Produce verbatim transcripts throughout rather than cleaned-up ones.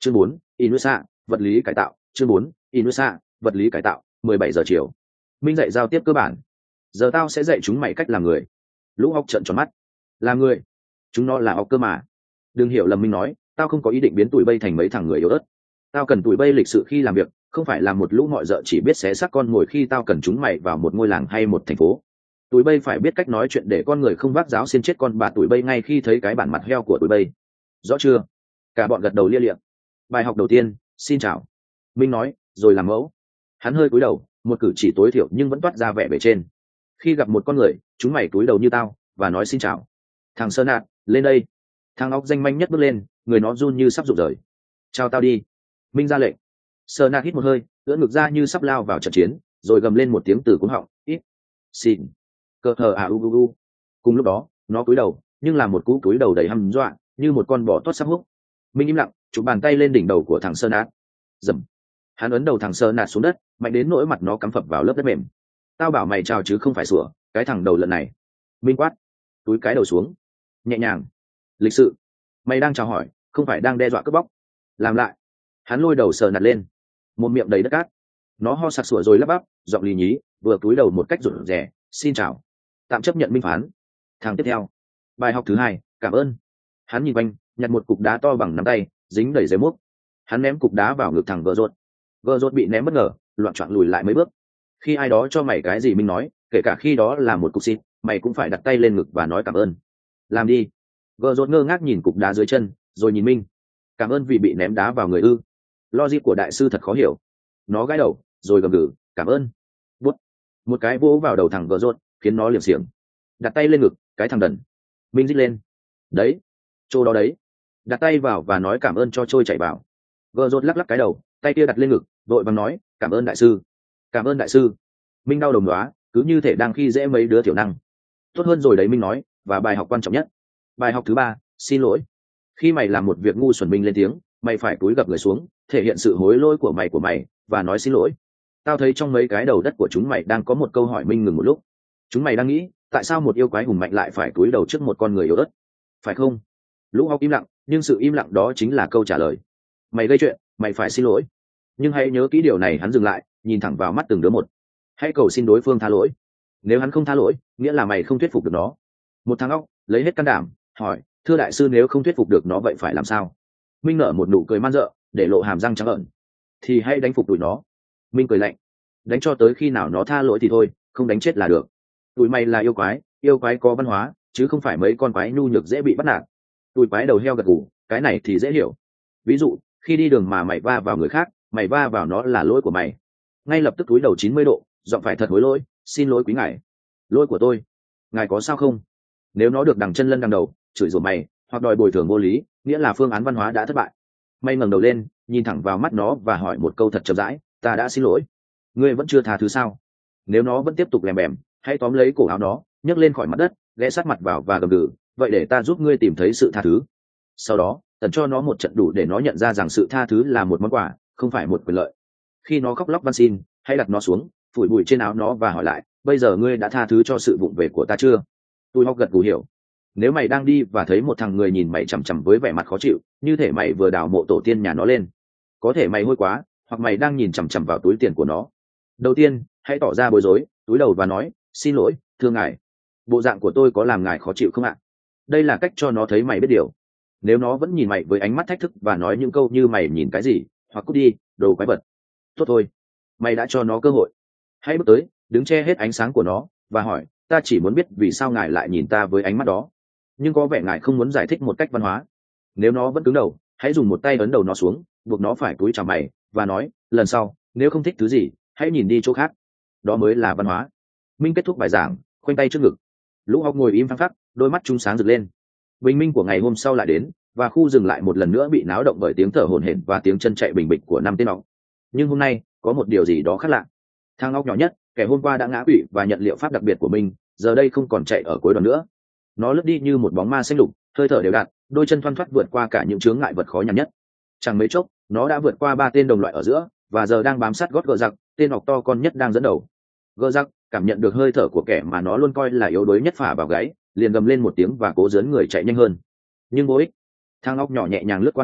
chương bốn Inusa vật lý cải tạo chương bốn Inusa vật lý cải tạo mười bảy giờ chiều. Minh dạy giao tiếp cơ bản. Giờ tao sẽ dạy chúng mày cách làm người. Lũ óc trợn tròn mắt. Làm người? Chúng nó là óc cơ mà. Đừng hiểu lầm, Minh nói, tao không có ý định biến tụi bay thành mấy thằng người yếu ớt. Tao cần tụi bay lịch sự khi làm việc, không phải là một lũ mọi dợ chỉ biết xé xác con ngồi khi tao cần chúng mày vào một ngôi làng hay một thành phố. Tụi bay phải biết cách nói chuyện để con người không vác giáo xiên chết con bà tụi bay ngay khi thấy cái bản mặt heo của tụi bay. Rõ chưa? Cả bọn gật đầu lia lịa. Bài học đầu tiên, xin chào. Minh nói, rồi làm mẫu. Hắn hơi cúi đầu, một cử chỉ tối thiểu nhưng vẫn toát ra vẻ bề trên. Khi gặp một con người, chúng mày cúi đầu như tao và nói xin chào. Thằng Sơn Nạt, lên đây. Thằng óc danh manh nhất bước lên, người nó run như sắp rụng rời. Chào tao đi. Minh ra lệnh. Sơn Nạt hít một hơi, ưỡn ngực ra như sắp lao vào trận chiến, rồi gầm lên một tiếng từ cuống họng, ít. Xin. Cơ thờ à u u u. Cùng lúc đó, nó cúi đầu, nhưng là một cú cúi đầu đầy hăm dọa, như một con bò tót sắp húc. Minh im lặng, chụp bàn tay lên đỉnh đầu của thằng Sơn Nạt. Dầm. Hắn ấn đầu thằng Sơn Nạt xuống đất, mạnh đến nỗi mặt nó cắm phập vào lớp đất mềm. Tao bảo mày chào chứ không phải sủa, cái thằng đầu lợn này. Minh quát. Túi cái đầu xuống. Nhẹ nhàng. Lịch sự. Mày đang chào hỏi, không phải đang đe dọa cướp bóc. Làm lại. Hắn lôi đầu Sơn Nạt lên. Một miệng đầy đất cát. Nó ho sặc sủa rồi lắp bắp, giọng lì nhí, vừa túi đầu một cách rụt rè. Xin chào. Tạm chấp nhận Minh phán. Thằng tiếp theo. Bài học thứ hai, cảm ơn. Hắn nhìn quanh, nhặt một cục đá to bằng nắm tay, dính đầy giấy múc. Hắn ném cục đá vào ngực thằng vợ rột. Vợ rột bị ném bất ngờ, loạn choạng lùi lại mấy bước. Khi ai đó cho mày cái gì Minh nói, kể cả khi đó là một cục xịt, mày cũng phải đặt tay lên ngực và nói cảm ơn. Làm đi. Vợ rột ngơ ngác nhìn cục đá dưới chân, rồi nhìn Minh. Cảm ơn vì bị ném đá vào người ư? Logic của đại sư thật khó hiểu. Nó gãi đầu, rồi gầm gừ, cảm ơn. Bút. Một cái vỗ vào đầu thằng vợ rột, khiến nó liềm xiềng. Đặt tay lên ngực, cái thằng đần. Minh rít lên. Đấy, chỗ đó đấy. Đặt tay vào và nói cảm ơn cho trôi chảy vào. Vợ rột lắc lắc cái đầu, tay kia đặt lên ngực, vội vàng nói, cảm ơn đại sư. Cảm ơn đại sư. Minh đau đồng đoá, cứ như thể đang khi dễ mấy đứa thiểu năng. Tốt hơn rồi đấy, Minh nói, và bài học quan trọng nhất. Bài học thứ ba, xin lỗi. Khi mày làm một việc ngu xuẩn, Minh lên tiếng, mày phải cúi gập người xuống, thể hiện sự hối lỗi của mày của mày và nói xin lỗi. Tao thấy trong mấy cái đầu đất của chúng mày đang có một câu hỏi. Minh ngừng một lúc. Chúng mày đang nghĩ, tại sao một yêu quái hùng mạnh lại phải cúi đầu trước một con người yếu ớt, phải không? Lũ óc im lặng, nhưng sự im lặng đó chính là câu trả lời. Mày gây chuyện, mày phải xin lỗi. Nhưng hãy nhớ kỹ điều này. Hắn dừng lại, nhìn thẳng vào mắt từng đứa một. Hãy cầu xin đối phương tha lỗi. Nếu hắn không tha lỗi, nghĩa là mày không thuyết phục được nó. Một thằng óc lấy hết can đảm hỏi, thưa đại sư, nếu không thuyết phục được nó vậy phải làm sao? Minh nở một nụ cười man rợ, để lộ hàm răng trắng ợn. Thì hãy đánh phục tụi nó. Minh cười lạnh. Đánh cho tới khi nào nó tha lỗi thì thôi, không đánh chết là được. Tụi mày là yêu quái, yêu quái có văn hóa, chứ không phải mấy con quái nhu nhược dễ bị bắt nạt. Tụi quái đầu heo gật gù, cái này thì dễ hiểu. Ví dụ, khi đi đường mà mày va vào người khác, mày va vào nó là lỗi của mày. Ngay lập tức cúi đầu chín mươi độ, giọng phải thật hối lỗi, xin lỗi quý ngài. Lỗi của tôi. Ngài có sao không? Nếu nó được đằng chân lân đằng đầu, chửi rủa mày, hoặc đòi bồi thường vô lý, nghĩa là phương án văn hóa đã thất bại. Mày ngẩng đầu lên, nhìn thẳng vào mắt nó và hỏi một câu thật chậm rãi, ta đã xin lỗi. Ngươi vẫn chưa tha thứ sao? Nếu nó vẫn tiếp tục lèm bèm, hãy tóm lấy cổ áo nó, nhấc lên khỏi mặt đất, ghé sát mặt vào và gầm gừ, vậy để ta giúp ngươi tìm thấy sự tha thứ. Sau đó, tần cho nó một trận đủ để nó nhận ra rằng sự tha thứ là một món quà, không phải một quyền lợi. Khi nó khóc lóc van xin, hãy đặt nó xuống, phủi bụi trên áo nó và hỏi lại, bây giờ ngươi đã tha thứ cho sự vụng về của ta chưa? Tôi học gật gù hiểu. Nếu mày đang đi và thấy một thằng người nhìn mày chằm chằm với vẻ mặt khó chịu, như thể mày vừa đào mộ tổ tiên nhà nó lên, có thể mày hôi quá, hoặc mày đang nhìn chằm chằm vào túi tiền của nó. Đầu tiên, hãy tỏ ra bối rối, túi đầu và nói, xin lỗi, thưa ngài. Bộ dạng của tôi có làm ngài khó chịu không ạ? Đây là cách cho nó thấy mày biết điều. Nếu nó vẫn nhìn mày với ánh mắt thách thức và nói những câu như mày nhìn cái gì, hoặc cút đi, đồ quái vật. Tốt thôi, mày đã cho nó cơ hội. Hãy bước tới, đứng che hết ánh sáng của nó, và hỏi, ta chỉ muốn biết vì sao ngài lại nhìn ta với ánh mắt đó. Nhưng có vẻ ngài không muốn giải thích một cách văn hóa. Nếu nó vẫn cứng đầu, hãy dùng một tay ấn đầu nó xuống, buộc nó phải cúi chào mày, và nói, lần sau, nếu không thích thứ gì, hãy nhìn đi chỗ khác. Đó mới là văn hóa. Minh kết thúc bài giảng, khoanh tay trước ngực. Lũ học ngồi im phăng phắc, đôi mắt chúng sáng rực lên. Bình minh của ngày hôm sau lại đến, và khu dừng lại một lần nữa bị náo động bởi tiếng thở hổn hển và tiếng chân chạy bình bịch của năm tên ọc. Nhưng hôm nay có một điều gì đó khác lạ. Thằng ọc nhỏ nhất, kẻ hôm qua đã ngã quỵ và nhận liệu pháp đặc biệt của mình, giờ đây không còn chạy ở cuối đoàn nữa. Nó lướt đi như một bóng ma xanh lục, hơi thở đều đặn, đôi chân thoăn thoắt vượt qua cả những chướng ngại vật khó nhằn nhất. Chẳng mấy chốc, nó đã vượt qua ba tên đồng loại ở giữa, và giờ đang bám sát gót gờ giặc, tên ọc to con nhất đang dẫn đầu. Gờ giặc cảm nhận được hơi thở của kẻ mà nó luôn coi là yếu đuối nhất phả vào gáy, liền gầm lên một tiếng và cố giớn người chạy nhanh hơn. Nhưng vô ích. Thằng ọc nhỏ nhẹ nhàng lướt qua nó,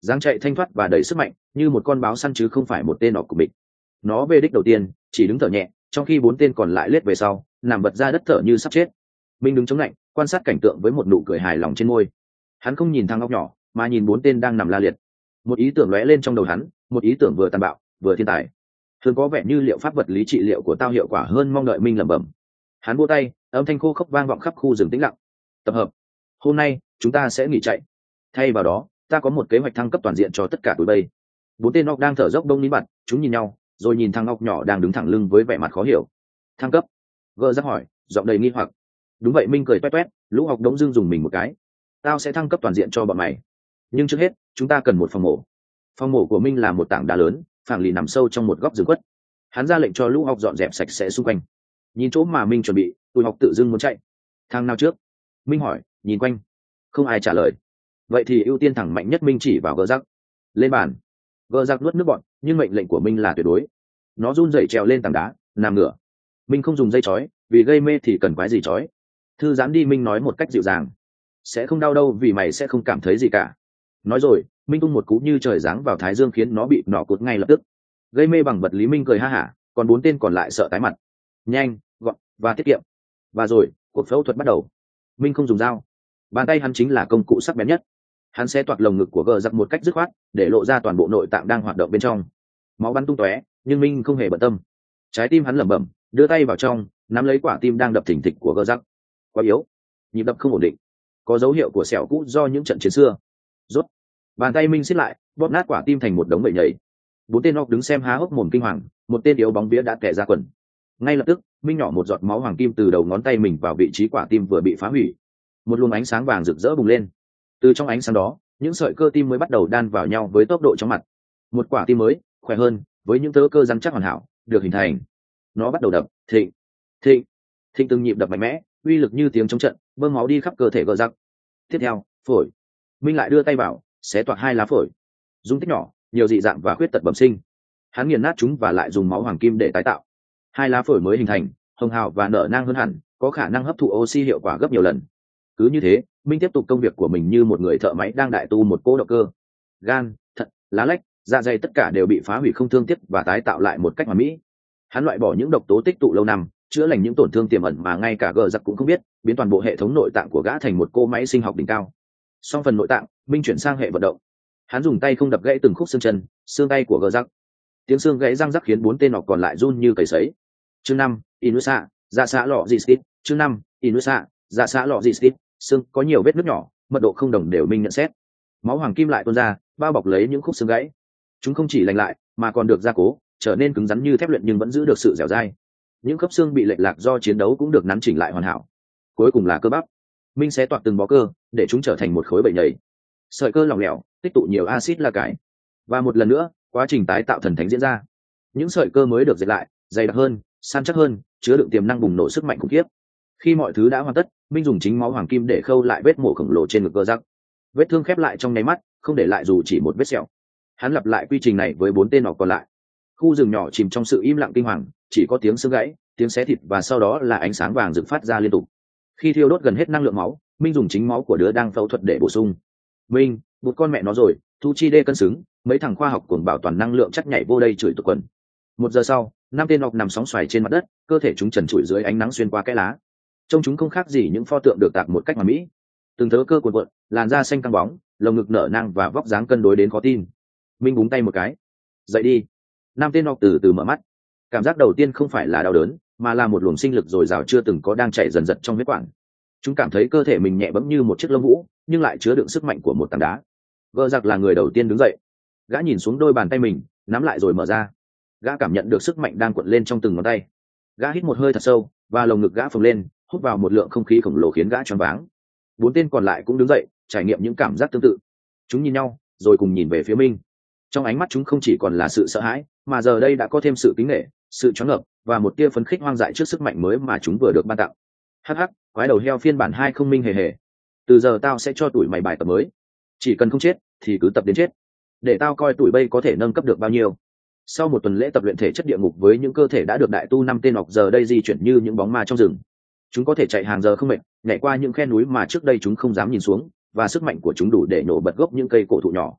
dáng chạy thanh thoát và đầy sức mạnh như một con báo săn chứ không phải một tên nọc của mình. Nó về đích đầu tiên chỉ đứng thở nhẹ, trong khi bốn tên còn lại lết về sau nằm bật ra đất thở như sắp chết. Minh đứng chống lạnh quan sát cảnh tượng với một nụ cười hài lòng trên môi. Hắn không nhìn thằng ngóc nhỏ mà nhìn bốn tên đang nằm la liệt. Một ý tưởng lóe lên trong đầu hắn, một ý tưởng vừa tàn bạo vừa thiên tài. Thường có vẻ như liệu pháp vật lý trị liệu của tao hiệu quả hơn mong đợi. Minh lẩm bẩm. Hắn vỗ tay, âm thanh khô khốc vang vọng khắp khu rừng tĩnh lặng. Tập hợp. Hôm nay chúng ta sẽ nghỉ chạy. Thay vào đó ta có một kế hoạch thăng cấp toàn diện cho tất cả tụi bay. Bốn tên óc đang thở dốc đông nín bặt, chúng nhìn nhau rồi nhìn thằng óc nhỏ đang đứng thẳng lưng với vẻ mặt khó hiểu. Thăng cấp? Gơ rắc hỏi, giọng đầy nghi hoặc. Đúng vậy. Minh cười toét toét, lũ óc đống dưng dùng mình một cái. Tao sẽ thăng cấp toàn diện cho bọn mày, nhưng trước hết chúng ta cần một phòng mổ. Phòng mổ của Minh là một tảng đá lớn phẳng lì nằm sâu trong một góc rừng quất. Hắn ra lệnh cho lũ óc dọn dẹp sạch sẽ xung quanh. Nhìn chỗ mà Minh chuẩn bị, tụi óc tự dưng muốn chạy. Thằng nào trước? Minh hỏi, nhìn quanh. Không ai trả lời. Vậy thì ưu tiên thẳng mạnh nhất. Minh chỉ vào gơ rắc. Lên bàn. Gơ rắc nuốt nước bọt, nhưng mệnh lệnh của Minh là tuyệt đối. Nó run rẩy trèo lên tảng đá, nằm ngửa. Minh không dùng dây chói, vì gây mê thì cần quái gì chói. Thư giãn đi. Minh nói một cách dịu dàng. Sẽ không đau đâu, vì mày sẽ không cảm thấy gì cả. Nói rồi Minh tung một cú như trời giáng vào thái dương khiến nó bị nọ cụt ngay lập tức. Gây mê bằng vật lý. Minh cười ha hả, còn bốn tên còn lại sợ tái mặt. Nhanh, gọn và tiết kiệm. Và rồi cuộc phẫu thuật bắt đầu. Minh không dùng dao, bàn tay hắn chính là công cụ sắc bén nhất. Hắn sẽ toạc lồng ngực của gờ giặc một cách dứt khoát để lộ ra toàn bộ nội tạng đang hoạt động bên trong. Máu bắn tung tóe, nhưng Minh không hề bận tâm. Trái tim hắn lẩm bẩm, đưa tay vào trong nắm lấy quả tim đang đập thình thịch của gờ giặc. Quá yếu, nhịp đập không ổn định, có dấu hiệu của sẹo cũ do những trận chiến xưa. Rốt, bàn tay Minh siết lại, bóp nát quả tim thành một đống bậy nhầy. Bốn tên óc đứng xem há hốc mồm kinh hoàng. Một tên yếu bóng vía đã tè ra quần. Ngay lập tức Minh nhỏ một giọt máu hoàng kim từ đầu ngón tay mình vào vị trí quả tim vừa bị phá hủy. Một luồng ánh sáng vàng rực rỡ bùng lên. Từ trong ánh sáng đó, những sợi cơ tim mới bắt đầu đan vào nhau với tốc độ chóng mặt. Một quả tim mới, khỏe hơn, với những tớ cơ rắn chắc hoàn hảo, được hình thành. Nó bắt đầu đập, thịnh, thịnh, thịnh, từng nhịp đập mạnh mẽ, uy lực như tiếng chống trận, bơm máu đi khắp cơ thể gờ giặc. Tiếp theo, phổi. Minh lại đưa tay vào, xé toạc hai lá phổi. Dung tích nhỏ, nhiều dị dạng và khuyết tật bẩm sinh. Hắn nghiền nát chúng và lại dùng máu hoàng kim để tái tạo. Hai lá phổi mới hình thành, hồng hào và nở nang hơn hẳn, có khả năng hấp thụ oxy hiệu quả gấp nhiều lần. Cứ như thế, Minh tiếp tục công việc của mình như một người thợ máy đang đại tu một cỗ động cơ. Gan, thận, lá lách, dạ dày tất cả đều bị phá hủy không thương tiếc và tái tạo lại một cách hoàn mỹ. Hắn loại bỏ những độc tố tích tụ lâu năm, chữa lành những tổn thương tiềm ẩn mà ngay cả gờ giặc cũng không biết, biến toàn bộ hệ thống nội tạng của gã thành một cỗ máy sinh học đỉnh cao. Xong phần nội tạng, Minh chuyển sang hệ vận động. Hắn dùng tay không đập gãy từng khúc xương chân, xương tay của gờ giặc. Tiếng xương gãy răng rắc khiến bốn tên nọc còn lại run như cầy sấy. Chương năm, Inusa, dạ xã lọ dị stít. Chương năm, Inusa, dạ xã lọ dị stít. Xương có nhiều vết nứt nhỏ, mật độ không đồng đều. Minh nhận xét. Máu hoàng kim lại tuôn ra, bao bọc lấy những khúc xương gãy. Chúng không chỉ lành lại mà còn được gia cố, trở nên cứng rắn như thép luyện nhưng vẫn giữ được sự dẻo dai. Những khớp xương bị lệch lạc do chiến đấu cũng được nắn chỉnh lại hoàn hảo. Cuối cùng là cơ bắp. Minh sẽ toạc từng bó cơ để chúng trở thành một khối bầy nhầy. Sợi cơ lỏng lẻo, tích tụ nhiều axit la cải. Và một lần nữa, quá trình tái tạo thần thánh diễn ra. Những sợi cơ mới được dệt lại, dày đặc hơn, săn chắc hơn, chứa đựng tiềm năng bùng nổ sức mạnh khủng khiếp. Khi mọi thứ đã hoàn tất, Minh dùng chính máu hoàng kim để khâu lại vết mổ khổng lồ trên ngực gờ giặc. Vết thương khép lại trong nháy mắt, không để lại dù chỉ một vết sẹo. Hắn lặp lại quy trình này với bốn tên nọc còn lại. Khu rừng nhỏ chìm trong sự im lặng kinh hoàng, chỉ có tiếng xương gãy, tiếng xé thịt và sau đó là ánh sáng vàng rực phát ra liên tục. Khi thiêu đốt gần hết năng lượng máu, Minh dùng chính máu của đứa đang phẫu thuật để bổ sung. Minh, một con mẹ nó rồi, thu chi đê cân xứng, mấy thằng khoa học cuồng bảo toàn năng lượng chắc nhảy vô đây chửi tụt quần. Một giờ sau, năm tên nọc nằm sóng xoài trên mặt đất, cơ thể chúng trần trụi dưới ánh nắng xuyên qua cái lá. Trông chúng không khác gì những pho tượng được tạc một cách hoàn mỹ. Từng thớ cơ cuộn cuộn, làn da xanh căng bóng, lồng ngực nở nang và vóc dáng cân đối đến khó tin. Minh búng tay một cái. Dậy đi. Năm tên nọc từ từ mở mắt. Cảm giác đầu tiên không phải là đau đớn, mà là một luồng sinh lực dồi dào chưa từng có đang chảy dần dần trong huyết quản. Chúng cảm thấy cơ thể mình nhẹ bẫm như một chiếc lông vũ, nhưng lại chứa đựng sức mạnh của một tảng đá. Gờ giặc là người đầu tiên đứng dậy. Gã nhìn xuống đôi bàn tay mình, nắm lại rồi mở ra. Gã cảm nhận được sức mạnh đang cuộn lên trong từng ngón tay. Gã hít một hơi thật sâu, và lồng ngực gã phồng lên, hút vào một lượng không khí khổng lồ khiến gã choáng váng. Bốn tên còn lại cũng đứng dậy, trải nghiệm những cảm giác tương tự. Chúng nhìn nhau, rồi cùng nhìn về phía Minh. Trong ánh mắt chúng không chỉ còn là sự sợ hãi, mà giờ đây đã có thêm sự kính nể, sự choáng ngợp và một tia phấn khích hoang dại trước sức mạnh mới mà chúng vừa được ban tặng. Hắc hắc, quái đầu heo phiên bản hai không. Minh hề hề. Từ giờ tao sẽ cho tụi mày bài tập mới. Chỉ cần không chết thì cứ tập đến chết, để tao coi tụi bay có thể nâng cấp được bao nhiêu. Sau một tuần lễ tập luyện thể chất địa ngục với những cơ thể đã được đại tu, năm tên nọc giờ đây di chuyển như những bóng ma trong rừng. Chúng có thể chạy hàng giờ không mệt, nhảy qua những khe núi mà trước đây chúng không dám nhìn xuống, và sức mạnh của chúng đủ để nổ bật gốc những cây cổ thụ nhỏ.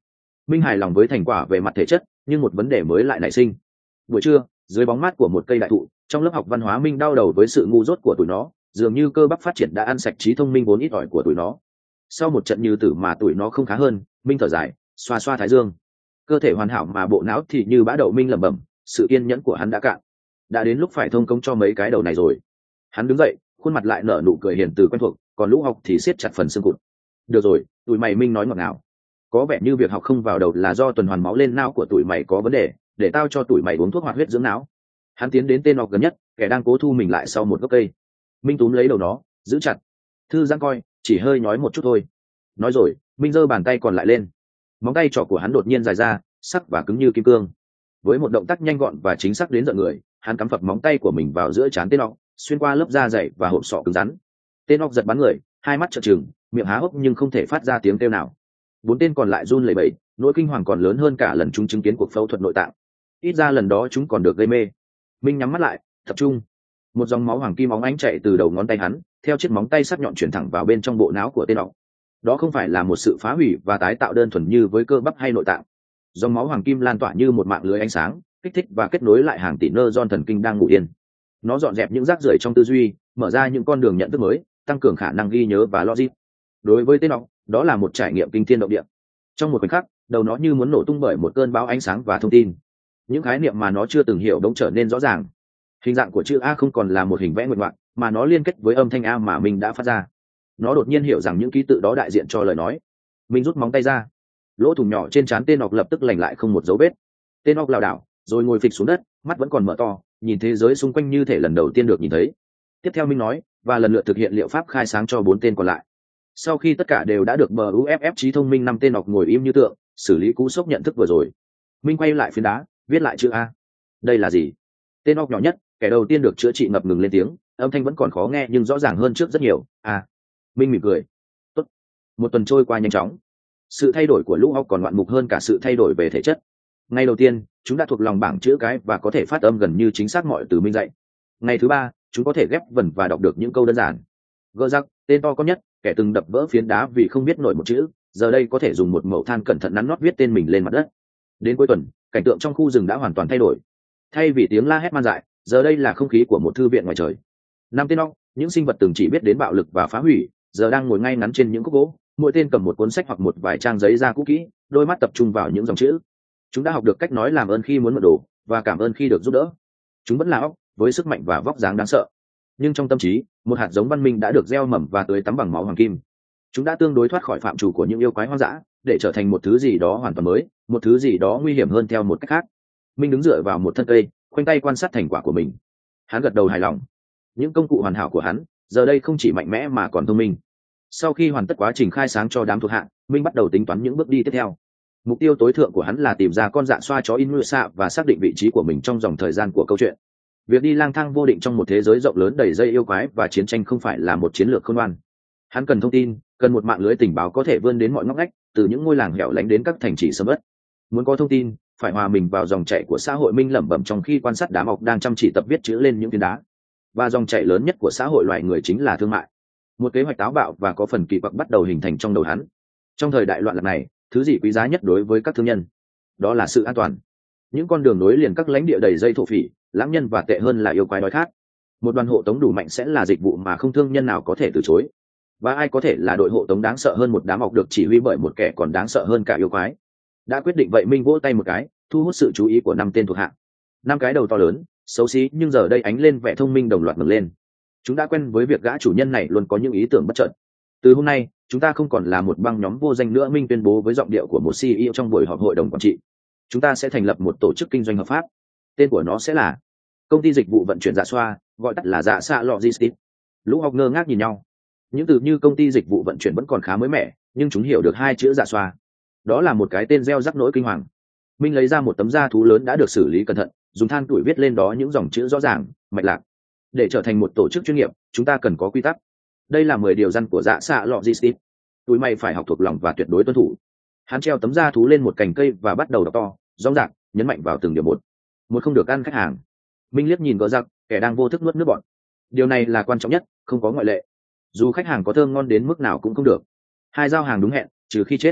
Minh hài lòng với thành quả về mặt thể chất, nhưng một vấn đề mới lại nảy sinh. Buổi trưa, dưới bóng mát của một cây đại thụ, trong lớp học văn hóa, Minh đau đầu với sự ngu dốt của tụi nó, dường như cơ bắp phát triển đã ăn sạch trí thông minh vốn ít ỏi của tụi nó. Sau một trận như tử mà tụi nó không khá hơn, Minh thở dài, xoa xoa thái dương. Cơ thể hoàn hảo mà bộ não thì như bã đậu. Minh lẩm bẩm, sự kiên nhẫn của hắn đã cạn, đã đến lúc phải thông công cho mấy cái đầu này rồi. Hắn đứng dậy, khuôn mặt lại nở nụ cười hiền từ quen thuộc, còn Lũ Học thì siết chặt phần xương cụt. Được rồi, tụi mày, Minh nói ngọt ngào, có vẻ như việc học không vào đầu là do tuần hoàn máu lên não của tụi mày có vấn đề, để tao cho tụi mày uống thuốc hoạt huyết dưỡng não. Hắn tiến đến tên Học gần nhất, kẻ đang cố thu mình lại sau một gốc cây. Minh túm lấy đầu nó, giữ chặt. Thư giãn coi, chỉ hơi nhói một chút thôi. Nói rồi, Minh giơ bàn tay còn lại lên. Móng tay trỏ của hắn đột nhiên dài ra, sắc và cứng như kim cương. Với một động tác nhanh gọn và chính xác đến giận người, hắn cắm phập móng tay của mình vào giữa trán tên Học, xuyên qua lớp da dày và hộp sọ cứng rắn. Tên Học giật bắn người, hai mắt trợn trừng, miệng há hốc nhưng không thể phát ra tiếng kêu nào. Bốn tên còn lại run lẩy bẩy, nỗi kinh hoàng còn lớn hơn cả lần chúng chứng kiến cuộc phẫu thuật nội tạng. Ít ra lần đó chúng còn được gây mê. Minh nhắm mắt lại, tập trung. Một dòng máu hoàng kim óng ánh chạy từ đầu ngón tay hắn, theo chiếc móng tay sắc nhọn chuyển thẳng vào bên trong bộ não của tên Học. Đó không phải là một sự phá hủy và tái tạo đơn thuần như với cơ bắp hay nội tạng. Dòng máu hoàng kim lan tỏa như một mạng lưới ánh sáng, kích thích và kết nối lại hàng tỷ neuron thần kinh đang ngủ yên. Nó dọn dẹp những rác rưởi trong tư duy, mở ra những con đường nhận thức mới, tăng cường khả năng ghi nhớ và logic. Đối với tên Học, đó là một trải nghiệm kinh thiên động địa. Trong một khoảnh khắc, đầu nó như muốn nổ tung bởi một cơn bão ánh sáng và thông tin. Những khái niệm mà nó chưa từng hiểu đống trở nên rõ ràng. Hình dạng của chữ A không còn là một hình vẽ nguyện ngoạc, mà nó liên kết với âm thanh A mà mình đã phát ra. Nó đột nhiên hiểu rằng những ký tự đó đại diện cho lời nói. Mình rút móng tay ra. Lỗ thủng nhỏ trên trán tên Học lập tức lành lại không một dấu vết. Tên Học lảo đảo, rồi ngồi phịch xuống đất, mắt vẫn còn mở to, nhìn thế giới xung quanh như thể lần đầu tiên được nhìn thấy. Tiếp theo Minh nói, và lần lượt thực hiện liệu pháp khai sáng cho bốn tên còn lại. Sau khi tất cả đều đã được bờ u ép ép trí thông minh, năm tên Học ngồi im như tượng, xử lý cú sốc nhận thức vừa rồi. Minh quay lại phiến đá, viết lại chữ A. Đây là gì? Tên Học nhỏ nhất, kẻ đầu tiên được chữa trị, ngập ngừng lên tiếng, âm thanh vẫn còn khó nghe nhưng rõ ràng hơn trước rất nhiều. À. Minh mỉm cười. Tốt. Một tuần trôi qua nhanh chóng. Sự thay đổi của Lũ Học còn ngoạn mục hơn cả sự thay đổi về thể chất. Ngày đầu tiên, chúng đã thuộc lòng bảng chữ cái và có thể phát âm gần như chính xác mọi từ Minh dạy. Ngày thứ ba, chúng có thể ghép vần và đọc được những câu đơn giản. Gơ Giặc, tên to con nhất, kẻ từng đập vỡ phiến đá vì không biết nổi một chữ, giờ đây có thể dùng một mẩu than cẩn thận nắn nót viết tên mình lên mặt đất. Đến cuối tuần, cảnh tượng trong khu rừng đã hoàn toàn thay đổi. Thay vì tiếng la hét man dại, giờ đây là không khí của một thư viện ngoài trời. Năm tên Học, những sinh vật từng chỉ biết đến bạo lực và phá hủy, giờ đang ngồi ngay ngắn trên những khúc gỗ, mỗi tên cầm một cuốn sách hoặc một vài trang giấy da cũ kỹ, đôi mắt tập trung vào những dòng chữ. Chúng đã học được cách nói làm ơn khi muốn mượn đồ, và cảm ơn khi được giúp đỡ. Chúng vẫn là óc, với sức mạnh và vóc dáng đáng sợ. Nhưng trong tâm trí, một hạt giống văn minh đã được gieo mầm và tưới tắm bằng máu hoàng kim. Chúng đã tương đối thoát khỏi phạm trù của những yêu quái hoang dã, để trở thành một thứ gì đó hoàn toàn mới, một thứ gì đó nguy hiểm hơn theo một cách khác. Minh đứng dựa vào một thân cây, khoanh tay quan sát thành quả của mình. Hắn gật đầu hài lòng. Những công cụ hoàn hảo của hắn, giờ đây không chỉ mạnh mẽ mà còn thông minh. Sau khi hoàn tất quá trình khai sáng cho đám thuộc hạ, Minh bắt đầu tính toán những bước đi tiếp theo. Mục tiêu tối thượng của hắn là tìm ra con dạ xoa chó Inusa và xác định vị trí của mình trong dòng thời gian của câu chuyện. Việc đi lang thang vô định trong một thế giới rộng lớn đầy dây yêu quái và chiến tranh không phải là một chiến lược khôn ngoan. Hắn cần thông tin, cần một mạng lưới tình báo có thể vươn đến mọi ngóc ngách, từ những ngôi làng hẻo lánh đến các thành trì sầm uất. Muốn có thông tin, phải hòa mình vào dòng chảy của xã hội. Minh lẩm bẩm trong khi quan sát đám Học đang chăm chỉ tập viết chữ lên những phiến đá. Và dòng chảy lớn nhất của xã hội loài người chính là thương mại. Một kế hoạch táo bạo và có phần kỳ quặc bắt đầu hình thành trong đầu hắn. Trong thời đại loạn lạc này, thứ gì quý giá nhất đối với các thương nhân? Đó là sự an toàn. Những con đường nối liền các lãnh địa đầy dây thổ phỉ, lãng nhân và tệ hơn là yêu quái đói khát. Một đoàn hộ tống đủ mạnh sẽ là dịch vụ mà không thương nhân nào có thể từ chối. Và ai có thể là đội hộ tống đáng sợ hơn một đám Học được chỉ huy bởi một kẻ còn đáng sợ hơn cả yêu quái? Đã quyết định vậy, Minh vỗ tay một cái, thu hút sự chú ý của năm tên thuộc hạ. Năm cái đầu to lớn, xấu xí nhưng giờ đây ánh lên vẻ thông minh đồng loạt ngẩng lên. Chúng đã quen với việc gã chủ nhân này luôn có những ý tưởng bất chợt. Từ hôm nay, chúng ta không còn là một băng nhóm vô danh nữa, Minh tuyên bố với giọng điệu của một xê e ô trong buổi họp hội đồng quản trị. Chúng ta sẽ thành lập một tổ chức kinh doanh hợp pháp. Tên của nó sẽ là Công ty Dịch vụ Vận chuyển Dạ Xoa, gọi tắt là Dạ Xạ Logistics. Lũ Học ngơ ngác nhìn nhau. Những từ như công ty dịch vụ vận chuyển vẫn còn khá mới mẻ, nhưng chúng hiểu được hai chữ Dạ Xoa. Đó là một cái tên gieo rắc nỗi kinh hoàng. Minh lấy ra một tấm da thú lớn đã được xử lý cẩn thận, dùng than tuổi viết lên đó những dòng chữ rõ ràng, mạch lạc. Để trở thành một tổ chức chuyên nghiệp, chúng ta cần có quy tắc. Đây là mười điều răn của Dạ Xạ Logistics. Tụi mày phải học thuộc lòng và tuyệt đối tuân thủ. Hắn treo tấm da thú lên một cành cây và bắt đầu đọc to, rõ ràng, nhấn mạnh vào từng điều một. Một, không được ăn khách hàng. Minh liếc nhìn Gỡ Giặc, kẻ đang vô thức nuốt nước bọt. Điều này là quan trọng nhất, không có ngoại lệ. Dù khách hàng có thơm ngon đến mức nào cũng không được. Hai, giao hàng đúng hẹn, trừ khi chết.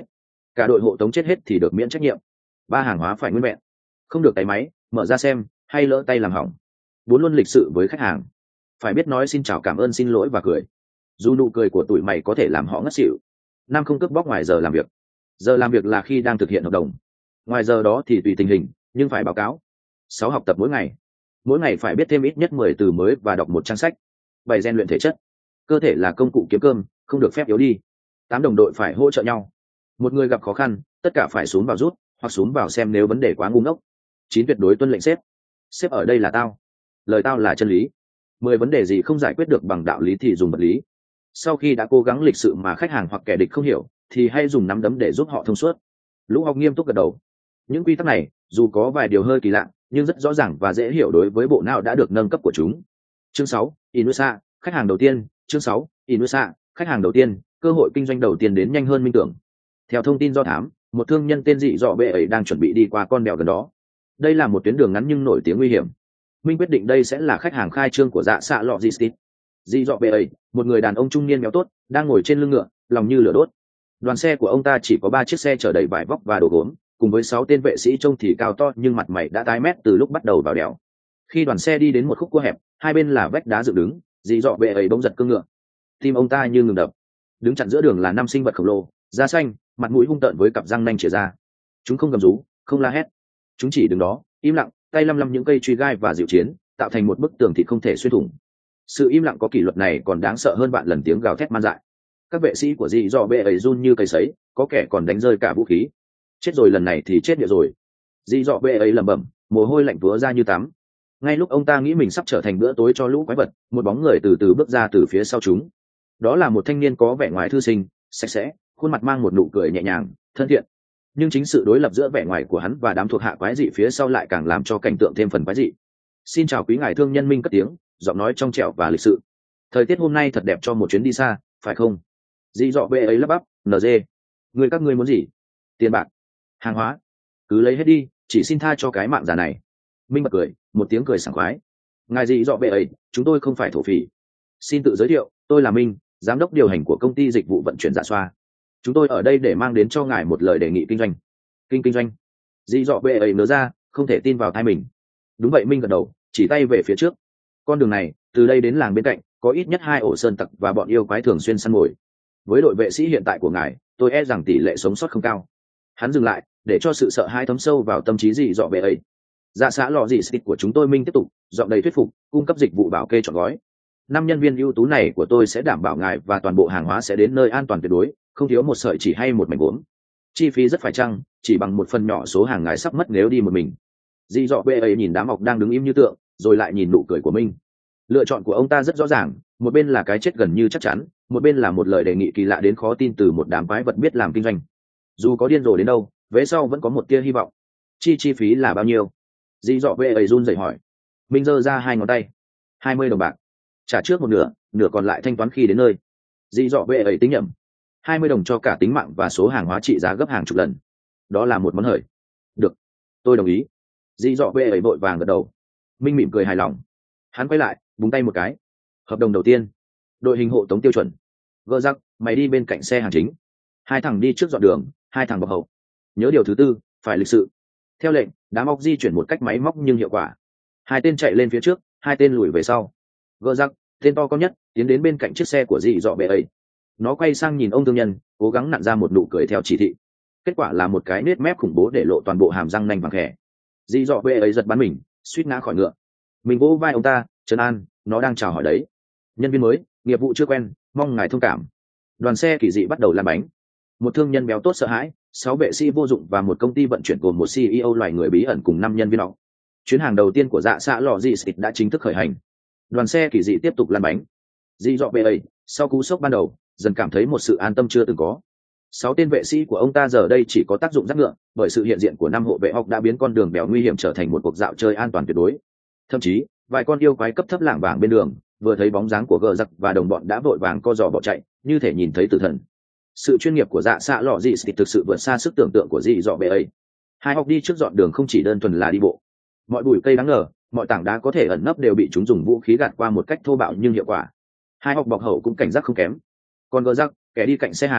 cả đội hộ tống chết hết thì được miễn trách nhiệm. Ba hàng hóa phải nguyên vẹn, không được tay máy mở ra xem hay lỡ tay làm hỏng. Bốn luôn lịch sự với khách hàng, phải biết nói xin chào, cảm ơn, xin lỗi và cười. Dù nụ cười của tụi mày có thể làm họ ngất xỉu. Năm không cướp bóc ngoài giờ làm việc. Giờ làm việc là khi đang thực hiện hợp đồng, ngoài giờ đó thì tùy tình hình nhưng phải báo cáo. Sáu học tập mỗi ngày, mỗi ngày phải biết thêm ít nhất mười từ mới và đọc một trang sách. Bảy rèn luyện thể chất, cơ thể là công cụ kiếm cơm, không được phép yếu đi. Tám đồng đội phải hỗ trợ nhau, một người gặp khó khăn tất cả phải xuống vào rút hoặc xuống vào xem nếu vấn đề quá ngu ngốc. Chín tuyệt đối tuân lệnh sếp, sếp ở đây là tao, lời tao là chân lý. Mười vấn đề gì không giải quyết được bằng đạo lý thì dùng vật lý. Sau khi đã cố gắng lịch sự mà khách hàng hoặc kẻ địch không hiểu thì hay dùng nắm đấm để giúp họ thông suốt. Lũ học nghiêm túc gật đầu. Những quy tắc này dù có vài điều hơi kỳ lạ nhưng rất rõ ràng và dễ hiểu đối với bộ não đã được nâng cấp của chúng. Chương sáu, Inusa, khách hàng đầu tiên. Chương sáu, Inusa, khách hàng đầu tiên, cơ hội kinh doanh đầu tiên đến nhanh hơn minh tưởng. Theo thông tin do thám, một thương nhân tên dị dọ bệ ấy đang chuẩn bị đi qua con đèo gần đó. Đây là một tuyến đường ngắn nhưng nổi tiếng nguy hiểm. Minh quyết định đây sẽ là khách hàng khai trương của dạ xạ lọ dị stít. Dị dọ bệ ấy, một người đàn ông trung niên béo tốt, đang ngồi trên lưng ngựa, lòng như lửa đốt. Đoàn xe của ông ta chỉ có ba chiếc xe chở đầy vải vóc và đồ gốm, cùng với sáu tên vệ sĩ trông thì cao to nhưng mặt mày đã tái mét từ lúc bắt đầu vào đèo. Khi đoàn xe đi đến một khúc cua hẹp, hai bên là vách đá dựng đứng, dị dọ bệ ấy bỗng giật cương ngựa. Tim ông ta như ngừng đập. Đứng chặn giữa đường là năm sinh vật khổng lồ, da xanh, mặt mũi hung tợn với cặp răng nanh chìa ra. Chúng không gầm rú, không la hét, chúng chỉ đứng đó im lặng, tay lăm lăm những cây truy gai và dịu chiến, tạo thành một bức tường thịt không thể xuyên thủng. Sự im lặng có kỷ luật này còn đáng sợ hơn vạn lần tiếng gào thét man dại. Các vệ sĩ của dị dọ bệ ấy run như cây sấy, có kẻ còn đánh rơi cả vũ khí. Chết rồi, lần này thì chết địa rồi. Dị dọ bệ ấy lẩm bẩm, mồ hôi lạnh túa ra như tắm. Ngay lúc ông ta nghĩ mình sắp trở thành bữa tối cho lũ quái vật, một bóng người từ từ bước ra từ phía sau chúng. Đó là một thanh niên có vẻ ngoài thư sinh, sạch sẽ, khuôn mặt mang một nụ cười nhẹ nhàng, thân thiện. Nhưng chính sự đối lập giữa vẻ ngoài của hắn và đám thuộc hạ quái dị phía sau lại càng làm cho cảnh tượng thêm phần quái dị. Xin chào quý ngài, thương nhân Minh cất tiếng, giọng nói trong trẻo và lịch sự. Thời tiết hôm nay thật đẹp cho một chuyến đi xa, phải không? Dị dọ bệ ấy lắp bắp, en giê. Người các ngươi muốn gì? Tiền bạc, hàng hóa, cứ lấy hết đi, chỉ xin tha cho cái mạng già này. Minh bật cười, một tiếng cười sảng khoái. Ngài dị dọ bệ ấy, chúng tôi không phải thổ phỉ. Xin tự giới thiệu, tôi là Minh, giám đốc điều hành của công ty dịch vụ vận chuyển Dạ Xoa. Chúng tôi ở đây để mang đến cho ngài một lời đề nghị kinh doanh. Kinh kinh doanh? Dị dọ bệ ấy nớ ra, không thể tin vào tai mình. Đúng vậy, Minh gật đầu, chỉ tay về phía trước. Con đường này từ đây đến làng bên cạnh có ít nhất hai ổ sơn tặc và bọn yêu quái thường xuyên săn mồi. Với đội vệ sĩ hiện tại của ngài, tôi e rằng tỷ lệ sống sót không cao. Hắn dừng lại để cho sự sợ hãi thấm sâu vào tâm trí dị dọ bệ ấy. Dạ xã lò dị stick của chúng tôi, Minh tiếp tục, giọng đầy thuyết phục, cung cấp dịch vụ bảo kê trọn gói. Năm nhân viên ưu tú này của tôi sẽ đảm bảo ngài và toàn bộ hàng hóa sẽ đến nơi an toàn tuyệt đối, không thiếu một sợi chỉ hay một mảnh gốm. Chi phí rất phải chăng, chỉ bằng một phần nhỏ số hàng ngài sắp mất nếu đi một mình. Dị dọ bệ ấy nhìn đám học đang đứng im như tượng, rồi lại nhìn nụ cười của Minh. Lựa chọn của ông ta rất rõ ràng, một bên là cái chết gần như chắc chắn, một bên là một lời đề nghị kỳ lạ đến khó tin từ một đám quái vật biết làm kinh doanh. Dù có điên rồ đến đâu, vế sau vẫn có một tia hy vọng. Chi chi phí là bao nhiêu? Dị dọ bệ ấy run rẩy hỏi. Minh giơ ra hai ngón tay. Hai mươi đồng bạc. Trả trước một nửa, nửa còn lại thanh toán khi đến nơi. Dị dọ bệ ấy tính nhầm. Hai mươi đồng cho cả tính mạng và số hàng hóa trị giá gấp hàng chục lần. Đó là một món hời. Được, tôi đồng ý. Dị dọ bệ ấy vội vàng gật đầu. Minh mỉm cười hài lòng. Hắn quay lại, búng tay một cái. Hợp đồng đầu tiên, đội hình hộ tống tiêu chuẩn. Gỡ rắc, mày đi bên cạnh xe hàng chính. Hai thằng đi trước dọn đường, hai thằng bọc hậu. Nhớ điều thứ tư, phải lịch sự. Theo lệnh, đám óc di chuyển một cách máy móc nhưng hiệu quả. Hai tên chạy lên phía trước, hai tên lùi về sau. Gỡ rắc, tên to con nhất, tiến đến bên cạnh chiếc xe của dị dọ bệ ấy. Nó quay sang nhìn ông thương nhân, cố gắng nặn ra một nụ cười theo chỉ thị. Kết quả là một cái nết mép khủng bố để lộ toàn bộ hàm răng nanh vàng khẽ. Dị dọ bệ ấy giật bắn mình, suýt ngã khỏi ngựa. Mình vỗ vai ông ta, trấn an, nó đang chào hỏi đấy. Nhân viên mới, nghiệp vụ chưa quen, mong ngài thông cảm. Đoàn xe kỳ dị bắt đầu làm bánh. Một thương nhân béo tốt sợ hãi, sáu vệ sĩ vô dụng và một công ty vận chuyển gồm một xê e ô loài người bí ẩn cùng năm nhân viên họ. Chuyến hàng đầu tiên của dạ xã lò dị stick đã chính thức khởi hành. Đoàn xe kỳ dị tiếp tục lăn bánh. Dị dọ bệ ấy, sau cú sốc ban đầu, dần cảm thấy một sự an tâm chưa từng có. Sáu tên vệ sĩ của ông ta giờ đây chỉ có tác dụng dắt ngựa, bởi sự hiện diện của năm hộ vệ học đã biến con đường bèo nguy hiểm trở thành một cuộc dạo chơi an toàn tuyệt đối. Thậm chí, vài con yêu quái cấp thấp lảng vảng bên đường, vừa thấy bóng dáng của gờ giặc và đồng bọn đã vội vàng co giò bỏ chạy, như thể nhìn thấy tử thần. Sự chuyên nghiệp của dạ xạ lọ dị stick thực sự vượt xa sức tưởng tượng của dị dọ bệ ấy. Hai học đi trước dọn đường không chỉ đơn thuần là đi bộ. Mọi bụi cây đáng ngờ, mọi tảng đá có thể ẩn nấp đều bị chúng dùng vũ khí gạt qua một cách thô bạo nhưng hiệu quả. Hai học bọc hậu cũng cảnh giác không kém. Còn gờ giặc, kẻ đi cạnh xe hàng,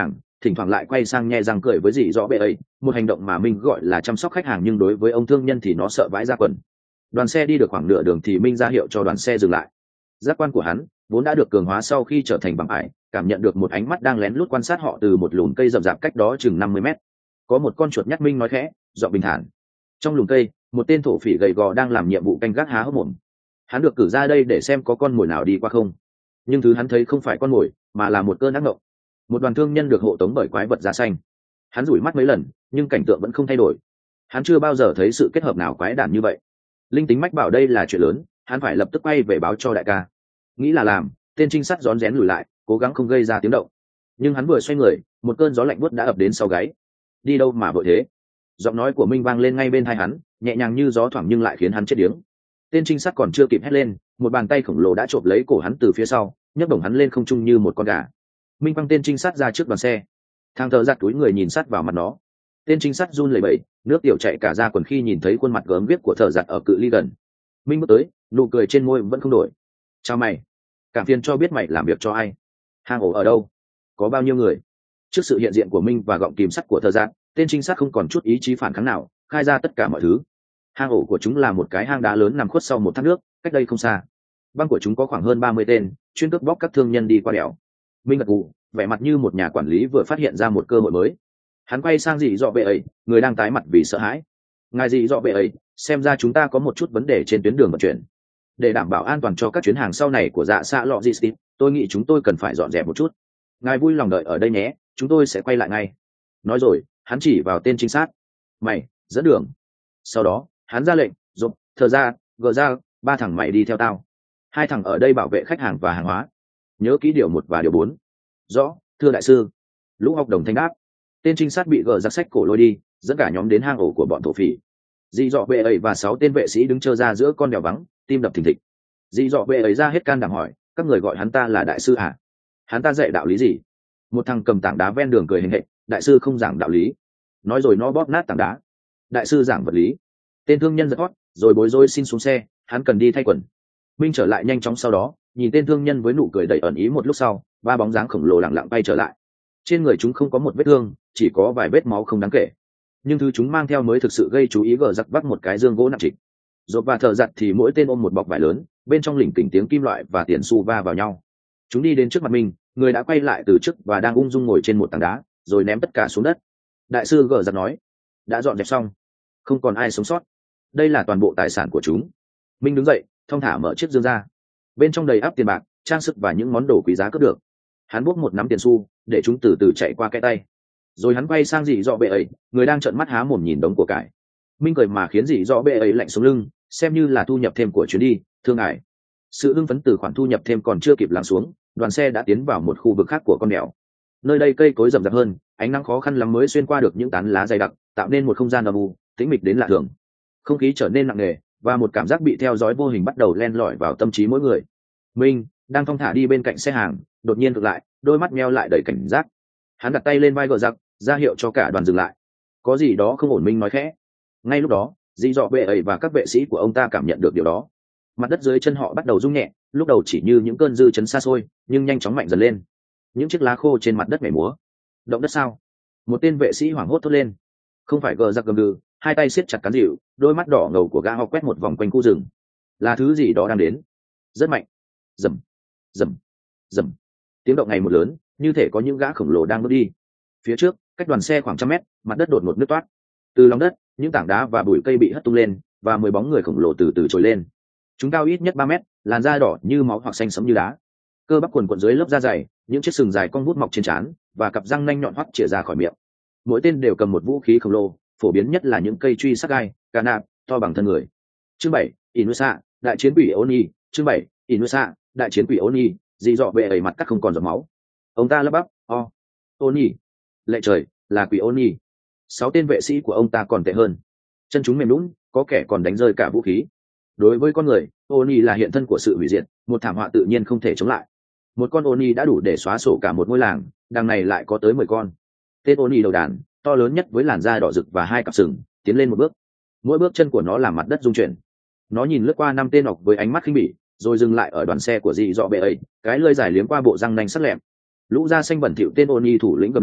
thỉnh thoảng lại quay sang nhe răng cười với dì dọ bệ ấy, một hành động mà minh gọi là chăm sóc khách hàng nhưng đối với ông thương nhân thì nó sợ vãi ra quần. Đoàn xe đi được khoảng nửa đường thì minh ra hiệu cho đoàn xe dừng lại. Giác quan của hắn vốn đã được cường hóa sau khi trở thành bằng ải, cảm nhận được một ánh mắt đang lén lút quan sát họ từ một lùm cây rậm rạp cách đó chừng năm mươi mét. Có một con chuột nhắt minh nói khẽ, giọng bình thản. Trong lùm cây, một tên thổ phỉ gầy gò đang làm nhiệm vụ canh gác há hốc mồm. Hắn được cử ra đây để xem có con mồi nào đi qua không, nhưng thứ hắn thấy không phải con mồi mà là một cơn ác mộng. Một đoàn thương nhân được hộ tống bởi quái vật da xanh. Hắn rủi mắt mấy lần nhưng cảnh tượng vẫn không thay đổi. Hắn chưa bao giờ thấy sự kết hợp nào quái đản như vậy. Linh tính mách bảo đây là chuyện lớn, hắn phải lập tức quay về báo cho đại ca. Nghĩ là làm, tên trinh sát rón rén lùi lại, cố gắng không gây ra tiếng động. Nhưng hắn vừa xoay người, một cơn gió lạnh buốt đã ập đến sau gáy. Đi đâu mà vội thế? Giọng nói của Minh vang lên ngay bên tai hắn, nhẹ nhàng như gió thoảng nhưng lại khiến hắn chết điếng. Tên trinh sát còn chưa kịp hét lên, một bàn tay khổng lồ đã chộp lấy cổ hắn từ phía sau, nhấc bổng hắn lên không trung như một con gà. Minh quăng tên trinh sát ra trước đoàn xe. Thang thợ giặt túi người nhìn sát vào mặt nó. Tên trinh sát run lẩy bẩy, nước tiểu chảy cả ra quần khi nhìn thấy khuôn mặt gớm ghiếc của thợ giặt ở cự ly gần. Minh bước tới, nụ cười trên môi vẫn không đổi. Chào mày, cảm phiền cho biết mày làm việc cho ai? Hang ổ ở đâu? Có bao nhiêu người? Trước sự hiện diện của Minh và gọng kìm sắt của thợ giặt, tên trinh sát không còn chút ý chí phản kháng nào, khai ra tất cả mọi thứ. Hang ổ của chúng là một cái hang đá lớn nằm khuất sau một thác nước, cách đây không xa. Băng của chúng có khoảng hơn ba mươi tên, chuyên cướp bóc các thương nhân đi qua đèo. Minh gật gù, vẻ mặt như một nhà quản lý vừa phát hiện ra một cơ hội mới. Hắn quay sang dì dọ bệ ấy, người đang tái mặt vì sợ hãi. Ngài dì dọ bệ ấy, xem ra chúng ta có một chút vấn đề trên tuyến đường vận chuyển. Để đảm bảo an toàn cho các chuyến hàng sau này của dạ xạ logistics, tôi nghĩ chúng tôi cần phải dọn dẹp một chút. Ngài vui lòng đợi ở đây nhé, chúng tôi sẽ quay lại ngay. Nói rồi, hắn chỉ vào tên trinh sát. Mày, dẫn đường. Sau đó, hắn ra lệnh, rộp, thờ ra, gờ ra, ba thằng mày đi theo tao. Hai thằng ở đây bảo vệ khách hàng và hàng hóa. Nhớ kỹ điều một và điều bốn. Rõ, thưa đại sư. Lũ học đồng thanh đáp. Tên trinh sát bị gờ giặc sách cổ lôi đi, dẫn cả nhóm đến hang ổ của bọn thổ phỉ. Dì dọ bệ ấy và sáu tên vệ sĩ đứng trơ ra giữa con đèo vắng, tim đập thình thịch. Dì dọ bệ ấy ra hết can đảm hỏi, các người gọi hắn ta là đại sư à? Hắn ta dạy đạo lý gì? Một thằng cầm tảng đá ven đường cười hình hệch, đại sư không giảng đạo lý. Nói rồi nó bóp nát tảng đá. Đại sư giảng vật lý. Tên thương nhân giật hót, rồi bối rối xin xuống xe, hắn cần đi thay quần. Minh trở lại nhanh chóng sau đó, nhìn tên thương nhân với nụ cười đầy ẩn ý. Một lúc sau, ba bóng dáng khổng lồ lặng lặng bay trở lại. Trên người chúng không có một vết thương, chỉ có vài vết máu không đáng kể. Nhưng thứ chúng mang theo mới thực sự gây chú ý. Gờ giặc vác một cái dương gỗ nặng trịch, rộp và thợ giặt thì mỗi tên ôm một bọc vải lớn, bên trong lỉnh kỉnh tiếng kim loại và tiền xu va vào nhau. Chúng đi đến trước mặt mình, người đã quay lại từ trước và đang ung dung ngồi trên một tảng đá, rồi ném tất cả xuống đất. Đại sư gờ giặc nói, đã dọn dẹp xong, không còn ai sống sót. Đây là toàn bộ tài sản của chúng. Minh đứng dậy, thong thả mở chiếc dương ra. Bên trong đầy ắp tiền bạc, trang sức và những món đồ quý giá cướp được. Hắn bốc một nắm tiền xu, để chúng từ từ chạy qua cái tay. Rồi hắn quay sang dì dọ bệ ấy, người đang trợn mắt há mồm nhìn đống của cải. Minh cười mà khiến dì dọ bệ ấy lạnh sống lưng, xem như là thu nhập thêm của chuyến đi, thương ngài. Sự hưng phấn từ khoản thu nhập thêm còn chưa kịp lắng xuống, đoàn xe đã tiến vào một khu vực khác của con đèo. Nơi đây cây cối rậm rạp hơn, ánh nắng khó khăn lắm mới xuyên qua được những tán lá dày đặc, tạo nên một không gian âm u, tĩnh mịch đến lạ thường. Không khí trở nên nặng nề, và một cảm giác bị theo dõi vô hình bắt đầu len lỏi vào tâm trí mỗi người. Minh đang thong thả đi bên cạnh xe hàng, đột nhiên ngược lại, đôi mắt meo lại đầy cảnh giác. Hắn đặt tay lên vai gờ giặc, ra hiệu cho cả đoàn dừng lại. Có gì đó không ổn. Minh nói khẽ. Ngay lúc đó, dì dọ bệ ấy và các vệ sĩ của ông ta cảm nhận được điều đó. Mặt đất dưới chân họ bắt đầu rung nhẹ, lúc đầu chỉ như những cơn dư chấn xa xôi, nhưng nhanh chóng mạnh dần lên. Những chiếc lá khô trên mặt đất nhảy múa. Động đất sao? Một tên vệ sĩ hoảng hốt thốt lên. Không phải. Gờ giặc gầm gừ, hai tay siết chặt cán dịu, đôi mắt đỏ ngầu của gã họ quét một vòng quanh khu rừng. Là thứ gì đó đang đến. Rất mạnh. Rầm, rầm, rầm. Tiếng động ngày một lớn, như thể có những gã khổng lồ đang bước đi. Phía trước, cách đoàn xe khoảng trăm mét, mặt đất đột ngột nứt toát. Từ lòng đất, những tảng đá và bụi cây bị hất tung lên, và mười bóng người khổng lồ từ từ trồi lên. Chúng cao ít nhất ba mét, làn da đỏ như máu hoặc xanh sẫm như đá. Cơ bắp quần quần dưới lớp da dày, những chiếc sừng dài cong vút mọc trên trán, và cặp răng nanh nhọn hoắt chĩa ra khỏi miệng. Mỗi tên đều cầm một vũ khí khổng lồ, phổ biến nhất là những cây truy sắc gai, cà nạp, to bằng thân người. Chương bảy, Inusa, đại chiến quỷ Oni. Chương bảy, Inusa, đại chiến quỷ Oni. Dì dọ bệ ấy mặt cắt không còn giọt máu. Ông ta lắp bắp, o, Oni. Lệ trời, là quỷ Oni. Sáu tên vệ sĩ của ông ta còn tệ hơn. Chân chúng mềm lún, có kẻ còn đánh rơi cả vũ khí. Đối với con người, Oni là hiện thân của sự hủy diệt, một thảm họa tự nhiên không thể chống lại. Một con Oni đã đủ để xóa sổ cả một ngôi làng, đằng này lại có tới mười con. Tên Oni đầu đàn, to lớn nhất với làn da đỏ rực và hai cặp sừng, tiến lên một bước. Mỗi bước chân của nó làm mặt đất rung chuyển. Nó nhìn lướt qua năm tên ọc với ánh mắt khinh bỉ, rồi dừng lại ở đoàn xe của dì dọ bệ ấy, cái lưỡi dài liếm qua bộ răng nanh sắc lẹm. Lũ da xanh bẩn thỉu tên Oni thủ lĩnh gầm lên,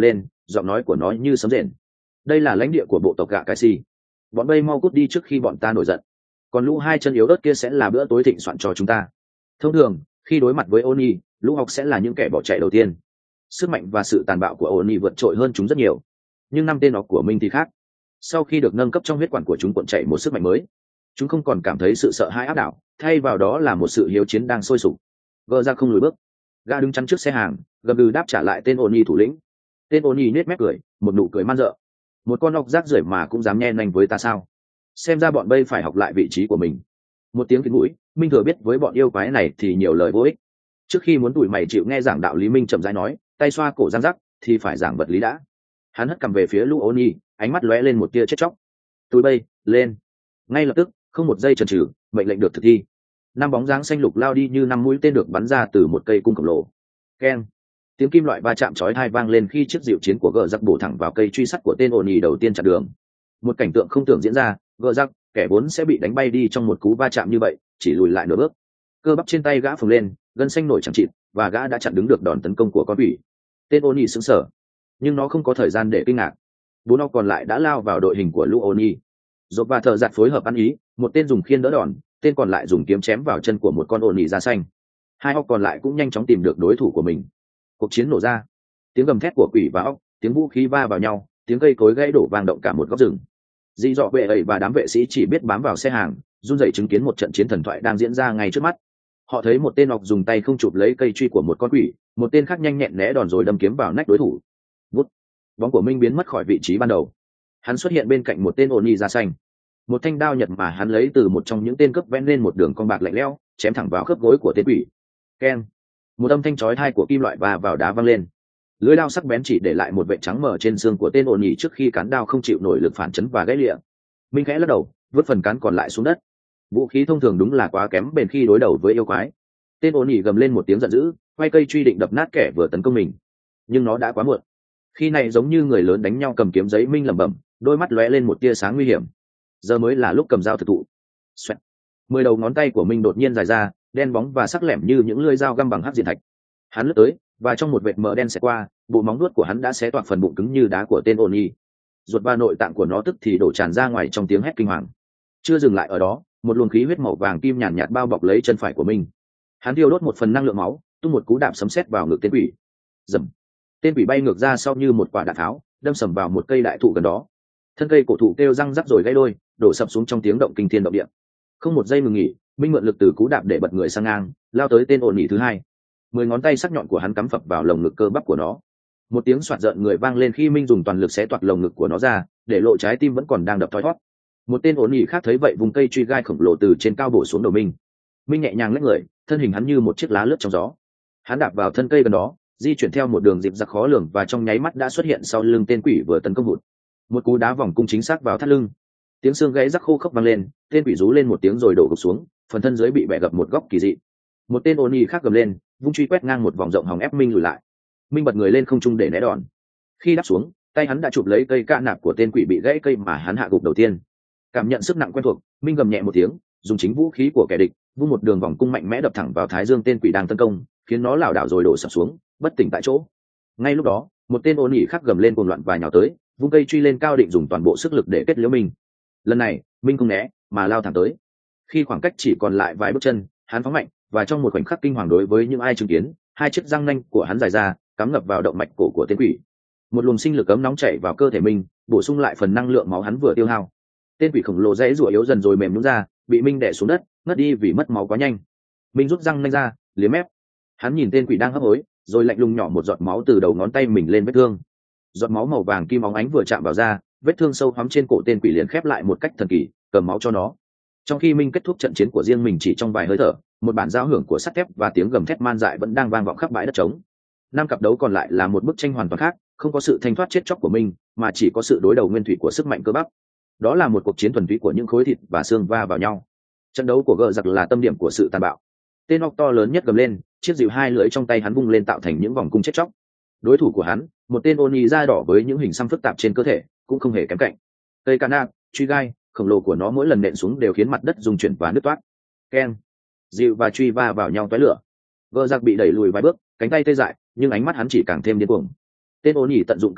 giọng nói của nó như sấm rền. Đây là lãnh địa của bộ tộc gạ cái xì, bọn bây mau cút đi trước khi bọn ta nổi giận, còn lũ hai chân yếu ớt kia sẽ là bữa tối thịnh soạn cho chúng ta. Thông thường khi đối mặt với Oni, lũ học sẽ là những kẻ bỏ chạy đầu tiên. Sức mạnh và sự tàn bạo của Oni vượt trội hơn chúng rất nhiều, nhưng năm tên học của mình thì khác. Sau khi được nâng cấp trong huyết quản của chúng cuộn chạy một sức mạnh mới, chúng không còn cảm thấy sự sợ hãi áp đảo, thay vào đó là một sự hiếu chiến đang sôi sục. Gờ ra không lùi bước, gã đứng chắn trước xe hàng, gầm gừ đáp trả lại tên Oni thủ lĩnh. Tên Oni nết mép cười, một nụ cười man dợ. Một con ọc rác rưởi mà cũng dám nhe nanh với ta sao? Xem ra bọn bây phải học lại vị trí của mình. Một tiếng kín mũi, Minh thừa biết với bọn yêu quái này thì nhiều lời vô ích. Trước khi muốn tụi mày chịu nghe giảng đạo lý, Minh chậm rãi nói, tay xoa cổ răng rắc, thì phải giảng vật lý đã. Hắn hất cầm về phía lũ Oni, ánh mắt lóe lên một tia chết chóc. Tụi bây, lên! Ngay lập tức, không một giây chần chừ, mệnh lệnh được thực thi. Năm bóng dáng xanh lục lao đi như năm mũi tên được bắn ra từ một cây cung khổng lồ. Keng! Tiếng kim loại va chạm chói tai vang lên khi chiếc dịu chiến của gờ giặc bổ thẳng vào cây truy sát của tên Oni đầu tiên chặn đường. Một cảnh tượng không tưởng diễn ra, gờ giặc, kẻ vốn sẽ bị đánh bay đi trong một cú va chạm như vậy, chỉ lùi lại nửa bước. Cơ bắp trên tay gã phồng lên, gân xanh nổi chẳng chịt, và gã đã chặn đứng được đòn tấn công của con quỷ. Tên Oni sững sờ, nhưng nó không có thời gian để kinh ngạc. Bốn óc còn lại đã lao vào đội hình của lũ Oni. Rộp và thợ giặt phối hợp ăn ý, một tên dùng khiên đỡ đòn, tên còn lại dùng kiếm chém vào chân của một con Oni da xanh. Hai óc còn lại cũng nhanh chóng tìm được đối thủ của mình. Cuộc chiến nổ ra, tiếng gầm thét của quỷ và óc, tiếng vũ khí va vào nhau, tiếng cây cối gãy đổ vang động cả một góc rừng. Dị dọ vệ ấy và đám vệ sĩ chỉ biết bám vào xe hàng, run rẩy chứng kiến một trận chiến thần thoại đang diễn ra ngay trước mắt. Họ thấy một tên ọc dùng tay không chụp lấy cây truy của một con quỷ, một tên khác nhanh nhẹn né đòn rồi đâm kiếm vào nách đối thủ. Vút, bóng của Minh biến mất khỏi vị trí ban đầu. Hắn xuất hiện bên cạnh một tên Oni da xanh. Một thanh đao nhật mà hắn lấy từ một trong những tên cướp vẽ lên một đường cong bạc lạnh lẽo, chém thẳng vào khớp gối của tên quỷ. Keng! Một âm thanh chói tai của kim loại va vào đá văng lên. Lưỡi đao sắc bén chỉ để lại một vệt trắng mờ trên xương của tên Oni trước khi cán đao không chịu nổi lực phản chấn và gãy lịa. Minh khẽ lắc đầu, vứt phần cán còn lại xuống đất. Vũ khí thông thường đúng là quá kém bền khi đối đầu với yêu quái. Tên Oni gầm lên một tiếng giận dữ, quay cây truy định đập nát kẻ vừa tấn công mình, nhưng nó đã quá muộn. Khi này giống như người lớn đánh nhau cầm kiếm giấy, Minh lẩm bẩm, đôi mắt lóe lên một tia sáng nguy hiểm. Giờ mới là lúc cầm dao thực thụ. Xoẹt. Mười đầu ngón tay của Minh đột nhiên dài ra, đen bóng và sắc lẻm như những lưỡi dao găm bằng hắc diệt thạch. Hắn lướt tới, và trong một vệt mờ đen xẹt qua, bộ móng vuốt của hắn đã xé toạc phần bụng cứng như đá của tên Oni. Ruột và nội tạng của nó tức thì đổ tràn ra ngoài trong tiếng hét kinh hoàng. Chưa dừng lại ở đó, một luồng khí huyết màu vàng kim nhàn nhạt bao bọc lấy chân phải của Minh. Hắn thiêu đốt một phần năng lượng máu, tung một cú đạp sấm sét vào ngực tên quỷ. Dầm! Tên quỷ bay ngược ra sau như một quả đạn tháo, đâm sầm vào một cây đại thụ gần đó. Thân cây cổ thụ kêu răng rắc rồi gãy đôi, đổ sập xuống trong tiếng động kinh thiên động địa. Không một giây ngừng nghỉ, Minh mượn lực từ cú đạp để bật người sang ngang, lao tới tên ổn nhỉ thứ hai. Mười ngón tay sắc nhọn của hắn cắm phập vào lồng ngực cơ bắp của nó. Một tiếng xoạt rợn người vang lên khi Minh dùng toàn lực xé toạc lồng ngực của nó ra, để lộ trái tim vẫn còn đang đập thoi thoát. Một tên ổn nhỉ khác thấy vậy vùng cây truy gai khổng lồ từ trên cao bổ xuống đầu Minh. Minh nhẹ nhàng lách người, thân hình hắn như một chiếc lá lướt trong gió. Hắn đạp vào thân cây gần đó, di chuyển theo một đường dịp giặc khó lường và trong nháy mắt đã xuất hiện sau lưng tên quỷ vừa tấn công hụt. Một cú đá vòng cung chính xác vào thắt lưng. Tiếng xương gãy rắc khô khốc vang lên, tên quỷ rú lên một tiếng rồi đổ gục xuống, phần thân dưới bị bẻ gập một góc kỳ dị. Một tên ôn y khác gầm lên, vung truy quét ngang một vòng rộng hòng ép Minh lùi lại. Minh bật người lên không trung để né đòn. Khi đáp xuống, tay hắn đã chụp lấy cây cạ nạp của tên quỷ bị gãy cây mà hắn hạ gục đầu tiên. Cảm nhận sức nặng quen thuộc, Minh gầm nhẹ một tiếng, dùng chính vũ khí của kẻ địch, vung một đường vòng cung mạnh mẽ đập thẳng vào thái dương tên quỷ đang tấn công, khiến nó lảo đảo rồi đổ sập xuống, bất tỉnh tại chỗ. Ngay lúc đó, một tên ôn y khác gầm lên cuồng loạn và nhào tới, vung cây truy lên cao định dùng toàn bộ sức lực để kết liễu Minh. Lần này, Minh không né, mà lao thẳng tới. Khi khoảng cách chỉ còn lại vài bước chân, hắn phóng mạnh, và trong một khoảnh khắc kinh hoàng đối với những ai chứng kiến, hai chiếc răng nanh của hắn dài ra, cắm ngập vào động mạch cổ của tên quỷ. Một luồng sinh lực ấm nóng chảy vào cơ thể Minh, bổ sung lại phần năng lượng máu hắn vừa tiêu hao. Tên quỷ khổng lồ dãy rủa yếu dần rồi mềm nhũn ra, bị Minh đè xuống đất, ngất đi vì mất máu quá nhanh. Minh rút răng nanh ra, liếm mép. Hắn nhìn tên quỷ đang hấp hối, rồi lạnh lùng nhỏ một giọt máu từ đầu ngón tay mình lên vết thương. Giọt máu màu vàng kim óng ánh vừa chạm vào da, vết thương sâu hoắm trên cổ tên quỷ liền khép lại một cách thần kỳ, cầm máu cho nó. Trong khi Minh kết thúc trận chiến của riêng mình chỉ trong vài hơi thở, một bản giao hưởng của sắt thép và tiếng gầm thét man dại vẫn đang vang vọng khắp bãi đất trống. Năm cặp đấu còn lại là một bức tranh hoàn toàn khác, không có sự thanh thoát chết chóc của Minh, mà chỉ có sự đối đầu nguyên thủy của sức mạnh cơ bắp. Đó là một cuộc chiến thuần túy của những khối thịt và xương va vào nhau. Trận đấu của gờ giặc là tâm điểm của sự tàn bạo. Tên óc to lớn nhất gầm lên, chiếc dịu hai lưỡi trong tay hắn vung lên tạo thành những vòng cung chết chóc. Đối thủ của hắn, một tên ôn y da đỏ với những hình xăm phức tạp trên cơ thể, cũng không hề kém cạnh. Cây cana, truy gai khổng lồ của nó mỗi lần nện xuống đều khiến mặt đất rung chuyển và nứt toát. Keng, dịu và truy va vào nhau tóe lửa. Gờ giặc bị đẩy lùi vài bước, cánh tay tê dại, nhưng ánh mắt hắn chỉ càng thêm điên cuồng. Tên ôn y tận dụng cơ hội,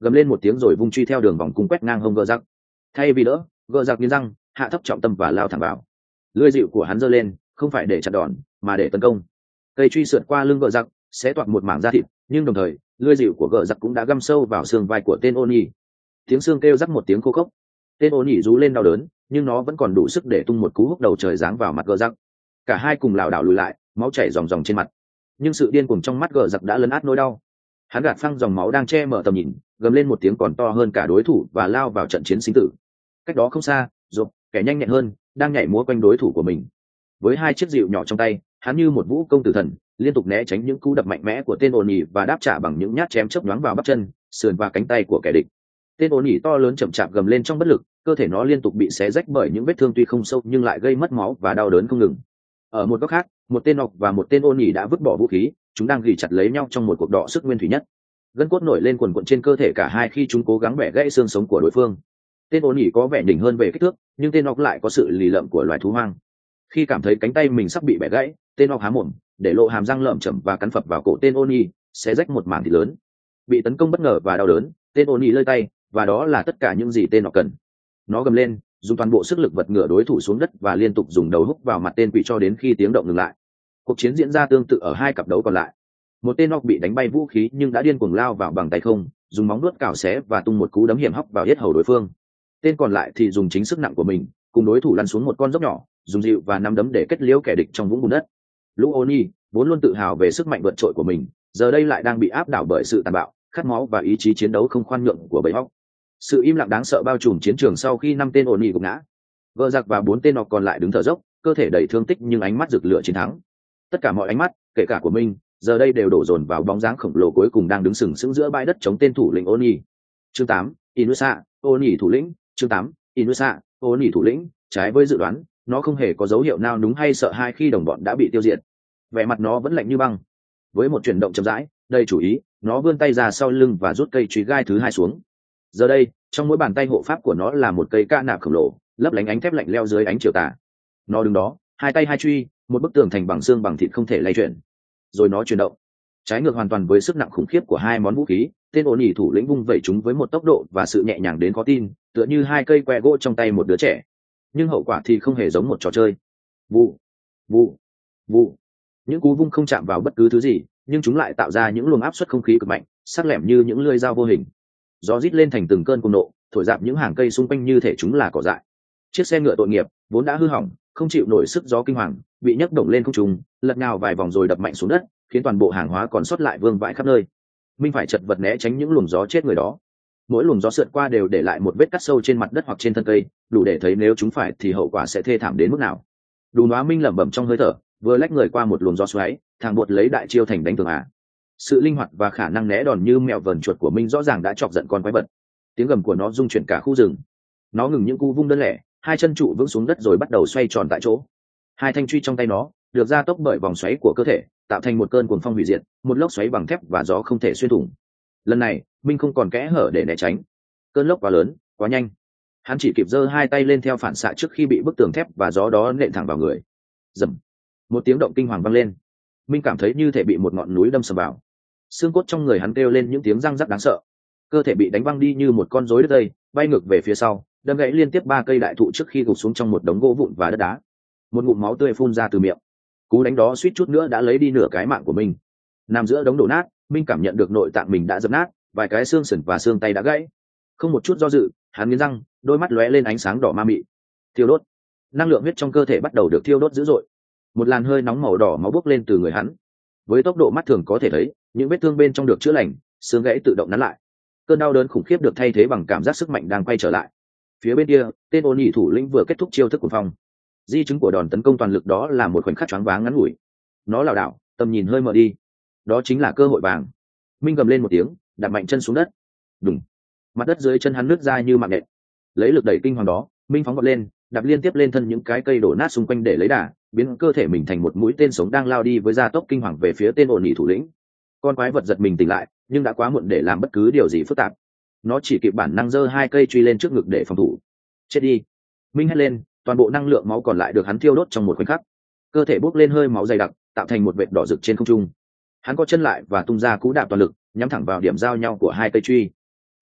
gầm lên một tiếng rồi vung truy theo đường vòng cung quét ngang hông gờ giặc. Thay vì đỡ, gờ giặc nghiến răng, hạ thấp trọng tâm và lao thẳng vào. Lưỡi dịu của hắn giơ lên, không phải để chặn đòn, mà để tấn công. Cây truy sượt qua lưng gờ giặc, xé toạc một mảng da thịt, nhưng đồng thời, lưỡi dịu của gờ giặc cũng đã găm sâu vào xương vai của tên Oni. Tiếng xương kêu rắc một tiếng khô khốc. Tên Oni rú lên đau đớn, nhưng nó vẫn còn đủ sức để tung một cú húc đầu trời giáng vào mặt gờ giặc. Cả hai cùng lảo đảo lùi lại, máu chảy ròng ròng trên mặt. Nhưng sự điên cuồng trong mắt gờ giặc đã lấn át nỗi đau. Hắn gạt phăng dòng máu đang che mở tầm nhìn, gầm lên một tiếng còn to hơn cả đối thủ và lao vào trận chiến sinh tử. Cách đó không xa, Rộp, kẻ nhanh nhẹn hơn, đang nhảy múa quanh đối thủ của mình. Với hai chiếc dịu nhỏ trong tay, hắn như một vũ công tử thần, liên tục né tránh những cú đập mạnh mẽ của tên Oni và đáp trả bằng những nhát chém chớp nhoáng vào bắp chân, sườn và cánh tay của kẻ địch. Tên Oni to lớn chậm chạp gầm lên trong bất lực, cơ thể nó liên tục bị xé rách bởi những vết thương tuy không sâu nhưng lại gây mất máu và đau đớn không ngừng. Ở một góc khác, một tên Ngọc và một tên Oni đã vứt bỏ vũ khí, chúng đang gỉ chặt lấy nhau trong một cuộc đọ sức nguyên thủy nhất. Gân cốt nổi lên quần quật trên cơ thể cả hai khi chúng cố gắng bẻ gãy xương sống của đối phương. Tên Oni có vẻ đỉnh hơn về kích thước, nhưng tên Ngọc lại có sự lì lợm của loài thú hoang. Khi cảm thấy cánh tay mình sắp bị bẻ gãy, tên Ngọc há mồm, để lộ hàm răng lởm chởm và cắn phập vào cổ tên Oni, xé rách một mảng thịt lớn. Bị tấn công bất ngờ và đau đớn, tên Oni lơi tay, và đó là tất cả những gì tên Ngọc cần. Nó gầm lên, dùng toàn bộ sức lực vật ngửa đối thủ xuống đất và liên tục dùng đầu húc vào mặt tên quỷ cho đến khi tiếng động ngừng lại. Cuộc chiến diễn ra tương tự ở hai cặp đấu còn lại. Một tên Ngọc bị đánh bay vũ khí nhưng đã điên cuồng lao vào bằng tay không, dùng móng vuốt cào xé và tung một cú đấm hiểm hóc vào yết hầu đối phương. Tên còn lại thì dùng chính sức nặng của mình, cùng đối thủ lăn xuống một con dốc nhỏ, dùng dịu và nắm đấm để kết liễu kẻ địch trong vũng bùn đất. Lũ Oni vốn luôn tự hào về sức mạnh vượt trội của mình, giờ đây lại đang bị áp đảo bởi sự tàn bạo, khát máu và ý chí chiến đấu không khoan nhượng của bầy hóc. Sự im lặng đáng sợ bao trùm chiến trường sau khi năm tên Oni gục ngã. Gờ giặc và bốn tên Ngọc còn lại đứng thở dốc, cơ thể đầy thương tích nhưng ánh mắt rực lửa chiến thắng. Tất cả mọi ánh mắt, kể cả của mình, giờ đây đều đổ dồn vào bóng dáng khổng lồ cuối cùng đang đứng sừng sững giữa bãi đất chống tên thủ lĩnh Oni. Chương tám, Inusa, Oni thủ lĩnh. Chương tám, Inusa, Oni thủ lĩnh. Trái với dự đoán, nó không hề có dấu hiệu nào đúng hay sợ hãi khi đồng bọn đã bị tiêu diệt. Vẻ mặt nó vẫn lạnh như băng. Với một chuyển động chậm rãi, đầy chủ ý, nó vươn tay ra sau lưng và rút cây chùy gai thứ hai xuống. Giờ đây, trong mỗi bàn tay hộ pháp của nó là một cây ca nạp khổng lồ, lấp lánh ánh thép lạnh leo dưới ánh chiều tà. Nó đứng đó, hai tay hai truy, một bức tường thành bằng xương bằng thịt không thể lay chuyển. Rồi nó chuyển động. Trái ngược hoàn toàn với sức nặng khủng khiếp của hai món vũ khí, tên Oni thủ lĩnh vung vẩy chúng với một tốc độ và sự nhẹ nhàng đến khó tin, tựa như hai cây que gỗ trong tay một đứa trẻ. Nhưng hậu quả thì không hề giống một trò chơi. Vụ, vụ, vụ. Những cú vung không chạm vào bất cứ thứ gì, nhưng chúng lại tạo ra những luồng áp suất không khí cực mạnh, sắc lẻm như những lưỡi dao vô hình. Gió rít lên thành từng cơn cuồng nộ, thổi rạp những hàng cây xung quanh như thể chúng là cỏ dại. Chiếc xe ngựa tội nghiệp vốn đã hư hỏng, không chịu nổi sức gió kinh hoàng, bị nhấc động lên không trung, lật nhào vài vòng rồi đập mạnh xuống đất, khiến toàn bộ hàng hóa còn sót lại vương vãi khắp nơi. Minh phải chật vật né tránh những luồng gió chết người đó. Mỗi luồng gió sượt qua đều để lại một vết cắt sâu trên mặt đất hoặc trên thân cây, đủ để thấy nếu chúng phải thì hậu quả sẽ thê thảm đến mức nào. Đù Nóa Minh lẩm bẩm trong hơi thở, vừa lách người qua một luồng gió xoáy, thằng bột lấy đại chiêu thành đánh tường à. Sự linh hoạt và khả năng né đòn như mèo vờn chuột của Minh rõ ràng đã chọc giận con quái vật. Tiếng gầm của nó rung chuyển cả khu rừng. Nó ngừng những cú vung đơn lẻ, hai chân trụ vững xuống đất rồi bắt đầu xoay tròn tại chỗ. Hai thanh truy trong tay nó được gia tốc bởi vòng xoáy của cơ thể, tạo thành một cơn cuồng phong hủy diệt, một lốc xoáy bằng thép và gió không thể xuyên thủng. Lần này, Minh không còn kẽ hở để né tránh. Cơn lốc quá lớn, quá nhanh. Hắn chỉ kịp giơ hai tay lên theo phản xạ trước khi bị bức tường thép và gió đó nện thẳng vào người. Rầm. Một tiếng động kinh hoàng vang lên. Minh cảm thấy như thể bị một ngọn núi đâm sầm vào. Xương cốt trong người hắn kêu lên những tiếng răng rắc đáng sợ. Cơ thể bị đánh văng đi như một con rối đất dây, bay ngược về phía sau, đâm gãy liên tiếp ba cây đại thụ trước khi gục xuống trong một đống gỗ vụn và đất đá. Một ngụm máu tươi phun ra từ miệng. Cú đánh đó suýt chút nữa đã lấy đi nửa cái mạng của mình. Nằm giữa đống đổ nát, Minh cảm nhận được nội tạng mình đã dập nát, vài cái xương sườn và xương tay đã gãy. Không một chút do dự, hắn nghiến răng, đôi mắt lóe lên ánh sáng đỏ ma mị. Thiêu đốt. Năng lượng huyết trong cơ thể bắt đầu được thiêu đốt dữ dội. Một làn hơi nóng màu đỏ máu bốc lên từ người hắn. Với tốc độ mắt thường có thể thấy, những vết thương bên trong được chữa lành, xương gãy tự động nắn lại. Cơn đau đớn khủng khiếp được thay thế bằng cảm giác sức mạnh đang quay trở lại. Phía bên kia, tên Oni thủ lĩnh vừa kết thúc chiêu thức cuồng phong. Di chứng của đòn tấn công toàn lực đó là một khoảnh khắc choáng váng ngắn ngủi. Nó lảo đảo, tầm nhìn hơi mờ đi. Đó chính là cơ hội vàng. Minh gầm lên một tiếng, đặt mạnh chân xuống đất. Đùng. Mặt đất dưới chân hắn nứt ra như mạng nện. Lấy lực đẩy kinh hoàng đó, Minh phóng vọt lên, đạp liên tiếp lên thân những cái cây đổ nát xung quanh để lấy đà, biến cơ thể mình thành một mũi tên sống đang lao đi với gia tốc kinh hoàng về phía tên Oni thủ lĩnh. Con quái vật giật mình tỉnh lại, nhưng đã quá muộn để làm bất cứ điều gì phức tạp. Nó chỉ kịp bản năng giơ hai cây truy lên trước ngực để phòng thủ. Chết đi. Minh hét lên, toàn bộ năng lượng máu còn lại được hắn thiêu đốt trong một khoảnh khắc. Cơ thể bốc lên hơi máu dày đặc, tạo thành một vệt đỏ rực trên không trung. Hắn co chân lại và tung ra cú đạp toàn lực, nhắm thẳng vào điểm giao nhau của hai cây truy.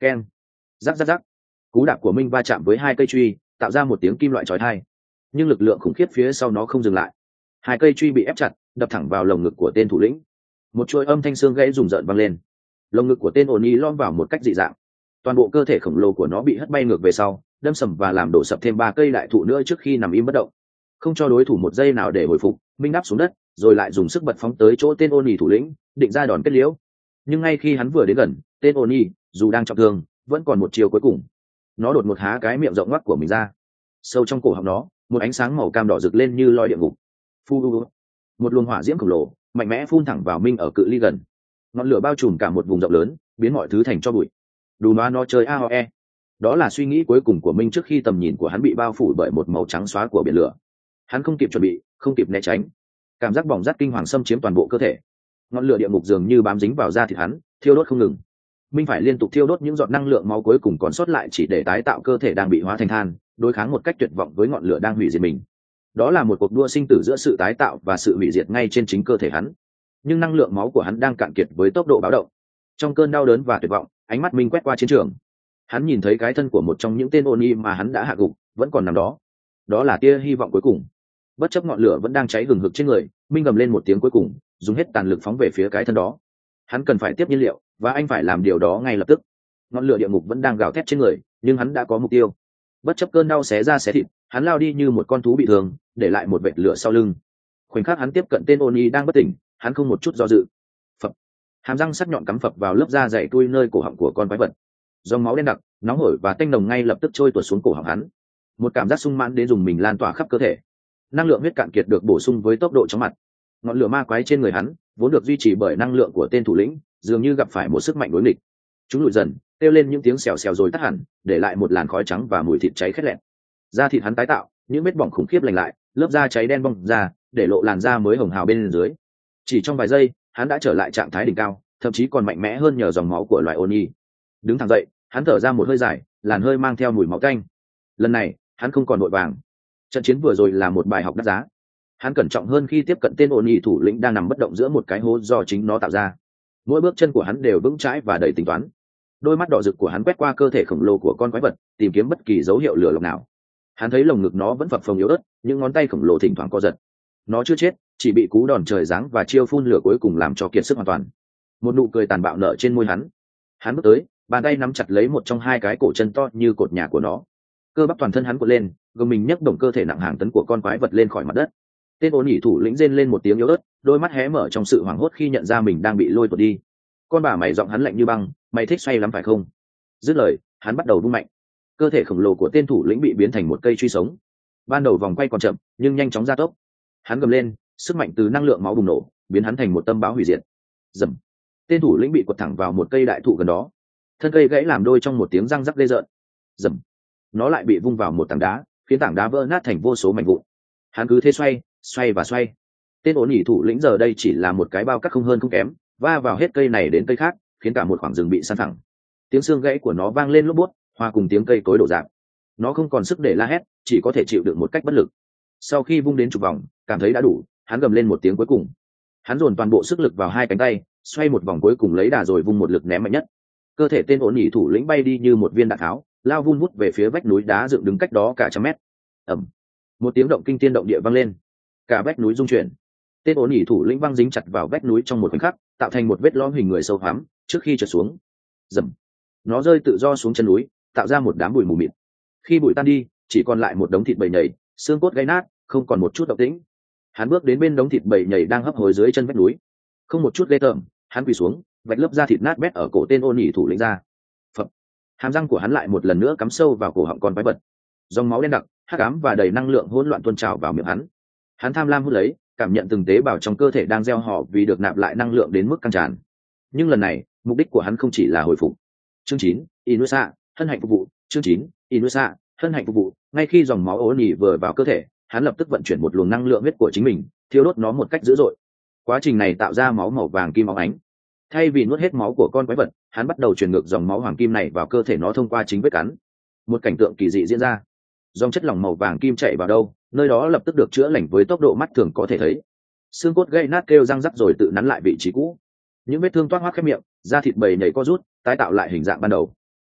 keng, rắc rắc rắc. Cú đạp của Minh va chạm với hai cây truy, tạo ra một tiếng kim loại chói tai, nhưng lực lượng khủng khiếp phía sau nó không dừng lại. Hai cây truy bị ép chặt, đập thẳng vào lồng ngực của tên thủ lĩnh. Một chuỗi âm thanh xương gãy rùng rợn vang lên. Lồng ngực của tên Oni lom vào một cách dị dạng, toàn bộ cơ thể khổng lồ của nó bị hất bay ngược về sau, đâm sầm và làm đổ sập thêm ba cây đại thụ nữa trước khi nằm im bất động. Không cho đối thủ một giây nào để hồi phục, Minh đáp xuống đất, rồi lại dùng sức bật phóng tới chỗ tên Oni thủ lĩnh, định ra đòn kết liễu. Nhưng ngay khi hắn vừa đến gần, tên Oni, dù đang trọng thương, vẫn còn một chiều cuối cùng. Nó đột một há cái miệng rộng ngoác của mình ra. Sâu trong cổ họng nó, một ánh sáng màu cam đỏ rực lên như loi địa ngục. Phu, một luồng hỏa diễm khổng lồ mạnh mẽ phun thẳng vào Minh ở cự ly gần. Ngọn lửa bao trùm cả một vùng rộng lớn, biến mọi thứ thành tro bụi. Đủ nó nó chơi a ho e. Đó là suy nghĩ cuối cùng của Minh trước khi tầm nhìn của hắn bị bao phủ bởi một màu trắng xóa của biển lửa. Hắn không kịp chuẩn bị, không kịp né tránh. Cảm giác bỏng rát kinh hoàng xâm chiếm toàn bộ cơ thể. Ngọn lửa địa ngục dường như bám dính vào da thịt hắn, thiêu đốt không ngừng. Minh phải liên tục thiêu đốt những giọt năng lượng máu cuối cùng còn sót lại chỉ để tái tạo cơ thể đang bị hóa thành than, đối kháng một cách tuyệt vọng với ngọn lửa đang hủy diệt mình. Đó là một cuộc đua sinh tử giữa sự tái tạo và sự hủy diệt ngay trên chính cơ thể hắn. Nhưng năng lượng máu của hắn đang cạn kiệt với tốc độ báo động. Trong cơn đau đớn và tuyệt vọng, ánh mắt Minh quét qua chiến trường. Hắn nhìn thấy cái thân của một trong những tên Oni mà hắn đã hạ gục, vẫn còn nằm đó. Đó là tia hy vọng cuối cùng. Bất chấp ngọn lửa vẫn đang cháy hừng hực trên người, Minh gầm lên một tiếng cuối cùng, dùng hết tàn lực phóng về phía cái thân đó. Hắn cần phải tiếp nhiên liệu, và anh phải làm điều đó ngay lập tức. Ngọn lửa địa ngục vẫn đang gào thét trên người, nhưng hắn đã có mục tiêu. Bất chấp cơn đau xé da xé thịt, hắn lao đi như một con thú bị thương, để lại một vệt lửa sau lưng. Khoảnh khắc hắn tiếp cận tên Oni đang bất tỉnh, hắn không một chút do dự. Phập. Hàm răng sắc nhọn cắm phập vào lớp da dày tui nơi cổ họng của con quái vật. Dòng máu đen đặc, nóng hổi và tanh nồng ngay lập tức trôi tuột xuống cổ họng hắn. Một cảm giác sung mãn đến dùng mình lan tỏa khắp cơ thể. Năng lượng huyết cạn kiệt được bổ sung với tốc độ chóng mặt. Ngọn lửa ma quái trên người hắn, vốn được duy trì bởi năng lượng của tên thủ lĩnh, dường như gặp phải một sức mạnh đối nghịch. Chúng lùi dần, kêu lên những tiếng xèo xèo rồi tắt hẳn, để lại một làn khói trắng và mùi thịt cháy khét lẹt. Da thịt hắn tái tạo, những vết bỏng khủng khiếp lành lại, lớp da cháy đen bong ra, để lộ làn da mới hồng hào bên dưới. Chỉ trong vài giây, hắn đã trở lại trạng thái đỉnh cao, thậm chí còn mạnh mẽ hơn nhờ dòng máu của loài Oni. Đứng thẳng dậy, hắn thở ra một hơi dài, làn hơi mang theo mùi máu tanh. Lần này, hắn không còn vội vàng. Trận chiến vừa rồi là một bài học đắt giá. Hắn cẩn trọng hơn khi tiếp cận tên Oni thủ lĩnh đang nằm bất động giữa một cái hố do chính nó tạo ra. Mỗi bước chân của hắn đều vững chãi và đầy tính toán. Đôi mắt đỏ rực của hắn quét qua cơ thể khổng lồ của con quái vật, tìm kiếm bất kỳ dấu hiệu lửa lọc nào. Hắn thấy lồng ngực nó vẫn phập phồng yếu ớt, những ngón tay khổng lồ thỉnh thoảng co giật. Nó chưa chết, chỉ bị cú đòn trời giáng và chiêu phun lửa cuối cùng làm cho kiệt sức hoàn toàn. Một nụ cười tàn bạo nở trên môi hắn. Hắn bước tới, bàn tay nắm chặt lấy một trong hai cái cổ chân to như cột nhà của nó. Cơ bắp toàn thân hắn cuộn lên, gồng mình nhấc động cơ thể nặng hàng tấn của con quái vật lên khỏi mặt đất. Tên ôn nhị thủ lĩnh rên lên một tiếng yếu ớt, đôi mắt hé mở trong sự hoảng hốt khi nhận ra mình đang bị lôi tuột đi. Con bà mày giọng hắn lạnh như băng, mày thích xoay lắm phải không? Dứt lời, hắn bắt đầu vung mạnh. Cơ thể khổng lồ của tên thủ lĩnh bị biến thành một cây truy sống. Ban đầu vòng quay còn chậm, nhưng nhanh chóng gia tốc. Hắn gầm lên, sức mạnh từ năng lượng máu bùng nổ, biến hắn thành một tâm báo hủy diệt. Dầm. Tên thủ lĩnh bị quật thẳng vào một cây đại thụ gần đó. Thân cây gãy làm đôi trong một tiếng răng rắc ghê rợn. Dầm. Nó lại bị vung vào một tảng đá, khiến tảng đá vỡ nát thành vô số mảnh vụn. Hắn cứ thế xoay, xoay và xoay. Tên ổn nhị thủ lĩnh giờ đây chỉ là một cái bao cát không hơn không kém, va vào hết cây này đến cây khác, khiến cả một khoảng rừng bị san phẳng. Tiếng xương gãy của nó vang lên lốp bút, hòa cùng tiếng cây cối đổ rạp. Nó không còn sức để la hét, chỉ có thể chịu đựng một cách bất lực. Sau khi vung đến chục vòng, cảm thấy đã đủ, hắn gầm lên một tiếng cuối cùng. Hắn dồn toàn bộ sức lực vào hai cánh tay, xoay một vòng cuối cùng lấy đà rồi vung một lực ném mạnh nhất. Cơ thể tên ổn nhị thủ lĩnh bay đi như một viên đạn tháo, lao vun vút về phía vách núi đá dựng đứng cách đó cả trăm mét. Ầm. Một tiếng động kinh thiên động địa vang lên, cả vách núi rung chuyển. Tên ổn nhị thủ lĩnh văng dính chặt vào vách núi trong một khoảnh khắc, tạo thành một vết lõm hình người sâu hoắm trước khi trượt xuống. Dầm. Nó rơi tự do xuống chân núi, tạo ra một đám bụi mù mịt. Khi bụi tan đi, chỉ còn lại một đống thịt bầy nhầy, xương cốt gãy nát, không còn một chút động tĩnh. Hắn bước đến bên đống thịt bầy nhầy đang hấp hối dưới chân vách núi, không một chút ghê tởm, hắn quỳ xuống, vạch lớp da thịt nát bét ở cổ tên ôn nhị thủ lĩnh ra. Phập. Hàm răng của hắn lại một lần nữa cắm sâu vào cổ họng con quái vật. Dòng máu đen đặc, hắc ám và đầy năng lượng hỗn loạn tuôn trào vào miệng hắn. Hắn tham lam hút lấy, cảm nhận từng tế bào trong cơ thể đang gieo họ vì được nạp lại năng lượng đến mức căng tràn. Nhưng lần này, mục đích của hắn không chỉ là hồi phục. Chương chín, Inusa, hân hạnh phục vụ. Chương chín, Inusa, hân hạnh phục vụ. Ngay khi dòng máu ôn nhị vừa vào cơ thể, hắn lập tức vận chuyển một luồng năng lượng huyết của chính mình, thiêu đốt nó một cách dữ dội. Quá trình này tạo ra máu màu vàng kim óng ánh. Thay vì nuốt hết máu của con quái vật, hắn bắt đầu truyền ngược dòng máu hoàng kim này vào cơ thể nó thông qua chính vết cắn. Một cảnh tượng kỳ dị diễn ra. Dòng chất lỏng màu vàng kim chạy vào đâu, nơi đó lập tức được chữa lành với tốc độ mắt thường có thể thấy. Xương cốt gãy nát kêu răng rắc rồi tự nắn lại vị trí cũ. Những vết thương toát hoác khép miệng, da thịt bầy nhảy co rút, tái tạo lại hình dạng ban đầu.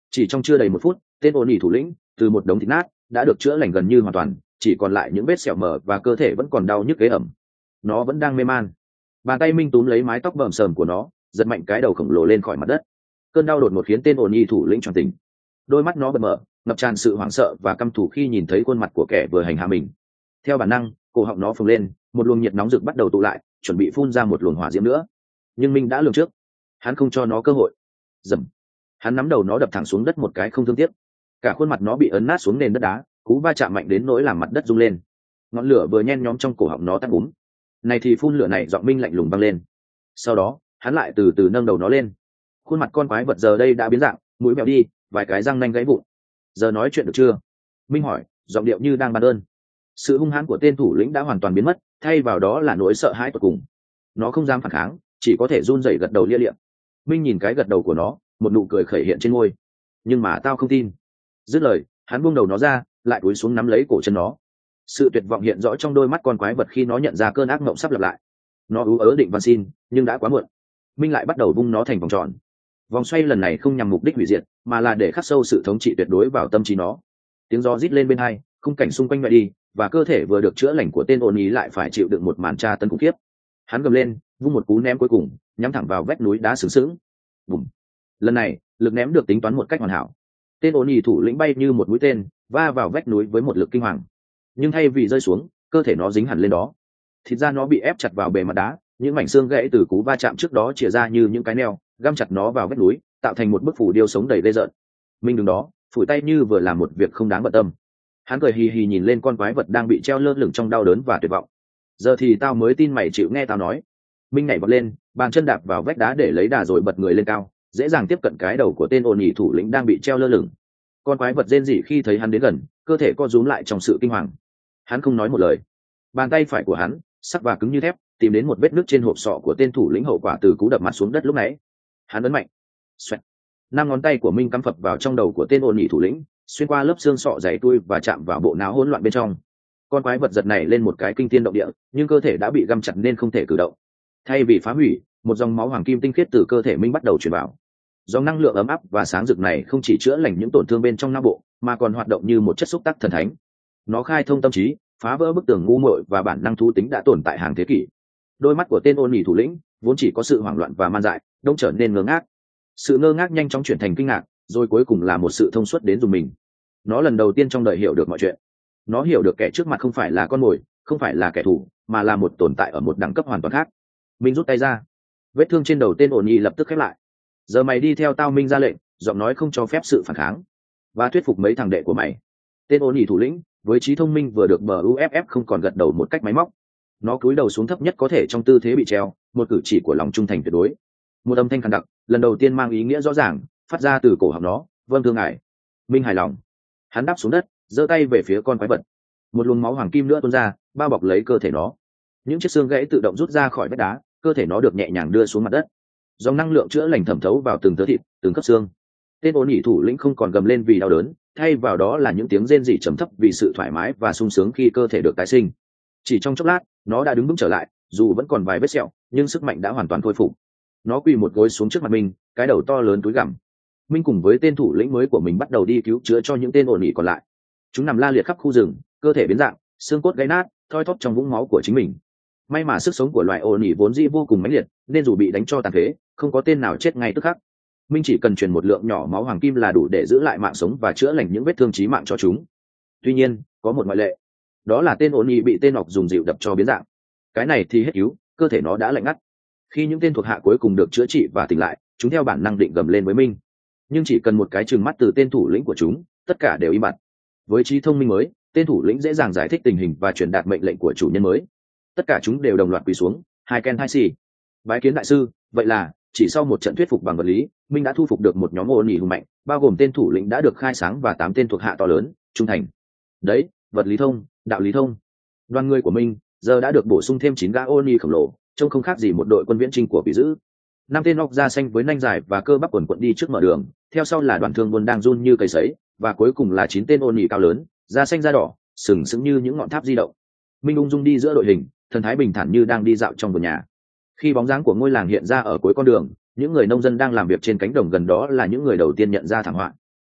Chỉ trong chưa đầy một phút, tên ôn nhị thủ lĩnh từ một đống thịt nát đã được chữa lành gần như hoàn toàn, chỉ còn lại những vết sẹo mờ và cơ thể vẫn còn đau nhức ghê ẩm. Nó vẫn đang mê man. Bàn tay Minh túm lấy mái tóc bờm sờm của nó, giật mạnh cái đầu khổng lồ lên khỏi mặt đất. Cơn đau đột ngột khiến tên ôn nhị thủ lĩnh choàng tỉnh. Đôi mắt nó bật mở, ngập tràn sự hoảng sợ và căm thù khi nhìn thấy khuôn mặt của kẻ vừa hành hạ mình. Theo bản năng, cổ họng nó phồng lên, một luồng nhiệt nóng rực bắt đầu tụ lại, chuẩn bị phun ra một luồng hỏa diễm nữa. Nhưng Minh đã lường trước, hắn không cho nó cơ hội. Dầm. Hắn nắm đầu nó đập thẳng xuống đất một cái không thương tiếc. Cả khuôn mặt nó bị ấn nát xuống nền đất đá, cú va chạm mạnh đến nỗi làm mặt đất rung lên. Ngọn lửa vừa nhen nhóm trong cổ họng nó tắt úm. Này thì phun lửa này, giọng Minh lạnh lùng vang lên. Sau đó, hắn lại từ từ nâng đầu nó lên. Khuôn mặt con quái vật giờ đây đã biến dạng, mũi mèo đi, vài cái răng nanh gãy vụn. Giờ nói chuyện được chưa? Minh hỏi, giọng điệu như đang ban ơn. Sự hung hãn của tên thủ lĩnh đã hoàn toàn biến mất, thay vào đó là nỗi sợ hãi tột cùng. Nó không dám phản kháng, chỉ có thể run rẩy gật đầu lia lịa. Minh nhìn cái gật đầu của nó, một nụ cười khởi hiện trên môi. Nhưng mà tao không tin. Dứt lời, hắn buông đầu nó ra, lại cúi xuống nắm lấy cổ chân nó. Sự tuyệt vọng hiện rõ trong đôi mắt con quái vật khi nó nhận ra cơn ác mộng sắp lặp lại. Nó ú ớ định van xin, nhưng đã quá muộn. Minh lại bắt đầu vung nó thành vòng tròn. Vòng xoay lần này không nhằm mục đích hủy diệt, mà là để khắc sâu sự thống trị tuyệt đối vào tâm trí nó. Tiếng gió rít lên bên hai, khung cảnh xung quanh loại đi, và cơ thể vừa được chữa lành của tên ôn ý lại phải chịu đựng một màn tra tấn khủng khiếp. Hắn gầm lên, vung một cú ném cuối cùng, nhắm thẳng vào vách núi đá sừng sững. Bùm. Lần này, lực ném được tính toán một cách hoàn hảo. Tên ôn ý thủ lĩnh bay như một mũi tên, va vào vách núi với một lực kinh hoàng. Nhưng thay vì rơi xuống, cơ thể nó dính hẳn lên đó. Thịt da nó bị ép chặt vào bề mặt đá, những mảnh xương gãy từ cú va chạm trước đó chìa ra như những cái neo, găm chặt nó vào vách núi, tạo thành một bức phủ điêu sống đầy ghê rợn. Minh đứng đó, phủi tay như vừa làm một việc không đáng bận tâm. Hắn cười hì hì nhìn lên con quái vật đang bị treo lơ lửng trong đau đớn và tuyệt vọng. Giờ thì tao mới tin mày chịu nghe tao nói. Minh nhảy bật lên, bàn chân đạp vào vách đá để lấy đà rồi bật người lên cao, dễ dàng tiếp cận cái đầu của tên ôn nhị thủ lĩnh đang bị treo lơ lửng. Con quái vật rên rỉ khi thấy hắn đến gần, cơ thể co rúm lại trong sự kinh hoàng. Hắn không nói một lời. Bàn tay phải của hắn, sắc và cứng như thép, tìm đến một vết nứt trên hộp sọ của tên thủ lĩnh hậu quả từ cú đập mặt xuống đất lúc nãy. Hắn ấn mạnh. Xoẹt. Năm ngón tay của Minh cắm phập vào trong đầu của tên ôn nhị thủ lĩnh, xuyên qua lớp xương sọ dày tui và chạm vào bộ não hỗn loạn bên trong. Con quái vật giật này lên một cái kinh thiên động địa, nhưng cơ thể đã bị găm chặt nên không thể cử động. Thay vì phá hủy, một dòng máu hoàng kim tinh khiết từ cơ thể Minh bắt đầu truyền vào. Dòng năng lượng ấm áp và sáng rực này không chỉ chữa lành những tổn thương bên trong não bộ, mà còn hoạt động như một chất xúc tác thần thánh. Nó khai thông tâm trí, phá vỡ bức tường ngu muội và bản năng thú tính đã tồn tại hàng thế kỷ. Đôi mắt của tên ôn nhị thủ lĩnh vốn chỉ có sự hoảng loạn và man dại, đông trở nên ngơ ngác. Sự ngơ ngác nhanh chóng chuyển thành kinh ngạc, rồi cuối cùng là một sự thông suốt đến dùng mình. Nó lần đầu tiên trong đời hiểu được mọi chuyện. Nó hiểu được kẻ trước mặt không phải là con mồi, không phải là kẻ thù, mà là một tồn tại ở một đẳng cấp hoàn toàn khác. Minh rút tay ra, vết thương trên đầu tên ôn nhị lập tức khép lại. Giờ mày đi theo tao. Minh ra lệnh, giọng nói không cho phép sự phản kháng, và thuyết phục mấy thằng đệ của mày. Tên ôn nhị thủ lĩnh với trí thông minh vừa được bờ u ép ép không còn gật đầu một cách máy móc. Nó cúi đầu xuống thấp nhất có thể trong tư thế bị treo, một cử chỉ của lòng trung thành tuyệt đối. Một âm thanh khàn đặc, lần đầu tiên mang ý nghĩa rõ ràng, phát ra từ cổ họng nó. Vâng thưa ngài. Minh hài lòng. Hắn đáp xuống đất, giơ tay về phía con quái vật. Một luồng máu hoàng kim nữa tuôn ra, bao bọc lấy cơ thể nó. Những chiếc xương gãy tự động rút ra khỏi vách đá, cơ thể nó được nhẹ nhàng đưa xuống mặt đất. Dòng năng lượng chữa lành thẩm thấu vào từng tớ thịt, từng khớp xương. Tên ôn nhị thủ lĩnh không còn gầm lên vì đau đớn, thay vào đó là những tiếng rên rỉ trầm thấp vì sự thoải mái và sung sướng khi cơ thể được tái sinh. Chỉ trong chốc lát, nó đã đứng vững trở lại, dù vẫn còn vài vết sẹo, nhưng sức mạnh đã hoàn toàn khôi phục. Nó quỳ một gối xuống trước mặt mình, cái đầu to lớn túi gằm. Minh cùng với tên thủ lĩnh mới của mình bắt đầu đi cứu chữa cho những tên ổn ỉ còn lại. Chúng nằm la liệt khắp khu rừng, cơ thể biến dạng, xương cốt gãy nát, thoi thóp trong vũng máu của chính mình. May mà sức sống của loài ổn ỉ vốn dĩ vô cùng mãnh liệt, nên dù bị đánh cho tàn phế, không có tên nào chết ngay tức khắc. Minh chỉ cần truyền một lượng nhỏ máu hoàng kim là đủ để giữ lại mạng sống và chữa lành những vết thương chí mạng cho chúng. Tuy nhiên, có một ngoại lệ, đó là tên ổn ỉ bị tên ọc dùng dịu đập cho biến dạng. Cái này thì hết cứu, cơ thể nó đã lạnh ngắt. Khi những tên thuộc hạ cuối cùng được chữa trị và tỉnh lại, chúng theo bản năng định gầm lên với Minh. Nhưng chỉ cần một cái trừng mắt từ tên thủ lĩnh của chúng, tất cả đều im bặt. Với trí thông minh mới, tên thủ lĩnh dễ dàng giải thích tình hình và truyền đạt mệnh lệnh của chủ nhân mới. Tất cả chúng đều đồng loạt quỳ xuống, hai ken hai xì. Bái kiến đại sư. Vậy là chỉ sau một trận thuyết phục bằng vật lý, Minh đã thu phục được một nhóm ôn ỉ hùng mạnh, bao gồm tên thủ lĩnh đã được khai sáng và tám tên thuộc hạ to lớn, trung thành. Đấy, vật lý thông, đạo lý thông. Đoàn người của Minh giờ đã được bổ sung thêm chín gã ôn ỉ khổng lồ, trông không khác gì một đội quân viễn chinh của quỷ dữ. Năm tên óc da xanh với nanh dài và cơ bắp quần quận đi trước mở đường, theo sau là đoàn thương quân đang run như cây sấy, và cuối cùng là chín tên ôn ỉ cao lớn, da xanh da đỏ, sừng sững như những ngọn tháp di động. Minh ung dung đi giữa đội hình, thần thái bình thản như đang đi dạo trong vườn nhà. Khi bóng dáng của ngôi làng hiện ra ở cuối con đường, những người nông dân đang làm việc trên cánh đồng gần đó là những người đầu tiên nhận ra thảm họa.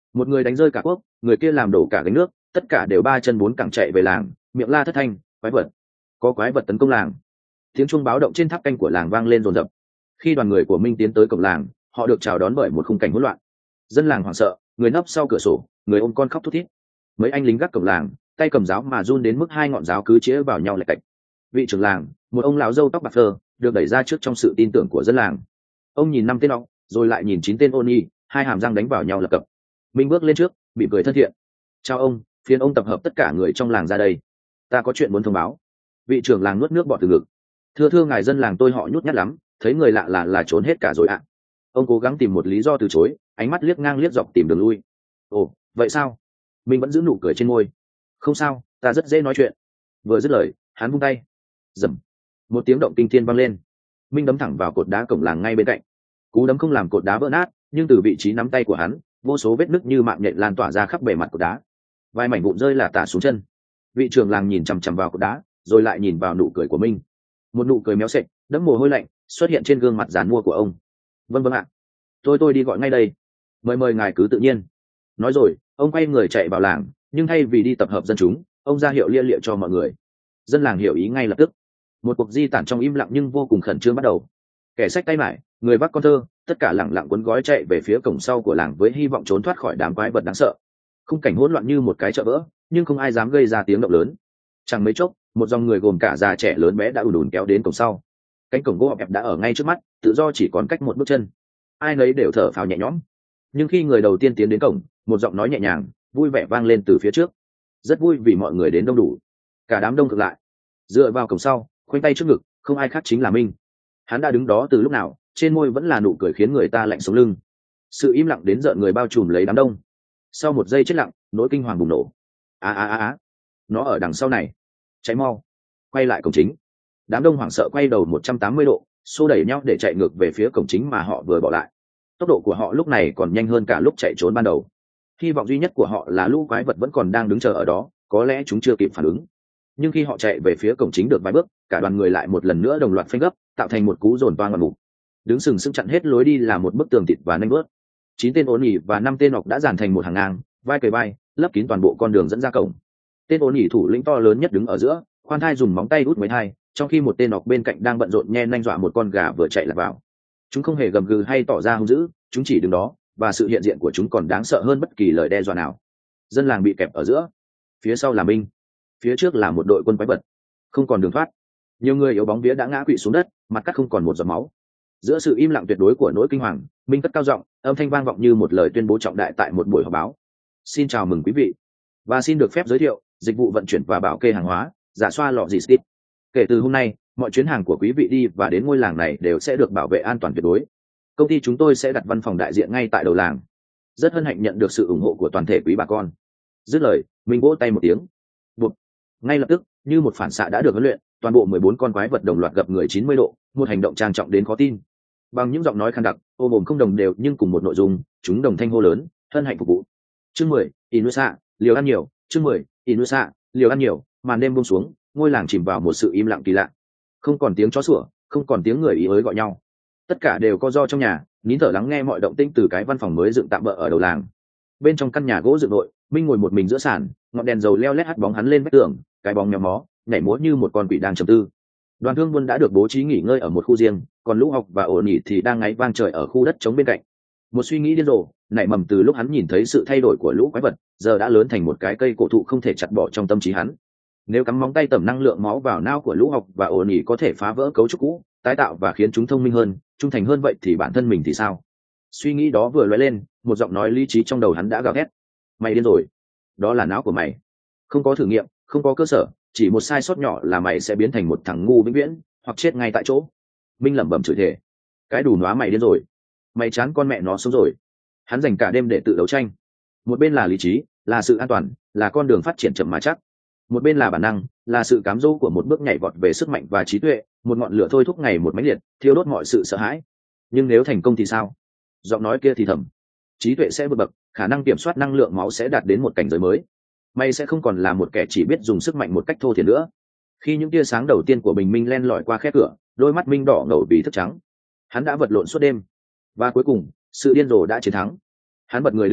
Một người đánh rơi cả quốc, người kia làm đổ cả gánh nước, tất cả đều ba chân bốn cẳng chạy về làng, miệng la thất thanh, quái vật, có quái vật tấn công làng. Tiếng chuông báo động trên tháp canh của làng vang lên rồn rập. Khi đoàn người của Minh tiến tới cổng làng, họ được chào đón bởi một khung cảnh hỗn loạn. Dân làng hoảng sợ, người nấp sau cửa sổ, người ôm con khóc thút thít. Mấy anh lính gác cổng làng, tay cầm giáo mà run đến mức hai ngọn giáo cứ chĩa vào nhau lạch cạch. Vị trưởng làng, một ông lão râu tóc bạc phơ, được đẩy ra trước trong sự tin tưởng của dân làng. Ông nhìn năm tên óc, rồi lại nhìn chín tên ôn nhi, hai hàm răng đánh vào nhau lập cập. Minh bước lên trước, bị cười thân thiện. Chào ông, phiền ông tập hợp tất cả người trong làng ra đây. Ta có chuyện muốn thông báo. Vị trưởng làng nuốt nước bọt từ ngực. Thưa thưa ngài, dân làng tôi họ nhút nhát lắm, thấy người lạ là là trốn hết cả rồi ạ. À. Ông cố gắng tìm một lý do từ chối, ánh mắt liếc ngang liếc dọc tìm đường lui. Ồ, vậy sao? Minh vẫn giữ nụ cười trên môi. Không sao, ta rất dễ nói chuyện. Vừa dứt lời, hắn vung tay. Dầm. Một tiếng động kinh thiên vang lên. Minh đấm thẳng vào cột đá cổng làng ngay bên cạnh. Cú đấm không làm cột đá vỡ nát, nhưng từ vị trí nắm tay của hắn, vô số vết nứt như mạng nhện lan tỏa ra khắp bề mặt cột đá. Vài mảnh vụn rơi là tả xuống chân. Vị trưởng làng nhìn chằm chằm vào cột đá, rồi lại nhìn vào nụ cười của Minh. Một nụ cười méo sệt, đẫm mồ hôi lạnh xuất hiện trên gương mặt giàn mua của ông. Vâng vâng ạ, tôi tôi đi gọi ngay đây. Mời mời ngài cứ tự nhiên. Nói rồi, ông quay người chạy vào làng, nhưng thay vì đi tập hợp dân chúng, ông ra hiệu lia lịa cho mọi người. Dân làng hiểu ý ngay lập tức. Một cuộc di tản trong im lặng nhưng vô cùng khẩn trương bắt đầu. Kẻ xách tay mải, người vác con thơ, tất cả lẳng lặng cuốn gói chạy về phía cổng sau của làng với hy vọng trốn thoát khỏi đám quái vật đáng sợ. Khung cảnh hỗn loạn như một cái chợ vỡ, nhưng không ai dám gây ra tiếng động lớn. Chẳng mấy chốc, một dòng người gồm cả già trẻ lớn bé đã ùn ùn kéo đến cổng sau. Cánh cổng gỗ ẹp đã ở ngay trước mắt, tự do chỉ còn cách một bước chân. Ai nấy đều thở phào nhẹ nhõm. Nhưng khi người đầu tiên tiến đến cổng, một giọng nói nhẹ nhàng, vui vẻ vang lên từ phía trước. Rất vui vì mọi người đến đông đủ. Cả đám đông ngược lại, dựa vào cổng sau, khoanh tay trước ngực, không ai khác chính là Minh. Hắn đã đứng đó từ lúc nào, trên môi vẫn là nụ cười khiến người ta lạnh sống lưng. Sự im lặng đến rợn người bao trùm lấy đám đông. Sau một giây chết lặng, nỗi kinh hoàng bùng nổ. Á á á á, nó ở đằng sau này. Cháy mau. Quay lại cổng chính. Đám đông hoảng sợ quay đầu một trăm tám mươi độ, xô đẩy nhau để chạy ngược về phía cổng chính mà họ vừa bỏ lại. Tốc độ của họ lúc này còn nhanh hơn cả lúc chạy trốn ban đầu. Hy vọng duy nhất của họ là lũ quái vật vẫn còn đang đứng chờ ở đó, có lẽ chúng chưa kịp phản ứng. Nhưng khi họ chạy về phía cổng chính được vài bước, cả đoàn người lại một lần nữa đồng loạt phanh gấp, tạo thành một cú dồn toang ngoạn mục. Đứng sừng sững chặn hết lối đi là một bức tường thịt và nanh bớt. Chín tên ôn nhỉ và năm tên ngọc đã dàn thành một hàng ngang, vai kề vai, lấp kín toàn bộ con đường dẫn ra cổng. Tên ôn nhỉ thủ lĩnh to lớn nhất đứng ở giữa, khoan thai dùng móng tay út mấy thai, trong khi một tên ngọc bên cạnh đang bận rộn nhe nanh dọa một con gà vừa chạy lạc vào. Chúng không hề gầm gừ hay tỏ ra hung dữ, chúng chỉ đứng đó, và sự hiện diện của chúng còn đáng sợ hơn bất kỳ lời đe dọa nào. Dân làng bị kẹp ở giữa, phía sau là Minh, phía trước là một đội quân quái vật, không còn đường thoát. Nhiều người yếu bóng vía đã ngã quỵ xuống đất, mặt cắt không còn một giọt máu. Giữa sự im lặng tuyệt đối của nỗi kinh hoàng, Minh cất cao giọng, âm thanh vang vọng như một lời tuyên bố trọng đại tại một buổi họp báo. Xin chào mừng quý vị, và xin được phép giới thiệu dịch vụ vận chuyển và bảo kê hàng hóa, giả xoa lọ gì Steve. Kể từ hôm nay, mọi chuyến hàng của quý vị đi và đến ngôi làng này đều sẽ được bảo vệ an toàn tuyệt đối. Công ty chúng tôi sẽ đặt văn phòng đại diện ngay tại đầu làng. Rất hân hạnh nhận được sự ủng hộ của toàn thể quý bà con. Dứt lời, Minh vỗ tay một tiếng. Bụp. Ngay lập tức, như một phản xạ đã được huấn luyện, toàn bộ mười bốn con quái vật đồng loạt gập người chín mươi độ, một hành động trang trọng đến khó tin. Bằng những giọng nói khàn đặc, ôm ồm không đồng đều nhưng cùng một nội dung, chúng đồng thanh hô lớn, hân hạnh phục vụ. Chương mười, Inusa, liều ăn nhiều, chương mười, Inusa, liều ăn nhiều, màn đêm buông xuống, ngôi làng chìm vào một sự im lặng kỳ lạ. Không còn tiếng chó sủa, không còn tiếng người ý ới gọi nhau. Tất cả đều co ro trong nhà, nín thở lắng nghe mọi động tĩnh từ cái văn phòng mới dựng tạm bợ ở đầu làng. Bên trong căn nhà gỗ dựng nội, Minh ngồi một mình giữa sàn, ngọn đèn dầu leo lét hắt bóng hắn lên vách tường, cái bóng méo mó, nhảy múa như một con quỷ đang trầm tư. Đoàn thương quân đã được bố trí nghỉ ngơi ở một khu riêng, còn lũ học và ổn nhỉ thì đang ngáy vang trời ở khu đất trống bên cạnh. Một suy nghĩ điên rồ nảy mầm từ lúc hắn nhìn thấy sự thay đổi của lũ quái vật, giờ đã lớn thành một cái cây cổ thụ không thể chặt bỏ trong tâm trí hắn. Nếu cắm móng tay tẩm năng lượng máu vào não của lũ học và ổn nhỉ có thể phá vỡ cấu trúc cũ, tái tạo và khiến chúng thông minh hơn, trung thành hơn, vậy thì bản thân mình thì sao? Suy nghĩ đó vừa lóe lên, một giọng nói lý trí trong đầu hắn đã gào thét: mày điên rồi, đó là não của mày, không có thử nghiệm, không có cơ sở, chỉ một sai sót nhỏ là mày sẽ biến thành một thằng ngu vĩnh viễn, hoặc chết ngay tại chỗ. Minh lẩm bẩm chửi thề: cái đủ nóa mày điên rồi, mày chán con mẹ nó sống rồi. Hắn dành cả đêm để tự đấu tranh. Một bên là lý trí, là sự an toàn, là con đường phát triển chậm mà chắc. Một bên là bản năng, là sự cám dỗ của một bước nhảy vọt về sức mạnh và trí tuệ, một ngọn lửa thôi thúc ngày một mãnh liệt, thiêu đốt mọi sự sợ hãi. Nhưng nếu thành công thì sao? Giọng nói kia thì thầm: trí tuệ sẽ vượt bậc, khả năng kiểm soát năng lượng máu sẽ đạt đến một cảnh giới mới. Mày sẽ không còn là một kẻ chỉ biết dùng sức mạnh một cách thô thiển nữa. Khi những tia sáng đầu tiên của bình minh len lỏi qua khe cửa, đôi mắt Minh đỏ ngầu vì thức trắng. Hắn đã vật lộn suốt đêm, và cuối cùng sự điên rồ đã chiến thắng. Hắn bật người đứng dậy,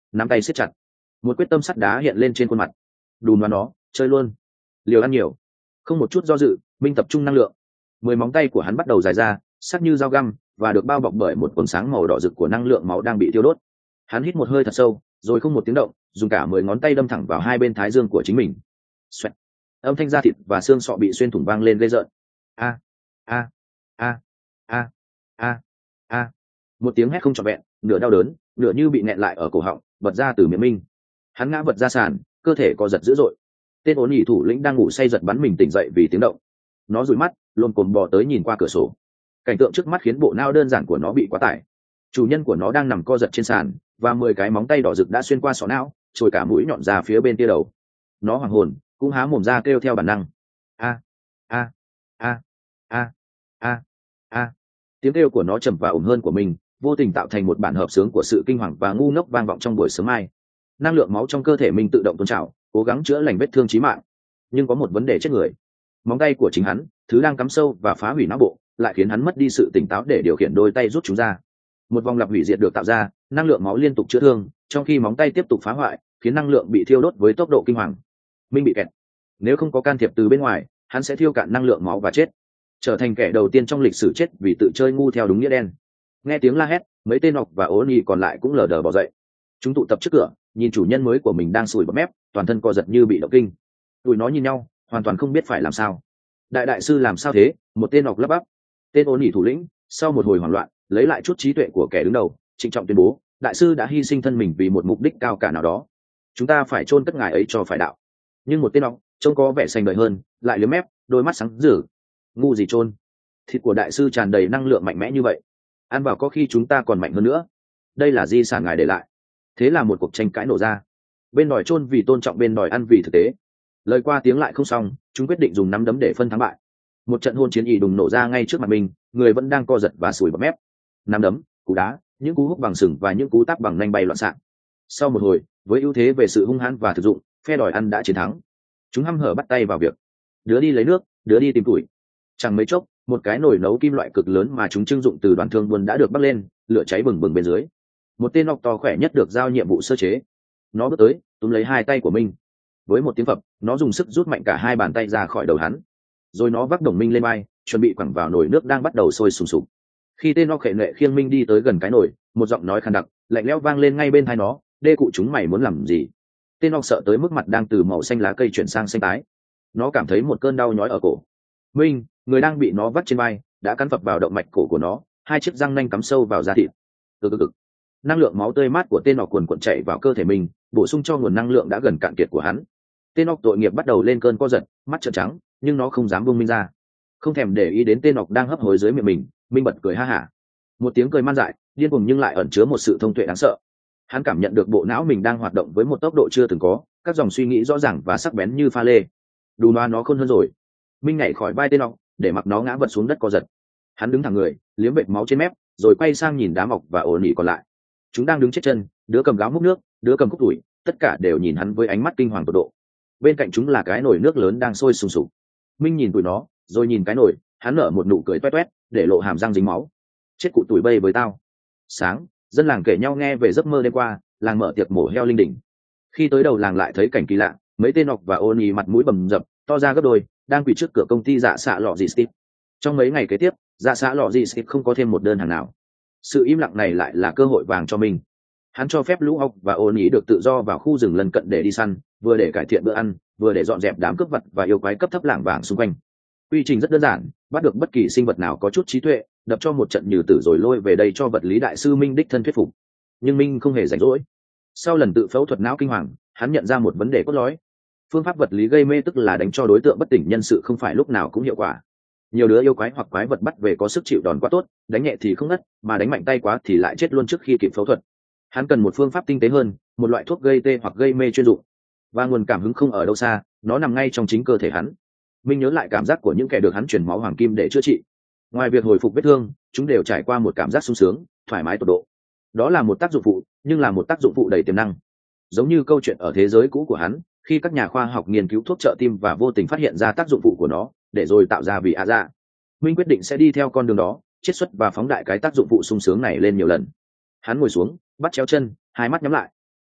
nắm tay siết chặt, một quyết tâm sắt đá hiện lên trên khuôn mặt. Đùn vào nó, chơi luôn, liều ăn nhiều. Không một chút do dự, Minh tập trung năng lượng. Mười móng tay của hắn bắt đầu dài ra, sắc như dao găm, và được bao bọc bởi một quần sáng màu đỏ rực của năng lượng máu đang bị tiêu đốt. Hắn hít một hơi thật sâu, rồi không một tiếng động, dùng cả mười ngón tay đâm thẳng vào hai bên thái dương của chính mình. Xoẹt. Âm thanh da thịt và xương sọ bị xuyên thủng vang lên ghê rợn. A a a a a a. Một tiếng hét không trọn vẹn, nửa đau đớn, nửa như bị nẹn lại ở cổ họng, bật ra từ miệng Minh. Hắn ngã vật ra sàn, cơ thể co giật dữ dội. Tên ổn nhị thủ lĩnh đang ngủ say giật bắn mình tỉnh dậy vì tiếng động. Nó dụi mắt, lồm cồm bò tới nhìn qua cửa sổ. Cảnh tượng trước mắt khiến bộ não đơn giản của nó bị quá tải. Chủ nhân của nó đang nằm co giật trên sàn, và mười cái móng tay đỏ rực đã xuyên qua sọ não, trôi cả mũi nhọn ra phía bên kia đầu. Nó hoảng hồn, cũng há mồm ra kêu theo bản năng. A a a a a a. Tiếng kêu của nó trầm và ổn hơn của mình, vô tình tạo thành một bản hợp xướng của sự kinh hoàng và ngu ngốc vang vọng trong buổi sớm mai. Năng lượng máu trong cơ thể mình tự động tuôn trào, cố gắng chữa lành vết thương chí mạng. Nhưng có một vấn đề chết người. Móng tay của chính hắn, thứ đang cắm sâu và phá hủy não bộ, lại khiến hắn mất đi sự tỉnh táo để điều khiển đôi tay rút chúng ra. Một vòng lặp hủy diệt được tạo ra, năng lượng máu liên tục chữa thương, trong khi móng tay tiếp tục phá hoại, khiến năng lượng bị thiêu đốt với tốc độ kinh hoàng. Minh bị kẹt. Nếu không có can thiệp từ bên ngoài, hắn sẽ thiêu cạn năng lượng máu và chết, trở thành kẻ đầu tiên trong lịch sử chết vì tự chơi ngu theo đúng nghĩa đen. Nghe tiếng la hét, mấy tên học và ố nhi còn lại cũng lờ đờ bỏ dậy. Chúng tụ tập trước cửa, nhìn chủ nhân mới của mình đang sùi bọt mép, toàn thân co giật như bị động kinh. Tụi nó nhìn nhau, hoàn toàn không biết phải làm sao. Đại đại sư làm sao thế? Một tên học lắp bắp. Tên ố nhi thủ lĩnh, sau một hồi hoảng loạn, lấy lại chút trí tuệ của kẻ đứng đầu, trịnh trọng tuyên bố, đại sư đã hy sinh thân mình vì một mục đích cao cả nào đó. Chúng ta phải chôn cất ngài ấy cho phải đạo. Nhưng một tên học, trông có vẻ xanh đời hơn, lại liếm mép, đôi mắt sáng rực. Ngu gì chôn? Thịt của đại sư tràn đầy năng lượng mạnh mẽ như vậy, ăn vào có khi chúng ta còn mạnh hơn nữa. Đây là di sản ngài để lại. Thế là một cuộc tranh cãi nổ ra. Bên đòi chôn vì tôn trọng, bên đòi ăn vì thực tế. Lời qua tiếng lại không xong, chúng quyết định dùng nắm đấm để phân thắng bại. Một trận hôn chiến ì đùng nổ ra ngay trước mặt mình, người vẫn đang co giật và sùi bọt mép. Nắm đấm, cú đá, những cú húc bằng sừng và những cú táp bằng nanh bay loạn xạ. Sau một hồi, với ưu thế về sự hung hãn và thực dụng, phe đòi ăn đã chiến thắng. Chúng hăm hở bắt tay vào việc. Đứa đi lấy nước, đứa đi tìm củi. Chẳng mấy chốc, một cái nồi nấu kim loại cực lớn mà chúng trưng dụng từ đoàn thương buôn đã được bắt lên, lửa cháy bừng bừng bên dưới. Một tên ọc to khỏe nhất được giao nhiệm vụ sơ chế. Nó bước tới, túm lấy hai tay của Minh. Với một tiếng phập, nó dùng sức rút mạnh cả hai bàn tay ra khỏi đầu hắn. Rồi nó vác đồng Minh lên vai, chuẩn bị quẳng vào nồi nước đang bắt đầu sôi sùng sục. Khi tên ọc khệ nệ khiêng Minh đi tới gần cái nồi, một giọng nói khàn đặc, lạnh lẽo vang lên ngay bên tai nó, đê cụ chúng mày muốn làm gì? Tên ọc sợ tới mức mặt đang từ màu xanh lá cây chuyển sang xanh tái. Nó cảm thấy một cơn đau nhói ở cổ. Minh, người đang bị nó vắt trên vai, đã cắn phập vào động mạch cổ của nó, hai chiếc răng nanh cắm sâu vào da thịt. Cực cực cực. Năng lượng máu tươi mát của tên ọc cuồn cuộn chảy vào cơ thể mình, bổ sung cho nguồn năng lượng đã gần cạn kiệt của hắn. Tên ọc tội nghiệp bắt đầu lên cơn co giật, mắt trợn trắng, nhưng nó không dám buông Minh ra. Không thèm để ý đến tên ọc đang hấp hối dưới miệng mình, Minh bật cười ha hả. Một tiếng cười man dại, điên cuồng nhưng lại ẩn chứa một sự thông tuệ đáng sợ. Hắn cảm nhận được bộ não mình đang hoạt động với một tốc độ chưa từng có, các dòng suy nghĩ rõ ràng và sắc bén như pha lê. Đù loa nó khôn hơn rồi. Minh nhảy khỏi vai tên ọc, để mặc nó ngã vật xuống đất co giật. Hắn đứng thẳng người, liếm vệt máu trên mép, rồi quay sang nhìn đám ọc và ổn ỉ còn lại. Chúng đang đứng chết chân, đứa cầm gáo múc nước, đứa cầm cúc tuổi, tất cả đều nhìn hắn với ánh mắt kinh hoàng tột độ. Bên cạnh chúng là cái nồi nước lớn đang sôi sùng sục. Minh nhìn tụi nó, rồi nhìn cái nồi, hắn nở một nụ cười toét toét, để lộ hàm răng dính máu. Chết cụ tuổi bây với tao. Sáng, dân làng kể nhau nghe về giấc mơ đêm qua, làng mở tiệc mổ heo linh đình. Khi tới đầu làng lại thấy cảnh kỳ lạ, mấy tên ọc và ôn ỉ mặt mũi bầm dập, to ra gấp đôi, đang quỳ trước cửa công ty dạ xạ lọ gì Steve. Trong mấy ngày kế tiếp, dạ xạ lọ gì Steve không có thêm một đơn hàng nào. Sự im lặng này lại là cơ hội vàng cho mình. Hắn cho phép lũ ọc và ôn ỉ được tự do vào khu rừng lân cận để đi săn, vừa để cải thiện bữa ăn, vừa để dọn dẹp đám cướp vật và yêu quái cấp thấp lảng vảng xung quanh. Quy trình rất đơn giản, bắt được bất kỳ sinh vật nào có chút trí tuệ, đập cho một trận nhừ tử rồi lôi về đây cho vật lý đại sư Minh đích thân thuyết phục. Nhưng Minh không hề rảnh rỗi. Sau lần tự phẫu thuật não kinh hoàng, hắn nhận ra một vấn đề cốt lõi. Phương pháp vật lý gây mê tức là đánh cho đối tượng bất tỉnh nhân sự không phải lúc nào cũng hiệu quả. Nhiều đứa yêu quái hoặc quái vật bắt về có sức chịu đòn quá tốt, đánh nhẹ thì không ngất, mà đánh mạnh tay quá thì lại chết luôn trước khi kịp phẫu thuật. Hắn cần một phương pháp tinh tế hơn, một loại thuốc gây tê hoặc gây mê chuyên dụng. Và nguồn cảm hứng không ở đâu xa, nó nằm ngay trong chính cơ thể hắn. Minh nhớ lại cảm giác của những kẻ được hắn truyền máu hoàng kim để chữa trị. Ngoài việc hồi phục vết thương, chúng đều trải qua một cảm giác sung sướng, thoải mái tột độ. Đó là một tác dụng phụ, nhưng là một tác dụng phụ đầy tiềm năng. Giống như câu chuyện ở thế giới cũ của hắn, khi các nhà khoa học nghiên cứu thuốc trợ tim và vô tình phát hiện ra tác dụng phụ của nó, để rồi tạo ra vị ạ dạ. Minh quyết định sẽ đi theo con đường đó, chiết xuất và phóng đại cái tác dụng phụ sung sướng này lên nhiều lần. Hắn ngồi xuống, bắt chéo chân, hai mắt nhắm lại.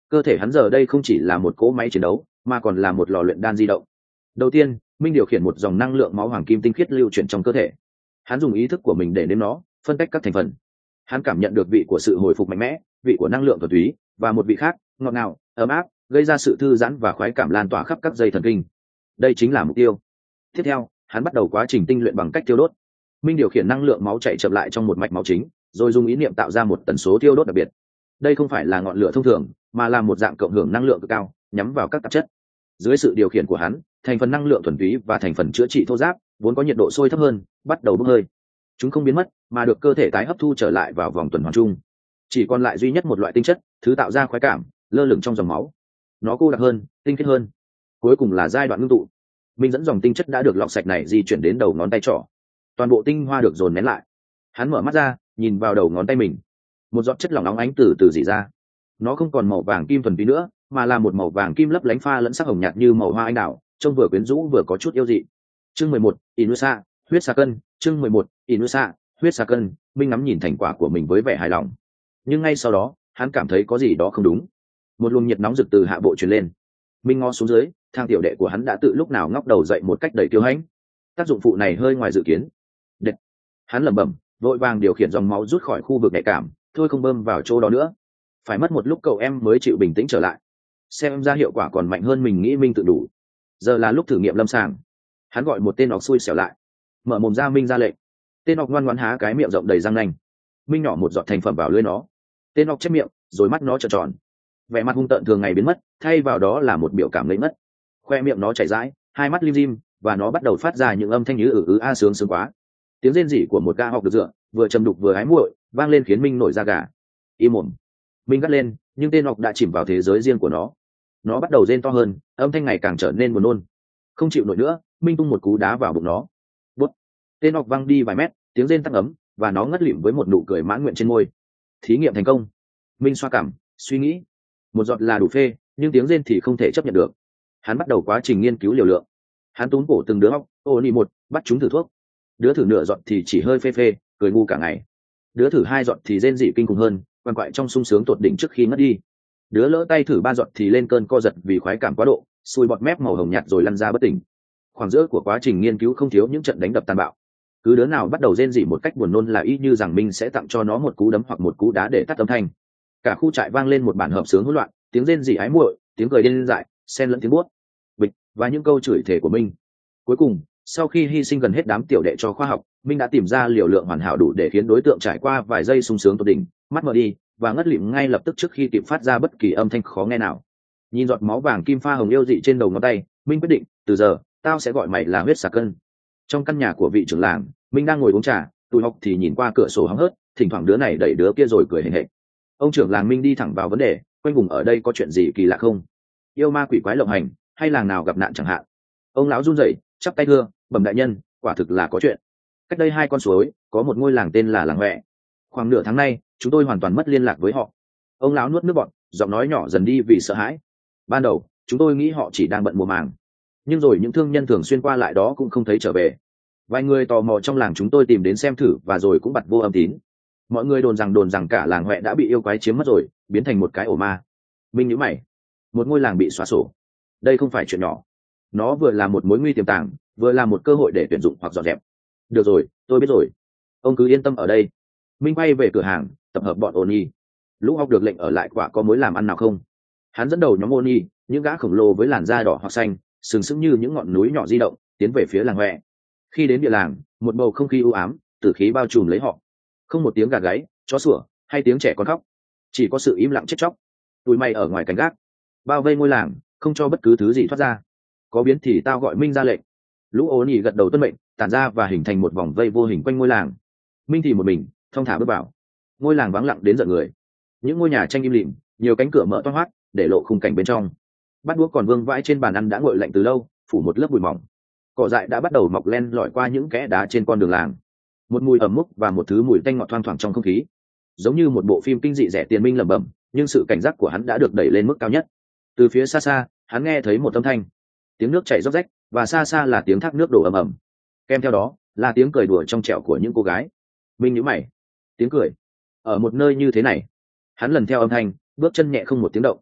cơ thể hắn giờ đây không chỉ là một cỗ máy chiến đấu mà còn là một lò luyện đan di động. Đầu tiên, Minh điều khiển một dòng năng lượng máu hoàng kim tinh khiết lưu chuyển trong cơ thể. Hắn dùng ý thức của mình để nếm nó, phân tách các thành phần. Hắn cảm nhận được vị của sự hồi phục mạnh mẽ, vị của năng lượng thuần túy, và một vị khác, ngọt ngào, ấm áp, gây ra sự thư giãn và khoái cảm lan tỏa khắp các dây thần kinh. Đây chính là mục tiêu. Tiếp theo, hắn bắt đầu quá trình tinh luyện bằng cách thiêu đốt. Minh điều khiển năng lượng máu chạy chậm lại trong một mạch máu chính, rồi dùng ý niệm tạo ra một tần số thiêu đốt đặc biệt. Đây không phải là ngọn lửa thông thường, mà là một dạng cộng hưởng năng lượng cực cao, nhắm vào các tạp chất. Dưới sự điều khiển của hắn, thành phần năng lượng thuần túy và thành phần chữa trị thô ráp, vốn có nhiệt độ sôi thấp hơn, bắt đầu bốc hơi. Chúng không biến mất, mà được cơ thể tái hấp thu trở lại vào vòng tuần hoàn chung. Chỉ còn lại duy nhất một loại tinh chất, thứ tạo ra khoái cảm, lơ lửng trong dòng máu. Nó cô đặc hơn, tinh khiết hơn. Cuối cùng là giai đoạn ngưng tụ. Minh dẫn dòng tinh chất đã được lọc sạch này di chuyển đến đầu ngón tay trỏ. Toàn bộ tinh hoa được dồn nén lại. Hắn mở mắt ra, nhìn vào đầu ngón tay mình. Một giọt chất lỏng óng ánh từ từ rỉ ra. Nó không còn màu vàng kim thuần túy nữa, mà là một màu vàng kim lấp lánh pha lẫn sắc hồng nhạt như màu hoa anh đào, trông vừa quyến rũ vừa có chút yêu dị. Chương mười một, Inusa, huyết xà cân. Chương mười một, Inusa, huyết xà cân. Minh ngắm nhìn thành quả của mình với vẻ hài lòng. Nhưng ngay sau đó, hắn cảm thấy có gì đó không đúng. Một luồng nhiệt nóng rực từ hạ bộ truyền lên. Minh ngó xuống dưới, thang tiểu đệ của hắn đã tự lúc nào ngóc đầu dậy một cách đầy kiêu hãnh. Tác dụng phụ này hơi ngoài dự kiến. Đệt. Hắn lẩm bẩm, vội vàng điều khiển dòng máu rút khỏi khu vực nhạy cảm, thôi không bơm vào chỗ đó nữa. Phải mất một lúc cậu em mới chịu bình tĩnh trở lại. Xem ra hiệu quả còn mạnh hơn mình nghĩ. Minh tự đủ. Giờ là lúc thử nghiệm lâm sàng. Hắn gọi một tên ọc xui xẻo lại. Mở mồm ra. Minh ra lệnh. Tên ọc ngoan ngoãn há cái miệng rộng đầy răng nanh. Minh nhỏ một giọt thành phẩm vào lưỡi nó. Tên ọc chép miệng, rồi mắt nó trợn tròn. Vẻ mặt hung tợn thường ngày biến mất, thay vào đó là một biểu cảm ngây ngất. Khoe miệng nó chảy rãi, hai mắt lim dim, và nó bắt đầu phát ra những âm thanh như ử ứ a sướng sướng quá. Tiếng rên rỉ của một gã học được dựa, vừa trầm đục vừa hái muội, vang lên khiến Minh nổi da gà. Im mồm. Minh gắt lên, nhưng tên học đã chìm vào thế giới riêng của nó. Nó bắt đầu rên to hơn, âm thanh ngày càng trở nên buồn nôn. Không chịu nổi nữa, Minh tung một cú đá vào bụng nó. Bút. Tên học văng đi vài mét, tiếng rên tăng ấm, và nó ngất lịm với một nụ cười mãn nguyện trên môi. Thí nghiệm thành công. Minh xoa cằm, suy nghĩ. Một giọt là đủ phê, nhưng tiếng rên thì không thể chấp nhận được. Hắn bắt đầu quá trình nghiên cứu liều lượng. Hắn túm cổ từng đứa học, ô nị một, bắt chúng thử thuốc. Đứa thử nửa giọt thì chỉ hơi phê phê, cười ngu cả ngày. Đứa thử hai giọt thì rên rỉ kinh khủng hơn, quằn quại trong sung sướng tột đỉnh trước khi mất đi. Đứa lỡ tay thử ba giọt thì lên cơn co giật vì khoái cảm quá độ, sùi bọt mép màu hồng nhạt rồi lăn ra bất tỉnh. Khoảng giữa của quá trình nghiên cứu không thiếu những trận đánh đập tàn bạo. Cứ đứa nào bắt đầu rên rỉ một cách buồn nôn là y như rằng Minh sẽ tặng cho nó một cú đấm hoặc một cú đá để tắt âm thanh. Cả khu trại vang lên một bản hợp sướng hỗn loạn, tiếng rên rỉ ái muội, tiếng cười điên dại, xen lẫn tiếng buốt, bịch và những câu chửi thề của Minh. Cuối cùng, sau khi hy sinh gần hết đám tiểu đệ cho khoa học, Minh đã tìm ra liều lượng hoàn hảo đủ để khiến đối tượng trải qua vài giây sung sướng tột đỉnh, mắt mở đi và ngất lịm ngay lập tức trước khi kịp phát ra bất kỳ âm thanh khó nghe nào. Nhìn giọt máu vàng kim pha hồng yêu dị trên đầu ngón tay, Minh quyết định, từ giờ tao sẽ gọi mày là huyết xà cân. Trong căn nhà của vị trưởng làng, Minh đang ngồi uống trà, tụi học thì nhìn qua cửa sổ hóng hớt, thỉnh thoảng đứa này đẩy đứa kia rồi cười hề hề. Ông trưởng làng Minh đi thẳng vào vấn đề, quanh vùng ở đây có chuyện gì kỳ lạ không? Yêu ma quỷ quái lộng hành, hay làng nào gặp nạn chẳng hạn? Ông lão run rẩy, chắp tay thưa, bẩm đại nhân, quả thực là có chuyện. Cách đây hai con suối, có một ngôi làng tên là làng Huệ. Khoảng nửa tháng nay, chúng tôi hoàn toàn mất liên lạc với họ. Ông lão nuốt nước bọt, giọng nói nhỏ dần đi vì sợ hãi. Ban đầu, chúng tôi nghĩ họ chỉ đang bận mùa màng, nhưng rồi những thương nhân thường xuyên qua lại đó cũng không thấy trở về. Vài người tò mò trong làng chúng tôi tìm đến xem thử và rồi cũng bặt vô âm tín. Mọi người đồn rằng đồn rằng cả làng Huệ đã bị yêu quái chiếm mất rồi, biến thành một cái ổ ma. Minh nhíu mày. Một ngôi làng bị xóa sổ, đây không phải chuyện nhỏ. Nó vừa là một mối nguy tiềm tàng, vừa là một cơ hội để tuyển dụng hoặc dọn dẹp. Được rồi, tôi biết rồi. Ông cứ yên tâm ở đây. Minh quay về cửa hàng, tập hợp bọn ôn nhi. Lũ học được lệnh ở lại quả có mối làm ăn nào không? Hắn dẫn đầu nhóm ôn nhi, những gã khổng lồ với làn da đỏ hoặc xanh, sừng sững như những ngọn núi nhỏ di động, tiến về phía làng Huệ. Khi đến địa làng, một bầu không khí u ám, tử khí bao trùm lấy họ. Không một tiếng gà gáy, chó sủa hay tiếng trẻ con khóc, chỉ có sự im lặng chết chóc. Tụi mày ở ngoài cánh gác, bao vây ngôi làng, không cho bất cứ thứ gì thoát ra. Có biến thì tao gọi Minh ra lệnh. Lũ ôn nhì gật đầu tuân mệnh, tản ra và hình thành một vòng vây vô hình quanh ngôi làng. Minh thì một mình thong thả bước vào. Ngôi làng vắng lặng đến giận người. Những ngôi nhà tranh im lìm, nhiều cánh cửa mở toang hoác để lộ khung cảnh bên trong. Bát đũa còn vương vãi trên bàn ăn đã nguội lạnh từ lâu, phủ một lớp bụi mỏng. Cỏ dại đã bắt đầu mọc len lỏi qua những kẽ đá trên con đường làng. Một mùi ẩm mốc và một thứ mùi tanh ngọt thoang thoảng trong không khí, giống như một bộ phim kinh dị rẻ tiền. Minh lẩm bẩm, nhưng sự cảnh giác của hắn đã được đẩy lên mức cao nhất. Từ phía xa xa, hắn nghe thấy một âm thanh, tiếng nước chảy róc rách, và xa xa là tiếng thác nước đổ ầm ầm. Kèm theo đó là tiếng cười đùa trong trẻo của những cô gái. Minh nhíu mày, tiếng cười ở một nơi như thế này. Hắn lần theo âm thanh, bước chân nhẹ không một tiếng động.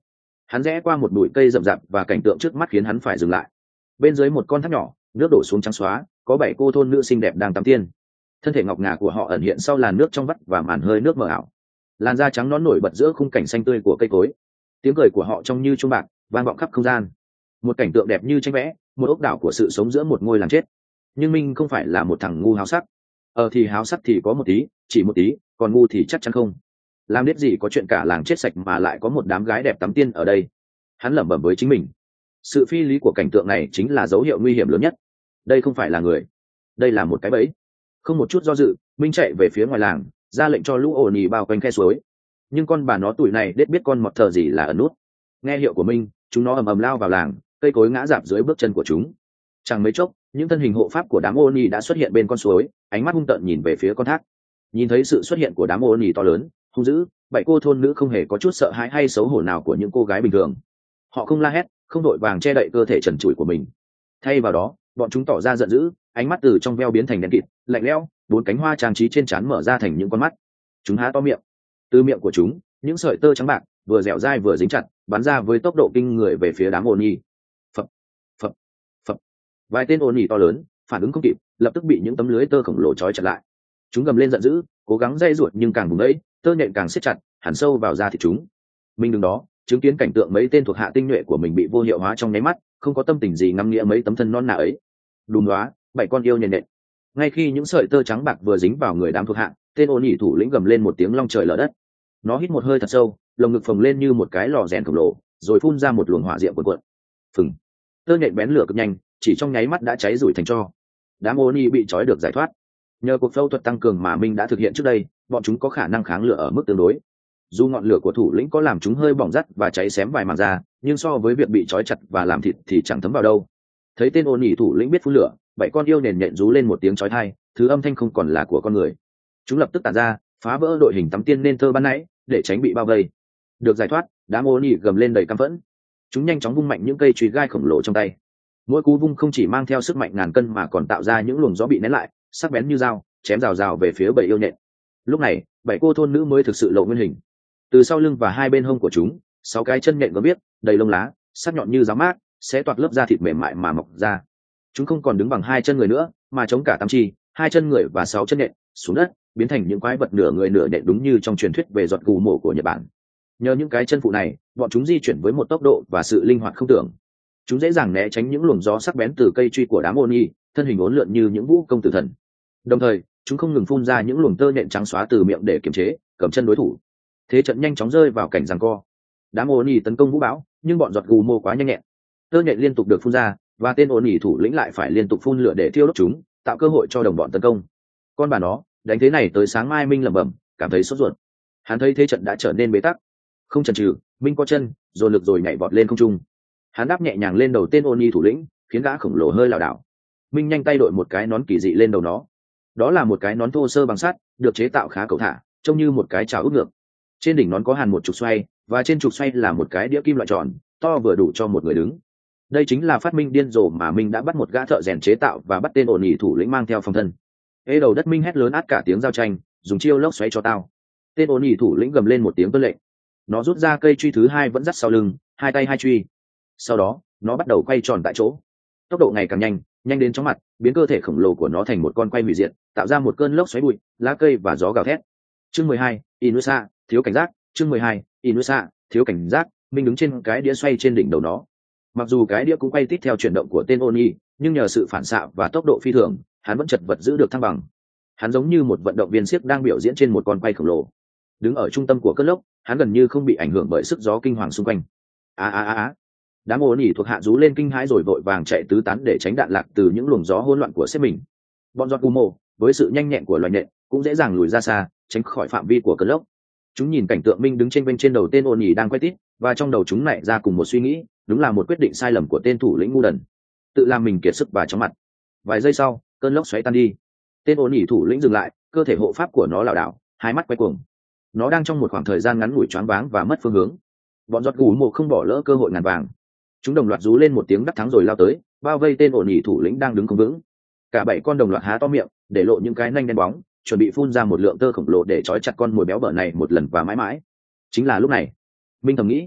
Hắn rẽ qua một bụi cây rậm rạp và cảnh tượng trước mắt khiến hắn phải dừng lại. Bên dưới một con thác nhỏ, nước đổ xuống trắng xóa, có bảy cô thôn nữ xinh đẹp đang tắm tiên. Thân thể ngọc ngà của họ ẩn hiện sau làn nước trong vắt và màn hơi nước mờ ảo. Làn da trắng nõn nổi bật giữa khung cảnh xanh tươi của cây cối. Tiếng cười của họ trông như chuông bạc, vang vọng khắp không gian. Một cảnh tượng đẹp như tranh vẽ, một ốc đảo của sự sống giữa một ngôi làng chết. Nhưng Minh không phải là một thằng ngu háo sắc. Ờ thì háo sắc thì có một tí, chỉ một tí, còn ngu thì chắc chắn không. Làm biết gì có chuyện cả làng chết sạch mà lại có một đám gái đẹp tắm tiên ở đây. Hắn lẩm bẩm với chính mình. Sự phi lý của cảnh tượng này chính là dấu hiệu nguy hiểm lớn nhất. Đây không phải là người, đây là một cái bẫy. Không một chút do dự, Minh chạy về phía ngoài làng, ra lệnh cho lũ ổ nhì bao quanh khe suối. Nhưng con bà nó tuổi này đết biết con mọt thờ gì là ẩn nút. Nghe hiệu của Minh, chúng nó ầm ầm lao vào làng, cây cối ngã rạp dưới bước chân của chúng. Chẳng mấy chốc, những thân hình hộ pháp của đám ổ nhì đã xuất hiện bên con suối, ánh mắt hung tợn nhìn về phía con thác. Nhìn thấy sự xuất hiện của đám ổ nhì to lớn, hung dữ, bảy cô thôn nữ không hề có chút sợ hãi hay xấu hổ nào của những cô gái bình thường. Họ không la hét, không đội vàng che đậy cơ thể trần trụi của mình. Thay vào đó, bọn chúng tỏ ra giận dữ, ánh mắt từ trong veo biến thành đen kịt, lạnh lẽo, bốn cánh hoa trang trí trên trán mở ra thành những con mắt. Chúng há to miệng. Từ miệng của chúng, những sợi tơ trắng bạc vừa dẻo dai vừa dính chặt, bắn ra với tốc độ kinh người về phía đám ôn nhi. Phập, phập, phập. Vài tên ôn nhi to lớn phản ứng không kịp, lập tức bị những tấm lưới tơ khổng lồ trói chặt lại. Chúng gầm lên giận dữ, cố gắng dây ruột nhưng càng vùng ấy, tơ nhện càng siết chặt, hẳn sâu vào da thịt chúng. Mình đứng đó, chứng kiến cảnh tượng mấy tên thuộc hạ tinh nhuệ của mình bị vô hiệu hóa trong nháy mắt, không có tâm tình gì ngắm nghĩa mấy tấm thân non nà ấy. Đùm đoá, bảy con yêu nhện nhện. Ngay khi những sợi tơ trắng bạc vừa dính vào người đám thuộc hạ, tên ôn nhị thủ lĩnh gầm lên một tiếng long trời lở đất. Nó hít một hơi thật sâu, lồng ngực phồng lên như một cái lò rèn khổng lồ, rồi phun ra một luồng hỏa diệm cuồn cuộn. Phừng. Tơ nhện bén lửa cực nhanh, chỉ trong nháy mắt đã cháy rủi thành tro. Đám ôn nhị bị trói được giải thoát. Nhờ cuộc phẫu thuật tăng cường mà Minh đã thực hiện trước đây, bọn chúng có khả năng kháng lửa ở mức tương đối. Dù ngọn lửa của thủ lĩnh có làm chúng hơi bỏng rát và cháy xém vài mảng da, nhưng so với việc bị trói chặt và làm thịt thì chẳng thấm vào đâu. Thấy tên ôn nhị thủ lĩnh biết phun lửa, bảy con yêu nền nhện rú lên một tiếng chói tai, thứ âm thanh không còn là của con người. Chúng lập tức tản ra, phá vỡ đội hình tắm tiên nên thơ ban nãy, để tránh bị bao vây. Được giải thoát, đám ôn nhị gầm lên đầy căm phẫn. Chúng nhanh chóng vung mạnh những cây chùy gai khổng lồ trong tay. Mỗi cú vung không chỉ mang theo sức mạnh ngàn cân mà còn tạo ra những luồng gió bị nén lại, sắc bén như dao, chém rào rào về phía bảy yêu nện. Lúc này, bảy cô thôn nữ mới thực sự lộ nguyên hình. Từ sau lưng và hai bên hông của chúng, sáu cái chân nhện có biết, đầy lông lá, sắc nhọn như giáo mát, sẽ toạc lớp da thịt mềm mại mà mọc ra. Chúng không còn đứng bằng hai chân người nữa, mà chống cả tám chi, hai chân người và sáu chân nhện xuống đất, biến thành những quái vật nửa người nửa nhện đúng như trong truyền thuyết về giọt gù mổ của Nhật Bản. Nhờ những cái chân phụ này, bọn chúng di chuyển với một tốc độ và sự linh hoạt không tưởng. Chúng dễ dàng né tránh những luồng gió sắc bén từ cây truy của đám ôn nhi, thân hình uốn lượn như những vũ công tử thần. Đồng thời, chúng không ngừng phun ra những luồng tơ nhện trắng xóa từ miệng để kiềm chế, cầm chân đối thủ. Thế trận nhanh chóng rơi vào cảnh giằng co. Đám ôn nhi tấn công vũ bão, nhưng bọn giọt gù mô quá nhanh nhẹn. Tơ nhện liên tục được phun ra, và tên ôn nhi thủ lĩnh lại phải liên tục phun lửa để thiêu đốt chúng, tạo cơ hội cho đồng bọn tấn công. Con bà nó, đánh thế này tới sáng mai. Minh lẩm bẩm, cảm thấy sốt ruột. Hắn thấy thế trận đã trở nên bế tắc. Không chần chừ, Minh có chân, dồn lực rồi nhảy vọt lên không trung. Hắn đáp nhẹ nhàng lên đầu tên ôn nhi thủ lĩnh, khiến gã khổng lồ hơi lảo đảo. Minh nhanh tay đội một cái nón kỳ dị lên đầu nó. Đó là một cái nón thô sơ bằng sắt, được chế tạo khá cẩu thả, trông như một cái chảo úp ngược. Trên đỉnh nón có hàn một trục xoay, và trên trục xoay là một cái đĩa kim loại tròn, to vừa đủ cho một người đứng. Đây chính là phát minh điên rồ mà Minh đã bắt một gã thợ rèn chế tạo và bắt tên ổn ỉ thủ lĩnh mang theo phòng thân. Ê đầu đất, Minh hét lớn át cả tiếng giao tranh, dùng chiêu lốc xoáy cho tao. Tên ổn ỉ thủ lĩnh gầm lên một tiếng tuân lệnh. Nó rút ra cây truy thứ hai vẫn dắt sau lưng, hai tay hai truy. Sau đó, nó bắt đầu quay tròn tại chỗ. Tốc độ ngày càng nhanh, nhanh đến chóng mặt, biến cơ thể khổng lồ của nó thành một con quay hủy diệt, tạo ra một cơn lốc xoáy bụi, lá cây và gió gào thét. Chương mười hai, Inusa, thiếu cảnh giác. Chương mười hai, Inusa, thiếu cảnh giác. Minh đứng trên cái đĩa xoay trên đỉnh đầu nó. Mặc dù cái đĩa cũng quay tít theo chuyển động của tên Oni, nhưng nhờ sự phản xạ và tốc độ phi thường, hắn vẫn chật vật giữ được thăng bằng. Hắn giống như một vận động viên xiếc đang biểu diễn trên một con quay khổng lồ. Đứng ở trung tâm của cơn lốc, hắn gần như không bị ảnh hưởng bởi sức gió kinh hoàng xung quanh. A a a a. Đám Oni thuộc hạ rú lên kinh hãi rồi vội vàng chạy tứ tán để tránh đạn lạc từ những luồng gió hỗn loạn của sếp mình. Bọn giọt Umo, với sự nhanh nhẹn của loài nhện, cũng dễ dàng lùi ra xa, tránh khỏi phạm vi của cơn lốc. Chúng nhìn cảnh tượng Minh đứng trên bên trên đầu tên Oni đang quay tít, và trong đầu chúng nảy ra cùng một suy nghĩ, đúng là một quyết định sai lầm của tên thủ lĩnh ngu đần, tự làm mình kiệt sức và chóng mặt. Vài giây sau, cơn lốc xoáy tan đi. Tên ổn ỉ thủ lĩnh dừng lại, cơ thể hộ pháp của nó lảo đảo, hai mắt quay cuồng. Nó đang trong một khoảng thời gian ngắn ngủi choáng váng và mất phương hướng. Bọn giọt gù mộ không bỏ lỡ cơ hội ngàn vàng. Chúng đồng loạt rú lên một tiếng đắc thắng rồi lao tới, bao vây tên ổn ỉ thủ lĩnh đang đứng không vững. Cả bảy con đồng loạt há to miệng, để lộ những cái nanh đen bóng, chuẩn bị phun ra một lượng tơ khổng lồ để trói chặt con mồi béo bở này một lần và mãi mãi. Chính là lúc này, Minh thầm nghĩ,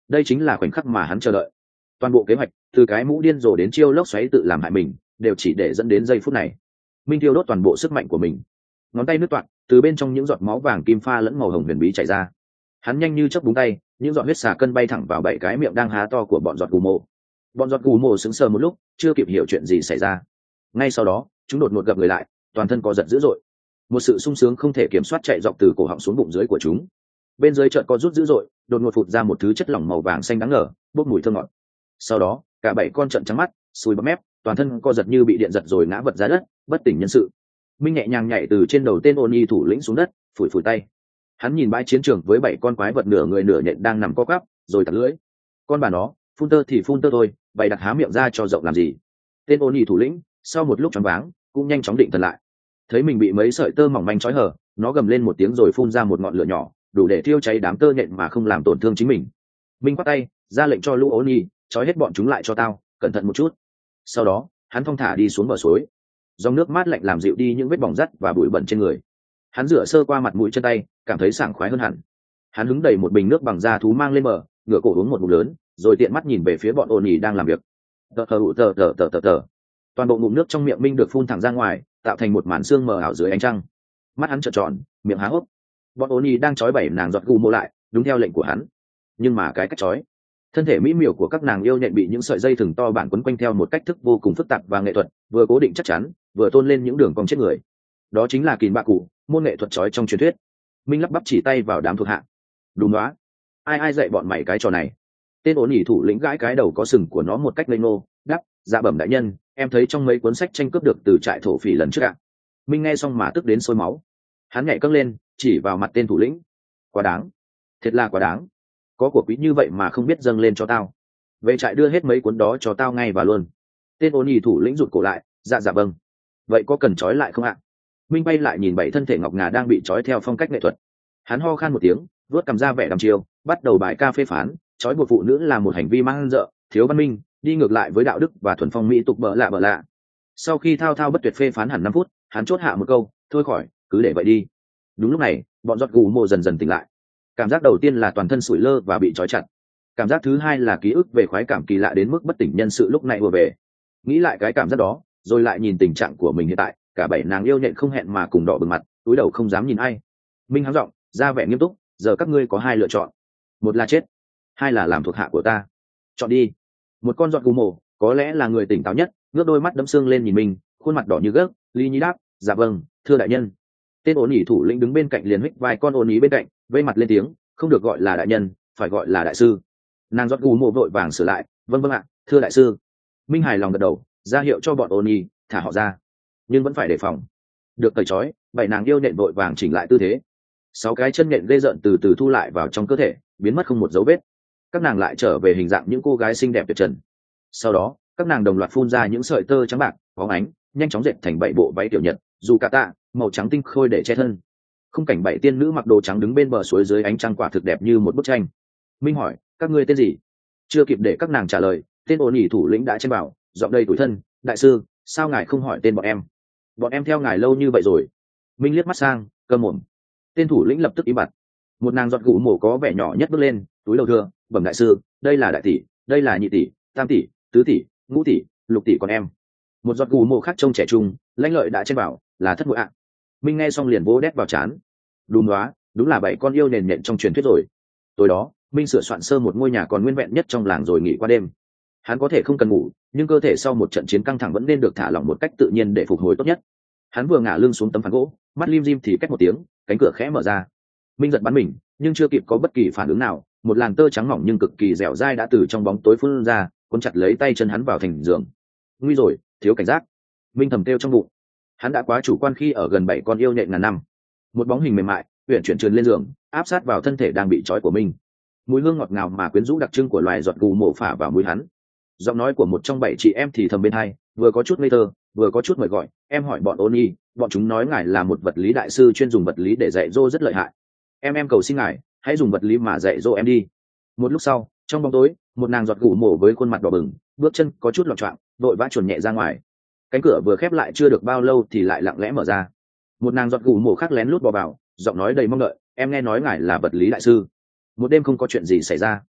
đây chính là khoảnh khắc mà hắn chờ đợi. Toàn bộ kế hoạch từ cái mũ điên rồ đến chiêu lốc xoáy tự làm hại mình đều chỉ để dẫn đến giây phút này. Minh thiêu đốt toàn bộ sức mạnh của mình, ngón tay nứt toạc, từ bên trong những giọt máu vàng kim pha lẫn màu hồng huyền bí chảy ra. Hắn nhanh như chớp búng tay, những giọt huyết xà cân bay thẳng vào bảy cái miệng đang há to của bọn giọt gù mộ. Bọn giọt gù mộ sững sờ một lúc, chưa kịp hiểu chuyện gì xảy ra. Ngay sau đó, chúng đột ngột gập người lại, toàn thân co giật dữ dội. Một sự sung sướng không thể kiểm soát chạy dọc từ cổ họng xuống bụng dưới của chúng. Bên dưới chợt co rút dữ dội, đột ngột phụt ra một thứ chất lỏng màu vàng xanh đáng ngờ, bốc mùi thơm ngọt. Sau đó, cả bảy con trợn trắng mắt, sùi bọt mép, toàn thân co giật như bị điện giật rồi ngã vật ra đất, bất tỉnh nhân sự. Minh nhẹ nhàng nhảy từ trên đầu tên Oni thủ lĩnh xuống đất, phủi phủi tay. Hắn nhìn bãi chiến trường với bảy con quái vật nửa người nửa nhện đang nằm co quắp, rồi tạt lưỡi. Con bà nó, phun tơ thì phun tơ thôi, bày đặt há miệng ra cho rộng làm gì? Tên Oni thủ lĩnh, sau một lúc choáng váng, cũng nhanh chóng định thần lại. Thấy mình bị mấy sợi tơ mỏng manh trói hở, nó gầm lên một tiếng rồi phun ra một ngọn lửa nhỏ, đủ để thiêu cháy đám tơ nhện mà không làm tổn thương chính mình. Minh quát tay, ra lệnh cho lũ Oni, trói hết bọn chúng lại cho tao, cẩn thận một chút. Sau đó, hắn thong thả đi xuống bờ suối. Dòng nước mát lạnh làm dịu đi những vết bỏng rắt và bụi bẩn trên người. Hắn rửa sơ qua mặt mũi chân tay, cảm thấy sảng khoái hơn hẳn. Hắn hứng đầy một bình nước bằng da thú mang lên bờ, ngửa cổ uống một ngụm lớn, rồi tiện mắt nhìn về phía bọn Oni đang làm việc. Tờ tờ tờ tờ tờ tờ tờ. Toàn bộ ngụm nước trong miệng Minh được phun thẳng ra ngoài, tạo thành một màn sương mờ ảo dưới ánh trăng. Mắt hắn trợn tròn, miệng há hốc. Bọn Oni đang trói bảy nàng giọt gù mộ lại, đúng theo lệnh của hắn. Nhưng mà cái cách trói, thân thể mỹ miều của các nàng yêu nhện bị những sợi dây thừng to bản quấn quanh theo một cách thức vô cùng phức tạp và nghệ thuật, vừa cố định chắc chắn, vừa tôn lên những đường cong chết người. Đó chính là kìm bạ cụ, môn nghệ thuật trói trong truyền thuyết. Minh lắp bắp chỉ tay vào đám thuộc hạ. Đúng đó, ai ai dạy bọn mày cái trò này? Tên ổn ỉ thủ lĩnh gãi cái đầu có sừng của nó một cách lênh ngô, đáp: dạ bẩm đại nhân, em thấy trong mấy cuốn sách tranh cướp được từ trại thổ phỉ lần trước ạ. Minh nghe xong mà tức đến sôi máu. Hắn nhảy cất lên, chỉ vào mặt tên thủ lĩnh. Quá đáng, thiệt là quá đáng. Có của quý như vậy mà không biết dâng lên cho tao. Về trại đưa hết mấy cuốn đó cho tao ngay và luôn. Tên ôn nhì thủ lĩnh rụt cổ lại, dạ dạ vâng. Vậy có cần trói lại không ạ? Minh bay lại nhìn bảy thân thể ngọc ngà đang bị trói theo phong cách nghệ thuật. Hắn ho khan một tiếng, vuốt cầm ra vẻ đăm chiêu, bắt đầu bài ca phê phán, trói buộc phụ nữ là một hành vi mang dợ, thiếu văn minh, đi ngược lại với đạo đức và thuần phong mỹ tục bợ lạ bợ lạ. Sau khi thao thao bất tuyệt phê phán hẳn năm phút, hắn chốt hạ một câu, thôi khỏi, cứ để vậy đi. Đúng lúc này, bọn giọt gù mồ dần dần tỉnh lại. Cảm giác đầu tiên là toàn thân sủi lơ và bị trói chặt. Cảm giác thứ hai là ký ức về khoái cảm kỳ lạ đến mức bất tỉnh nhân sự lúc này vừa về. Nghĩ lại cái cảm giác đó, rồi lại nhìn tình trạng của mình hiện tại, cả bảy nàng yêu nhện không hẹn mà cùng đỏ bừng mặt, túi đầu không dám nhìn ai. Minh hắng giọng, ra vẻ nghiêm túc, giờ các ngươi có hai lựa chọn, một là chết, hai là làm thuộc hạ của ta. Chọn đi. Một con giọt gù mồ, có lẽ là người tỉnh táo nhất, ngước đôi mắt đẫm sương lên nhìn mình, khuôn mặt đỏ như gấc, lý nhí đáp, dạ vâng, thưa đại nhân. Tên ôn nhì thủ lĩnh đứng bên cạnh liền huých vai con ôn nhí bên cạnh, vây mặt lên tiếng, không được gọi là đại nhân, phải gọi là đại sư. Nàng giọt gù mồ vội vàng sửa lại, vâng vâng ạ, thưa đại sư. Minh hài lòng gật đầu, ra hiệu cho bọn ôn nhì thả họ ra, nhưng vẫn phải đề phòng. Được cởi trói, bảy nàng yêu nện vội vàng chỉnh lại tư thế. Sáu cái chân nện ghê rợn từ từ thu lại vào trong cơ thể, biến mất không một dấu vết. Các nàng lại trở về hình dạng những cô gái xinh đẹp tuyệt trần. Sau đó, các nàng đồng loạt phun ra những sợi tơ trắng bạc, bóng ánh, nhanh chóng dệt thành bảy bộ váy tiểu nhật, dù cả tạ, màu trắng tinh khôi để che thân. Khung cảnh bảy tiên nữ mặc đồ trắng đứng bên bờ suối dưới ánh trăng quả thực đẹp như một bức tranh. Minh hỏi, các ngươi tên gì? Chưa kịp để các nàng trả lời, tên ôn nhì thủ lĩnh đã chen vào, giọng đầy tủi thân, đại sư, sao ngài không hỏi tên bọn em? Bọn em theo ngài lâu như vậy rồi. Minh liếc mắt sang, câm mồm. Tên thủ lĩnh lập tức im bặt. Một nàng giọt gù mổ có vẻ nhỏ nhất bước lên, túi đầu thưa, bẩm đại sư, đây là đại tỷ, đây là nhị tỷ, tam tỷ, tứ tỷ, ngũ tỷ, lục tỷ con em. Một giọt gù mổ khác trông trẻ trung, lãnh lợi đã chen vào, là thất muội ạ. Minh nghe xong liền vỗ đét vào trán. Đúng đó, đúng là bảy con yêu nền nhện trong truyền thuyết rồi. Tối đó, Minh sửa soạn sơ một ngôi nhà còn nguyên vẹn nhất trong làng rồi nghỉ qua đêm. Hắn có thể không cần ngủ, nhưng cơ thể sau một trận chiến căng thẳng vẫn nên được thả lỏng một cách tự nhiên để phục hồi tốt nhất. Hắn vừa ngả lưng xuống tấm phản gỗ, mắt lim dim thì cách một tiếng, cánh cửa khẽ mở ra. Minh giật bắn mình, nhưng chưa kịp có bất kỳ phản ứng nào, một làn tơ trắng mỏng nhưng cực kỳ dẻo dai đã từ trong bóng tối phun ra, cuốn chặt lấy tay chân hắn vào thành giường. Nguy rồi, thiếu cảnh giác. Minh thầm kêu trong bụng. Hắn đã quá chủ quan khi ở gần bảy con yêu nhện ngàn năm. Một bóng hình mềm mại uyển chuyển trườn lên giường, áp sát vào thân thể đang bị trói của Minh. Mùi hương ngọt ngào mà quyến rũ đặc trưng của loài giọt gù mổ phả vào mũi hắn. Giọng nói của một trong bảy chị em thì thầm bên hai, vừa có chút ngây thơ, vừa có chút mời gọi. Em hỏi bọn ôn nhi, bọn chúng nói ngài là một vật lý đại sư chuyên dùng vật lý để dạy dỗ rất lợi hại. Em em cầu xin ngài, hãy dùng vật lý mà dạy dỗ em đi. Một lúc sau, trong bóng tối, một nàng giọt gù mổ với khuôn mặt đỏ bừng, bước chân có chút loạng choạng, vội vã chuồn nhẹ ra ngoài. Cánh cửa vừa khép lại chưa được bao lâu thì lại lặng lẽ mở ra. Một nàng giọt gù mổ khác lén lút bò vào, giọng nói đầy mong đợi, em nghe nói ngài là vật lý đại sư. Một đêm không có chuyện gì xảy ra.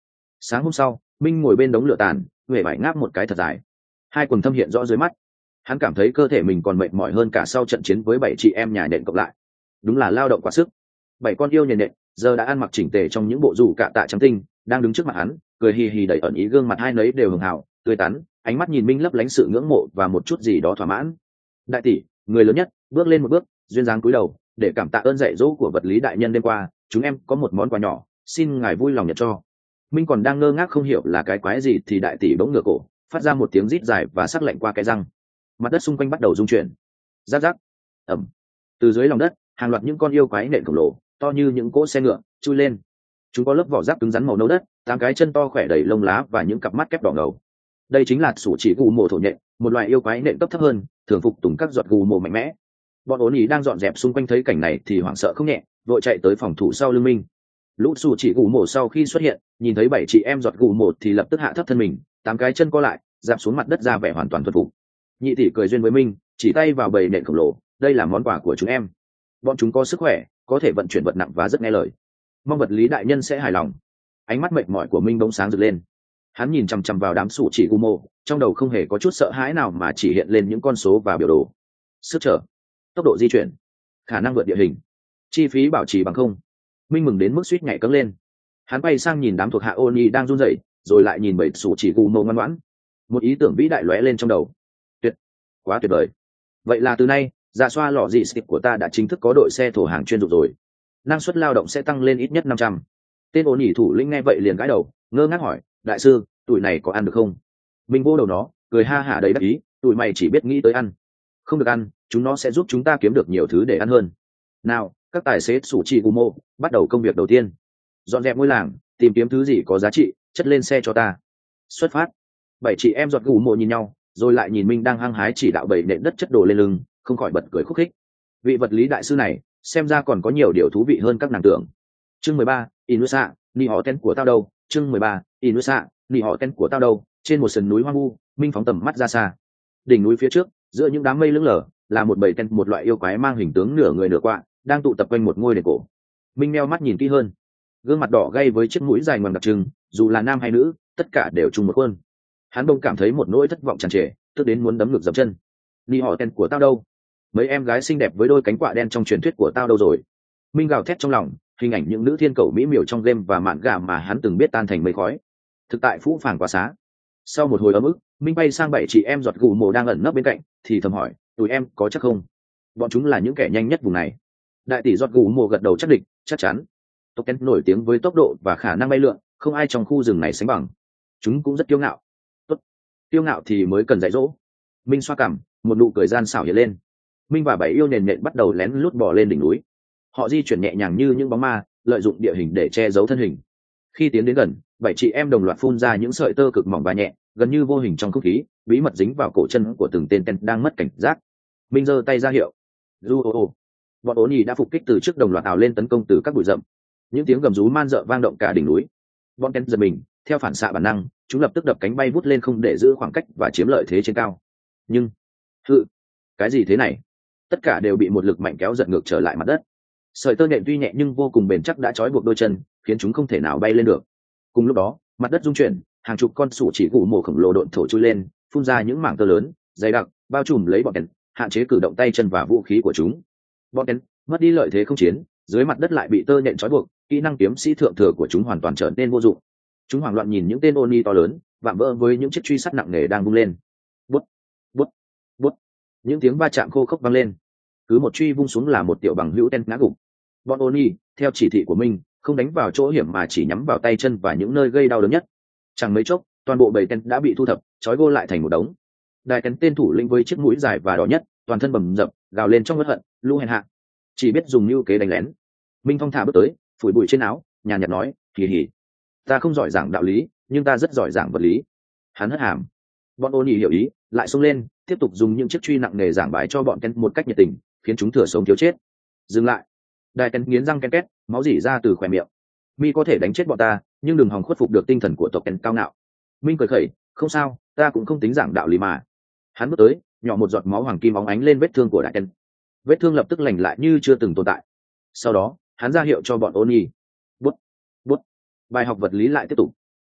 Sáng hôm sau, minh ngồi bên đống lửa tàn, huệ vải ngáp một cái thật dài. Hai quần thâm hiện rõ dưới mắt. Hắn cảm thấy cơ thể mình còn mệt mỏi hơn cả sau trận chiến với bảy chị em nhà nện cộng lại. Đúng là lao động quá sức. Bảy con yêu nhện nện giờ đã ăn mặc chỉnh tề trong những bộ dù cạ tạ trắng tinh, đang đứng trước mặt hắn, cười hì hì đẩy ẩn ý, gương mặt hai nấy đều hường hào tươi tắn, ánh mắt nhìn minh lấp lánh sự ngưỡng mộ và một chút gì đó thỏa mãn. Đại tỷ, người lớn nhất, bước lên một bước, duyên dáng cúi đầu để cảm tạ ơn dạy dỗ của vật lý đại nhân đêm qua. Chúng em có một món quà nhỏ, xin ngài vui lòng nhận cho. Minh còn đang ngơ ngác không hiểu là cái quái gì thì đại tỷ bỗng ngửa cổ, phát ra một tiếng rít dài và sắc lạnh qua cái răng. Mặt đất xung quanh bắt đầu rung chuyển. Rác rác. Ẩm. Từ dưới lòng đất, hàng loạt những con yêu quái nện khổng lồ to như những cỗ xe ngựa chui lên. Chúng có lớp vỏ giáp cứng rắn màu nâu đất, tám cái chân to khỏe đầy lông lá và những cặp mắt kép đỏ ngầu. Đây chính là sủ chỉ gù mộ thổ nhện, một loại yêu quái nện cấp thấp hơn, thường phục tùng các giọt gù mộ mạnh mẽ. Bọn ốn ý đang dọn dẹp xung quanh thấy cảnh này thì hoảng sợ không nhẹ, vội chạy tới phòng thủ sau lưng Minh. Lũ sủ chỉ gù mộ sau khi xuất hiện, nhìn thấy bảy chị em giọt gù mộ thì lập tức hạ thấp thân mình, tám cái chân co lại, dạp xuống mặt đất ra vẻ hoàn toàn thuần phục. Nhị tỷ cười duyên với Minh, chỉ tay vào bầy nện khổng lồ, đây là món quà của chúng em. Bọn chúng có sức khỏe, có thể vận chuyển vật nặng và rất nghe lời. Mong vật lý đại nhân sẽ hài lòng. Ánh mắt mệt mỏi của Minh bỗng sáng rực lên. Hắn nhìn chằm chằm vào đám sủ chỉ gu mô, trong đầu không hề có chút sợ hãi nào mà chỉ hiện lên những con số và biểu đồ. Sức trở, tốc độ di chuyển, khả năng vượt địa hình, chi phí bảo trì bằng không. Minh mừng đến mức suýt nhảy cẫng lên. Hắn bay sang nhìn đám thuộc hạ Oni đang run rẩy, rồi lại nhìn bảy sủ chỉ gu mô ngoan ngoãn. Một ý tưởng vĩ đại lóe lên trong đầu. Tuyệt, quá tuyệt vời. Vậy là từ nay, dạ xoa lò dị stick của ta đã chính thức có đội xe thổ hàng chuyên dụng rồi. Năng suất lao động sẽ tăng lên ít nhất năm trăm. Tên ổn ỉ thủ lĩnh nghe vậy liền gãi đầu, ngơ ngác hỏi, đại sư, tụi này có ăn được không? Mình vô đầu nó, cười ha hả đầy đắc ý, tụi mày chỉ biết nghĩ tới ăn. Không được ăn, chúng nó sẽ giúp chúng ta kiếm được nhiều thứ để ăn hơn. Nào, các tài xế sủ chỉ gumo, bắt đầu công việc đầu tiên. Dọn dẹp ngôi làng, tìm kiếm thứ gì có giá trị, chất lên xe cho ta. Xuất phát. Bảy chị em giọt gumo nhìn nhau, rồi lại nhìn Minh đang hăng hái chỉ đạo bảy nện đất chất đồ lên lưng, không khỏi bật cười khúc khích. Vị vật lý đại sư này, xem ra còn có nhiều điều thú vị hơn các nàng tưởng. Chương mười ba, Inusa, ni họ tên của tao đâu? Chương mười ba, Inusa, ni họ tên của tao đâu? Trên một sườn núi hoang vu, Minh phóng tầm mắt ra xa. Đỉnh núi phía trước, giữa những đám mây lững lờ, là một bầy tên, một loại yêu quái mang hình tướng nửa người nửa quạ, đang tụ tập quanh một ngôi đền cổ. Minh meo mắt nhìn kỹ hơn, gương mặt đỏ gay với chiếc mũi dài ngoằng đặc trưng, dù là nam hay nữ, tất cả đều chung một khuôn. Hắn bỗng cảm thấy một nỗi thất vọng tràn trề, tức đến muốn đấm ngược dậm chân. Ni họ tên của tao đâu? Mấy em gái xinh đẹp với đôi cánh quạ đen trong truyền thuyết của tao đâu rồi? Minh gào thét trong lòng, hình ảnh những nữ thiên cầu mỹ miều trong game và mạn gà mà hắn từng biết tan thành mây khói. Thực tại phũ phàng quá xá. Sau một hồi ấm ức, Minh bay sang bảy chị em giọt gù mồ đang ẩn nấp bên cạnh, thì thầm hỏi, tụi em có chắc không? Bọn chúng là những kẻ nhanh nhất vùng này. Đại tỷ giọt gù mồ gật đầu chắc định, chắc chắn. Tộc Ken nổi tiếng với tốc độ và khả năng bay lượn, không ai trong khu rừng này sánh bằng. Chúng cũng rất kiêu ngạo. Tốt, kiêu ngạo thì mới cần dạy dỗ. Minh xoa cằm, một nụ cười gian xảo hiện lên. Minh và bảy yêu nền nện bắt đầu lén lút bò lên đỉnh núi. Họ di chuyển nhẹ nhàng như những bóng ma, lợi dụng địa hình để che giấu thân hình. Khi tiến đến gần, bảy chị em đồng loạt phun ra những sợi tơ cực mỏng và nhẹ, gần như vô hình trong không khí, bí mật dính vào cổ chân của từng tên tên đang mất cảnh giác. Minh giơ tay ra hiệu. Du ô ô. Bọn ố nhì đã phục kích từ trước, đồng loạt ảo lên tấn công từ các bụi rậm. Những tiếng gầm rú man dợ vang động cả đỉnh núi. Bọn tên giật mình, theo phản xạ bản năng, chúng lập tức đập cánh bay vút lên không để giữ khoảng cách và chiếm lợi thế trên cao. Nhưng, hự, cái gì thế này? Tất cả đều bị một lực mạnh kéo giật ngược trở lại mặt đất. Sợi tơ nhện tuy nhẹ nhưng vô cùng bền chắc đã trói buộc đôi chân, khiến chúng không thể nào bay lên được. Cùng lúc đó, mặt đất rung chuyển, hàng chục con sủ chỉ gù mồ khổng lồ độn thổ chui lên, phun ra những mảng tơ lớn, dày đặc, bao trùm lấy bọn kén, hạn chế cử động tay chân và vũ khí của chúng. Bọn kén mất đi lợi thế không chiến, dưới mặt đất lại bị tơ nhện trói buộc, kỹ năng kiếm sĩ thượng thừa của chúng hoàn toàn trở nên vô dụng. Chúng hoảng loạn nhìn những tên Oni to lớn, vạm vỡ với những chiếc truy sắt nặng nề đang vung lên. Bút, bút, bút. Những tiếng va chạm khô khốc vang lên. Cứ một truy vung xuống là một tiểu bằng hữu ten ngã gục. Bọn Oni, theo chỉ thị của mình, không đánh vào chỗ hiểm mà chỉ nhắm vào tay chân và những nơi gây đau đớn nhất. Chẳng mấy chốc, toàn bộ bầy ten đã bị thu thập, trói gô lại thành một đống. Đại ten tên thủ lĩnh với chiếc mũi dài và đỏ nhất, toàn thân bầm dập, gào lên trong uất hận, lũ hèn hạ, chỉ biết dùng mưu kế đánh lén. Minh thong thả bước tới, phủi bụi trên áo, nhàn nhạt nói, hì hì, ta không giỏi giảng đạo lý, nhưng ta rất giỏi giảng vật lý. Hắn hất hàm. Bọn Oni hiểu ý, lại xông lên, tiếp tục dùng những chiếc truy nặng nề giảng bài cho bọn Ken một cách nhiệt tình, khiến chúng thừa sống thiếu chết. Dừng lại. Đại Ken nghiến răng ken két, máu rỉ ra từ khóe miệng. Mi có thể đánh chết bọn ta, nhưng đừng hòng khuất phục được tinh thần của tộc Ken cao ngạo. Minh cười khẩy, không sao, ta cũng không tính giảng đạo lý mà. Hắn bước tới, nhỏ một giọt máu hoàng kim óng ánh lên vết thương của Đại Ken. Vết thương lập tức lành lại như chưa từng tồn tại. Sau đó, hắn ra hiệu cho bọn Oni. Bút, bút. Bài học vật lý lại tiếp tục.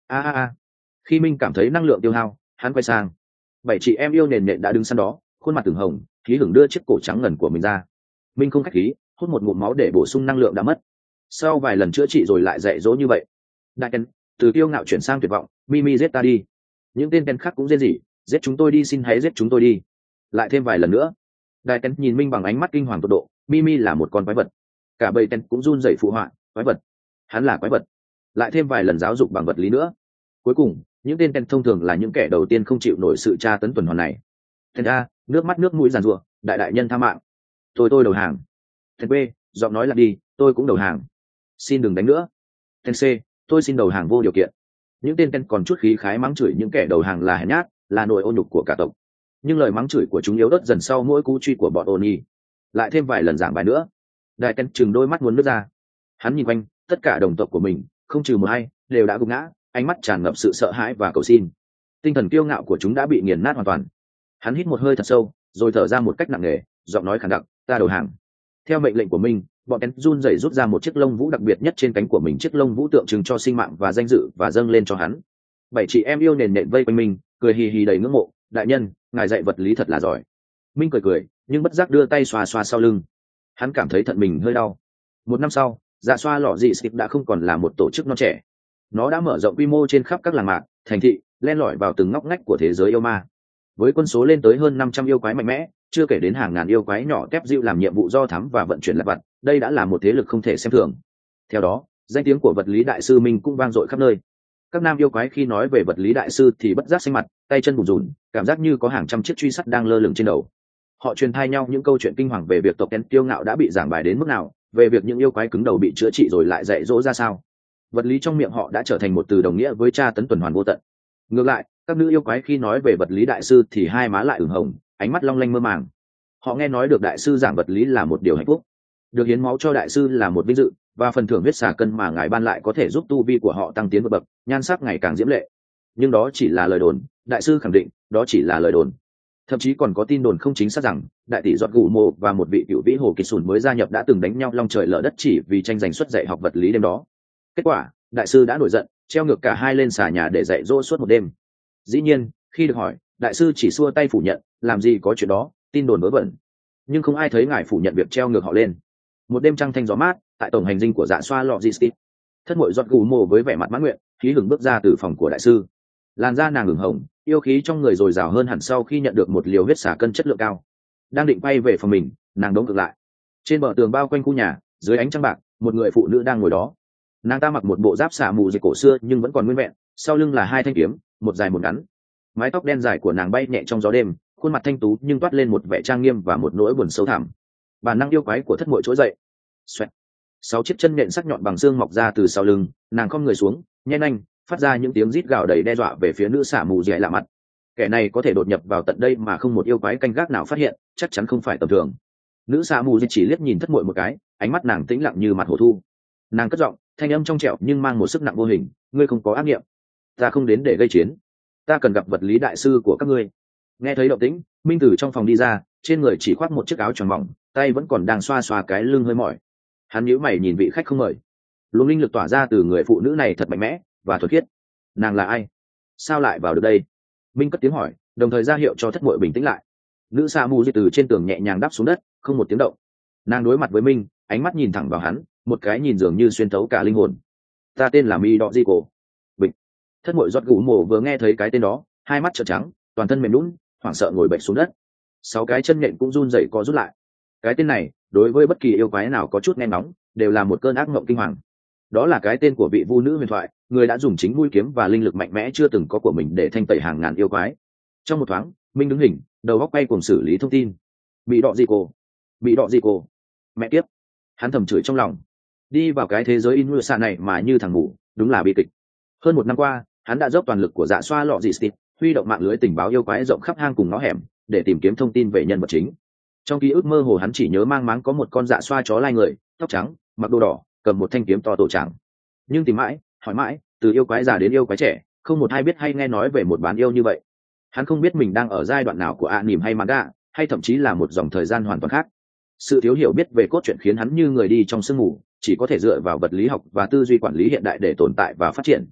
a a a khi Minh cảm thấy năng lượng tiêu hao, hắn quay sang. Bảy chị em yêu nền nện đã đứng sẵn đó, khuôn mặt từng hồng, khí hửng đưa chiếc cổ trắng ngần của mình ra. Minh không khách khí, hút một ngụm máu để bổ sung năng lượng đã mất. Sau vài lần chữa trị rồi lại dạy dỗ như vậy. Đại Ken, từ kiêu ngạo chuyển sang tuyệt vọng, Mimi giết ta đi. Những tên Ken khác cũng giết gì, giết chúng tôi đi, xin hãy giết chúng tôi đi. Lại thêm vài lần nữa. Đại Ken nhìn Minh bằng ánh mắt kinh hoàng tột độ, Mimi là một con quái vật. Cả bầy Ken cũng run rẩy phụ họa, quái vật. Hắn là quái vật. Lại thêm vài lần giáo dục bằng vật lý nữa. Cuối cùng, những tên Ken thông thường là những kẻ đầu tiên không chịu nổi sự tra tấn tuần hoàn này. Tên A, nước mắt nước mũi giàn rủa, đại đại nhân tha mạng. Tôi tôi đầu hàng. Tên B, giọng nói là đi, tôi cũng đầu hàng. Xin đừng đánh nữa. Tên C, tôi xin đầu hàng vô điều kiện. Những tên Ken còn chút khí khái mắng chửi những kẻ đầu hàng là hèn nhát, là nỗi ô nhục của cả tộc. Nhưng lời mắng chửi của chúng yếu ớt dần sau mỗi cú truy của bọn Oni. Lại thêm vài lần giảng bài nữa. Đại Ken chừng đôi mắt muốn nước ra. Hắn nhìn quanh, tất cả đồng tộc của mình, không trừ một ai, đều đã gục ngã, ánh mắt tràn ngập sự sợ hãi và cầu xin. Tinh thần kiêu ngạo của chúng đã bị nghiền nát hoàn toàn. Hắn hít một hơi thật sâu, rồi thở ra một cách nặng nề, giọng nói khàn đặc, ta đầu hàng. Theo mệnh lệnh của mình, bọn Ken run rẩy rút ra một chiếc lông vũ đặc biệt nhất trên cánh của mình, chiếc lông vũ tượng trưng cho sinh mạng và danh dự, và dâng lên cho hắn. Bảy chị em yêu nền nện vây quanh mình, cười hì hì đầy ngưỡng mộ, đại nhân, ngài dạy vật lý thật là giỏi. Minh cười cười, nhưng bất giác đưa tay xoa xoa sau lưng. Hắn cảm thấy thận mình hơi đau. Một năm sau, Dạ Xoa Lọ Dị Skip đã không còn là một tổ chức non trẻ. Nó đã mở rộng quy mô trên khắp các làng mạc, thành thị, len lỏi vào từng ngóc ngách của thế giới yêu ma. Với quân số lên tới hơn năm trăm yêu quái mạnh mẽ, chưa kể đến hàng ngàn yêu quái nhỏ tép dịu làm nhiệm vụ do thám và vận chuyển lặt vặt, đây đã là một thế lực không thể xem thường. Theo đó, danh tiếng của vật lý đại sư Minh cũng vang dội khắp nơi. Các nam yêu quái khi nói về vật lý đại sư thì bất giác xanh mặt, tay chân bủn rủn, cảm giác như có hàng trăm chiếc truy sắt đang lơ lửng trên đầu. Họ truyền thay nhau những câu chuyện kinh hoàng về việc tộc Ken kiêu ngạo đã bị giảng bài đến mức nào, về việc những yêu quái cứng đầu bị chữa trị rồi lại dạy dỗ ra sao. Vật lý trong miệng họ đã trở thành một từ đồng nghĩa với tra tấn tuần hoàn vô tận. Ngược lại, các nữ yêu quái khi nói về vật lý đại sư thì hai má lại ửng hồng, ánh mắt long lanh mơ màng. Họ nghe nói được đại sư giảng vật lý là một điều hạnh phúc, được hiến máu cho đại sư là một vinh dự, và phần thưởng huyết xà cân mà ngài ban lại có thể giúp tu vi của họ tăng tiến vượt bậc, nhan sắc ngày càng diễm lệ. Nhưng đó chỉ là lời đồn, đại sư khẳng định đó chỉ là lời đồn. Thậm chí còn có tin đồn không chính xác rằng đại tỷ giọt gù mộ và một vị cựu vĩ hồ kỳ sùn mới gia nhập đã từng đánh nhau long trời lở đất chỉ vì tranh giành suất dạy học vật lý đêm đó. Kết quả, đại sư đã nổi giận, treo ngược cả hai lên xà nhà để dạy dỗ suốt một đêm. Dĩ nhiên, khi được hỏi, đại sư chỉ xua tay phủ nhận, làm gì có chuyện đó, tin đồn vớ vẩn. Nhưng không ai thấy ngài phủ nhận việc treo ngược họ lên. Một đêm trăng thanh gió mát, tại tổng hành dinh của Dạ Xoa Lọ Dị Skip, thất muội giọt gù mộ với vẻ mặt mãn nguyện, khí hừng bước ra từ phòng của đại sư. Làn da nàng ửng hồng, yêu khí trong người dồi dào hơn hẳn sau khi nhận được một liều huyết xà cân chất lượng cao. Đang định quay về phòng mình, nàng đống ngược lại. Trên bờ tường bao quanh khu nhà, dưới ánh trăng bạc, một người phụ nữ đang ngồi đó. Nàng ta mặc một bộ giáp xà mù dịch cổ xưa nhưng vẫn còn nguyên vẹn, sau lưng là hai thanh kiếm, một dài một ngắn. Mái tóc đen dài của nàng bay nhẹ trong gió đêm, khuôn mặt thanh tú nhưng toát lên một vẻ trang nghiêm và một nỗi buồn sâu thẳm. Bản năng yêu quái của thất muội trỗi dậy. Xoẹt. Sáu chiếc chân nện sắc nhọn bằng xương mọc ra từ sau lưng, nàng khom người xuống, nhen nhanh, phát ra những tiếng rít gào đầy đe dọa về phía nữ xà mù dẻ lạ mặt. Kẻ này có thể đột nhập vào tận đây mà không một yêu quái canh gác nào phát hiện, chắc chắn không phải tầm thường. Nữ xà mù chỉ liếc nhìn thất muội một cái, ánh mắt nàng tĩnh lặng như mặt hổ thu. Nàng cất giọng, thanh âm trong trẻo nhưng mang một sức nặng vô hình, ngươi không có ác nghiệm. Ta không đến để gây chiến, ta cần gặp vật lý đại sư của các ngươi. Nghe thấy động tĩnh, Minh từ trong phòng đi ra, trên người chỉ khoác một chiếc áo tròn mỏng, tay vẫn còn đang xoa xoa cái lưng hơi mỏi. Hắn nhíu mày nhìn vị khách không mời. Luồng linh lực tỏa ra từ người phụ nữ này thật mạnh mẽ và thuần khiết. Nàng là ai? Sao lại vào được đây? Minh cất tiếng hỏi, đồng thời ra hiệu cho thất muội bình tĩnh lại. Nữ sa mù di từ trên tường nhẹ nhàng đáp xuống đất, không một tiếng động. Nàng đối mặt với Minh, ánh mắt nhìn thẳng vào hắn, một cái nhìn dường như xuyên thấu cả linh hồn. Ta tên là Mi Đọ Di Cổ. Bịch. Thất muội giọt gù mồ vừa nghe thấy cái tên đó, hai mắt trợn trắng, toàn thân mềm nhũn, hoảng sợ ngồi bệt xuống đất. Sáu cái chân nhện cũng run rẩy co rút lại. Cái tên này, đối với bất kỳ yêu quái nào có chút nghe ngóng, đều là một cơn ác mộng kinh hoàng. Đó là cái tên của vị vu nữ huyền thoại, người đã dùng chính mũi kiếm và linh lực mạnh mẽ chưa từng có của mình để thanh tẩy hàng ngàn yêu quái. Trong một thoáng, Minh đứng hình, đầu óc quay cuồng xử lý thông tin. Bị đọ gì cô? Bị đọ gì cô? Mẹ kiếp! Hắn thầm chửi trong lòng. Đi vào cái thế giới Inusa này mà như thằng ngủ, đúng là bi kịch. Hơn một năm qua, hắn đã dốc toàn lực của Dạ Xoa Lọ Dị Skip, huy động mạng lưới tình báo yêu quái rộng khắp hang cùng ngõ hẻm để tìm kiếm thông tin về nhân vật chính. Trong ký ức mơ hồ hắn chỉ nhớ mang máng có một con dạ xoa chó lai người, tóc trắng, mặc đồ đỏ, cầm một thanh kiếm to tổ tràng. Nhưng tìm mãi, hỏi mãi, từ yêu quái già đến yêu quái trẻ, không một ai biết hay nghe nói về một bán yêu như vậy. Hắn không biết mình đang ở giai đoạn nào của anime hay manga, hay thậm chí là một dòng thời gian hoàn toàn khác. Sự thiếu hiểu biết về cốt truyện khiến hắn như người đi trong sương mù, chỉ có thể dựa vào vật lý học và tư duy quản lý hiện đại để tồn tại và phát triển.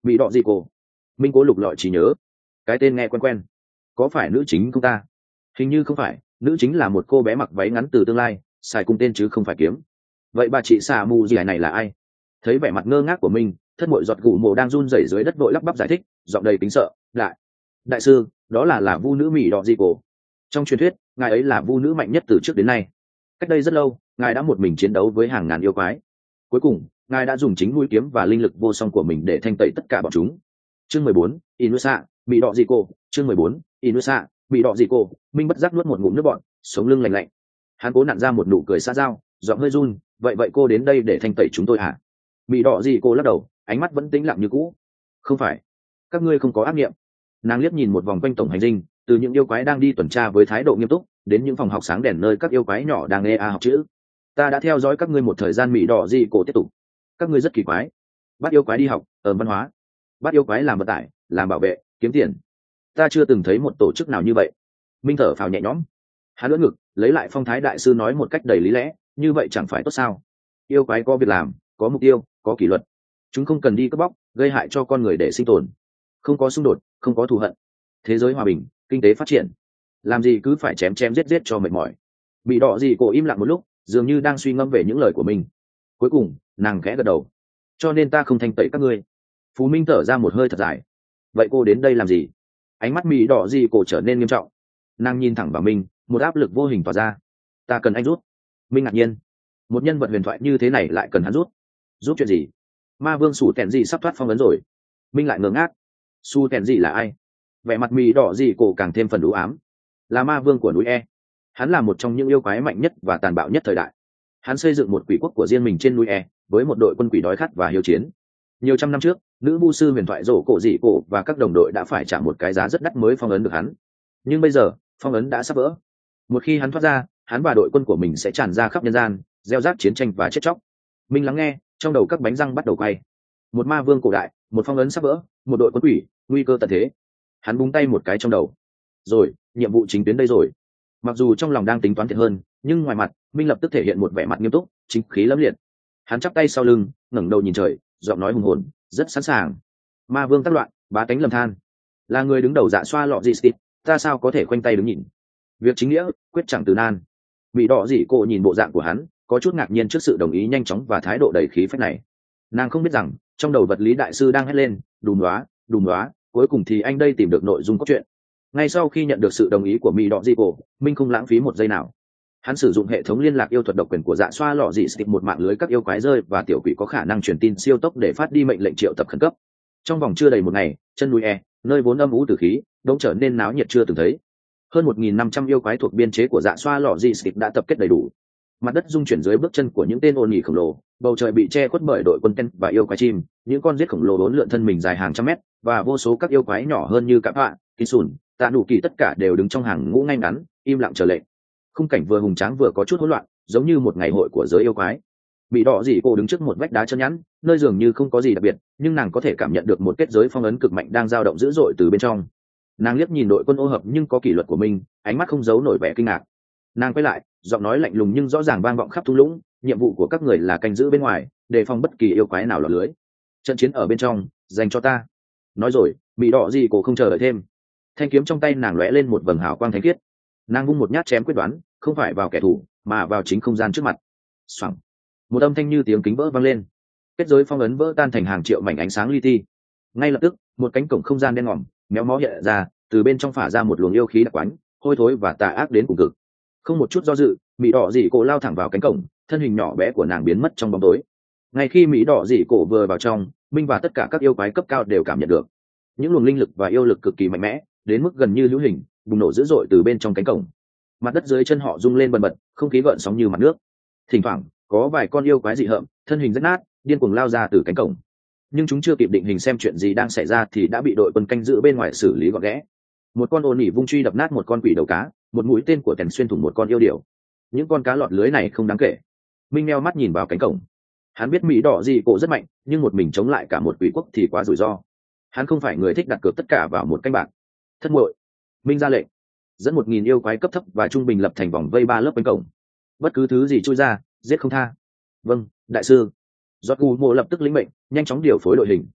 mỹ đỏ gì cô. Minh cố lục lọi trí nhớ, cái tên nghe quen quen, có phải nữ chính không ta? Hình như không phải, nữ chính là một cô bé mặc váy ngắn từ tương lai, xài cung tên chứ không phải kiếm. Vậy bà chị xà mù gì này là ai? Thấy vẻ mặt ngơ ngác của mình, thất muội giọt gù mồ đang run rẩy dưới đất vội lắp bắp giải thích, giọng đầy kính sợ. Đại đại sư, đó là là vu nữ mỹ đỏ gì cổ. Trong truyền thuyết, ngài ấy là vu nữ mạnh nhất từ trước đến nay. Cách đây rất lâu, ngài đã một mình chiến đấu với hàng ngàn yêu quái. Cuối cùng, ngài đã dùng chính mũi kiếm và linh lực vô song của mình để thanh tẩy tất cả bọn chúng. Chương mười bốn, Inusa, bị đọ gì cô. Chương mười bốn, Inusa, bị đọ gì cô. Minh bất giác nuốt một ngụm nước bọt, sống lưng lạnh lạnh. Hắn cố nặn ra một nụ cười xã giao, giọng hơi run. Vậy vậy cô đến đây để thanh tẩy chúng tôi hả? Bị đọ gì cô lắc đầu, ánh mắt vẫn tĩnh lặng như cũ. Không phải, các ngươi không có ác nghiệm. Nàng liếc nhìn một vòng quanh tổng hành dinh, từ những yêu quái đang đi tuần tra với thái độ nghiêm túc, đến những phòng học sáng đèn nơi các yêu quái nhỏ đang nghe a học chữ. Ta đã theo dõi các ngươi một thời gian. Mỹ đỏ gì cổ tiếp tục. Các ngươi rất kỳ quái, bắt yêu quái đi học, ở văn hóa, bắt yêu quái làm vận tải, làm bảo vệ, kiếm tiền. Ta chưa từng thấy một tổ chức nào như vậy. Minh thở phào nhẹ nhõm, hắn lưỡn ngực lấy lại phong thái đại sư nói một cách đầy lý lẽ, như vậy chẳng phải tốt sao? Yêu quái có việc làm, có mục tiêu, có kỷ luật, chúng không cần đi cướp bóc gây hại cho con người để sinh tồn, không có xung đột, không có thù hận, thế giới hòa bình, kinh tế phát triển, làm gì cứ phải chém chém giết giết cho mệt mỏi. Bị đỏ gì cổ im lặng một lúc, dường như đang suy ngẫm về những lời của mình. Cuối cùng nàng khẽ gật đầu. Cho nên ta không thanh tẩy các ngươi. Phú Minh thở ra một hơi thật dài. Vậy cô đến đây làm gì? Ánh mắt Mỹ đỏ gì cổ trở nên nghiêm trọng. Nàng nhìn thẳng vào mình, một áp lực vô hình tỏa ra. Ta cần anh rút. Minh ngạc nhiên, một nhân vật huyền thoại như thế này lại cần hắn rút. Giúp chuyện gì? Ma vương Sủ Tèn gì sắp thoát phong ấn rồi. Minh lại ngơ ngác. Su Tèn gì là ai? Vẻ mặt Mỹ đỏ gì cổ càng thêm phần u ám. Là ma vương của núi E. Hắn là một trong những yêu quái mạnh nhất và tàn bạo nhất thời đại. Hắn xây dựng một quỷ quốc của riêng mình trên núi E, với một đội quân quỷ đói khát và hiếu chiến. Nhiều trăm năm trước, nữ vu sư huyền thoại rổ cổ dị cổ và các đồng đội đã phải trả một cái giá rất đắt mới phong ấn được hắn. Nhưng bây giờ, phong ấn đã sắp vỡ. Một khi hắn thoát ra, hắn và đội quân của mình sẽ tràn ra khắp nhân gian, gieo rắc chiến tranh và chết chóc. Minh lắng nghe, trong đầu các bánh răng bắt đầu quay. Một ma vương cổ đại, một phong ấn sắp vỡ, một đội quân quỷ, nguy cơ tận thế. Hắn búng tay một cái trong đầu. Rồi, nhiệm vụ chính tuyến đây rồi. Mặc dù trong lòng đang tính toán thiệt hơn, nhưng ngoài mặt Minh lập tức thể hiện một vẻ mặt nghiêm túc, chính khí lẫm liệt. Hắn chắp tay sau lưng, ngẩng đầu nhìn trời, giọng nói hùng hồn, rất sẵn sàng. Ma vương tác loạn, bá tánh lầm than, là người đứng đầu dạ xoa lọ gì Steve, ta sao có thể khoanh tay đứng nhìn? Việc chính nghĩa quyết chẳng từ nan. Bị đỏ dị cô nhìn bộ dạng của hắn, có chút ngạc nhiên trước sự đồng ý nhanh chóng và thái độ đầy khí phách này. Nàng không biết rằng trong đầu vật lý đại sư đang hét lên, đùm đoá, đùm đoá, cuối cùng thì anh đây tìm được nội dung cốt truyện. Ngay sau khi nhận được sự đồng ý của Mỹ đỏ dị cô, Minh không lãng phí một giây nào. Hắn sử dụng hệ thống liên lạc yêu thuật độc quyền của dạ xoa lọ dị Steve, một mạng lưới các yêu quái rơi và tiểu quỷ có khả năng truyền tin siêu tốc để phát đi mệnh lệnh triệu tập khẩn cấp. Trong vòng chưa đầy một ngày, chân núi E, nơi vốn âm u tử khí, đống trở nên náo nhiệt chưa từng thấy. Hơn một nghìn năm trăm yêu quái thuộc biên chế của dạ xoa lọ dị Steve đã tập kết đầy đủ. Mặt đất rung chuyển dưới bước chân của những tên ồn ỉ khổng lồ, bầu trời bị che khuất bởi đội quân ten và yêu quái chim, những con giết khổng lồ bốn lượn thân mình dài hàng trăm mét, và vô số các yêu quái nhỏ hơn như cạm họa, kỳ sùn, tạ nụ kỳ tất cả đều đứng trong hàng ngũ ngay ngắn, im lặng chờ lệnh. Khung cảnh vừa hùng tráng vừa có chút hỗn loạn, giống như một ngày hội của giới yêu quái. Bị đỏ dị cô đứng trước một vách đá chân nhẵn, nơi dường như không có gì đặc biệt, nhưng nàng có thể cảm nhận được một kết giới phong ấn cực mạnh đang dao động dữ dội từ bên trong. Nàng liếc nhìn đội quân ô hợp nhưng có kỷ luật của mình, ánh mắt không giấu nổi vẻ kinh ngạc. Nàng quay lại, giọng nói lạnh lùng nhưng rõ ràng vang vọng khắp thung lũng, nhiệm vụ của các người là canh giữ bên ngoài, đề phòng bất kỳ yêu quái nào lọt lưới. Trận chiến ở bên trong, dành cho ta. Nói rồi, bị đỏ dị cô không chờ đợi thêm. Thanh kiếm trong tay nàng lóe lên một vầng hào quang thánh khiết. Nàng vung một nhát chém quyết đoán, không phải vào kẻ thù, mà vào chính không gian trước mặt. Xoẳng. Một âm thanh như tiếng kính vỡ vang lên. Kết giới phong ấn vỡ tan thành hàng triệu mảnh ánh sáng li ti. Ngay lập tức, một cánh cổng không gian đen ngòm, méo mó hiện ra, từ bên trong phả ra một luồng yêu khí đặc quánh, hôi thối và tà ác đến cùng cực. Không một chút do dự, mỹ đỏ dị cổ lao thẳng vào cánh cổng, thân hình nhỏ bé của nàng biến mất trong bóng tối. Ngay khi mỹ đỏ dị cổ vừa vào trong, Minh và tất cả các yêu quái cấp cao đều cảm nhận được những luồng linh lực và yêu lực cực kỳ mạnh mẽ, đến mức gần như hữu hình, bùng nổ dữ dội từ bên trong cánh cổng. Mặt đất dưới chân họ rung lên bần bật, không khí gợn sóng như mặt nước. Thỉnh thoảng có vài con yêu quái dị hợm, thân hình rách nát, điên cuồng lao ra từ cánh cổng. Nhưng chúng chưa kịp định hình xem chuyện gì đang xảy ra thì đã bị đội quân canh giữ bên ngoài xử lý gọn gẽ. Một con ôn nỉ vung truy đập nát một con quỷ đầu cá, một mũi tên của tèn xuyên thủng một con yêu điểu. Những con cá lọt lưới này không đáng kể. Minh meo mắt nhìn vào cánh cổng. Hắn biết mỹ đỏ dị cổ rất mạnh, nhưng một mình chống lại cả một quỷ quốc thì quá rủi ro. Hắn không phải người thích đặt cược tất cả vào một canh bạc. Thất muội, Minh ra lệnh, dẫn một nghìn yêu quái cấp thấp và trung bình lập thành vòng vây ba lớp quanh cổng. Bất cứ thứ gì chui ra, giết không tha. Vâng, đại sư. Giọt gù mộ lập tức lĩnh mệnh, nhanh chóng điều phối đội hình.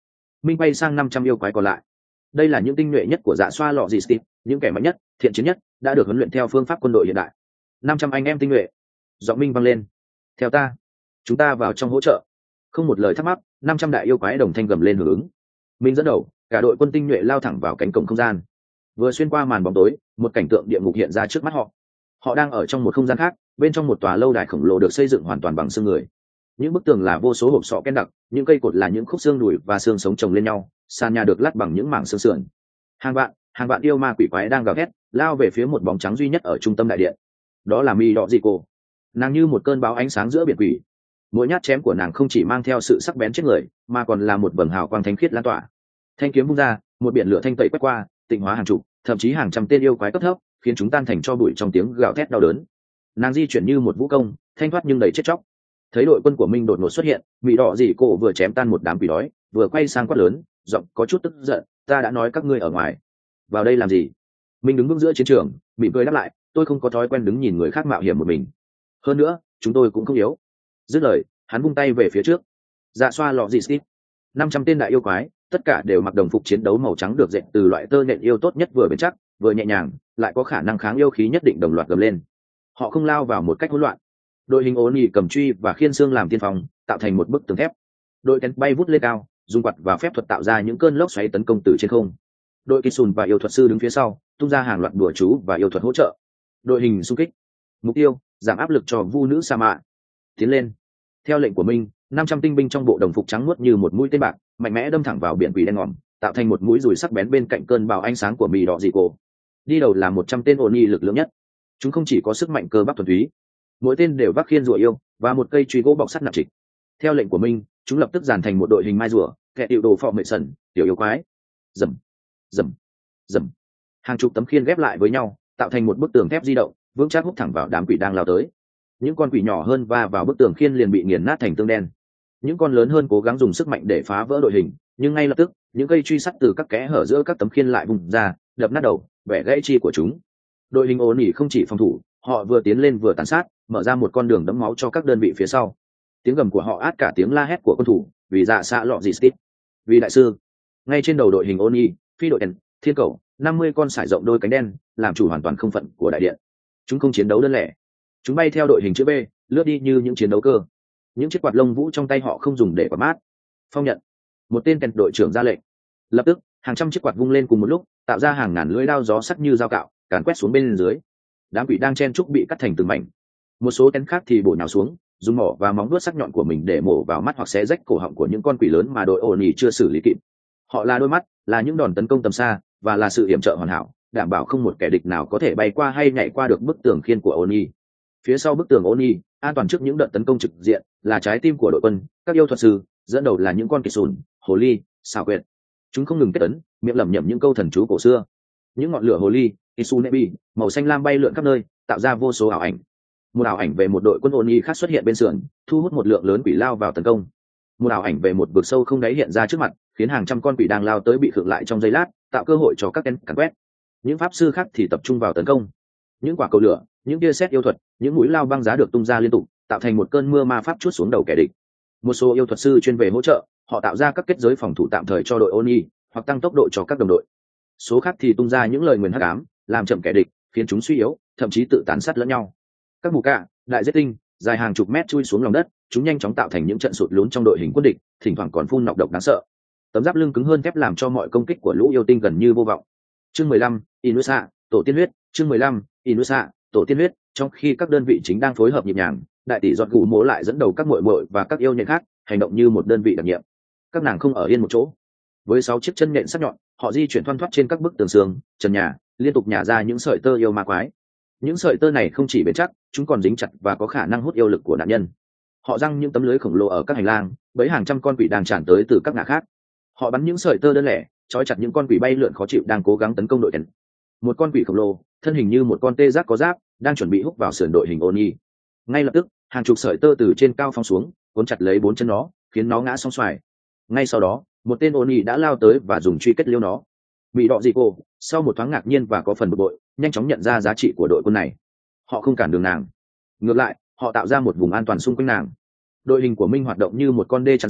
Minh bay sang năm trăm yêu quái còn lại. Đây là những tinh nhuệ nhất của dạ xoa lọ dị Steve, những kẻ mạnh nhất, thiện chiến nhất, đã được huấn luyện theo phương pháp quân đội hiện đại. năm trăm anh em tinh nhuệ. Giọng Minh vang lên. Theo ta, chúng ta vào trong hỗ trợ. Không một lời thắc mắc, năm trăm đại yêu quái đồng thanh gầm lên hưởng ứng. Minh dẫn đầu, cả đội quân tinh nhuệ lao thẳng vào cánh cổng không gian. Vừa xuyên qua màn bóng tối, một cảnh tượng địa ngục hiện ra trước mắt họ. Họ đang ở trong một không gian khác, bên trong một tòa lâu đài khổng lồ được xây dựng hoàn toàn bằng xương người. Những bức tường là vô số hộp sọ ken đặc, những cây cột là những khúc xương đùi và xương sống chồng lên nhau, sàn nhà được lát bằng những mảng xương sườn. Hàng vạn, hàng vạn yêu ma quỷ quái đang gào thét, lao về phía một bóng trắng duy nhất ở trung tâm đại điện. Đó là Mi Đọ Dị Cô. Nàng như một cơn bão ánh sáng giữa biển quỷ. Mỗi nhát chém của nàng không chỉ mang theo sự sắc bén chết người, mà còn là một vầng hào quang thánh khiết lan tỏa. Thanh kiếm vung ra, một biển lửa thanh tẩy quét qua, tịnh hóa hàng chục, thậm chí hàng trăm tên yêu quái cấp thấp, khiến chúng tan thành tro bụi trong tiếng gào thét đau đớn. Nàng di chuyển như một vũ công, thanh thoát nhưng đầy chết chóc. Thấy đội quân của Minh đột ngột xuất hiện, Mỹ Đỏ Dị Cô vừa chém tan một đám quỷ đói, vừa quay sang quát lớn, giọng có chút tức giận, ta đã nói các ngươi ở ngoài, vào đây làm gì? Minh đứng vững giữa chiến trường, mỉm cười đáp lại, tôi không có thói quen đứng nhìn người khác mạo hiểm một mình. Hơn nữa, chúng tôi cũng không yếu. Dứt lời, hắn vung tay về phía trước. Dạ xoa lọ dị Steve. năm trăm tên đại yêu quái, tất cả đều mặc đồng phục chiến đấu màu trắng được dệt từ loại tơ nện yêu tốt nhất, vừa bền chắc, vừa nhẹ nhàng, lại có khả năng kháng yêu khí nhất định, đồng loạt gầm lên. Họ không lao vào một cách hỗn loạn. Đội hình ổn nhị cầm truy và khiên xương làm tiên phong, tạo thành một bức tường thép. Đội kén bay vút lên cao, dùng quạt và phép thuật tạo ra những cơn lốc xoáy tấn công từ trên không. Đội kỳ sùn và yêu thuật sư đứng phía sau, tung ra hàng loạt đùa chú và yêu thuật hỗ trợ. Đội hình xung kích. Mục tiêu, giảm áp lực cho vu nữ sa mạ. Tiến lên. Theo lệnh của Minh, năm trăm tinh binh trong bộ đồng phục trắng muốt như một mũi tên bạc, mạnh mẽ đâm thẳng vào biển quỷ đen ngòm, tạo thành một mũi dùi sắc bén bên cạnh cơn bão ánh sáng của Mì Đỏ Dị Cô. Đi đầu là một trăm tên ổn nhị lực lượng nhất. Chúng không chỉ có sức mạnh cơ bắp thuần túy, mỗi tên đều vác khiên rùa yêu và một cây truy gỗ bọc sắt nặng trịch. Theo lệnh của Minh, chúng lập tức dàn thành một đội hình mai rùa, kẻ tiểu đồ phò mệ sần, tiểu yêu quái. Dầm, dầm, dầm. Hàng chục tấm khiên ghép lại với nhau, tạo thành một bức tường thép di động, vững chắc hút thẳng vào đám quỷ đang lao tới. Những con quỷ nhỏ hơn va vào bức tường khiên liền bị nghiền nát thành tương đen. Những con lớn hơn cố gắng dùng sức mạnh để phá vỡ đội hình, nhưng ngay lập tức, những cây truy sắt từ các kẽ hở giữa các tấm khiên lại vùng ra, đập nát đầu, bẻ gãy chi của chúng. Đội hình ổn ỉ không chỉ phòng thủ, họ vừa tiến lên vừa tàn sát, mở ra một con đường đẫm máu cho các đơn vị phía sau. Tiếng gầm của họ át cả tiếng la hét của quân thủ, vì dạ xạ lọ gì Steve, vì đại sư. Ngay trên đầu đội hình ổn ỉ, phi đội đèn, thiên cầu, năm mươi con sải rộng đôi cánh đen, làm chủ hoàn toàn không phận của đại điện. Chúng không chiến đấu đơn lẻ, chúng bay theo đội hình chữ B, lướt đi như những chiến đấu cơ. Những chiếc quạt lông vũ trong tay họ không dùng để quạt mát. Phong nhận. Một tên kèn đội trưởng ra lệnh. Lập tức, hàng trăm chiếc quạt vung lên cùng một lúc, tạo ra hàng ngàn lưỡi đao gió sắc như dao cạo, càn quét xuống bên dưới. Đám quỷ đang chen trúc bị cắt thành từng mảnh. Một số kén khác thì bổ nhào xuống, dùng mỏ và móng vuốt sắc nhọn của mình để mổ vào mắt hoặc xé rách cổ họng của những con quỷ lớn mà đội ổn nhị chưa xử lý kịp. Họ là đôi mắt, là những đòn tấn công tầm xa, và là sự yểm trợ hoàn hảo, đảm bảo không một kẻ địch nào có thể bay qua hay nhảy qua được bức tường khiên của ổn nhị. Phía sau bức tường ổn nhị, an toàn trước những đợt tấn công trực diện, là trái tim của đội quân, các yêu thuật sư, dẫn đầu là những con kỳ sùn, hồ ly, xảo quyệt. Chúng không ngừng kết tấn, miệng lẩm nhẩm những câu thần chú cổ xưa. Những ngọn lửa hồ ly, Isunebi, màu xanh lam bay lượn khắp nơi, tạo ra vô số ảo ảnh. Một ảo ảnh về một đội quân ổn nhị khác xuất hiện bên sườn, thu hút một lượng lớn quỷ lao vào tấn công. Một ảo ảnh về một vực sâu không đáy hiện ra trước mặt, khiến hàng trăm con quỷ đang lao tới bị khựng lại trong giây lát, tạo cơ hội cho các kén càn quét. Những pháp sư khác thì tập trung vào tấn công. Những quả cầu lửa, những tia sét yêu thuật, những mũi lao băng giá được tung ra liên tục, tạo thành một cơn mưa ma pháp trút xuống đầu kẻ địch. Một số yêu thuật sư chuyên về hỗ trợ, họ tạo ra các kết giới phòng thủ tạm thời cho đội ổn nhị, hoặc tăng tốc độ cho các đồng đội. Số khác thì tung ra những lời nguyền hắc ám, làm chậm kẻ địch, khiến chúng suy yếu, thậm chí tự tàn sát lẫn nhau. Các mù cạ, đại giết tinh, dài hàng chục mét chui xuống lòng đất, chúng nhanh chóng tạo thành những trận sụt lún trong đội hình quân địch, thỉnh thoảng còn phun nọc độc đáng sợ. Tấm giáp lưng cứng hơn thép làm cho mọi công kích của lũ yêu tinh gần như vô vọng. Chương mười lăm, Inusa, tổ tiên huyết. Chương mười lăm, Inusa, tổ tiên huyết. Trong khi các đơn vị chính đang phối hợp nhịp nhàng, đại tỷ giọt gù mố lại dẫn đầu các muội muội và các yêu nhện khác, hành động như một đơn vị đặc nhiệm. Các nàng không ở yên một chỗ. Với sáu chiếc chân nhện sắc nhọn, họ di chuyển thoăn thoắt trên các bức tường xương, trần nhà, liên tục nhả ra những sợi tơ yêu ma quái. Những sợi tơ này không chỉ bền chắc, chúng còn dính chặt và có khả năng hút yêu lực của nạn nhân. Họ giăng những tấm lưới khổng lồ ở các hành lang, bẫy hàng trăm con quỷ đang tràn tới từ các ngã khác. Họ bắn những sợi tơ đơn lẻ, trói chặt những con quỷ bay lượn khó chịu đang cố gắng tấn công đội kèn. Một con quỷ khổng lồ, thân hình như một con tê giác có giáp, đang chuẩn bị hút vào sườn đội hình ôn nhi. Ngay lập tức, hàng chục sợi tơ từ trên cao phóng xuống, cuốn chặt lấy bốn chân nó, khiến nó ngã song xoài. Ngay sau đó, một tên ôn nhi đã lao tới và dùng truy kết liêu nó. Bị Đọ Dị Cô, sau một thoáng ngạc nhiên và có phần bực bội, nhanh chóng nhận ra giá trị của đội quân này. Họ không cản đường nàng, ngược lại, họ tạo ra một vùng an toàn xung quanh nàng. Đội hình của Minh hoạt động như một con đê chắn sóng,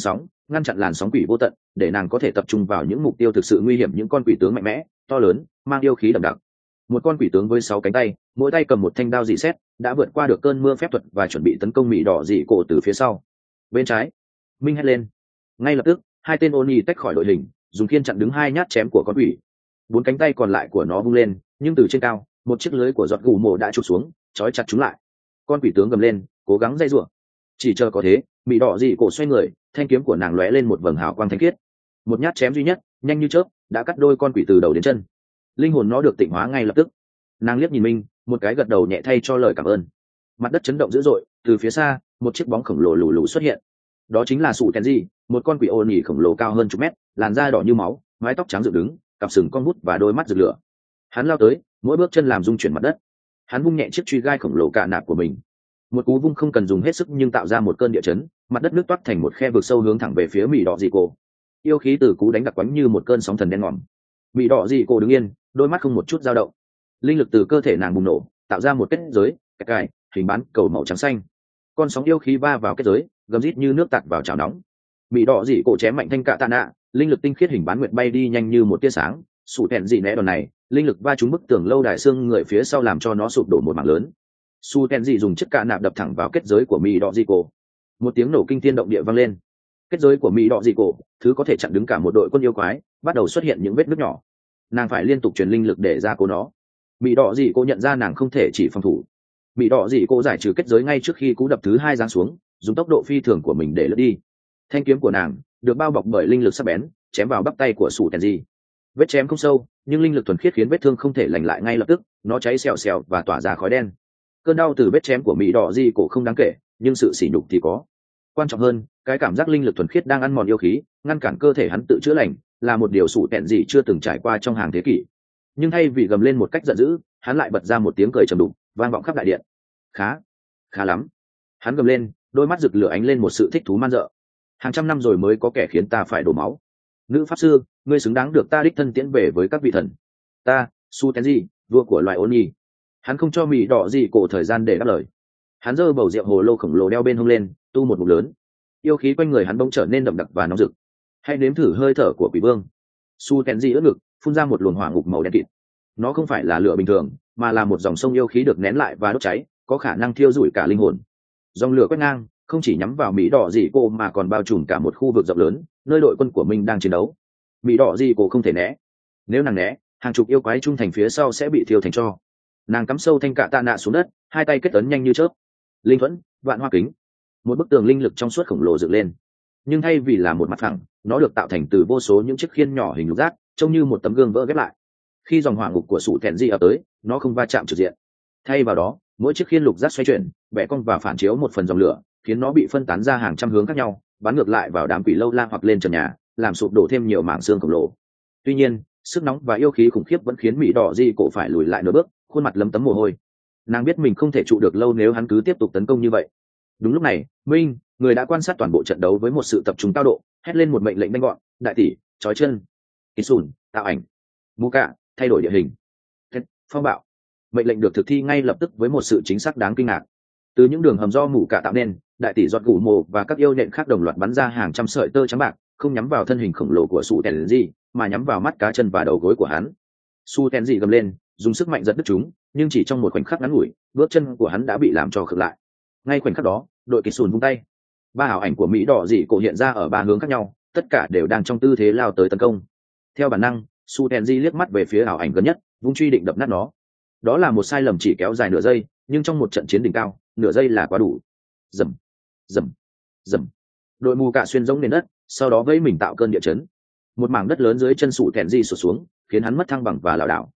ngăn chặn làn sóng quỷ vô tận, để nàng có thể tập trung vào những mục tiêu thực sự nguy hiểm, những con quỷ tướng mạnh mẽ to lớn mang yêu khí đậm đặc. Một con quỷ tướng với sáu cánh tay, mỗi tay cầm một thanh đao dị xét, đã vượt qua được cơn mưa phép thuật và chuẩn bị tấn công mỹ đỏ dị cổ từ phía sau. Bên trái, minh hét lên. Ngay lập tức hai tên ôn nhì tách khỏi đội hình, dùng khiên chặn đứng hai nhát chém của con quỷ. Bốn cánh tay còn lại của nó vung lên, nhưng từ trên cao một chiếc lưới của giọt gù mồ đã chụp xuống, trói chặt chúng lại. Con quỷ tướng gầm lên, cố gắng dây rủa. Chỉ chờ có thế, mỹ đỏ dị cổ xoay người, thanh kiếm của nàng lóe lên một vầng hào quang thanh khiết. Một nhát chém duy nhất, nhanh như chớp, đã cắt đôi con quỷ từ đầu đến chân. Linh hồn nó được tịnh hóa ngay lập tức. Nàng liếc nhìn Minh, một cái gật đầu nhẹ thay cho lời cảm ơn. Mặt đất chấn động dữ dội, từ phía xa một chiếc bóng khổng lồ lù lù xuất hiện. Đó chính là sủ tèn gì, một con quỷ ô nhì khổng lồ cao hơn chục mét, làn da đỏ như máu, mái tóc trắng dựng đứng, cặp sừng con vút và đôi mắt rực lửa. Hắn lao tới, mỗi bước chân làm rung chuyển mặt đất. Hắn vung nhẹ chiếc truy gai khổng lồ cạ nạp của mình. Một cú vung không cần dùng hết sức nhưng tạo ra một cơn địa chấn, mặt đất nước toát thành một khe vực sâu hướng thẳng về phía mỹ đỏ dị cổ. Yêu khí từ cú đánh đặc quánh như một cơn sóng thần đen ngòm. Mỹ đỏ dị cổ đứng yên, đôi mắt không một chút dao động. Linh lực từ cơ thể nàng bùng nổ, tạo ra một kết giới kẹt cài hình bán cầu màu trắng xanh. Con sóng yêu khí va vào kết giới, gầm rít như nước tạt vào chảo nóng. Mỹ đỏ dị cổ chém mạnh thanh cạ tạ nạ, linh lực tinh khiết hình bán nguyệt bay đi nhanh như một tia sáng. Sủ tèn dị né đòn này, linh lực va trúng bức tường lâu đài xương người phía sau làm cho nó sụp đổ một mảng lớn. Su tèn dị dùng chiếc cạ nạp đập thẳng vào kết giới của Mỹ đỏ dị cổ. Một tiếng nổ kinh thiên động địa vang lên. Kết giới của Mỹ đỏ dị cổ, thứ có thể chặn đứng cả một đội quân yêu quái, bắt đầu xuất hiện những vết nứt nhỏ. Nàng phải liên tục truyền linh lực để ra cố nó. Mỹ đỏ dị cổ nhận ra nàng không thể chỉ phòng thủ. Mỹ đỏ dị cổ giải trừ kết giới ngay trước khi cú đập thứ hai giáng xuống, dùng tốc độ phi thường của mình để lướt đi. Thanh kiếm của nàng được bao bọc bởi linh lực sắc bén, chém vào bắp tay của sủ tèn dị. Vết chém không sâu, nhưng linh lực thuần khiết khiến vết thương không thể lành lại ngay lập tức, nó cháy xèo xèo và tỏa ra khói đen. Cơn đau từ vết chém của Mỹ đỏ dị cổ không đáng kể, nhưng sự sỉ nhục thì có. Quan trọng hơn, cái cảm giác linh lực thuần khiết đang ăn mòn yêu khí, ngăn cản cơ thể hắn tự chữa lành, là một điều sủ tẹn gì chưa từng trải qua trong hàng thế kỷ. Nhưng thay vì gầm lên một cách giận dữ, hắn lại bật ra một tiếng cười trầm đục, vang vọng khắp đại điện. Khá, khá lắm. Hắn gầm lên, đôi mắt rực lửa ánh lên một sự thích thú man dợ. Hàng trăm năm rồi mới có kẻ khiến ta phải đổ máu. Nữ pháp sư, ngươi xứng đáng được ta đích thân tiễn về với các vị thần. Ta, Su Tenji, vua của loài ôn nhi. Hắn không cho Mỹ đỏ gì cổ thời gian để đáp lời. Hắn giơ bầu rượu hồ lô khổng lồ đeo bên hông lên, tu một ngụm lớn. Yêu khí quanh người hắn bỗng trở nên đậm đặc và nóng rực. Hãy nếm thử hơi thở của quỷ vương. Su Tenji ướt ngực, phun ra một luồng hỏa ngục màu đen kịt. Nó không phải là lửa bình thường, mà là một dòng sông yêu khí được nén lại và đốt cháy, có khả năng thiêu rụi cả linh hồn. Dòng lửa quét ngang, không chỉ nhắm vào Mỹ đỏ dị cô mà còn bao trùm cả một khu vực rộng lớn, nơi đội quân của mình đang chiến đấu. Mỹ đỏ dị cô không thể né. Nếu nàng né, hàng chục yêu quái trung thành phía sau sẽ bị thiêu thành tro. Nàng cắm sâu thanh cạ tạ nạ xuống đất, hai tay kết ấn nhanh như chớp. Linh thuẫn, vạn hoa kính. Một bức tường linh lực trong suốt khổng lồ dựng lên. Nhưng thay vì là một mặt phẳng, nó được tạo thành từ vô số những chiếc khiên nhỏ hình lục giác, trông như một tấm gương vỡ ghép lại. Khi dòng hỏa ngục của sủ thẹn di ập tới, nó không va chạm trực diện. Thay vào đó, mỗi chiếc khiên lục giác xoay chuyển, bẻ cong và phản chiếu một phần dòng lửa, khiến nó bị phân tán ra hàng trăm hướng khác nhau, bắn ngược lại vào đám quỷ lâu la hoặc lên trần nhà, làm sụp đổ thêm nhiều mảng xương khổng lồ. Tuy nhiên, sức nóng và yêu khí khủng khiếp vẫn khiến Mỹ đỏ di cổ phải lùi lại nửa bước, khuôn mặt lấm tấm mồ hôi. Nàng biết mình không thể trụ được lâu nếu hắn cứ tiếp tục tấn công như vậy. Đúng lúc này, Minh, người đã quan sát toàn bộ trận đấu với một sự tập trung cao độ, hét lên một mệnh lệnh nhanh gọn: đại tỷ, trói chân. Kisun, tạo ảnh. Muka, thay đổi địa hình. Thế, phong bạo. Mệnh lệnh được thực thi ngay lập tức với một sự chính xác đáng kinh ngạc. Từ những đường hầm do mù cả tạo nên, đại tỷ giọt gù mồ và các yêu nện khác đồng loạt bắn ra hàng trăm sợi tơ trắng bạc, không nhắm vào thân hình khổng lồ của Su Tenji, mà nhắm vào mắt cá chân và đầu gối của hắn. Su Tenji gầm lên, dùng sức mạnh giật đứt chúng, nhưng chỉ trong một khoảnh khắc ngắn ngủi, bước chân của hắn đã bị làm cho khựng lại. Ngay khoảnh khắc đó, đội kỳ sùn vung tay, ba ảo ảnh của Mỹ đỏ dị cổ hiện ra ở ba hướng khác nhau, tất cả đều đang trong tư thế lao tới tấn công. Theo bản năng, Su Tenji liếc mắt về phía ảo ảnh gần nhất, vung truy định đập nát nó. Đó là một sai lầm chỉ kéo dài nửa giây, nhưng trong một trận chiến đỉnh cao, nửa giây là quá đủ. Rầm, rầm, rầm. Đội mù cả xuyên giống nền đất, sau đó vẫy mình tạo cơn địa chấn. Một mảng đất lớn dưới chân Su Tenji sụt xuống, khiến hắn mất thăng bằng và lảo đảo.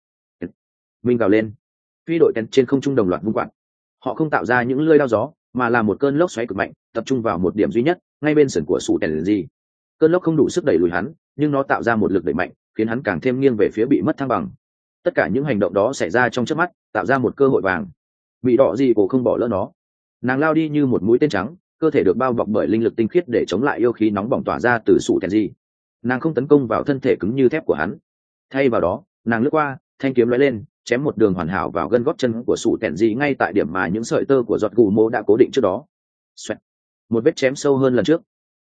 Mình gào lên. Phi đội tèn trên không trung đồng loạt vung quạt. Họ không tạo ra những lưỡi đao gió, mà là một cơn lốc xoáy cực mạnh, tập trung vào một điểm duy nhất, ngay bên sườn của Su Tenji. Cơn lốc không đủ sức đẩy lùi hắn, nhưng nó tạo ra một lực đẩy mạnh, khiến hắn càng thêm nghiêng về phía bị mất thăng bằng. Tất cả những hành động đó xảy ra trong chớp mắt, tạo ra một cơ hội vàng. Bị đỏ gì cổ không bỏ lỡ nó. Nàng lao đi như một mũi tên trắng, cơ thể được bao bọc bởi linh lực tinh khiết để chống lại yêu khí nóng bỏng tỏa ra từ Su Tenji. Nàng không tấn công vào thân thể cứng như thép của hắn. Thay vào đó, nàng lướt qua, thanh kiếm lóe lên, chém một đường hoàn hảo vào gân gót chân của Su Tenji ngay tại điểm mà những sợi tơ của giọt gù mô đã cố định trước đó. Xoẹt. Một vết chém sâu hơn lần trước.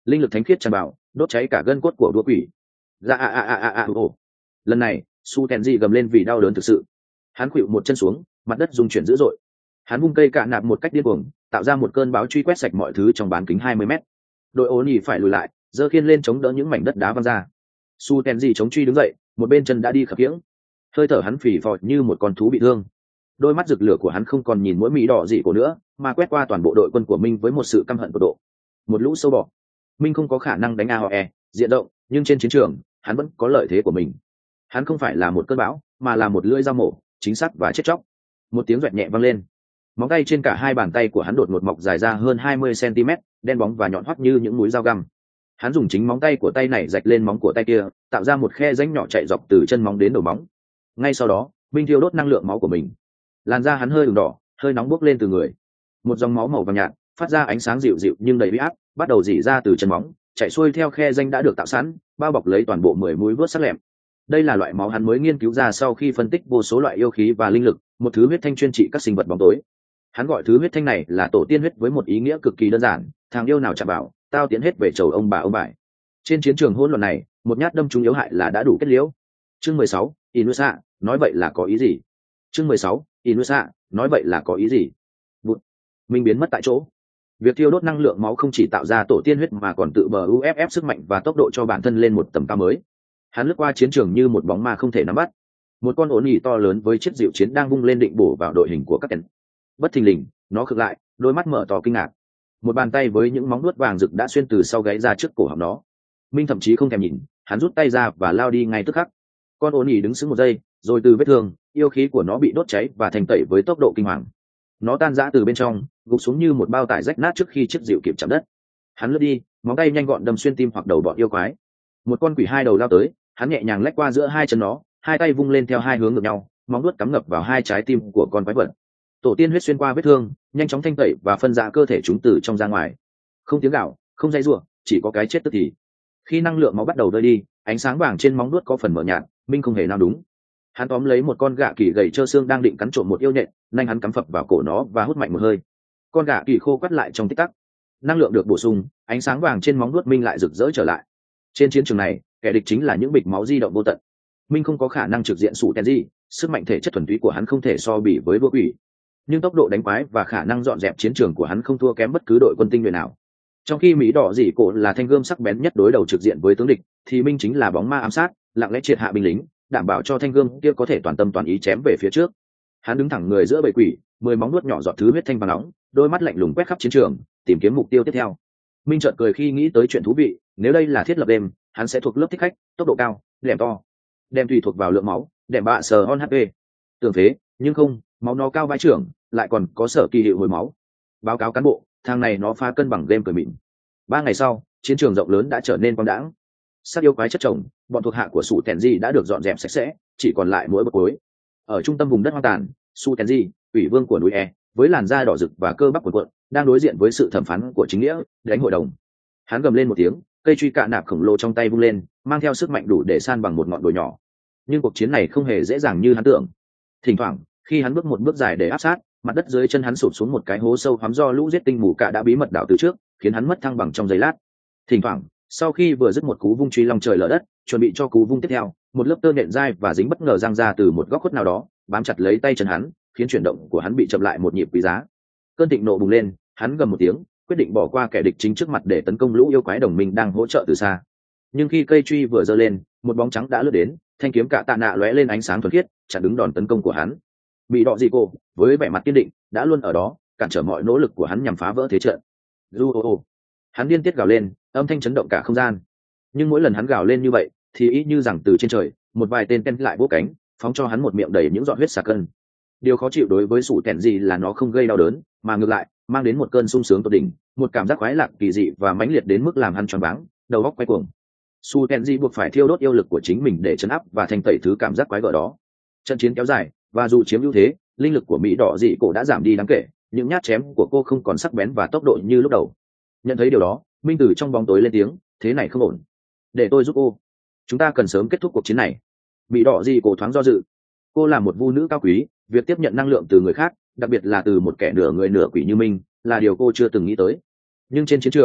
linh lực thánh khiết tràn vào, đốt cháy cả gân cốt của đũa quỷ. Ra a a a a a ồ. Lần này su tèn di gầm lên vì đau đớn thực sự. Hắn khuỵu một chân xuống, mặt đất rung chuyển dữ dội. Hắn vung cây cạ nạp một cách điên cuồng, tạo ra một cơn bão truy quét sạch mọi thứ trong bán kính hai mươi mét. Đội ố nhì phải lùi lại, giơ khiên lên chống đỡ những mảnh đất đá văng ra. Su tèn di chống truy đứng dậy, một bên chân đã đi khập khiễng, hơi thở hắn phì phò như một con thú bị thương. Đôi mắt rực lửa của hắn không còn nhìn mỗi mỹ đỏ dị cổ nữa, mà quét qua toàn bộ đội quân của Minh với một sự căm hận của độ. Một lũ sâu bọ. Minh không có khả năng đánh a o e diện rộng, nhưng trên chiến trường hắn vẫn có lợi thế của mình. Hắn không phải là một cơn bão, mà là một lưỡi dao mổ, chính xác và chết chóc. Một tiếng rẹt nhẹ vang lên, móng tay trên cả hai bàn tay của hắn đột ngột mọc dài ra hơn hai mươi xăng-ti-mét, đen bóng và nhọn hoắt như những mũi dao găm. Hắn dùng chính móng tay của tay này rạch lên móng của tay kia, tạo ra một khe rãnh nhỏ chạy dọc từ chân móng đến đầu móng. Ngay sau đó, Minh thiêu đốt năng lượng máu của mình. Làn da hắn hơi ửng đỏ, hơi nóng bốc lên từ người. Một dòng máu màu vàng nhạt phát ra ánh sáng dịu dịu nhưng đầy uy áp, bắt đầu rỉ ra từ chân móng, chạy xuôi theo khe rãnh đã được tạo sẵn, bao bọc lấy toàn bộ mười mũi vớt sắc lẹm. Đây là loại máu hắn mới nghiên cứu ra sau khi phân tích vô số loại yêu khí và linh lực, một thứ huyết thanh chuyên trị các sinh vật bóng tối. Hắn gọi thứ huyết thanh này là tổ tiên huyết với một ý nghĩa cực kỳ đơn giản, thằng yêu nào chạm bảo, tao tiến hết về chầu ông bà ông bải. Trên chiến trường hỗn loạn này, một nhát đâm trúng yếu hại là đã đủ kết liễu. Chương mười sáu, Inusa, nói vậy là có ý gì? Chương mười sáu, Inusa, nói vậy là có ý gì? Bụt. Minh biến mất tại chỗ. Việc thiêu đốt năng lượng máu không chỉ tạo ra tổ tiên huyết mà còn tự bờ u ép ép sức mạnh và tốc độ cho bản thân lên một tầm cao mới. Hắn lướt qua chiến trường như một bóng ma không thể nắm bắt. Một con ổn ỉ to lớn với chiếc dịu chiến đang vung lên định bổ vào đội hình của các kèn. Bất thình lình, nó khựng lại, đôi mắt mở to kinh ngạc. Một bàn tay với những móng vuốt vàng rực đã xuyên từ sau gáy ra trước cổ họng nó. Minh thậm chí không thèm nhìn, hắn rút tay ra và lao đi ngay tức khắc. Con ổn ỉ đứng sững một giây, rồi từ vết thương, yêu khí của nó bị đốt cháy và thành tẩy với tốc độ kinh hoàng. Nó tan rã từ bên trong, gục xuống như một bao tải rách nát trước khi chiếc dịu kịp chạm đất. Hắn lướt đi, móng tay nhanh gọn đâm xuyên tim hoặc đầu bọn yêu quái. Một con quỷ hai đầu lao tới, hắn nhẹ nhàng lách qua giữa hai chân nó, hai tay vung lên theo hai hướng ngược nhau, móng vuốt cắm ngập vào hai trái tim của con quái vật. Tổ tiên huyết xuyên qua vết thương, nhanh chóng thanh tẩy và phân rã cơ thể chúng từ trong ra ngoài. Không tiếng gào, không dây rủa, chỉ có cái chết tức thì. Khi năng lượng máu bắt đầu rơi đi, ánh sáng vàng trên móng vuốt có phần mờ nhạt, Minh không hề nào đúng. Hắn tóm lấy một con gạ kỳ gầy trơ xương đang định cắn trộm một yêu nhện, nhanh hắn cắm phập vào cổ nó và hút mạnh một hơi. Con gạ kỳ khô quắt lại trong tích tắc. Năng lượng được bổ sung, ánh sáng vàng trên móng vuốt Minh lại rực rỡ trở lại. Trên chiến trường này, kẻ địch chính là những bịch máu di động vô tận. Minh không có khả năng trực diện sủ Tenji, sức mạnh thể chất thuần túy của hắn không thể so bì với vô quỷ. Nhưng tốc độ đánh quái và khả năng dọn dẹp chiến trường của hắn không thua kém bất cứ đội quân tinh nhuệ nào. Trong khi Mỹ đỏ dị cổ là thanh gươm sắc bén nhất đối đầu trực diện với tướng địch, thì Minh chính là bóng ma ám sát, lặng lẽ triệt hạ binh lính, đảm bảo cho thanh gươm kia có thể toàn tâm toàn ý chém về phía trước. Hắn đứng thẳng người giữa bầy quỷ, mười móng nuốt nhỏ giọt thứ huyết thanh vàng nóng, đôi mắt lạnh lùng quét khắp chiến trường, tìm kiếm mục tiêu tiếp theo. Minh chợt cười khi nghĩ tới chuyện thú vị, nếu đây là thiết lập đêm, hắn sẽ thuộc lớp thích khách, tốc độ cao, đệm to. Đem tùy thuộc vào lượng máu, đệm bạ sờ on hp. Tưởng phế, nhưng không, máu nó cao vai trưởng, lại còn có sở kỳ hiệu hồi máu. Báo cáo cán bộ, thằng này nó phá cân bằng game cười mịn. Ba ngày sau, chiến trường rộng lớn đã trở nên quang đãng. Sát yêu quái chất chồng, bọn thuộc hạ của Sủ Tenji đã được dọn dẹp sạch sẽ, chỉ còn lại mỗi bậc cuối. Ở trung tâm vùng đất hoang tàn, Su Tenji, ủy vương của núi E, với làn da đỏ rực và cơ bắp cuồn cuộn, đang đối diện với sự thẩm phán của chính nghĩa, đánh hội đồng. Hắn gầm lên một tiếng, cây truy cạ nạp khổng lồ trong tay vung lên, mang theo sức mạnh đủ để san bằng một ngọn đồi nhỏ. Nhưng cuộc chiến này không hề dễ dàng như hắn tưởng. Thỉnh thoảng, khi hắn bước một bước dài để áp sát, mặt đất dưới chân hắn sụp xuống một cái hố sâu hoắm do lũ giết tinh mù cạ đã bí mật đào từ trước, khiến hắn mất thăng bằng trong giây lát. Thỉnh thoảng, sau khi vừa dứt một cú vung truy long trời lở đất, chuẩn bị cho cú vung tiếp theo, một lớp tơ nhện dai và dính bất ngờ giang ra từ một góc khuất nào đó, bám chặt lấy tay chân hắn, khiến chuyển động của hắn bị chậm lại một nhịp quý giá. Cơn thịnh nộ bùng lên, hắn gầm một tiếng, quyết định bỏ qua kẻ địch chính trước mặt để tấn công lũ yêu quái đồng minh đang hỗ trợ từ xa. Nhưng khi cây truy vừa giơ lên, một bóng trắng đã lướt đến, thanh kiếm cạ tạ nạ lóe lên ánh sáng thuần khiết, chặn đứng đòn tấn công của hắn. Bị đọ dị cô, với vẻ mặt kiên định, đã luôn ở đó, cản trở mọi nỗ lực của hắn nhằm phá vỡ thế trận. Ru ô ô. Hắn điên tiết gào lên, âm thanh chấn động cả không gian. Nhưng mỗi lần hắn gào lên như vậy, thì ý như rằng từ trên trời, một vài tên tên lại vỗ cánh, phóng cho hắn một miệng đầy những giọt huyết xà cân. Điều khó chịu đối với Sủ Tèn gì là nó không gây đau đớn, mà ngược lại, mang đến một cơn sung sướng tột đỉnh, một cảm giác khoái lạc kỳ dị và mãnh liệt đến mức làm hắn choáng váng, đầu óc quay cuồng. Su Tenji buộc phải thiêu đốt yêu lực của chính mình để chấn áp và thanh tẩy thứ cảm giác quái gở đó. Trận chiến kéo dài, và dù chiếm ưu thế, linh lực của Mỹ đỏ dị cổ đã giảm đi đáng kể, những nhát chém của cô không còn sắc bén và tốc độ như lúc đầu. Nhận thấy điều đó, Minh từ trong bóng tối lên tiếng, thế này không ổn. Để tôi giúp cô. Chúng ta cần sớm kết thúc cuộc chiến này. Mỹ đỏ dị cổ thoáng do dự. Cô là một vu nữ cao quý, việc tiếp nhận năng lượng từ người khác, đặc biệt là từ một kẻ nửa người nửa quỷ như Minh, là điều cô chưa từng nghĩ tới. Nhưng trên chiến trường,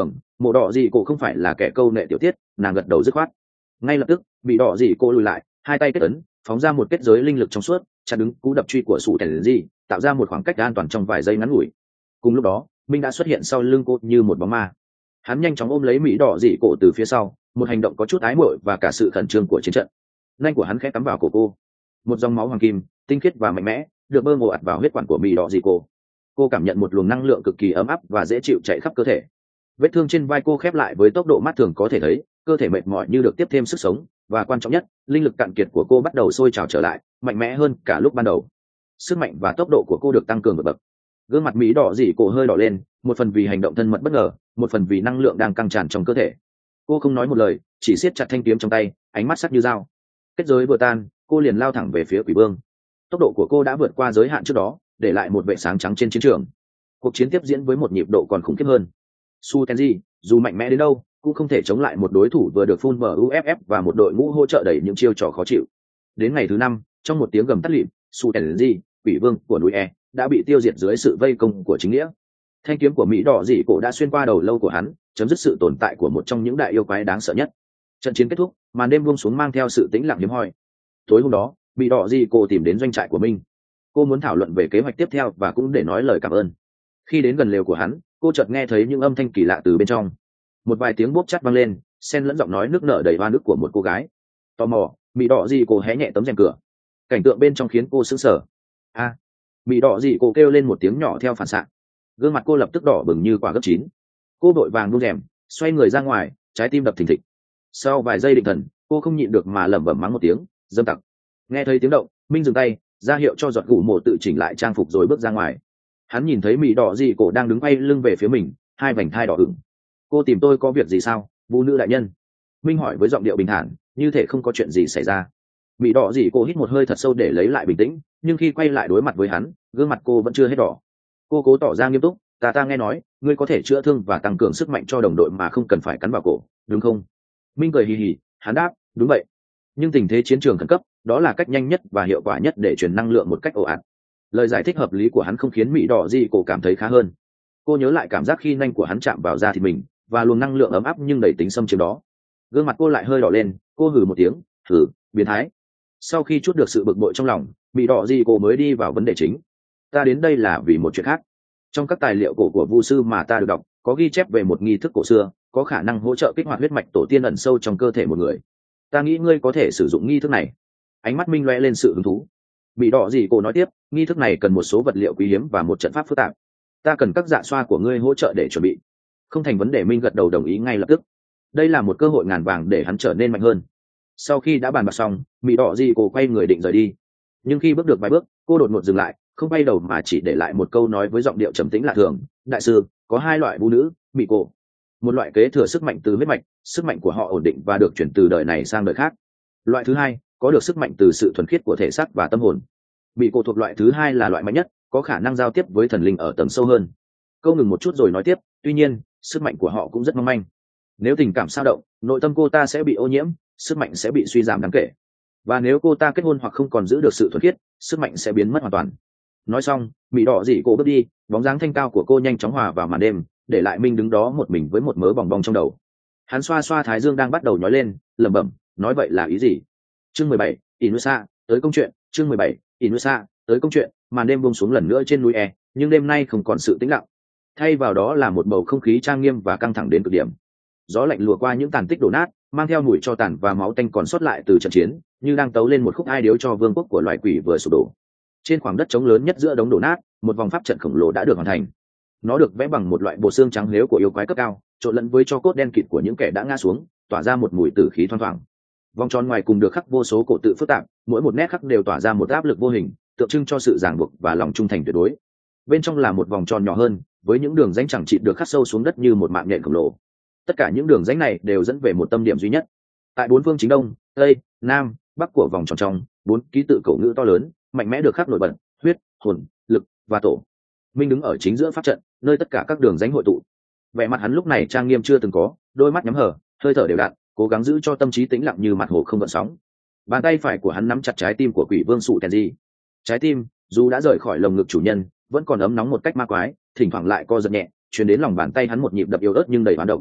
Mộ đỏ gì cổ không phải là kẻ câu nệ tiểu tiết, nàng gật đầu dứt khoát. Ngay lập tức bị đỏ gì cô lùi lại, hai tay kết ấn phóng ra một kết giới linh lực trong suốt, chặn đứng cú đập truy của sủ tèn gì, tạo ra một khoảng cách an toàn trong vài giây ngắn ngủi. Cùng lúc đó minh đã xuất hiện sau lưng cô như một bóng ma. Hắn nhanh chóng ôm lấy mỹ đỏ dị cổ từ phía sau, một hành động có chút ái muội và cả sự khẩn trương của chiến trận. Nanh của hắn khẽ cắm vào cổ cô, một dòng máu hoàng kim tinh khiết và mạnh mẽ được bơm ồ ạt vào huyết quản của mỹ đỏ dị cổ. Cô cảm nhận một luồng năng lượng cực kỳ ấm áp và dễ chịu chạy khắp cơ thể. Vết thương trên vai cô khép lại với tốc độ mắt thường có thể thấy, cơ thể mệt mỏi như được tiếp thêm sức sống, và quan trọng nhất, linh lực cạn kiệt của cô bắt đầu sôi trào trở lại, mạnh mẽ hơn cả lúc ban đầu. Sức mạnh và tốc độ của cô được tăng cường vượt bậc. Gương mặt mỹ đỏ dị cổ hơi đỏ lên, một phần vì hành động thân mật bất ngờ, một phần vì năng lượng đang căng tràn trong cơ thể. Cô không nói một lời, chỉ siết chặt thanh kiếm trong tay, ánh mắt sắc như dao. Kết giới vừa tan, cô liền lao thẳng về phía quỷ vương. Tốc độ của cô đã vượt qua giới hạn trước đó, để lại một vệ sáng trắng trên chiến trường. Cuộc chiến tiếp diễn với một nhịp độ còn khủng khiếp hơn. Su Tenji, dù mạnh mẽ đến đâu, cũng không thể chống lại một đối thủ vừa được full bờ u ép ép và một đội ngũ hỗ trợ đẩy những chiêu trò khó chịu. Đến ngày thứ năm, trong một tiếng gầm tắt lịm, Su Tenji, quỷ vương của núi E, đã bị tiêu diệt dưới sự vây công của chính nghĩa. Thanh kiếm của mỹ đỏ dị cổ đã xuyên qua đầu lâu của hắn, chấm dứt sự tồn tại của một trong những đại yêu quái đáng sợ nhất. Trận chiến kết thúc, màn đêm buông xuống mang theo sự tĩnh lặng hiếm hoi. Tối hôm đó, mỹ đỏ dị cổ tìm đến doanh trại của Minh. Cô muốn thảo luận về kế hoạch tiếp theo và cũng để nói lời cảm ơn. Khi đến gần lều của hắn, cô chợt nghe thấy những âm thanh kỳ lạ từ bên trong. Một vài tiếng bốp chát vang lên, xen lẫn giọng nói nước nở đầy hoa nước của một cô gái. Tò mò, mỹ đỏ dị cổ hé nhẹ tấm rèm cửa. Cảnh tượng bên trong khiến cô sững sờ. A, à, mỹ đỏ dị cổ kêu lên một tiếng nhỏ theo phản xạ. Gương mặt cô lập tức đỏ bừng như quả gấp chín. Cô vội vàng buông rèm, xoay người ra ngoài, trái tim đập thình thịch. Sau vài giây định thần, cô không nhịn được mà lẩm bẩm mắng một tiếng, dâm tặc. Nghe thấy tiếng động, Minh dừng tay, ra hiệu cho giọt gù mộ tự chỉnh lại trang phục rồi bước ra ngoài. Hắn nhìn thấy mỹ đỏ dị cổ đang đứng quay lưng về phía mình, hai vành thai đỏ ửng. Cô tìm tôi có việc gì sao, vũ nữ đại nhân? Minh hỏi với giọng điệu bình thản, như thể không có chuyện gì xảy ra. Mỹ đỏ dị cổ hít một hơi thật sâu để lấy lại bình tĩnh, nhưng khi quay lại đối mặt với hắn, gương mặt cô vẫn chưa hết đỏ. Cô cố tỏ ra nghiêm túc, ta ta nghe nói ngươi có thể chữa thương và tăng cường sức mạnh cho đồng đội mà không cần phải cắn vào cổ, đúng không? Minh cười hì hì, hắn đáp, đúng vậy. Nhưng tình thế chiến trường khẩn cấp, đó là cách nhanh nhất và hiệu quả nhất để truyền năng lượng một cách ồ ạt. Lời giải thích hợp lý của hắn không khiến mỹ đỏ dị cổ cảm thấy khá hơn. Cô nhớ lại cảm giác khi nanh của hắn chạm vào da thịt mình, và luồng năng lượng ấm áp nhưng đầy tính xâm chiếm đó. Gương mặt cô lại hơi đỏ lên, cô hừ một tiếng, hừ, biến thái. Sau khi trút được sự bực bội trong lòng, mỹ đỏ dị cổ mới đi vào vấn đề chính. Ta đến đây là vì một chuyện khác. Trong các tài liệu cổ của vu sư mà ta được đọc, có ghi chép về một nghi thức cổ xưa, có khả năng hỗ trợ kích hoạt huyết mạch tổ tiên ẩn sâu trong cơ thể một người. Ta nghĩ ngươi có thể sử dụng nghi thức này. Ánh mắt Minh loe lên sự hứng thú. Bị đỏ gì cô nói tiếp, nghi thức này cần một số vật liệu quý hiếm và một trận pháp phức tạp. Ta cần các dạ xoa của ngươi hỗ trợ để chuẩn bị. Không thành vấn đề. Minh gật đầu đồng ý ngay lập tức. Đây là một cơ hội ngàn vàng để hắn trở nên mạnh hơn. Sau khi đã bàn bạc xong, Mỹ đỏ gì cô quay người định rời đi. Nhưng khi bước được vài bước, cô đột ngột dừng lại, không bay đầu mà chỉ để lại một câu nói với giọng điệu trầm tĩnh lạ thường, đại sư, có hai loại vũ nữ, mỹ cổ. Một loại kế thừa sức mạnh từ huyết mạch, sức mạnh của họ ổn định và được chuyển từ đời này sang đời khác. Loại thứ hai, có được sức mạnh từ sự thuần khiết của thể xác và tâm hồn. Mỹ cổ thuộc loại thứ hai là loại mạnh nhất, có khả năng giao tiếp với thần linh ở tầng sâu hơn. Câu ngừng một chút rồi nói tiếp, tuy nhiên, sức mạnh của họ cũng rất mong manh. Nếu tình cảm sao động, nội tâm cô ta sẽ bị ô nhiễm, sức mạnh sẽ bị suy giảm đáng kể. Và nếu cô ta kết hôn hoặc không còn giữ được sự thuần khiết, sức mạnh sẽ biến mất hoàn toàn. Nói xong, mỹ đỏ dị cô bước đi, bóng dáng thanh cao của cô nhanh chóng hòa vào màn đêm, để lại Minh đứng đó một mình với một mớ bòng bong trong đầu. Hắn xoa xoa thái dương đang bắt đầu nhói lên, lẩm bẩm, nói vậy là ý gì? Chương mười bảy, Inusa, tới công chuyện. Chương mười bảy, Inusa, tới công chuyện. Màn đêm buông xuống lần nữa trên núi E, nhưng đêm nay không còn sự tĩnh lặng. Thay vào đó là một bầu không khí trang nghiêm và căng thẳng đến cực điểm. Gió lạnh lùa qua những tàn tích đổ nát, mang theo mùi tro tàn và máu tanh còn sót lại từ trận chiến, như đang tấu lên một khúc ai điếu cho vương quốc của loài quỷ vừa sụp đổ. Trên khoảng đất trống lớn nhất giữa đống đổ nát, một vòng pháp trận khổng lồ đã được hoàn thành. Nó được vẽ bằng một loại bộ xương trắng lếu của yêu quái cấp cao, trộn lẫn với tro cốt đen kịt của những kẻ đã ngã xuống, tỏa ra một mùi tử khí thoang thoảng. Vòng tròn ngoài cùng được khắc vô số cổ tự phức tạp, mỗi một nét khắc đều tỏa ra một áp lực vô hình, tượng trưng cho sự ràng buộc và lòng trung thành tuyệt đối. Bên trong là một vòng tròn nhỏ hơn, với những đường rãnh chẳng chịt được khắc sâu xuống đất như một mạng nhện khổng lồ. Tất cả những đường rãnh này đều dẫn về một tâm điểm duy nhất. Tại bốn phương chính đông, tây, nam, bắc của vòng tròn trong, bốn ký tự cổ ngữ to lớn, mạnh mẽ được khắc nổi bật: huyết, hồn, lực và tổ. Minh đứng ở chính giữa pháp trận, nơi tất cả các đường rãnh hội tụ. Vẻ mặt hắn lúc này trang nghiêm chưa từng có, đôi mắt nhắm hờ, hơi thở đều đặn, cố gắng giữ cho tâm trí tĩnh lặng như mặt hồ không gợn sóng. Bàn tay phải của hắn nắm chặt trái tim của quỷ vương Sụ Tenji. Trái tim, dù đã rời khỏi lồng ngực chủ nhân, vẫn còn ấm nóng một cách ma quái, thỉnh thoảng lại co giật nhẹ, truyền đến lòng bàn tay hắn một nhịp đập yếu ớt nhưng đầy hoán độc.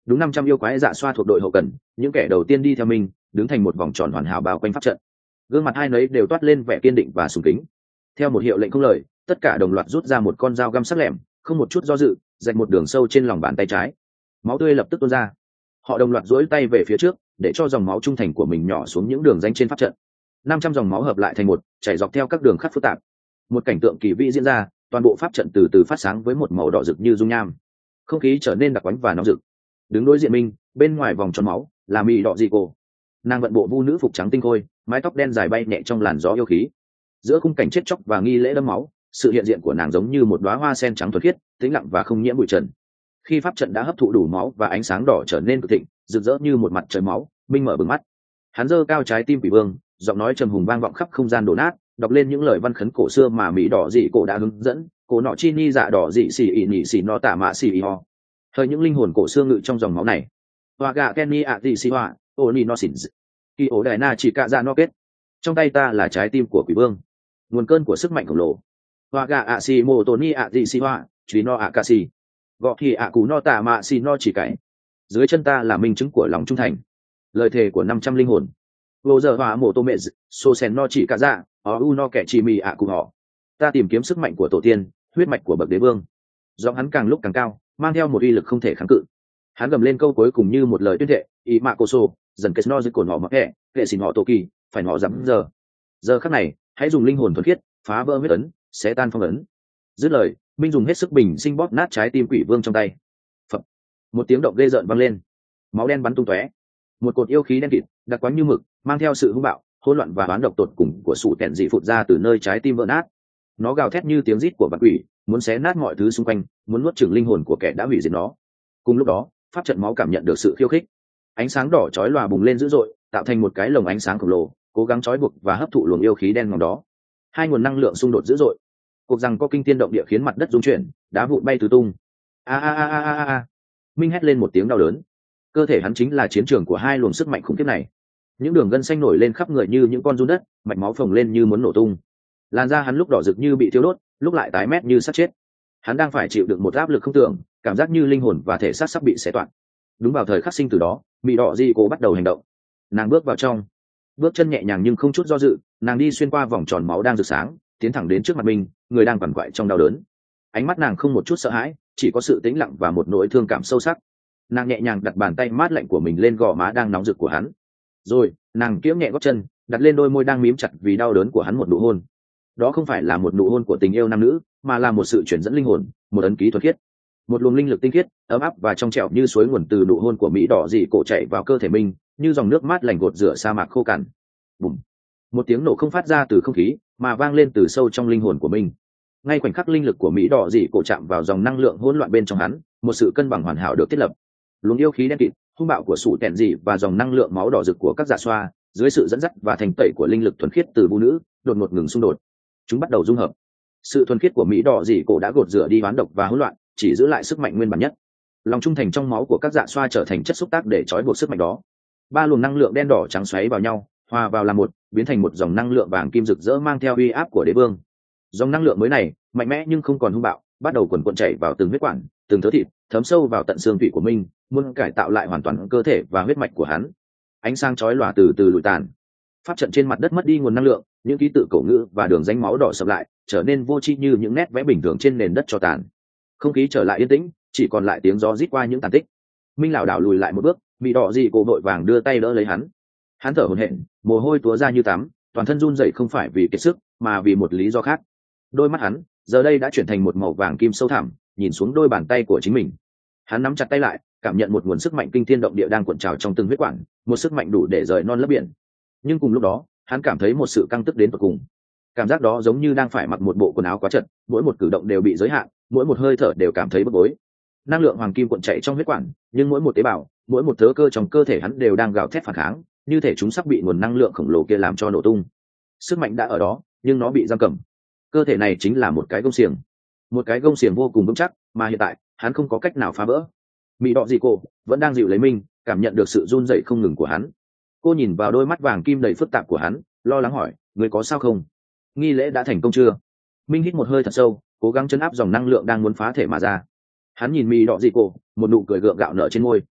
đúng năm trăm yêu quái dạ xoa thuộc đội hậu cần, những kẻ đầu tiên đi theo mình đứng thành một vòng tròn hoàn hảo bao quanh pháp trận. Gương mặt hai nấy đều toát lên vẻ kiên định và sùng kính. Theo một hiệu lệnh không lời, tất cả đồng loạt rút ra một con dao găm sắc lẹm, không một chút do dự, rạch một đường sâu trên lòng bàn tay trái. Máu tươi lập tức tuôn ra. Họ đồng loạt duỗi tay về phía trước, để cho dòng máu trung thành của mình nhỏ xuống những đường rãnh trên pháp trận. Năm trăm dòng máu hợp lại thành một, chảy dọc theo các đường khắc phức tạp. Một cảnh tượng kỳ vĩ diễn ra, toàn bộ pháp trận từ từ phát sáng với một màu đỏ rực như dung nham. Không khí trở nên đặc quánh và nóng rực. Đứng đối diện mình, bên ngoài vòng tròn máu là Mị Đỏ Dị Cổ. Nàng vận bộ vu nữ phục trắng tinh khôi, mái tóc đen dài bay nhẹ trong làn gió yêu khí. Giữa khung cảnh chết chóc và nghi lễ đẫm máu, sự hiện diện của nàng giống như một đóa hoa sen trắng thuần khiết, tĩnh lặng và không nhiễm bụi trần. Khi pháp trận đã hấp thụ đủ máu và ánh sáng đỏ trở nên cực thịnh, rực rỡ như một mặt trời máu, Minh mở bừng mắt. Hắn giơ cao trái tim quỷ vương, giọng nói trầm hùng vang vọng khắp không gian đổ nát, đọc lên những lời văn khấn cổ xưa mà Mỹ Đỏ Dị Cổ đã hướng dẫn. Cổ nọ chi ni dạ đỏ dị xì ỉ nhị xì no tả mạ xì ỉ ho. Thời những linh hồn cổ xưa ngự trong dòng máu này. Hoa gà kenny ạ dị xì hoa, ô ni no xỉn. Khi ổ đại na chỉ cạ dạ no kết. Trong tay ta là trái tim của quỷ vương, nguồn cơn của sức mạnh khổng lồ. Hoa gà ạ xì mô tô ni ạ dị xì hoa, truy no ạ ca xì. Gọ thì ạ cú no tả mạ xì no chỉ cải. Dưới chân ta là minh chứng của lòng trung thành, lời thề của năm trăm linh hồn. Vô giờ hỏa mổ tô mẹ sô sen no chỉ cạ dạ, ó u no kẻ chỉ mì ạ cùng họ. Ta tìm kiếm sức mạnh của tổ tiên, huyết mạch của bậc đế vương. Giọng hắn càng lúc càng cao, mang theo một uy lực không thể kháng cự. Hắn gầm lên câu cuối cùng như một lời tuyên thệ, ý mạ cô sô dần kết no dưới cồn họ mặc hẹ, kệ xin họ tổ kỳ, phải họ dám giờ. Giờ khắc này, hãy dùng linh hồn thuần khiết phá vỡ huyết ấn, xé tan phong ấn. Dứt lời, Minh dùng hết sức bình sinh bóp nát trái tim quỷ vương trong tay. Phập. Một tiếng động ghê rợn vang lên, máu đen bắn tung tóe. Một cột yêu khí đen kịt, đặc quánh như mực, mang theo sự hung bạo, hỗn loạn và bán độc tột cùng của sụ tẹn dị phụt ra từ nơi trái tim vỡ nát. Nó gào thét như tiếng rít của vạn quỷ, muốn xé nát mọi thứ xung quanh, muốn nuốt chửng linh hồn của kẻ đã hủy diệt nó. Cùng lúc đó, pháp trận máu cảm nhận được sự khiêu khích. Ánh sáng đỏ chói lòa bùng lên dữ dội, tạo thành một cái lồng ánh sáng khổng lồ, cố gắng trói buộc và hấp thụ luồng yêu khí đen ngòm đó. Hai nguồn năng lượng xung đột dữ dội. Cuộc rằng có kinh thiên động địa khiến mặt đất rung chuyển, đá vụn bay tứ tung. A a a a a a. Minh hét lên một tiếng đau đớn. Cơ thể hắn chính là chiến trường của hai luồng sức mạnh khủng khiếp này. Những đường gân xanh nổi lên khắp người như những con giun đất, mạch máu phồng lên như muốn nổ tung. Làn da hắn lúc đỏ rực như bị thiêu đốt, lúc lại tái mét như sắp chết. Hắn đang phải chịu đựng một áp lực không tưởng, cảm giác như linh hồn và thể xác sắp bị xé toạc. Đúng vào thời khắc sinh từ đó, Mị Đỏ Dị Cổ bắt đầu hành động. Nàng bước vào trong, bước chân nhẹ nhàng nhưng không chút do dự, nàng đi xuyên qua vòng tròn máu đang rực sáng, tiến thẳng đến trước mặt mình, người đang quằn quại trong đau đớn. Ánh mắt nàng không một chút sợ hãi, chỉ có sự tĩnh lặng và một nỗi thương cảm sâu sắc. Nàng nhẹ nhàng đặt bàn tay mát lạnh của mình lên gò má đang nóng rực của hắn. Rồi, nàng kiễng nhẹ gót chân, đặt lên đôi môi đang mím chặt vì đau đớn của hắn một nụ hôn. Đó không phải là một nụ hôn của tình yêu nam nữ, mà là một sự chuyển dẫn linh hồn, một ấn ký thuần khiết, một luồng linh lực tinh khiết, ấm áp và trong trẻo như suối nguồn từ nụ hôn của Mỹ Đỏ Dị Cổ chảy vào cơ thể mình, như dòng nước mát lành gột rửa sa mạc khô cằn. Bùm! Một tiếng nổ không phát ra từ không khí, mà vang lên từ sâu trong linh hồn của mình. Ngay khoảnh khắc linh lực của Mỹ Đỏ Dị Cổ chạm vào dòng năng lượng hỗn loạn bên trong hắn, một sự cân bằng hoàn hảo được thiết lập. Luồng yêu khí đen kịt, hung bạo của sủ tẹn dị và dòng năng lượng máu đỏ rực của các dạ xoa, dưới sự dẫn dắt và thành tẩy của linh lực thuần khiết từ vũ nữ, đột ngột ngừng xung đột. Chúng bắt đầu dung hợp. Sự thuần khiết của Mỹ Đỏ Dị Cổ đã gột rửa đi oán độc và hỗn loạn, chỉ giữ lại sức mạnh nguyên bản nhất. Lòng trung thành trong máu của các dạ xoa trở thành chất xúc tác để trói buộc sức mạnh đó. Ba luồng năng lượng đen đỏ trắng xoáy vào nhau, hòa vào làm một, biến thành một dòng năng lượng vàng kim rực rỡ mang theo uy áp của đế vương. Dòng năng lượng mới này, mạnh mẽ nhưng không còn hung bạo, bắt đầu quần quần chảy vào từng huyết quản, từng thớ thịt, thấm sâu vào tận xương tủy của mình, muốn cải tạo lại hoàn toàn cơ thể và huyết mạch của hắn. Ánh sáng chói lòa từ từ lụi tàn. Pháp trận trên mặt đất mất đi nguồn năng lượng, những ký tự cổ ngữ và đường danh máu đỏ sập lại, trở nên vô tri như những nét vẽ bình thường trên nền đất cho tàn. Không khí trở lại yên tĩnh, chỉ còn lại tiếng gió rít qua những tàn tích. Minh lảo đảo lùi lại một bước, Mỹ Đỏ Dị Cổ vội vàng đưa tay đỡ lấy hắn. Hắn thở hổn hển, mồ hôi túa ra như tắm, toàn thân run rẩy không phải vì kiệt sức, mà vì một lý do khác. Đôi mắt hắn giờ đây đã chuyển thành một màu vàng kim sâu thẳm, nhìn xuống đôi bàn tay của chính mình. Hắn nắm chặt tay lại, cảm nhận một nguồn sức mạnh kinh thiên động địa đang cuộn trào trong từng huyết quản, một sức mạnh đủ để rời non lấp biển. Nhưng cùng lúc đó, hắn cảm thấy một sự căng tức đến tột cùng. Cảm giác đó giống như đang phải mặc một bộ quần áo quá chật, mỗi một cử động đều bị giới hạn, mỗi một hơi thở đều cảm thấy bức bối. Năng lượng hoàng kim cuộn chạy trong huyết quản, nhưng mỗi một tế bào, mỗi một thớ cơ trong cơ thể hắn đều đang gào thét phản kháng, như thể chúng sắp bị nguồn năng lượng khổng lồ kia làm cho nổ tung. Sức mạnh đã ở đó, nhưng nó bị giam cầm. Cơ thể này chính là một cái gông xiềng, một cái gông xiềng vô cùng vững chắc, mà hiện tại hắn không có cách nào phá vỡ. Mỹ Đỏ Dị Cổ vẫn đang dịu lấy mình, cảm nhận được sự run rẩy không ngừng của hắn. Cô nhìn vào đôi mắt vàng kim đầy phức tạp của hắn, lo lắng hỏi: "Ngươi có sao không? Nghi lễ đã thành công chưa?" Minh hít một hơi thật sâu, cố gắng chấn áp dòng năng lượng đang muốn phá thể mà ra. Hắn nhìn Mỹ Đỏ Dị Cổ, một nụ cười gượng gạo nở trên môi.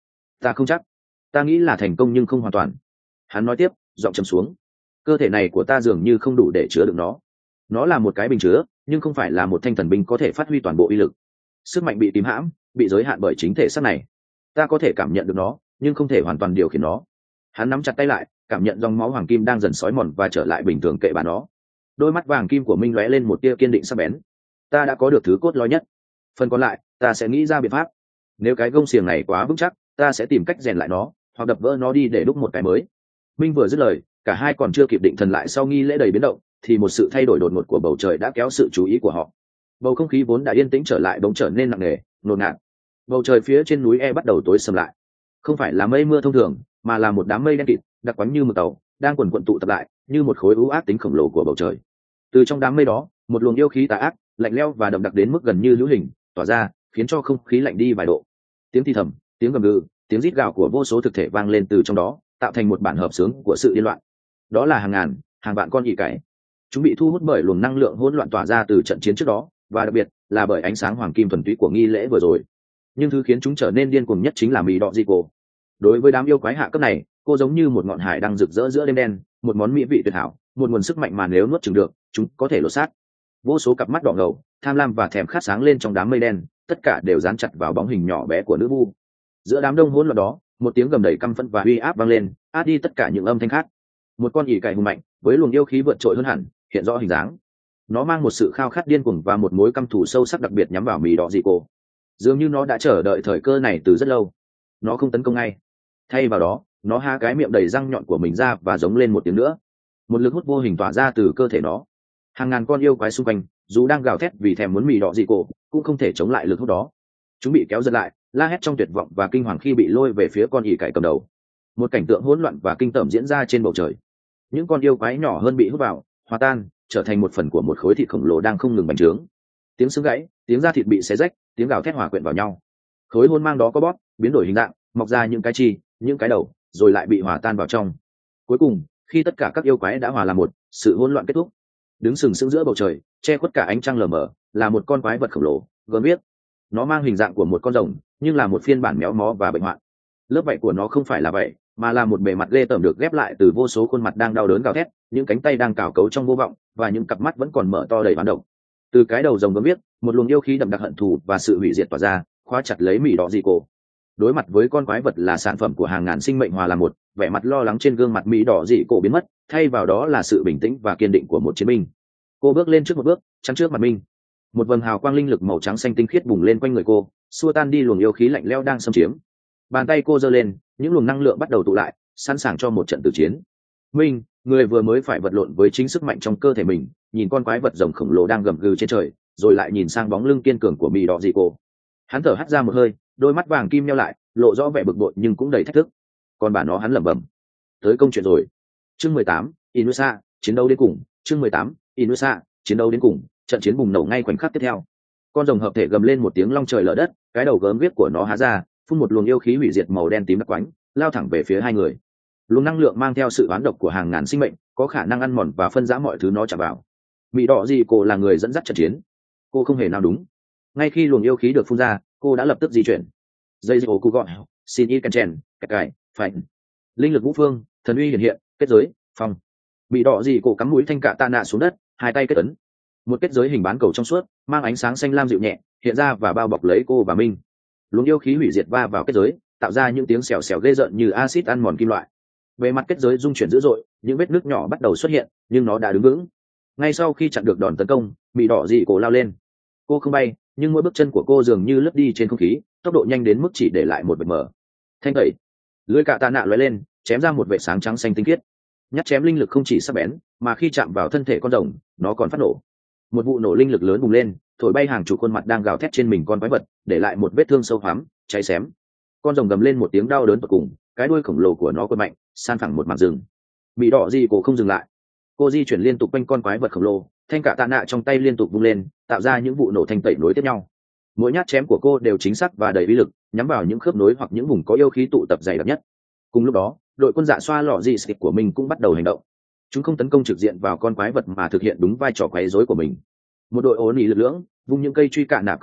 ta không chắc, ta nghĩ là thành công nhưng không hoàn toàn. Hắn nói tiếp, giọng trầm xuống. Cơ thể này của ta dường như không đủ để chứa đựng nó. Nó là một cái bình chứa, nhưng không phải là một thanh thần binh có thể phát huy toàn bộ uy lực. Sức mạnh bị kìm hãm, bị giới hạn bởi chính thể xác này. Ta có thể cảm nhận được nó, nhưng không thể hoàn toàn điều khiển nó. Hắn nắm chặt tay lại, cảm nhận dòng máu hoàng kim đang dần xói mòn và trở lại bình thường kệ bà nó. Đôi mắt vàng kim của Minh lóe lên một tia kiên định sắc bén. Ta đã có được thứ cốt lõi nhất, phần còn lại ta sẽ nghĩ ra biện pháp. Nếu cái gông xiềng này quá vững chắc, ta sẽ tìm cách rèn lại nó, hoặc đập vỡ nó đi để đúc một cái mới. Minh vừa dứt lời, cả hai còn chưa kịp định thần lại sau nghi lễ đầy biến động, thì một sự thay đổi đột ngột của bầu trời đã kéo sự chú ý của họ. Bầu không khí vốn đã yên tĩnh trở lại bỗng trở nên nặng nề, ngột ngạt. Bầu trời phía trên núi E bắt đầu tối sầm lại. Không phải là mây mưa thông thường, mà là một đám mây đen kịt, đặc quánh như mực tàu, đang quần quần tụ tập lại, như một khối u ác tính khổng lồ của bầu trời. Từ trong đám mây đó, một luồng yêu khí tà ác, lạnh lẽo và đậm đặc đến mức gần như hữu hình, tỏa ra, khiến cho không khí lạnh đi vài độ. Tiếng thì thầm, tiếng gầm gừ, tiếng rít gào của vô số thực thể vang lên từ trong đó, tạo thành một bản hợp xướng của sự điên loạn. Đó là hàng ngàn, hàng vạn con ỷ cải. Chúng bị thu hút bởi luồng năng lượng hỗn loạn tỏa ra từ trận chiến trước đó, và đặc biệt là bởi ánh sáng hoàng kim thuần túy của nghi lễ vừa rồi. Nhưng thứ khiến chúng trở nên điên cuồng nhất chính là mì đỏ dị cổ. Đối với đám yêu quái hạ cấp này, cô giống như một ngọn hải đang rực rỡ giữa đêm đen, một món mỹ vị tuyệt hảo, một nguồn sức mạnh mà nếu nuốt chửng được, chúng có thể lột xác. Vô số cặp mắt đỏ ngầu, tham lam và thèm khát sáng lên trong đám mây đen, tất cả đều dán chặt vào bóng hình nhỏ bé của nữ vu. Giữa đám đông hỗn loạn đó, một tiếng gầm đầy căm phẫn và uy áp vang lên, át đi tất cả những âm thanh khác. Một con ỷ cày hùng mạnh, với luồng yêu khí vượt trội hơn hẳn, hiện rõ hình dáng. Nó mang một sự khao khát điên cuồng và một mối căm thù sâu sắc đặc biệt nhắm vào mì đỏ dị cổ. Dường như nó đã chờ đợi thời cơ này từ rất lâu. Nó không tấn công ngay. Thay vào đó, nó há cái miệng đầy răng nhọn của mình ra và giống lên một tiếng nữa. Một lực hút vô hình tỏa ra từ cơ thể nó. Hàng ngàn con yêu quái xung quanh, dù đang gào thét vì thèm muốn mì đỏ dị cổ, cũng không thể chống lại lực hút đó. Chúng bị kéo giật lại, la hét trong tuyệt vọng và kinh hoàng khi bị lôi về phía con ỷ cày cầm đầu. Một cảnh tượng hỗn loạn và kinh tởm diễn ra trên bầu trời. Những con yêu quái nhỏ hơn bị hút vào, hòa tan, trở thành một phần của một khối thịt khổng lồ đang không ngừng bành trướng. Tiếng xương gãy, tiếng da thịt bị xé rách, tiếng gào thét hòa quyện vào nhau. Khối hôn mang đó có bóp, biến đổi hình dạng, mọc ra những cái chi, những cái đầu, rồi lại bị hòa tan vào trong. Cuối cùng, khi tất cả các yêu quái đã hòa làm một, sự hỗn loạn kết thúc. Đứng sừng sững giữa bầu trời, che khuất cả ánh trăng lờ mờ, là một con quái vật khổng lồ, gớm biết. Nó mang hình dạng của một con rồng, nhưng là một phiên bản méo mó và bệnh hoạn. Lớp vảy của nó không phải là vảy, mà là một bề mặt ghê tởm được ghép lại từ vô số khuôn mặt đang đau đớn gào thét, những cánh tay đang cào cấu trong vô vọng, và những cặp mắt vẫn còn mở to đầy bán độc. Từ cái đầu rồng gớm biết, một luồng yêu khí đậm đặc hận thù và sự hủy diệt tỏa ra, khóa chặt lấy mì đỏ dị cổ. Đối mặt với con quái vật là sản phẩm của hàng ngàn sinh mệnh hòa làm một, vẻ mặt lo lắng trên gương mặt mì đỏ dị cổ biến mất, thay vào đó là sự bình tĩnh và kiên định của một chiến binh. Cô bước lên trước một bước, chắn trước mặt Minh. Một vầng hào quang linh lực màu trắng xanh tinh khiết bùng lên quanh người cô, xua tan đi luồng yêu khí lạnh lẽo đang xâm chiếm. Bàn tay cô giơ lên, những luồng năng lượng bắt đầu tụ lại, sẵn sàng cho một trận tử chiến. Minh, người vừa mới phải vật lộn với chính sức mạnh trong cơ thể mình, nhìn con quái vật rồng khổng lồ đang gầm gừ trên trời, rồi lại nhìn sang bóng lưng kiên cường của mì đỏ dị cổ. Hắn thở hắt ra một hơi, đôi mắt vàng kim nheo lại, lộ rõ vẻ bực bội nhưng cũng đầy thách thức. Còn bà nó, hắn lẩm bẩm. Tới công chuyện rồi. Chương mười tám, Inusa, chiến đấu đến cùng. Chương mười tám, Inusa, chiến đấu đến cùng. Trận chiến bùng nổ ngay khoảnh khắc tiếp theo. Con rồng hợp thể gầm lên một tiếng long trời lở đất, cái đầu gớm ghiếc của nó há ra, phun một luồng yêu khí hủy diệt màu đen tím đặc quánh, lao thẳng về phía hai người. Luồng năng lượng mang theo sự oán độc của hàng ngàn sinh mệnh, có khả năng ăn mòn và phân rã mọi thứ nó chạm vào. Mị đỏ dị cổ là người dẫn dắt trận chiến. Cô không hề nào đúng. Ngay khi luồng yêu khí được phun ra, cô đã lập tức di chuyển. Dây dị cổ cô gọi, xin y chen, cạch cài, phải. Linh lực vũ phương, thần uy hiện hiện, kết giới, phong. Mị đỏ dị cổ cắm mũi thanh cạ tạ nạ xuống đất, hai tay kết ấn. Một kết giới hình bán cầu trong suốt, mang ánh sáng xanh lam dịu nhẹ, hiện ra và bao bọc lấy cô và Minh. Luồng yêu khí hủy diệt va vào kết giới, tạo ra những tiếng xèo xèo ghê rợn như axit ăn mòn kim loại. Bề mặt kết giới rung chuyển dữ dội, những vết nước nhỏ bắt đầu xuất hiện, nhưng nó đã đứng vững. Ngay sau khi chặn được đòn tấn công, mị đỏ dị cổ lao lên. Cô không bay, nhưng mỗi bước chân của cô dường như lướt đi trên không khí, tốc độ nhanh đến mức chỉ để lại một vệt mờ. Thanh tẩy, lưỡi cạ tạ nạ lóe lên, chém ra một vệt sáng trắng xanh tinh khiết. Nhát chém linh lực không chỉ sắc bén, mà khi chạm vào thân thể con rồng, nó còn phát nổ. Một vụ nổ linh lực lớn bùng lên, thổi bay hàng chục khuôn mặt đang gào thét trên mình con quái vật, để lại một vết thương sâu hoắm, cháy xém. Con rồng gầm lên một tiếng đau đớn tột cùng, cái đuôi khổng lồ của nó quật mạnh, san phẳng một mảng rừng. Mị đỏ dị cổ không dừng lại. Cô di chuyển liên tục quanh con quái vật khổng lồ, thanh cạ tạ nạ trong tay liên tục vung lên, tạo ra những vụ nổ thanh tẩy nối tiếp nhau. Mỗi nhát chém của cô đều chính xác và đầy uy lực, nhắm vào những khớp nối hoặc những vùng có yêu khí tụ tập dày đặc nhất. Cùng lúc đó, đội quân dạ xoa lọ dị skip của mình cũng bắt đầu hành động. Chúng không tấn công trực diện vào con quái vật mà thực hiện đúng vai trò quấy rối của mình. Một đội ổn ỉ lực lưỡng, vung những cây truy cạ nạp khổng lồ,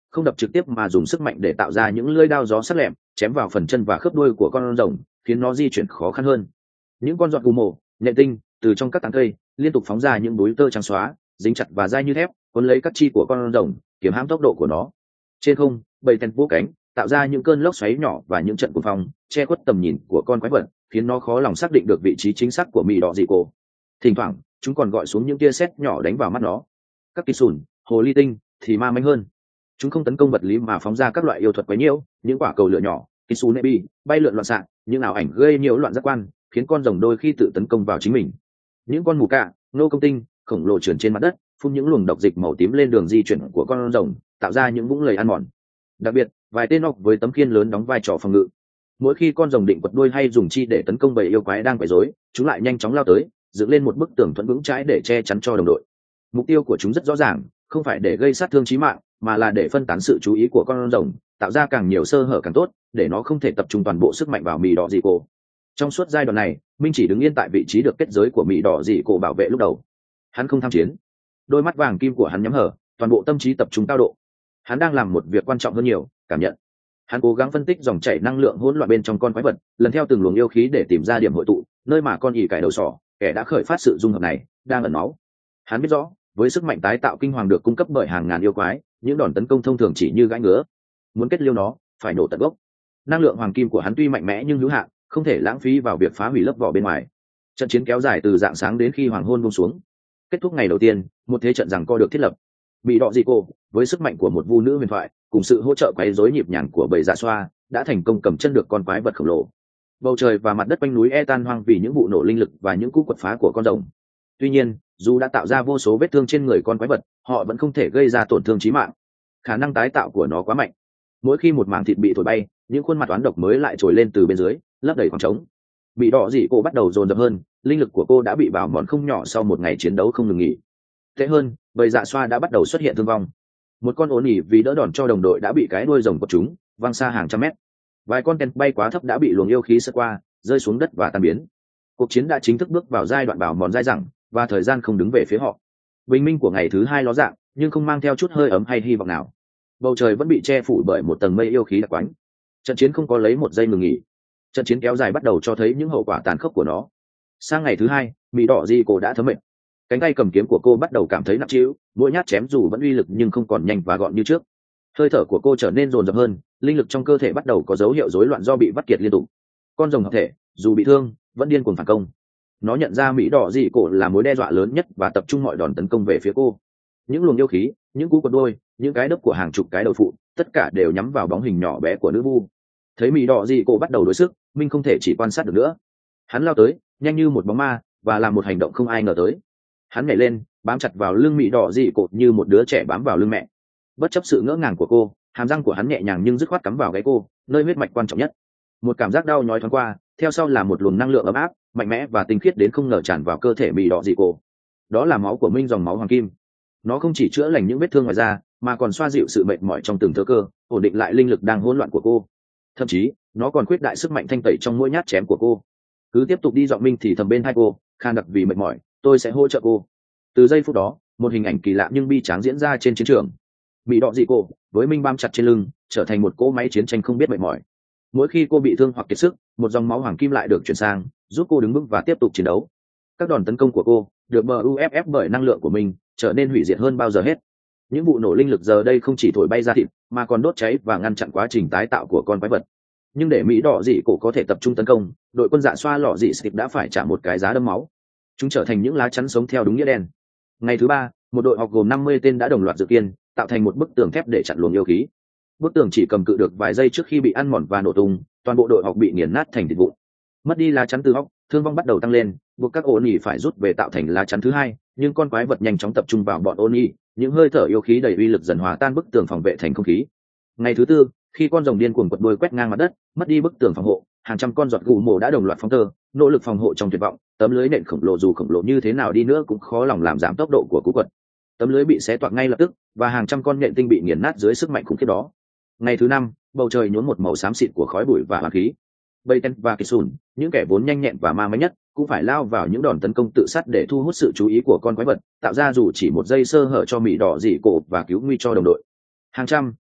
không đập trực tiếp mà dùng sức mạnh để tạo ra những lưỡi đao gió sắc lẹm chém vào phần chân và khớp đuôi của con rồng, khiến nó di chuyển khó khăn hơn. Những con giọt gù mổ nhện tinh từ trong các tán cây liên tục phóng ra những búi tơ trắng xóa, dính chặt và dai như thép, cuốn lấy các chi của con rồng, kiểm hãm tốc độ của nó. Trên không, bầy tèn vỗ cánh tạo ra những cơn lốc xoáy nhỏ và những trận cuồng phong che khuất tầm nhìn của con quái vật, khiến nó khó lòng xác định được vị trí chính xác của mì đỏ dị cổ. Thỉnh thoảng chúng còn gọi xuống những tia sét nhỏ đánh vào mắt nó. Các kỳ sùn hồ ly tinh thì ma mãnh hơn, chúng không tấn công vật lý mà phóng ra các loại yêu thuật quấy nhiễu, những quả cầu lửa nhỏ kitsunebi bay lượn loạn xạ, những ảo ảnh gây nhiễu loạn giác quan, khiến con rồng đôi khi tự tấn công vào chính mình. Những con mù cạ nô công tinh khổng lồ trườn trên mặt đất, phun những luồng độc dịch màu tím lên đường di chuyển của con rồng, tạo ra những vũng lầy ăn mòn. Đặc biệt, vài tên ọc với tấm khiên lớn đóng vai trò phòng ngự. Mỗi khi con rồng định quật đuôi hay dùng chi để tấn công bầy yêu quái đang quấy rối, chúng lại nhanh chóng lao tới, dựng lên một bức tường thuẫn vững chãi để che chắn cho đồng đội. Mục tiêu của chúng rất rõ ràng, không phải để gây sát thương chí mạng, mà là để phân tán sự chú ý của con rồng, tạo ra càng nhiều sơ hở càng tốt, để nó không thể tập trung toàn bộ sức mạnh vào mì đỏ dị cổ. Trong suốt giai đoạn này, Minh chỉ đứng yên tại vị trí được kết giới của mì đỏ dị cổ bảo vệ lúc đầu. Hắn không tham chiến, đôi mắt vàng kim của hắn nhắm hở, toàn bộ tâm trí tập trung cao độ. Hắn đang làm một việc quan trọng hơn nhiều, cảm nhận. Hắn cố gắng phân tích dòng chảy năng lượng hỗn loạn bên trong con quái vật, lần theo từng luồng yêu khí để tìm ra điểm hội tụ, nơi mà con ỉ cải đầu sỏ, kẻ đã khởi phát sự dung hợp này, đang ẩn náu. Hắn biết rõ, với sức mạnh tái tạo kinh hoàng được cung cấp bởi hàng ngàn yêu quái, những đòn tấn công thông thường chỉ như gãi ngứa. Muốn kết liêu nó, phải nổ tận gốc. Năng lượng hoàng kim của hắn tuy mạnh mẽ nhưng hữu hạn, không thể lãng phí vào việc phá hủy lớp vỏ bên ngoài. Trận chiến kéo dài từ rạng sáng đến khi hoàng hôn buông xuống. Kết thúc ngày đầu tiên, một thế trận giằng co được thiết lập. Bị đọ dị cô với sức mạnh của một vu nữ huyền thoại cùng sự hỗ trợ quấy rối nhịp nhàng của bầy dạ xoa đã thành công cầm chân được con quái vật khổng lồ. Bầu trời và mặt đất quanh núi e tan hoang vì những vụ nổ linh lực và những cú quật phá của con rồng. Tuy nhiên, dù đã tạo ra vô số vết thương trên người con quái vật, họ vẫn không thể gây ra tổn thương chí mạng. Khả năng tái tạo của nó quá mạnh. Mỗi khi một mảng thịt bị thổi bay, những khuôn mặt oán độc mới lại trồi lên từ bên dưới, lấp đầy khoảng trống. Bị đỏ dị cô bắt đầu dồn dập hơn, linh lực của cô đã bị bào mòn không nhỏ sau một ngày chiến đấu không ngừng nghỉ. Tệ hơn, bầy dạ xoa đã bắt đầu xuất hiện thương vong. Một con ổn ỉ vì đỡ đòn cho đồng đội đã bị cái đuôi rồng của chúng văng xa hàng trăm mét. Vài con ten bay quá thấp đã bị luồng yêu khí sượt qua, rơi xuống đất và tan biến. Cuộc chiến đã chính thức bước vào giai đoạn bào mòn dai dẳng, và thời gian không đứng về phía họ. Bình minh của ngày thứ hai ló dạng, nhưng không mang theo chút hơi ấm hay hy vọng nào. Bầu trời vẫn bị che phủ bởi một tầng mây yêu khí đặc quánh. Trận chiến không có lấy một giây ngừng nghỉ. Trận chiến kéo dài bắt đầu cho thấy những hậu quả tàn khốc của nó. Sang ngày thứ hai, mỹ đỏ di cô đã thấm mệt. Cánh tay cầm kiếm của cô bắt đầu cảm thấy nặng trĩu, mỗi nhát chém dù vẫn uy lực nhưng không còn nhanh và gọn như trước. Hơi thở của cô trở nên dồn dập hơn, linh lực trong cơ thể bắt đầu có dấu hiệu rối loạn do bị vắt kiệt liên tục. Con rồng hợp thể, dù bị thương, vẫn điên cuồng phản công. Nó nhận ra mỹ đỏ dị cổ là mối đe dọa lớn nhất và tập trung mọi đòn tấn công về phía cô. Những luồng yêu khí, những cú quật đuôi, những cái đớp của hàng chục cái đầu phụ, tất cả đều nhắm vào bóng hình nhỏ bé của nữ vu. Thấy mỹ đỏ dị cổ bắt đầu đối sức, Minh không thể chỉ quan sát được nữa. Hắn lao tới, nhanh như một bóng ma, và làm một hành động không ai ngờ tới. Hắn nhảy lên, bám chặt vào lưng mỹ đỏ dị cổ như một đứa trẻ bám vào lưng mẹ. Bất chấp sự ngỡ ngàng của cô, hàm răng của hắn nhẹ nhàng nhưng dứt khoát cắm vào gáy cô, nơi huyết mạch quan trọng nhất. Một cảm giác đau nhói thoáng qua, theo sau là một luồng năng lượng ấm áp, mạnh mẽ và tinh khiết đến không ngờ tràn vào cơ thể mỹ đỏ dị cổ. Đó là máu của Minh, dòng máu hoàng kim. Nó không chỉ chữa lành những vết thương ngoài da, mà còn xoa dịu sự mệt mỏi trong từng thớ cơ, ổn định lại linh lực đang hỗn loạn của cô. Thậm chí, nó còn khuyết đại sức mạnh thanh tẩy trong mỗi nhát chém của cô. Cứ tiếp tục đi, giọng Minh thì thầm bên tai cô, khan đặc vì mệt mỏi, tôi sẽ hỗ trợ cô. Từ giây phút đó, một hình ảnh kỳ lạ nhưng bi tráng diễn ra trên chiến trường. Mỹ đỏ dị cô với Minh bám chặt trên lưng, trở thành một cỗ máy chiến tranh không biết mệt mỏi. Mỗi khi cô bị thương hoặc kiệt sức, một dòng máu hoàng kim lại được chuyển sang, giúp cô đứng vững và tiếp tục chiến đấu. Các đòn tấn công của cô được buff bởi năng lượng của mình, trở nên hủy diệt hơn bao giờ hết. Những vụ nổ linh lực giờ đây không chỉ thổi bay ra thịt, mà còn đốt cháy và ngăn chặn quá trình tái tạo của con quái vật. Nhưng để Mỹ đỏ dị cổ có thể tập trung tấn công, đội quân dạ xoa lọ dị Stick đã phải trả một cái giá đẫm máu. Chúng trở thành những lá chắn sống theo đúng nghĩa đen. Ngày thứ ba, một đội học gồm năm mươi tên đã đồng loạt dự kiên, tạo thành một bức tường thép để chặn luồng yêu khí. Bức tường chỉ cầm cự được vài giây trước khi bị ăn mòn và nổ tung, toàn bộ đội học bị nghiền nát thành thịt vụn. Mất đi lá chắn từ hóc, thương vong bắt đầu tăng lên, buộc các ôn nhì phải rút về tạo thành lá chắn thứ hai. Nhưng con quái vật nhanh chóng tập trung vào bọn ôn nhì, những hơi thở yêu khí đầy uy lực dần hòa tan bức tường phòng vệ thành không khí. Ngày thứ tư, khi con rồng điên cuồng quật đuôi quét ngang mặt đất, mất đi bức tường phòng hộ, hàng trăm con giọt gù mổ đã đồng loạt phóng tơ, nỗ lực phòng hộ trong tuyệt vọng. Tấm lưới nện khổng lồ dù khổng lồ như thế nào đi nữa cũng khó lòng làm giảm tốc độ của cú quật. Tấm lưới bị xé toạc ngay lập tức, và hàng trăm con nhện tinh bị nghiền nát dưới sức mạnh khủng khiếp đó. Ngày thứ năm, bầu trời nhuốm một màu xám xịt của khói bụi và hỏa khí. Bayten và Kisun, những kẻ vốn nhanh nhẹn và ma mãnh nhất, cũng phải lao vào những đòn tấn công tự sát để thu hút sự chú ý của con quái vật, tạo ra dù chỉ một giây sơ hở cho mỹ đỏ dị cổ và cứu nguy cho đồng đội. Hàng trăm,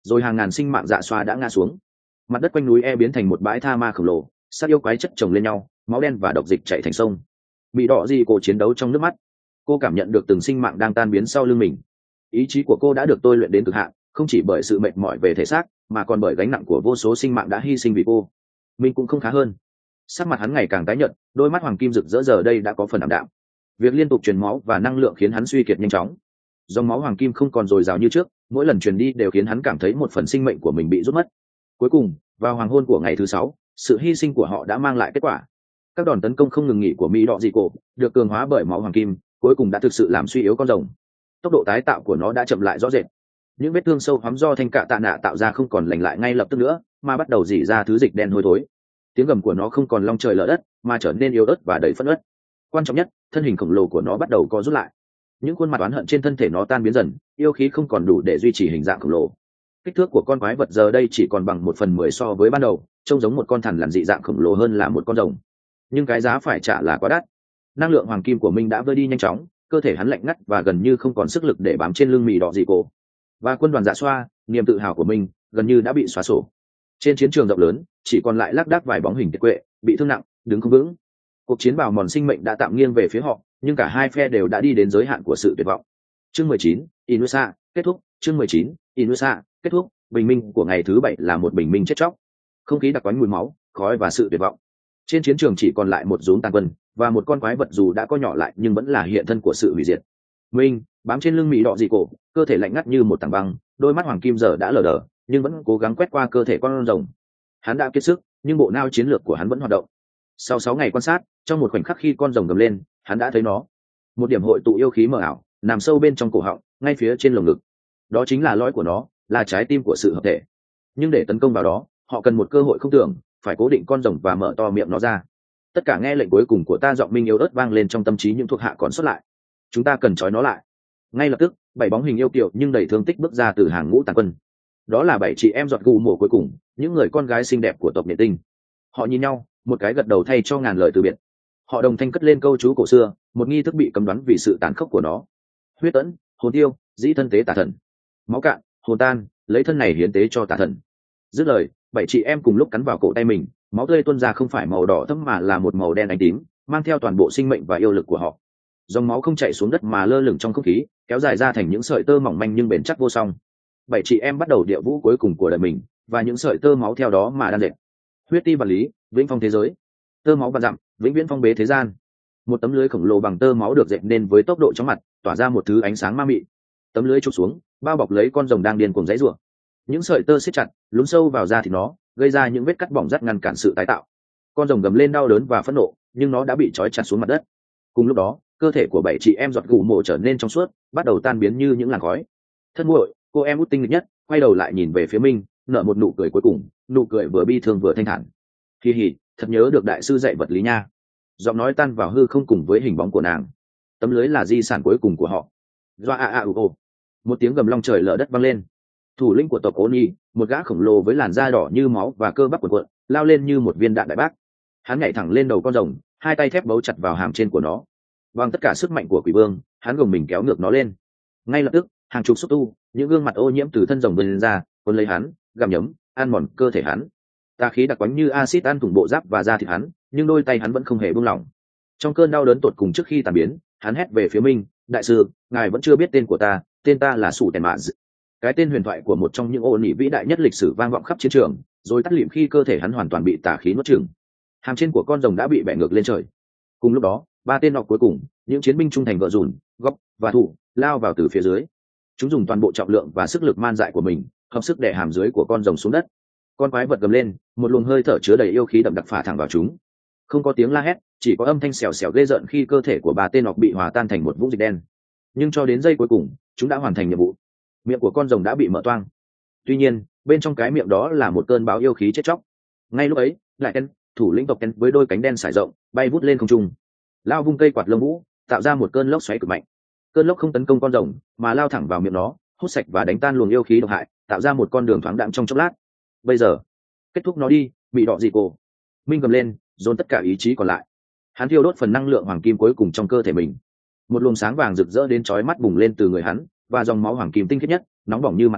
rồi hàng ngàn sinh mạng dạ xoa đã ngã xuống. Mặt đất quanh núi e biến thành một bãi tha ma khổng lồ, sát yêu quái chất chồng lên nhau, máu đen và độc dịch chảy thành sông. Bị đỏ gì cổ chiến đấu trong nước mắt, cô cảm nhận được từng sinh mạng đang tan biến sau lưng mình. Ý chí của cô đã được tôi luyện đến cực hạn, không chỉ bởi sự mệt mỏi về thể xác mà còn bởi gánh nặng của vô số sinh mạng đã hy sinh vì cô. Mình cũng không khá hơn. Sắc mặt hắn ngày càng tái nhợt, đôi mắt hoàng kim rực rỡ giờ đây đã có phần ảm đạm. Việc liên tục truyền máu và năng lượng khiến hắn suy kiệt nhanh chóng. Dòng máu hoàng kim không còn dồi dào như trước, mỗi lần truyền đi đều khiến hắn cảm thấy một phần sinh mệnh của mình bị rút mất. Cuối cùng, vào hoàng hôn của ngày thứ sáu, sự hy sinh của họ đã mang lại kết quả. Các đòn tấn công không ngừng nghỉ của Mỹ Đỏ Dị Cổ được cường hóa bởi máu hoàng kim, cuối cùng đã thực sự làm suy yếu con rồng. Tốc độ tái tạo của nó đã chậm lại rõ rệt. Những vết thương sâu hoắm do thanh cạ tạ nạ tạo ra không còn lành lại ngay lập tức nữa, mà bắt đầu rỉ ra thứ dịch đen hôi thối. Tiếng gầm của nó không còn long trời lở đất, mà trở nên yếu ớt và đầy phẫn uất. Quan trọng nhất, thân hình khổng lồ của nó bắt đầu co rút lại. Những khuôn mặt oán hận trên thân thể nó tan biến dần, yêu khí không còn đủ để duy trì hình dạng khổng lồ. Kích thước của con quái vật giờ đây chỉ còn bằng một phần mười so với ban đầu, trông giống một con thằn lằn dị dạng khổng lồ hơn là một con rồng. Nhưng cái giá phải trả là quá đắt. Năng lượng hoàng kim của Minh đã vơi đi nhanh chóng, cơ thể hắn lạnh ngắt và gần như không còn sức lực để bám trên lưng Mị Đỏ Dị Cổ. Và quân đoàn Dạ Xoa, niềm tự hào của mình gần như đã bị xóa sổ. Trên chiến trường rộng lớn, chỉ còn lại lác đác vài bóng hình kiệt quệ, bị thương nặng, đứng không vững. Cuộc chiến bào mòn sinh mệnh đã tạm nghiêng về phía họ, nhưng cả hai phe đều đã đi đến giới hạn của sự tuyệt vọng. Chương mười chín, Inusa, kết thúc. Chương mười chín, Inusa, kết thúc. Bình minh của ngày thứ bảy là một bình minh chết chóc. Không khí đặc quánh mùi máu, khói và sự tuyệt vọng. Trên chiến trường chỉ còn lại một rúm tàn quân và một con quái vật dù đã co nhỏ lại nhưng vẫn là hiện thân của sự hủy diệt. Minh bám trên lưng Mị Đỏ Dị Cổ, cơ thể lạnh ngắt như một tảng băng, đôi mắt hoàng kim giờ đã lờ đờ, nhưng vẫn cố gắng quét qua cơ thể con rồng. Hắn đã kiệt sức, nhưng bộ não chiến lược của hắn vẫn hoạt động. Sau sáu ngày quan sát, trong một khoảnh khắc khi con rồng gầm lên, hắn đã thấy nó. Một điểm hội tụ yêu khí mờ ảo, nằm sâu bên trong cổ họng, ngay phía trên lồng ngực. Đó chính là lõi của nó, là trái tim của sự hợp thể. Nhưng để tấn công vào đó, họ cần một cơ hội không tưởng, phải cố định con rồng và mở to miệng nó ra. Tất cả nghe lệnh cuối cùng của ta, giọng minh yếu ớt vang lên trong tâm trí những thuộc hạ còn sót lại. Chúng ta cần trói nó lại. Ngay lập tức, bảy bóng hình yêu kiều nhưng đầy thương tích bước ra từ hàng ngũ tàn quân. Đó là bảy chị em giọt gù mổ cuối cùng, những người con gái xinh đẹp của tộc Nhện Tinh. Họ nhìn nhau, một cái gật đầu thay cho ngàn lời từ biệt. Họ đồng thanh cất lên câu chú cổ xưa, một nghi thức bị cấm đoán vì sự tàn khốc của nó. Huyết tẫn, hồn tiêu, dĩ thân tế tà thần. Máu cạn, hồn tan, lấy thân này hiến tế cho tà thần. Dứt lời, bảy chị em cùng lúc cắn vào cổ tay mình, máu tươi tuôn ra không phải màu đỏ thẫm mà là một màu đen ánh tím, mang theo toàn bộ sinh mệnh và yêu lực của họ. Dòng máu không chảy xuống đất mà lơ lửng trong không khí, kéo dài ra thành những sợi tơ mỏng manh nhưng bền chắc vô song. Bảy chị em bắt đầu điệu vũ cuối cùng của đời mình, và những sợi tơ máu theo đó mà đan dệt. Huyết ti vật lý, vĩnh phong thế giới. Tơ máu vạn dặm, vĩnh viễn phong bế thế gian. Một tấm lưới khổng lồ bằng tơ máu được dệt nên với tốc độ chóng mặt, tỏa ra một thứ ánh sáng ma mị. Tấm lưới chụp xuống, bao bọc lấy con rồng đang điên cuồng giãy giụa. Những sợi tơ siết chặt, lún sâu vào da thịt nó, gây ra những vết cắt bỏng rát ngăn cản sự tái tạo. Con rồng gầm lên đau đớn và phẫn nộ, nhưng nó đã bị trói chặt xuống mặt đất. Cùng lúc đó, cơ thể của bảy chị em giọt gù mộ trở nên trong suốt, bắt đầu tan biến như những làn khói. Thân muội, cô em út tinh nghịch nhất, quay đầu lại nhìn về phía Minh, nở một nụ cười cuối cùng, nụ cười vừa bi thương vừa thanh thản. Kỳ hỉ, thật nhớ được đại sư dạy vật lý nha. Giọng nói tan vào hư không cùng với hình bóng của nàng. Tấm lưới là di sản cuối cùng của họ. Doa a a u. Một tiếng gầm long trời lở đất vang lên. Thủ lĩnh của tộc Ô Nhi, một gã khổng lồ với làn da đỏ như máu và cơ bắp cuộn cuộn, lao lên như một viên đạn đại bác. Hắn nhảy thẳng lên đầu con rồng, hai tay thép bấu chặt vào hàm trên của nó. Bằng tất cả sức mạnh của quỷ vương, hắn gồng mình kéo ngược nó lên. Ngay lập tức, hàng chục xúc tu, những gương mặt ô nhiễm từ thân rồng bừng ra, cuốn lấy hắn, gặm nhấm, ăn mòn cơ thể hắn. Tà khí đặc quánh như axit ăn thủng bộ giáp và da thịt hắn, nhưng đôi tay hắn vẫn không hề buông lỏng. Trong cơn đau đớn tột cùng trước khi tàn biến, hắn hét về phía Minh, đại sư, ngài vẫn chưa biết tên của ta, tên ta là Sủ Tèn Mạ. Cái tên huyền thoại của một trong những ô nỉ vĩ đại nhất lịch sử vang vọng khắp chiến trường, rồi tắt lịm khi cơ thể hắn hoàn toàn bị tà khí nuốt chửng. Hàm trên của con rồng đã bị bẻ ngược lên trời. Cùng lúc đó, ba tên nọ cuối cùng, những chiến binh trung thành vợ dùn, góc và thủ, lao vào từ phía dưới. Chúng dùng toàn bộ trọng lượng và sức lực man dại của mình, hợp sức đè hàm dưới của con rồng xuống đất. Con quái vật gầm lên, một luồng hơi thở chứa đầy yêu khí đậm đặc phả thẳng vào chúng. Không có tiếng la hét, chỉ có âm thanh xèo xèo ghê rợn khi cơ thể của ba tên nọ bị hòa tan thành một vũng dịch đen. Nhưng cho đến giây cuối cùng, chúng đã hoàn thành nhiệm vụ. Miệng của con rồng đã bị mở toang. Tuy nhiên, bên trong cái miệng đó là một cơn bão yêu khí chết chóc. Ngay lúc ấy, lại Ken, thủ lĩnh tộc Ken với đôi cánh đen sải rộng, bay vút lên không trung. Lao vung cây quạt lông vũ, tạo ra một cơn lốc xoáy cực mạnh. Cơn lốc không tấn công con rồng, mà lao thẳng vào miệng nó, hút sạch và đánh tan luồng yêu khí độc hại, tạo ra một con đường thoáng đãng trong chốc lát. Bây giờ, kết thúc nó đi, Bị Đỏ Dị Cổ. Minh gầm lên, dồn tất cả ý chí còn lại. Hắn thiêu đốt phần năng lượng hoàng kim cuối cùng trong cơ thể mình. Một luồng sáng vàng rực rỡ đến chói mắt bùng lên từ người hắn, và dòng máu hoàng kim tinh khiết nhất, nóng bỏng như mặt trời,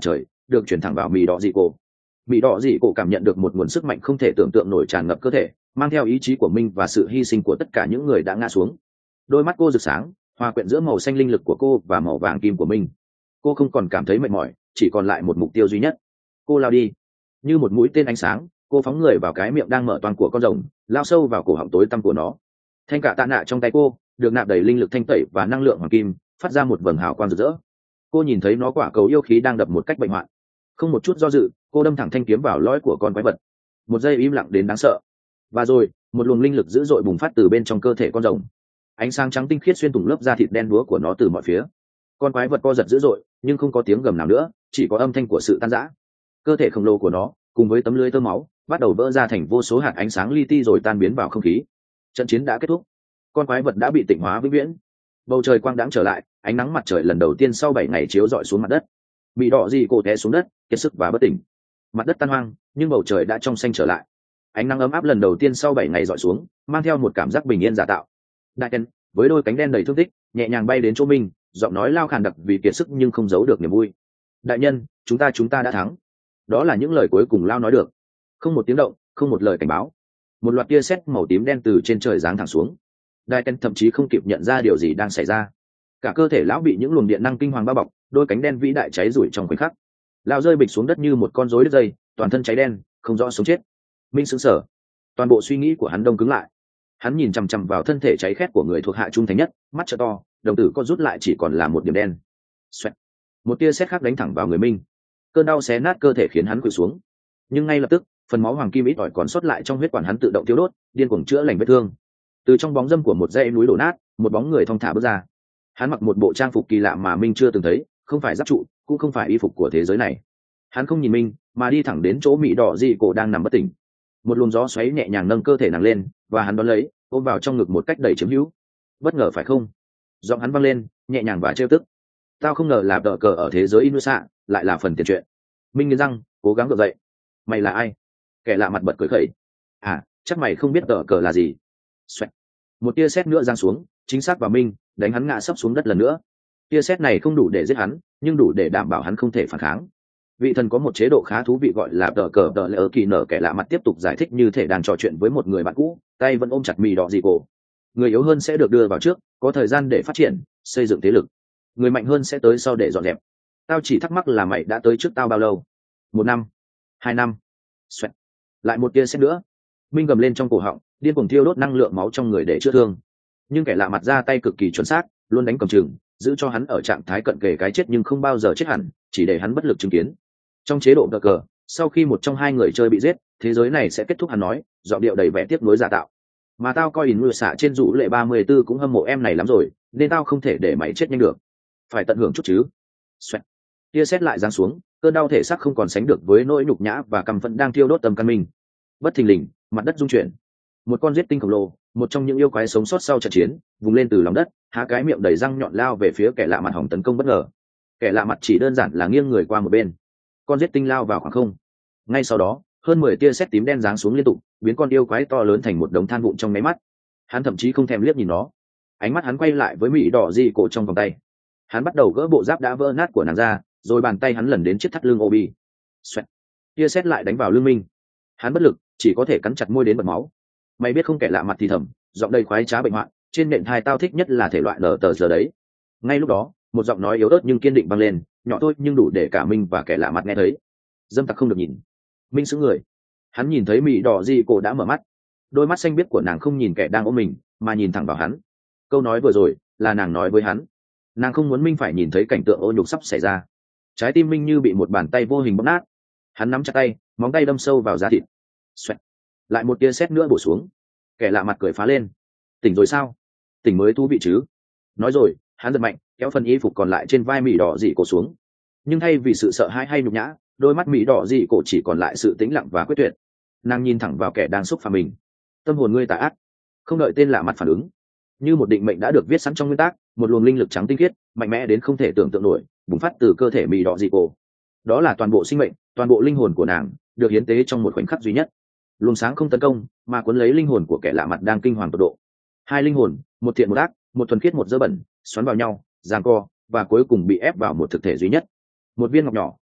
được chuyển thẳng vào mì đỏ dị cổ. Mì đỏ dị cổ cảm nhận được một nguồn sức mạnh không thể tưởng tượng nổi tràn ngập cơ thể, mang theo ý chí của mình và sự hy sinh của tất cả những người đã ngã xuống. Đôi mắt cô rực sáng, hòa quyện giữa màu xanh linh lực của cô và màu vàng kim của mình. Cô không còn cảm thấy mệt mỏi, chỉ còn lại một mục tiêu duy nhất. Cô lao đi như một mũi tên ánh sáng, cô phóng người vào cái miệng đang mở toang của con rồng, lao sâu vào cổ họng tối tăm của nó. Thanh cả tạ nạ trong tay cô được nạp đầy linh lực thanh tẩy và năng lượng hoàng kim, phát ra một vầng hào quang rực rỡ. Cô nhìn thấy nó quả cầu yêu khí đang đập một cách bệnh hoạn. Không một chút do dự, cô đâm thẳng thanh kiếm vào lõi của con quái vật. Một giây im lặng đến đáng sợ, và rồi một luồng linh lực dữ dội bùng phát từ bên trong cơ thể con rồng. Ánh sáng trắng tinh khiết xuyên thủng lớp da thịt đen đúa của nó từ mọi phía. Con quái vật co giật dữ dội, nhưng không có tiếng gầm nào nữa, chỉ có âm thanh của sự tan rã. Cơ thể khổng lồ của nó cùng với tấm lưới tơ máu bắt đầu vỡ ra thành vô số hạt ánh sáng li ti rồi tan biến vào không khí. Trận chiến đã kết thúc, con quái vật đã bị tịnh hóa vĩnh viễn. Bầu trời quang đãng trở lại, ánh nắng mặt trời lần đầu tiên sau bảy ngày chiếu rọi xuống mặt đất. Bị đỏ gì cổ té xuống đất, kiệt sức và bất tỉnh. Mặt đất tan hoang, nhưng bầu trời đã trong xanh trở lại. Ánh nắng ấm áp lần đầu tiên sau bảy ngày rọi xuống, mang theo một cảm giác bình yên giả tạo. Đại Ken với đôi cánh đen đầy thương tích, nhẹ nhàng bay đến chỗ mình, giọng nói lao khàn đặc vì kiệt sức nhưng không giấu được niềm vui. Đại nhân, chúng ta chúng ta đã thắng. Đó là những lời cuối cùng lao nói được. Không một tiếng động, không một lời cảnh báo. Một loạt tia sét màu tím đen từ trên trời giáng thẳng xuống. Đại Ken thậm chí không kịp nhận ra điều gì đang xảy ra. Cả cơ thể lão bị những luồng điện năng kinh hoàng bao bọc, đôi cánh đen vĩ đại cháy rủi trong khoảnh khắc. Lão rơi bịch xuống đất như một con rối đứt dây, toàn thân cháy đen, không rõ sống chết. Minh sững sờ, toàn bộ suy nghĩ của hắn đông cứng lại. Hắn nhìn chằm chằm vào thân thể cháy khét của người thuộc hạ trung thành nhất, mắt trợ to, đồng tử co rút lại chỉ còn là một điểm đen. Xoẹt. Một tia sét khác đánh thẳng vào người Minh. Cơn đau xé nát cơ thể khiến hắn quỵ xuống, nhưng ngay lập tức phần máu hoàng kim ít ỏi còn sót lại trong huyết quản hắn tự động tiêu đốt, điên cuồng chữa lành vết thương. Từ trong bóng râm của một dãy núi đổ nát, một bóng người thong thả bước ra. Hắn mặc một bộ trang phục kỳ lạ mà Minh chưa từng thấy, không phải giáp trụ, cũng không phải y phục của thế giới này. Hắn không nhìn Minh, mà đi thẳng đến chỗ Mỹ đỏ dị cổ đang nằm bất tỉnh. Một luồng gió xoáy nhẹ nhàng nâng cơ thể nàng lên, và hắn đón lấy, ôm vào trong ngực một cách đầy chiếm hữu. Bất ngờ phải không? Giọng hắn vang lên, nhẹ nhàng và trêu tức. Tao không ngờ là đỡ cờ ở thế giới Inusa lại là phần tiền truyện. Minh nghiến răng, cố gắng gượng dậy. Mày là ai? Kẻ lạ mặt bật cười khẩy. À, chắc mày không biết đỡ cờ là gì. Xoẹt. Một tia sét nữa giáng xuống, chính xác vào Minh, đánh hắn ngã sấp xuống đất lần nữa. Tia sét này không đủ để giết hắn, nhưng đủ để đảm bảo hắn không thể phản kháng. Vị thần có một chế độ khá thú vị gọi là đỡ cờ đỡ lệ ở kỳ nở. Kẻ lạ mặt tiếp tục giải thích như thể đang trò chuyện với một người bạn cũ, tay vẫn ôm chặt mì đỏ dị cổ. Người yếu hơn sẽ được đưa vào trước, có thời gian để phát triển, xây dựng thế lực. Người mạnh hơn sẽ tới sau để dọn dẹp. Tao chỉ thắc mắc là mày đã tới trước tao bao lâu? Một năm, hai năm. Xoẹt. Lại một tia sét nữa. Minh gầm lên trong cổ họng, điên cuồng thiêu đốt năng lượng máu trong người để chữa thương. Nhưng kẻ lạ mặt ra tay cực kỳ chuẩn xác, luôn đánh cầm chừng, giữ cho hắn ở trạng thái cận kề cái chết nhưng không bao giờ chết hẳn, chỉ để hắn bất lực chứng kiến. Trong chế độ cờ cờ, sau khi một trong hai người chơi bị giết, thế giới này sẽ kết thúc, hắn nói, giọng điệu đầy vẻ tiếc nuối giả tạo. Mà tao coi in mưa xạ trên dụ lệ ba mươi tư cũng hâm mộ em này lắm rồi, nên tao không thể để mày chết nhanh được. Phải tận hưởng chút chứ. Xoẹt. Tia sét lại giáng xuống, cơn đau thể xác không còn sánh được với nỗi nhục nhã và căm phẫn đang thiêu đốt tâm can mình. Bất thình lình, mặt đất rung chuyển. Một con giết tinh khổng lồ, một trong những yêu quái sống sót sau trận chiến, vùng lên từ lòng đất, há cái miệng đầy răng nhọn lao về phía kẻ lạ mặt hỏng tấn công bất ngờ. Kẻ lạ mặt chỉ đơn giản là nghiêng người qua một bên. Con giết tinh lao vào khoảng không. Ngay sau đó, hơn mười tia sét tím đen giáng xuống liên tục, biến con yêu quái to lớn thành một đống than vụn trong máy mắt. Hắn thậm chí không thèm liếc nhìn nó. Ánh mắt hắn quay lại với Mỹ đỏ dị cổ trong vòng tay. Hắn bắt đầu gỡ bộ giáp đã vỡ nát của nàng ra, rồi bàn tay hắn lần đến chiếc thắt lưng Obi. Xoẹt. Tia sét lại đánh vào lưng Minh. Hắn bất lực, chỉ có thể cắn chặt môi đến bật máu. Mày biết không? Kẻ lạ mặt thì thầm, giọng đầy khoái trá bệnh hoạn, trên nền thai tao thích nhất là thể loại nở tờ giờ đấy. Ngay lúc đó, một giọng nói yếu ớt nhưng kiên định vang lên, nhỏ thôi nhưng đủ để cả Minh và kẻ lạ mặt nghe thấy. Dâm tặc không được nhìn. Minh sững người. Hắn nhìn thấy Mỹ đỏ dị cổ đã mở mắt. Đôi mắt xanh biếc của nàng không nhìn kẻ đang ôm mình, mà nhìn thẳng vào hắn. Câu nói vừa rồi là nàng nói với hắn. Nàng không muốn Minh phải nhìn thấy cảnh tượng ô nhục sắp xảy ra. Trái tim Minh như bị một bàn tay vô hình bóp nát. Hắn nắm chặt tay, móng tay đâm sâu vào da thịt. Xoẹt. Lại một tia sét nữa bổ xuống. Kẻ lạ mặt cười phá lên. Tỉnh rồi sao? Tỉnh mới thú vị chứ. Nói rồi, hắn giật mạnh, kéo phần y phục còn lại trên vai Mỹ đỏ dị cổ xuống. Nhưng thay vì sự sợ hãi hay nhục nhã, đôi mắt Mỹ đỏ dị cổ chỉ còn lại sự tĩnh lặng và quyết tuyệt. Nàng nhìn thẳng vào kẻ đang xúc phạm mình. Tâm hồn ngươi tà ác. Không đợi tên lạ mặt phản ứng, như một định mệnh đã được viết sẵn trong nguyên tắc, một luồng linh lực trắng tinh khiết, mạnh mẽ đến không thể tưởng tượng nổi, bùng phát từ cơ thể Mỹ đỏ dị cổ. Đó là toàn bộ sinh mệnh, toàn bộ linh hồn của nàng, được hiến tế trong một khoảnh khắc duy nhất. Luồng sáng không tấn công, mà cuốn lấy linh hồn của kẻ lạ mặt đang kinh hoàng tột độ. Hai linh hồn, một thiện một ác, một thuần khiết một dơ bẩn, xoắn vào nhau, giằng co, và cuối cùng bị ép vào một thực thể duy nhất. Một viên ngọc nhỏ,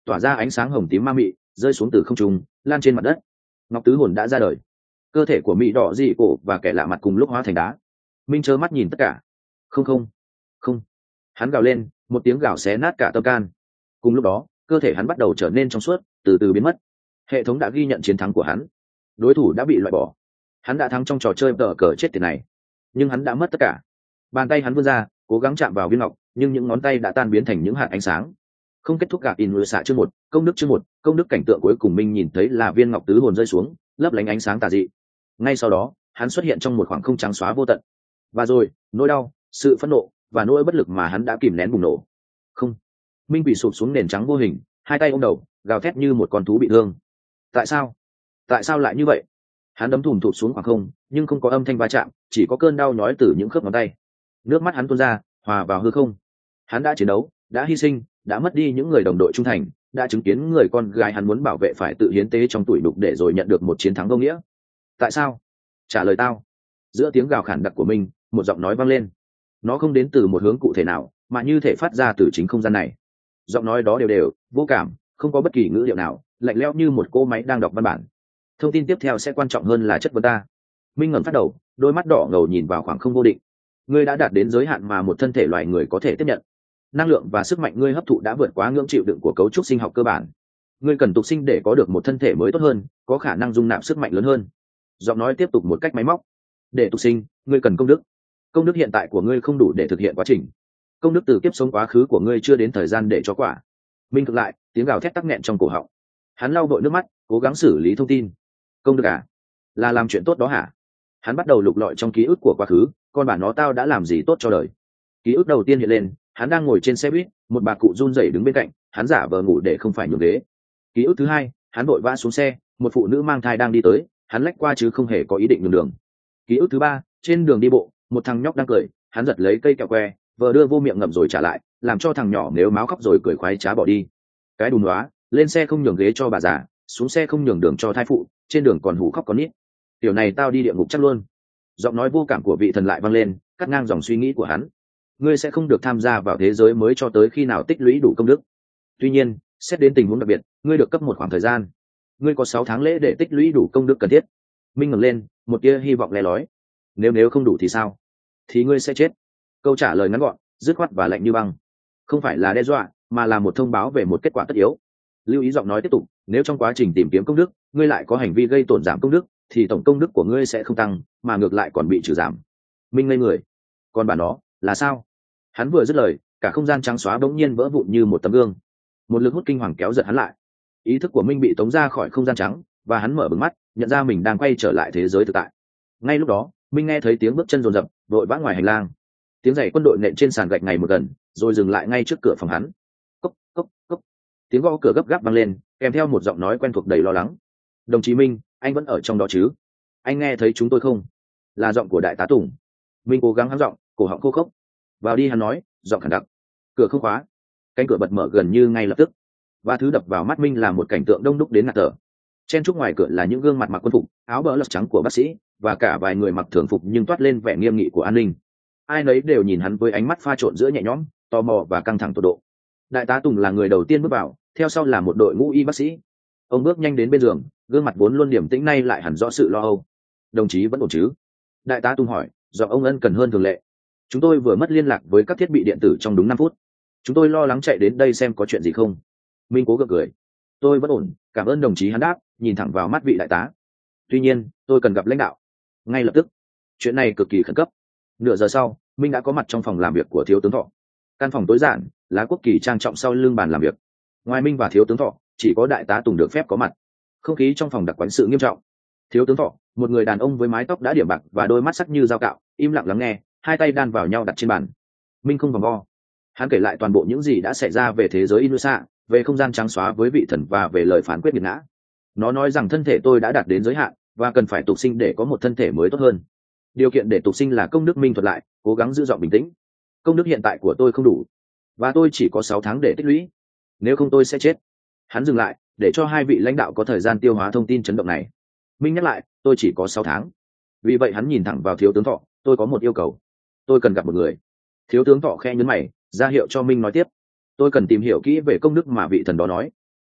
tỏa ra ánh sáng hồng tím ma mị rơi xuống từ không trung lan trên mặt đất. Ngọc tứ hồn đã ra đời, cơ thể của mỹ đỏ dị cổ và kẻ lạ mặt cùng lúc hóa thành đá. Minh trơ mắt nhìn tất cả. Không không không, hắn gào lên, một tiếng gào xé nát cả tâm can. Cùng lúc đó cơ thể hắn bắt đầu trở nên trong suốt, từ từ biến mất. Hệ thống đã ghi nhận chiến thắng của hắn, đối thủ đã bị loại bỏ. Hắn đã thắng trong trò chơi tờ cờ chết tiệt này, nhưng hắn đã mất tất cả. Bàn tay hắn vươn ra cố gắng chạm vào viên ngọc, nhưng những ngón tay đã tan biến thành những hạt ánh sáng. Không kết thúc gạt in lừa xạ chương một, công đức chương một, công đức cảnh tượng cuối cùng Minh nhìn thấy là viên ngọc tứ hồn rơi xuống, lấp lánh ánh sáng tà dị. Ngay sau đó hắn xuất hiện trong một khoảng không trắng xóa vô tận, và rồi nỗi đau, sự phẫn nộ và nỗi bất lực mà hắn đã kìm nén bùng nổ. Không. Minh bị sụp xuống nền trắng vô hình, hai tay ôm đầu gào thét như một con thú bị thương. Tại sao tại sao lại như vậy? Hắn đấm thùm thụp xuống khoảng không, nhưng không có âm thanh va chạm, chỉ có cơn đau nhói từ những khớp ngón tay. Nước mắt hắn tuôn ra hòa vào hư không. Hắn đã chiến đấu, đã hy sinh, đã mất đi những người đồng đội trung thành, đã chứng kiến người con gái hắn muốn bảo vệ phải tự hiến tế trong tủi nhục để rồi nhận được một chiến thắng vô nghĩa. Tại sao? Trả lời tao. Giữa tiếng gào khản đặc của mình, một giọng nói vang lên. Nó không đến từ một hướng cụ thể nào, mà như thể phát ra từ chính không gian này. Giọng nói đó đều đều, vô cảm, không có bất kỳ ngữ điệu nào, lạnh lẽo như một cô máy đang đọc văn bản. Thông tin tiếp theo sẽ quan trọng hơn là chất vấn ta. Minh ngẩng phát đầu, đôi mắt đỏ ngầu nhìn vào khoảng không vô định. Ngươi đã đạt đến giới hạn mà một thân thể loài người có thể tiếp nhận. Năng lượng và sức mạnh ngươi hấp thụ đã vượt quá ngưỡng chịu đựng của cấu trúc sinh học cơ bản. Ngươi cần tục sinh để có được một thân thể mới tốt hơn, có khả năng dung nạp sức mạnh lớn hơn. Giọng nói tiếp tục một cách máy móc. Để tục sinh, ngươi cần công đức. Công đức hiện tại của ngươi không đủ để thực hiện quá trình. Công đức từ kiếp sống quá khứ của ngươi chưa đến thời gian để cho quả. Minh cực lại, tiếng gào thét tắc nghẹn trong cổ họng. Hắn lau vội nước mắt, cố gắng xử lý thông tin. Công đức à? Là làm chuyện tốt đó hả? Hắn bắt đầu lục lọi trong ký ức của quá khứ, con bản nó tao đã làm gì tốt cho đời. Ký ức đầu tiên hiện lên, hắn đang ngồi trên xe buýt, một bà cụ run rẩy đứng bên cạnh, hắn giả vờ ngủ để không phải nhường ghế. Ký ức thứ hai, hắn vội vã xuống xe, một phụ nữ mang thai đang đi tới, hắn lách qua chứ không hề có ý định nhường đường. Ký ức thứ ba, trên đường đi bộ, một thằng nhóc đang cười, hắn giật lấy cây kẹo que, vờ đưa vô miệng ngậm rồi trả lại, làm cho thằng nhỏ nếu máu khóc rồi cười khoái trá bỏ đi. Cái đùn đoá, lên xe không nhường ghế cho bà già, xuống xe không nhường đường cho thai phụ, trên đường còn hù khóc con nít. Tiểu này tao đi địa ngục chắc luôn. Giọng nói vô cảm của vị thần lại vang lên, cắt ngang dòng suy nghĩ của hắn. Ngươi sẽ không được tham gia vào thế giới mới cho tới khi nào tích lũy đủ công đức. Tuy nhiên, xét đến tình huống đặc biệt, ngươi được cấp một khoảng thời gian. Ngươi có sáu tháng lễ để tích lũy đủ công đức cần thiết. Minh ngẩng lên, một tia hy vọng le lói. Nếu nếu không đủ thì sao? Thì ngươi sẽ chết. Câu trả lời ngắn gọn, dứt khoát và lạnh như băng. Không phải là đe dọa, mà là một thông báo về một kết quả tất yếu. Lưu ý giọng nói tiếp tục, nếu trong quá trình tìm kiếm công đức, ngươi lại có hành vi gây tổn giảm công đức, thì tổng công đức của ngươi sẽ không tăng, mà ngược lại còn bị trừ giảm. Minh ngây người. Còn bản đó là sao? Hắn vừa dứt lời, cả không gian trắng xóa bỗng nhiên vỡ vụn như một tấm gương. Một lực hút kinh hoàng kéo giật hắn lại. Ý thức của Minh bị tống ra khỏi không gian trắng, và hắn mở bừng mắt, nhận ra mình đang quay trở lại thế giới thực tại. Ngay lúc đó, Minh nghe thấy tiếng bước chân rồn rập, vội vã ngoài hành lang. Tiếng giày quân đội nện trên sàn gạch ngày một gần, rồi dừng lại ngay trước cửa phòng hắn. Cốc cốc cốc. Tiếng gõ cửa gấp gáp vang lên, kèm theo một giọng nói quen thuộc đầy lo lắng. Đồng chí Minh, anh vẫn ở trong đó chứ? Anh nghe thấy chúng tôi không? Là giọng của đại tá Tùng. Minh cố gắng hắng giọng, cổ họng khô khốc. Vào đi, hắn nói, giọng khản đặc. Cửa không khóa. Cánh cửa bật mở gần như ngay lập tức, và thứ đập vào mắt Minh là một cảnh tượng đông đúc đến ngạt thở. Chen chúc ngoài cửa là những gương mặt mặc quân phục, áo bờ lật trắng của bác sĩ, và cả vài người mặc thường phục nhưng toát lên vẻ nghiêm nghị của an ninh. Ai nấy đều nhìn hắn với ánh mắt pha trộn giữa nhẹ nhõm, tò mò và căng thẳng tột độ. Đại tá Tùng là người đầu tiên bước vào, theo sau là một đội ngũ y bác sĩ. Ông bước nhanh đến bên giường, gương mặt vốn luôn điềm tĩnh nay lại hẳn rõ sự lo âu. Đồng chí vẫn ổn chứ? Đại tá Tùng hỏi, giọng ông ân cần hơn thường lệ. Chúng tôi vừa mất liên lạc với các thiết bị điện tử trong đúng năm phút. Chúng tôi lo lắng chạy đến đây xem có chuyện gì không. Minh cố gượng cười. Tôi vẫn ổn, cảm ơn đồng chí, hắn đáp, nhìn thẳng vào mắt vị đại tá. Tuy nhiên, tôi cần gặp lãnh đạo. Ngay lập tức. Chuyện này cực kỳ khẩn cấp. Nửa giờ sau, Minh đã có mặt trong phòng làm việc của thiếu tướng Thọ. Căn phòng tối giản, lá quốc kỳ trang trọng sau lưng bàn làm việc. Ngoài Minh và thiếu tướng Thọ, chỉ có đại tá Tùng được phép có mặt. Không khí trong phòng đặc quánh sự nghiêm trọng. Thiếu tướng Thọ, một người đàn ông với mái tóc đã điểm bạc và đôi mắt sắc như dao cạo, im lặng lắng nghe, hai tay đan vào nhau đặt trên bàn. Minh không vòng vo. Hắn kể lại toàn bộ những gì đã xảy ra về thế giới Inusa, về không gian trắng xóa với vị thần và về lời phán quyết nghiệt ngã. Nó nói rằng thân thể tôi đã đạt đến giới hạn và cần phải tục sinh để có một thân thể mới tốt hơn. Điều kiện để tục sinh là công đức. Minh thuật lại, cố gắng giữ giọng bình tĩnh. Công đức hiện tại của tôi không đủ, và tôi chỉ có sáu tháng để tích lũy. Nếu không tôi sẽ chết. Hắn dừng lại, để cho hai vị lãnh đạo có thời gian tiêu hóa thông tin chấn động này. Minh nhắc lại, tôi chỉ có sáu tháng. Vì vậy hắn nhìn thẳng vào thiếu tướng Thọ, tôi có một yêu cầu. Tôi cần gặp một người. Thiếu tướng Thọ khe nhấn mày, ra hiệu cho Minh nói tiếp. Tôi cần tìm hiểu kỹ về công đức mà vị thần đó nói.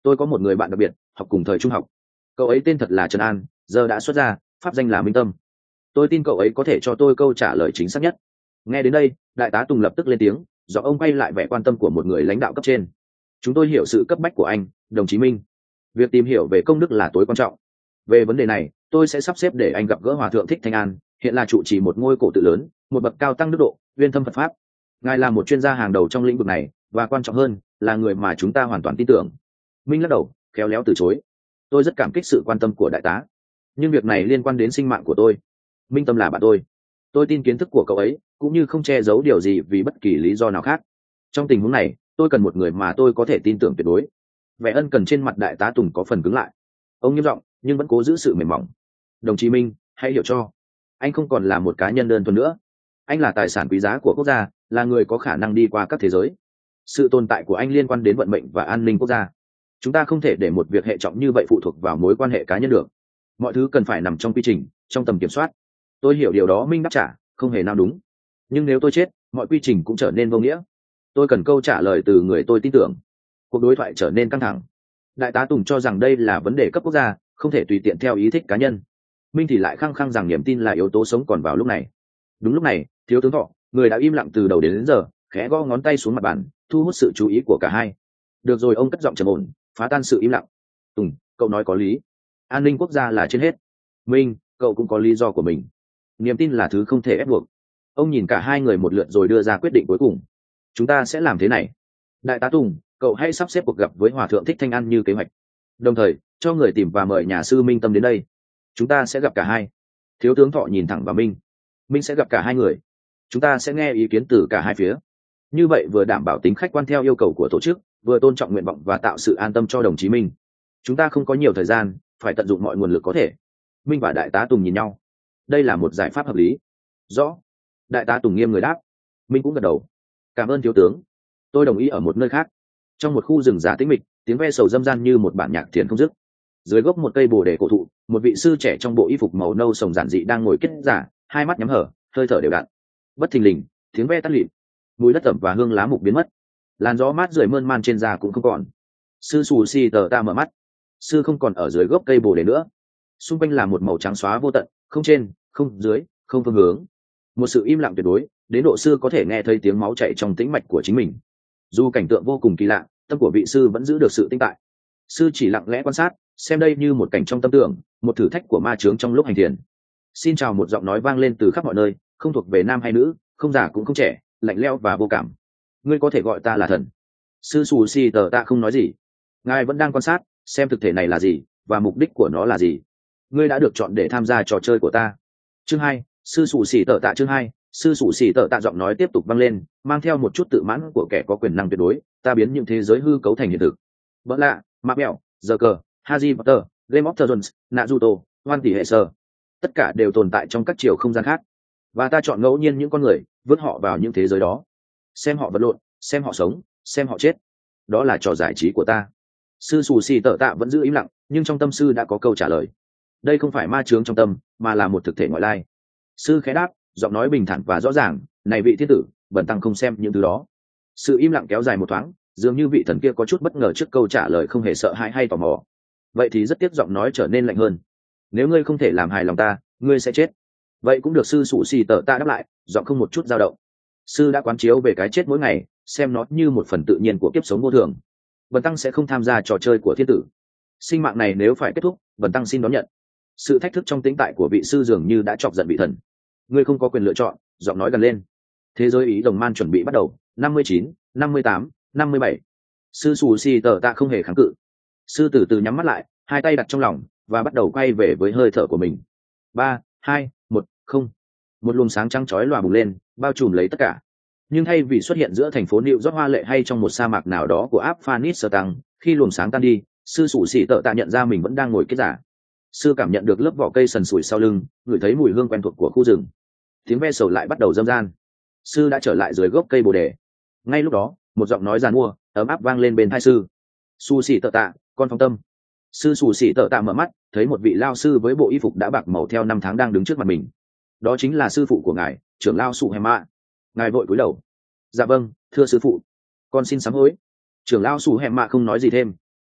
tôi có một người bạn đặc biệt học cùng thời trung học, cậu ấy tên thật là Trần An, giờ đã xuất gia, pháp danh là Minh Tâm. Tôi tin cậu ấy có thể cho tôi câu trả lời chính xác nhất. Nghe đến đây, đại tá Tùng lập tức lên tiếng, do ông quay lại vẻ quan tâm của một người lãnh đạo cấp trên. Chúng tôi hiểu sự cấp bách của anh, đồng chí Minh. Việc tìm hiểu về công đức là tối quan trọng. Về vấn đề này, tôi sẽ sắp xếp để anh gặp gỡ Hòa thượng Thích Thanh An, hiện là trụ trì một ngôi cổ tự lớn, một bậc cao tăng đức độ, uyên thâm Phật pháp. Ngài là một chuyên gia hàng đầu trong lĩnh vực này, và quan trọng hơn là người mà chúng ta hoàn toàn tin tưởng. Minh lắc đầu, khéo léo từ chối. Tôi rất cảm kích sự quan tâm của đại tá, nhưng việc này liên quan đến sinh mạng của tôi. Minh Tâm là bạn tôi, tôi tin kiến thức của cậu ấy, cũng như không che giấu điều gì vì bất kỳ lý do nào khác. Trong tình huống này, tôi cần một người mà tôi có thể tin tưởng tuyệt đối. Vẻ ân cần trên mặt đại tá Tùng có phần cứng lại. Ông nghiêm giọng nhưng vẫn cố giữ sự mềm mỏng. Đồng chí Minh, hãy hiểu cho, anh không còn là một cá nhân đơn thuần nữa. Anh là tài sản quý giá của quốc gia, là người có khả năng đi qua các thế giới. Sự tồn tại của anh liên quan đến vận mệnh và an ninh quốc gia. Chúng ta không thể để một việc hệ trọng như vậy phụ thuộc vào mối quan hệ cá nhân được. Mọi thứ cần phải nằm trong quy trình, trong tầm kiểm soát. Tôi hiểu điều đó, Minh đáp trả, không hề nào đúng. Nhưng nếu tôi chết, mọi quy trình cũng trở nên vô nghĩa. Tôi cần câu trả lời từ người tôi tin tưởng. Cuộc đối thoại trở nên căng thẳng. Đại tá Tùng cho rằng đây là vấn đề cấp quốc gia, không thể tùy tiện theo ý thích cá nhân. Minh thì lại khăng khăng rằng niềm tin là yếu tố sống còn vào lúc này. Đúng lúc này, thiếu tướng Thọ, người đã im lặng từ đầu đến, đến giờ, khẽ gõ ngón tay xuống mặt bàn, thu hút sự chú ý của cả hai. Được rồi, ông cất giọng trầm ổn, phá tan sự im lặng. Tùng, cậu nói có lý. An ninh quốc gia là trên hết. Minh, cậu cũng có lý do của mình. Niềm tin là thứ không thể ép buộc. Ông nhìn cả hai người một lượt rồi đưa ra quyết định cuối cùng. Chúng ta sẽ làm thế này. Đại tá Tùng, cậu hãy sắp xếp cuộc gặp với Hòa thượng Thích Thanh An như kế hoạch. Đồng thời, cho người tìm và mời nhà sư Minh Tâm đến đây. Chúng ta sẽ gặp cả hai. Thiếu tướng Thọ nhìn thẳng vào Minh. Minh sẽ gặp cả hai người. Chúng ta sẽ nghe ý kiến từ cả hai phía. Như vậy vừa đảm bảo tính khách quan theo yêu cầu của tổ chức, vừa tôn trọng nguyện vọng và tạo sự an tâm cho đồng chí Minh. Chúng ta không có nhiều thời gian, phải tận dụng mọi nguồn lực có thể. Minh và đại tá Tùng nhìn nhau. Đây là một giải pháp hợp lý. Rõ. Đại tá Tùng nghiêm người đáp. Minh cũng gật đầu. Cảm ơn thiếu tướng. Tôi đồng ý ở một nơi khác. Trong một khu rừng già tĩnh mịch, tiếng ve sầu râm ran như một bản nhạc thiền không dứt. Dưới gốc một cây bồ đề cổ thụ, một vị sư trẻ trong bộ y phục màu nâu sồng giản dị đang ngồi kết giả, hai mắt nhắm hở, hơi thở đều đặn. Bất thình lình, tiếng ve tắt lịm, mùi đất ẩm và hương lá mục biến mất. Làn gió mát rượi mơn man trên da cũng không còn. Sư Sù Si tờ ta mở mắt. Sư không còn ở dưới gốc cây bồ đề nữa. Xung quanh là một màu trắng xóa vô tận, không trên, không dưới, không phương hướng. Một sự im lặng tuyệt đối, đến độ sư có thể nghe thấy tiếng máu chảy trong tĩnh mạch của chính mình. Dù cảnh tượng vô cùng kỳ lạ, tâm của vị sư vẫn giữ được sự tĩnh tại. Sư chỉ lặng lẽ quan sát, xem đây như một cảnh trong tâm tưởng, một thử thách của ma chướng trong lúc hành thiền. Xin chào, một giọng nói vang lên từ khắp mọi nơi, không thuộc về nam hay nữ, không già cũng không trẻ, lạnh lẽo và vô cảm. Ngươi có thể gọi ta là thần. Sư Sù Si tờ ta không nói gì. Ngài vẫn đang quan sát, xem thực thể này là gì và mục đích của nó là gì. Ngươi đã được chọn để tham gia trò chơi của ta. Chương hai, sư Sù Si tờ tạ. Chương hai, sư Sù Si tờ tạ. Giọng nói tiếp tục vang lên, mang theo một chút tự mãn của kẻ có quyền năng tuyệt đối. Ta biến những thế giới hư cấu thành hiện thực. Bỡ lạ, ma mèo, giờ cờ, Harry Potter, Game of Thrones, Naruto, hoan tỷ hệ sơ, tất cả đều tồn tại trong các chiều không gian khác, và ta chọn ngẫu nhiên những con người, vứt họ vào những thế giới đó, xem họ vật lộn, xem họ sống, xem họ chết. Đó là trò giải trí của ta. Sư Sù Si tờ tạ vẫn giữ im lặng, nhưng trong tâm sư đã có câu trả lời. Đây không phải ma chướng trong tâm, mà là một thực thể ngoại lai. Sư khẽ đáp, giọng nói bình thản và rõ ràng. Này vị thiên tử, bần tăng không xem những thứ đó. Sự im lặng kéo dài một thoáng, dường như vị thần kia có chút bất ngờ trước câu trả lời không hề sợ hãi hay tò mò. Vậy thì rất tiếc, giọng nói trở nên lạnh hơn. Nếu ngươi không thể làm hài lòng ta, ngươi sẽ chết. Vậy cũng được, sư Sù Si tờ tạ đáp lại, giọng không một chút dao động. Sư đã quán chiếu về cái chết mỗi ngày, xem nó như một phần tự nhiên của kiếp sống vô thường. Bần tăng sẽ không tham gia trò chơi của thiên tử. Sinh mạng này nếu phải kết thúc, bần tăng xin đón nhận. Sự thách thức trong tĩnh tại của vị sư dường như đã chọc giận vị thần. Ngươi không có quyền lựa chọn. Giọng nói gần lên. Thế giới ý đồng man chuẩn bị bắt đầu. Năm mươi chín, năm mươi tám, năm mươi bảy. Sư Sù Si tờ tạ không hề kháng cự. Sư từ từ nhắm mắt lại, hai tay đặt trong lòng và bắt đầu quay về với hơi thở của mình. Ba, hai, một, không. Một luồng sáng trắng chói lòa bùng lên, bao trùm lấy tất cả. Nhưng thay vì xuất hiện giữa thành phố New York hoa lệ hay trong một sa mạc nào đó của Afghanistan, khi luồng sáng tan đi, sư Sù Si tờ tạ nhận ra mình vẫn đang ngồi kết giả. Sư cảm nhận được lớp vỏ cây sần sùi sau lưng, ngửi thấy mùi hương quen thuộc của khu rừng. Tiếng ve sầu lại bắt đầu râm ran. Sư đã trở lại dưới gốc cây bồ đề. Ngay lúc đó, một giọng nói giàn mua, ấm áp vang lên bên tai sư. Sù Si tờ tạ, con Phong Tâm. Sư Sù Si tờ tạ mở mắt, thấy một vị lao sư với bộ y phục đã bạc màu theo năm tháng đang đứng trước mặt mình. Đó chính là sư phụ của ngài, trưởng lao Sù Hèm Mạ. Ngài vội cúi đầu. Dạ vâng, thưa sư phụ. Con xin sám hối. Trưởng lao Sù Hèm Mạ không nói gì thêm.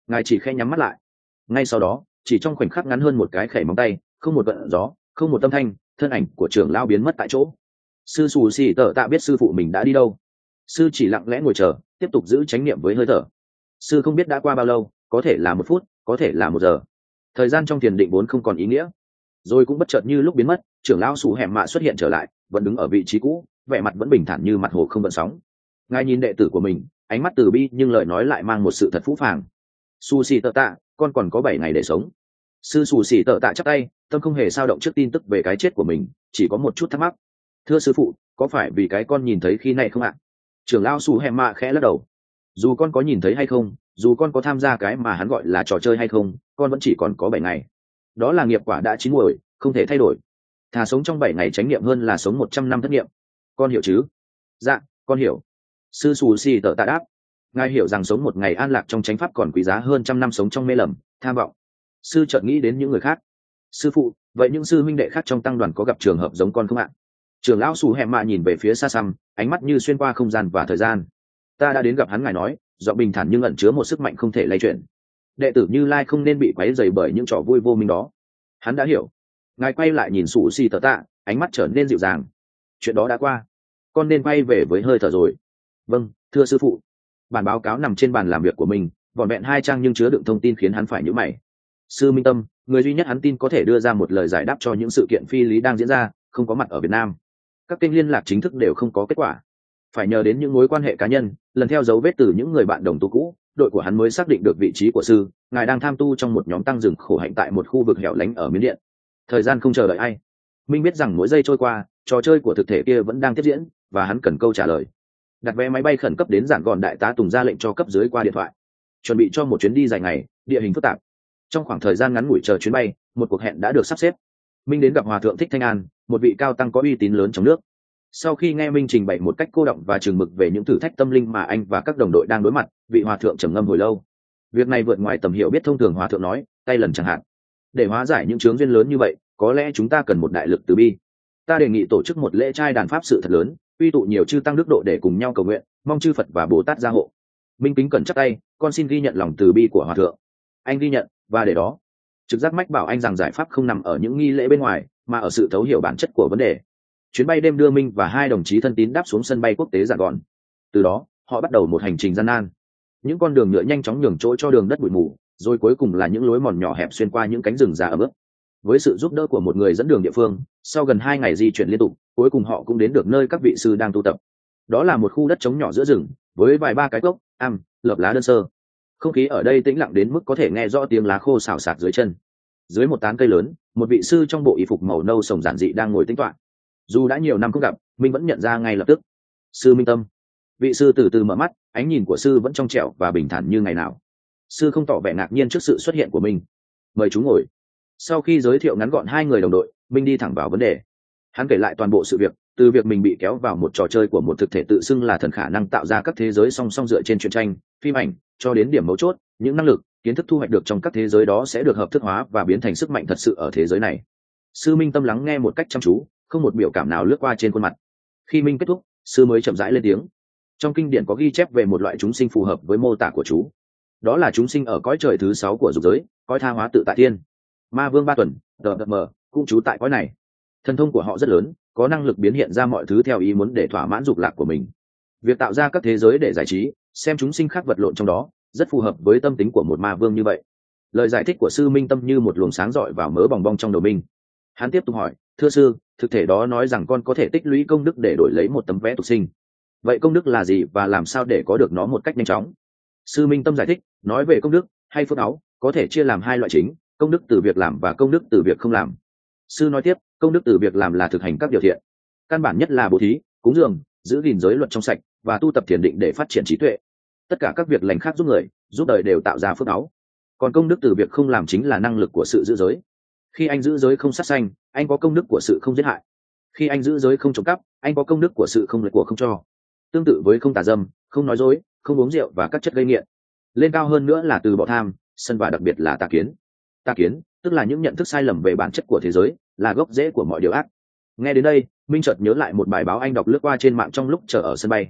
Ngài chỉ khẽ nhắm mắt lại. Ngay sau đó, chỉ trong khoảnh khắc ngắn hơn một cái khẩy móng tay, không một gợn gió, không một âm thanh, thân ảnh của trưởng lão biến mất tại chỗ. Sư xù xì tở tạ biết sư phụ mình đã đi đâu. Sư chỉ lặng lẽ ngồi chờ, tiếp tục giữ chánh niệm với hơi thở. Sư không biết đã qua bao lâu, có thể là một phút, có thể là một giờ. Thời gian trong thiền định vốn không còn ý nghĩa, rồi cũng bất chợt như lúc biến mất, trưởng lão Sủ Hẻm Mạ xuất hiện trở lại, vẫn đứng ở vị trí cũ, vẻ mặt vẫn bình thản như mặt hồ không gợn sóng. Ngài nhìn đệ tử của mình, ánh mắt từ bi nhưng lời nói lại mang một sự thật phũ phàng. Su xì tợ tạ, con còn có bảy ngày để sống. Sư Su xì tợ tạ chắp tay, tâm không hề sao động trước tin tức về cái chết của mình, chỉ có một chút thắc mắc. Thưa sư phụ, có phải vì cái con nhìn thấy khi này không ạ? Trưởng lão Sủ Hẻm Mạ khẽ lắc đầu. Dù con có nhìn thấy hay không, dù con có tham gia cái mà hắn gọi là trò chơi hay không, con vẫn chỉ còn có bảy ngày. Đó là nghiệp quả đã chín muồi, không thể thay đổi. Thà sống trong bảy ngày chánh niệm hơn là sống một trăm năm thất niệm. Con hiểu chứ? Dạ, con hiểu. Sư Su xì tợ tạ đáp. Ngài hiểu rằng sống một ngày an lạc trong chánh pháp còn quý giá hơn trăm năm sống trong mê lầm, tham vọng. Sư chợt nghĩ đến những người khác. Sư phụ, vậy những sư huynh đệ khác trong tăng đoàn có gặp trường hợp giống con không ạ? Trưởng lão Sủ Hẻm Mạ nhìn về phía xa xăm, ánh mắt như xuyên qua không gian và thời gian. Ta đã đến gặp hắn, ngài nói, giọng bình thản nhưng ẩn chứa một sức mạnh không thể lay chuyển. Đệ tử Như Lai không nên bị quấy rầy bởi những trò vui vô minh đó. Hắn đã hiểu. Ngài quay lại nhìn Sủ xì tờ tạ, ánh mắt trở nên dịu dàng. Chuyện đó đã qua, con nên quay về với hơi thở rồi. Vâng, thưa sư phụ. Bản báo cáo nằm trên bàn làm việc của mình, vỏn vẹn hai trang nhưng chứa đựng thông tin khiến hắn phải nhíu mày. Sư Minh Tâm, người duy nhất hắn tin có thể đưa ra một lời giải đáp cho những sự kiện phi lý đang diễn ra, không có mặt ở Việt Nam. Các kênh liên lạc chính thức đều không có kết quả. Phải nhờ đến những mối quan hệ cá nhân, lần theo dấu vết từ những người bạn đồng tu cũ, đội của hắn mới xác định được vị trí của sư. Ngài đang tham tu trong một nhóm tăng rừng khổ hạnh tại một khu vực hẻo lánh ở Miến Điện. Thời gian không chờ đợi ai. Minh biết rằng mỗi giây trôi qua, trò chơi của thực thể kia vẫn đang tiếp diễn, và hắn cần câu trả lời. Đặt vé máy bay khẩn cấp đến Giản Gòn, đại tá Tùng ra lệnh cho cấp dưới qua điện thoại. Chuẩn bị cho một chuyến đi dài ngày, địa hình phức tạp. Trong khoảng thời gian ngắn ngủi chờ chuyến bay, một cuộc hẹn đã được sắp xếp. Minh đến gặp Hòa thượng Thích Thanh An, một vị cao tăng có uy tín lớn trong nước. Sau khi nghe Minh trình bày một cách cô động và chừng mực về những thử thách tâm linh mà anh và các đồng đội đang đối mặt, vị Hòa thượng trầm ngâm hồi lâu. Việc này vượt ngoài tầm hiểu biết thông thường, Hòa thượng nói, tay lần chẳng hạn. Để hóa giải những chướng duyên lớn như vậy, có lẽ chúng ta cần một đại lực từ bi. Ta đề nghị tổ chức một lễ trai đàn pháp sự thật lớn, quy tụ nhiều chư tăng đức độ để cùng nhau cầu nguyện, mong chư Phật và Bồ Tát gia hộ. Minh kính cẩn chắp tay, con xin ghi nhận lòng từ bi của Hòa thượng. Anh ghi nhận, và để đó, trực giác mách bảo anh rằng giải pháp không nằm ở những nghi lễ bên ngoài, mà ở sự thấu hiểu bản chất của vấn đề. Chuyến bay đêm đưa Minh và hai đồng chí thân tín đáp xuống sân bay quốc tế Giản Gòn. Từ đó, họ bắt đầu một hành trình gian nan. Những con đường nhựa nhanh chóng nhường chỗ cho đường đất bụi mù, rồi cuối cùng là những lối mòn nhỏ hẹp xuyên qua những cánh rừng già ẩm ướt. Với sự giúp đỡ của một người dẫn đường địa phương, sau gần hai ngày di chuyển liên tục, cuối cùng họ cũng đến được nơi các vị sư đang tu tập. Đó là một khu đất trống nhỏ giữa rừng, với vài ba cái gốc, am, lợp lá đơn sơ. Không khí ở đây tĩnh lặng đến mức có thể nghe rõ tiếng lá khô xào xạc dưới chân. Dưới một tán cây lớn, một vị sư trong bộ y phục màu nâu sồng giản dị đang ngồi tĩnh tọa. Dù đã nhiều năm không gặp, Minh vẫn nhận ra ngay lập tức. Sư Minh Tâm. Vị sư từ từ mở mắt, ánh nhìn của sư vẫn trong trẻo và bình thản như ngày nào. Sư không tỏ vẻ ngạc nhiên trước sự xuất hiện của mình. Mời chú ngồi. Sau khi giới thiệu ngắn gọn hai người đồng đội, Minh đi thẳng vào vấn đề. Hắn kể lại toàn bộ sự việc, từ việc mình bị kéo vào một trò chơi của một thực thể tự xưng là thần khả năng tạo ra các thế giới song song dựa trên truyện tranh, phim ảnh, cho đến điểm mấu chốt, những năng lực, kiến thức thu hoạch được trong các thế giới đó sẽ được hợp thức hóa và biến thành sức mạnh thật sự ở thế giới này. Sư Minh Tâm lắng nghe một cách chăm chú, không một biểu cảm nào lướt qua trên khuôn mặt. Khi Minh kết thúc, sư mới chậm rãi lên tiếng. Trong kinh điển có ghi chép về một loại chúng sinh phù hợp với mô tả của chú. Đó là chúng sinh ở cõi trời thứ sáu của dục giới, cõi tha hóa tự tại thiên. Ma vương ba tuần, tờ mờ, cũng trú tại cõi này. Thần thông của họ rất lớn, có năng lực biến hiện ra mọi thứ theo ý muốn để thỏa mãn dục lạc của mình. Việc tạo ra các thế giới để giải trí, xem chúng sinh khác vật lộn trong đó, rất phù hợp với tâm tính của một ma vương như vậy. Lời giải thích của sư Minh Tâm như một luồng sáng rọi vào mớ bòng bong trong đầu mình. Hắn tiếp tục hỏi, thưa sư, thực thể đó nói rằng con có thể tích lũy công đức để đổi lấy một tấm vé tục sinh. Vậy công đức là gì và làm sao để có được nó một cách nhanh chóng? Sư Minh Tâm giải thích, nói về công đức hay phước áo có thể chia làm hai loại chính, công đức từ việc làm và công đức từ việc không làm. Sư nói tiếp, công đức từ việc làm là thực hành các điều thiện, căn bản nhất là bố thí, cúng dường, giữ gìn giới luật trong sạch và tu tập thiền định để phát triển trí tuệ. Tất cả các việc lành khác giúp người, giúp đời đều tạo ra phước áo. Còn công đức từ việc không làm chính là năng lực của sự giữ giới. Khi anh giữ giới không sát sanh, anh có công đức của sự không giết hại. Khi anh giữ giới không trộm cắp, anh có công đức của sự không lấy của không cho. Tương tự với không tà dâm, không nói dối, không uống rượu và các chất gây nghiện. Lên cao hơn nữa là từ bỏ tham, sân và đặc biệt là tà kiến. Tà kiến tức là những nhận thức sai lầm về bản chất của thế giới, là gốc rễ của mọi điều ác. Nghe đến đây, Minh chợt nhớ lại một bài báo anh đọc lướt qua trên mạng trong lúc chờ ở sân bay.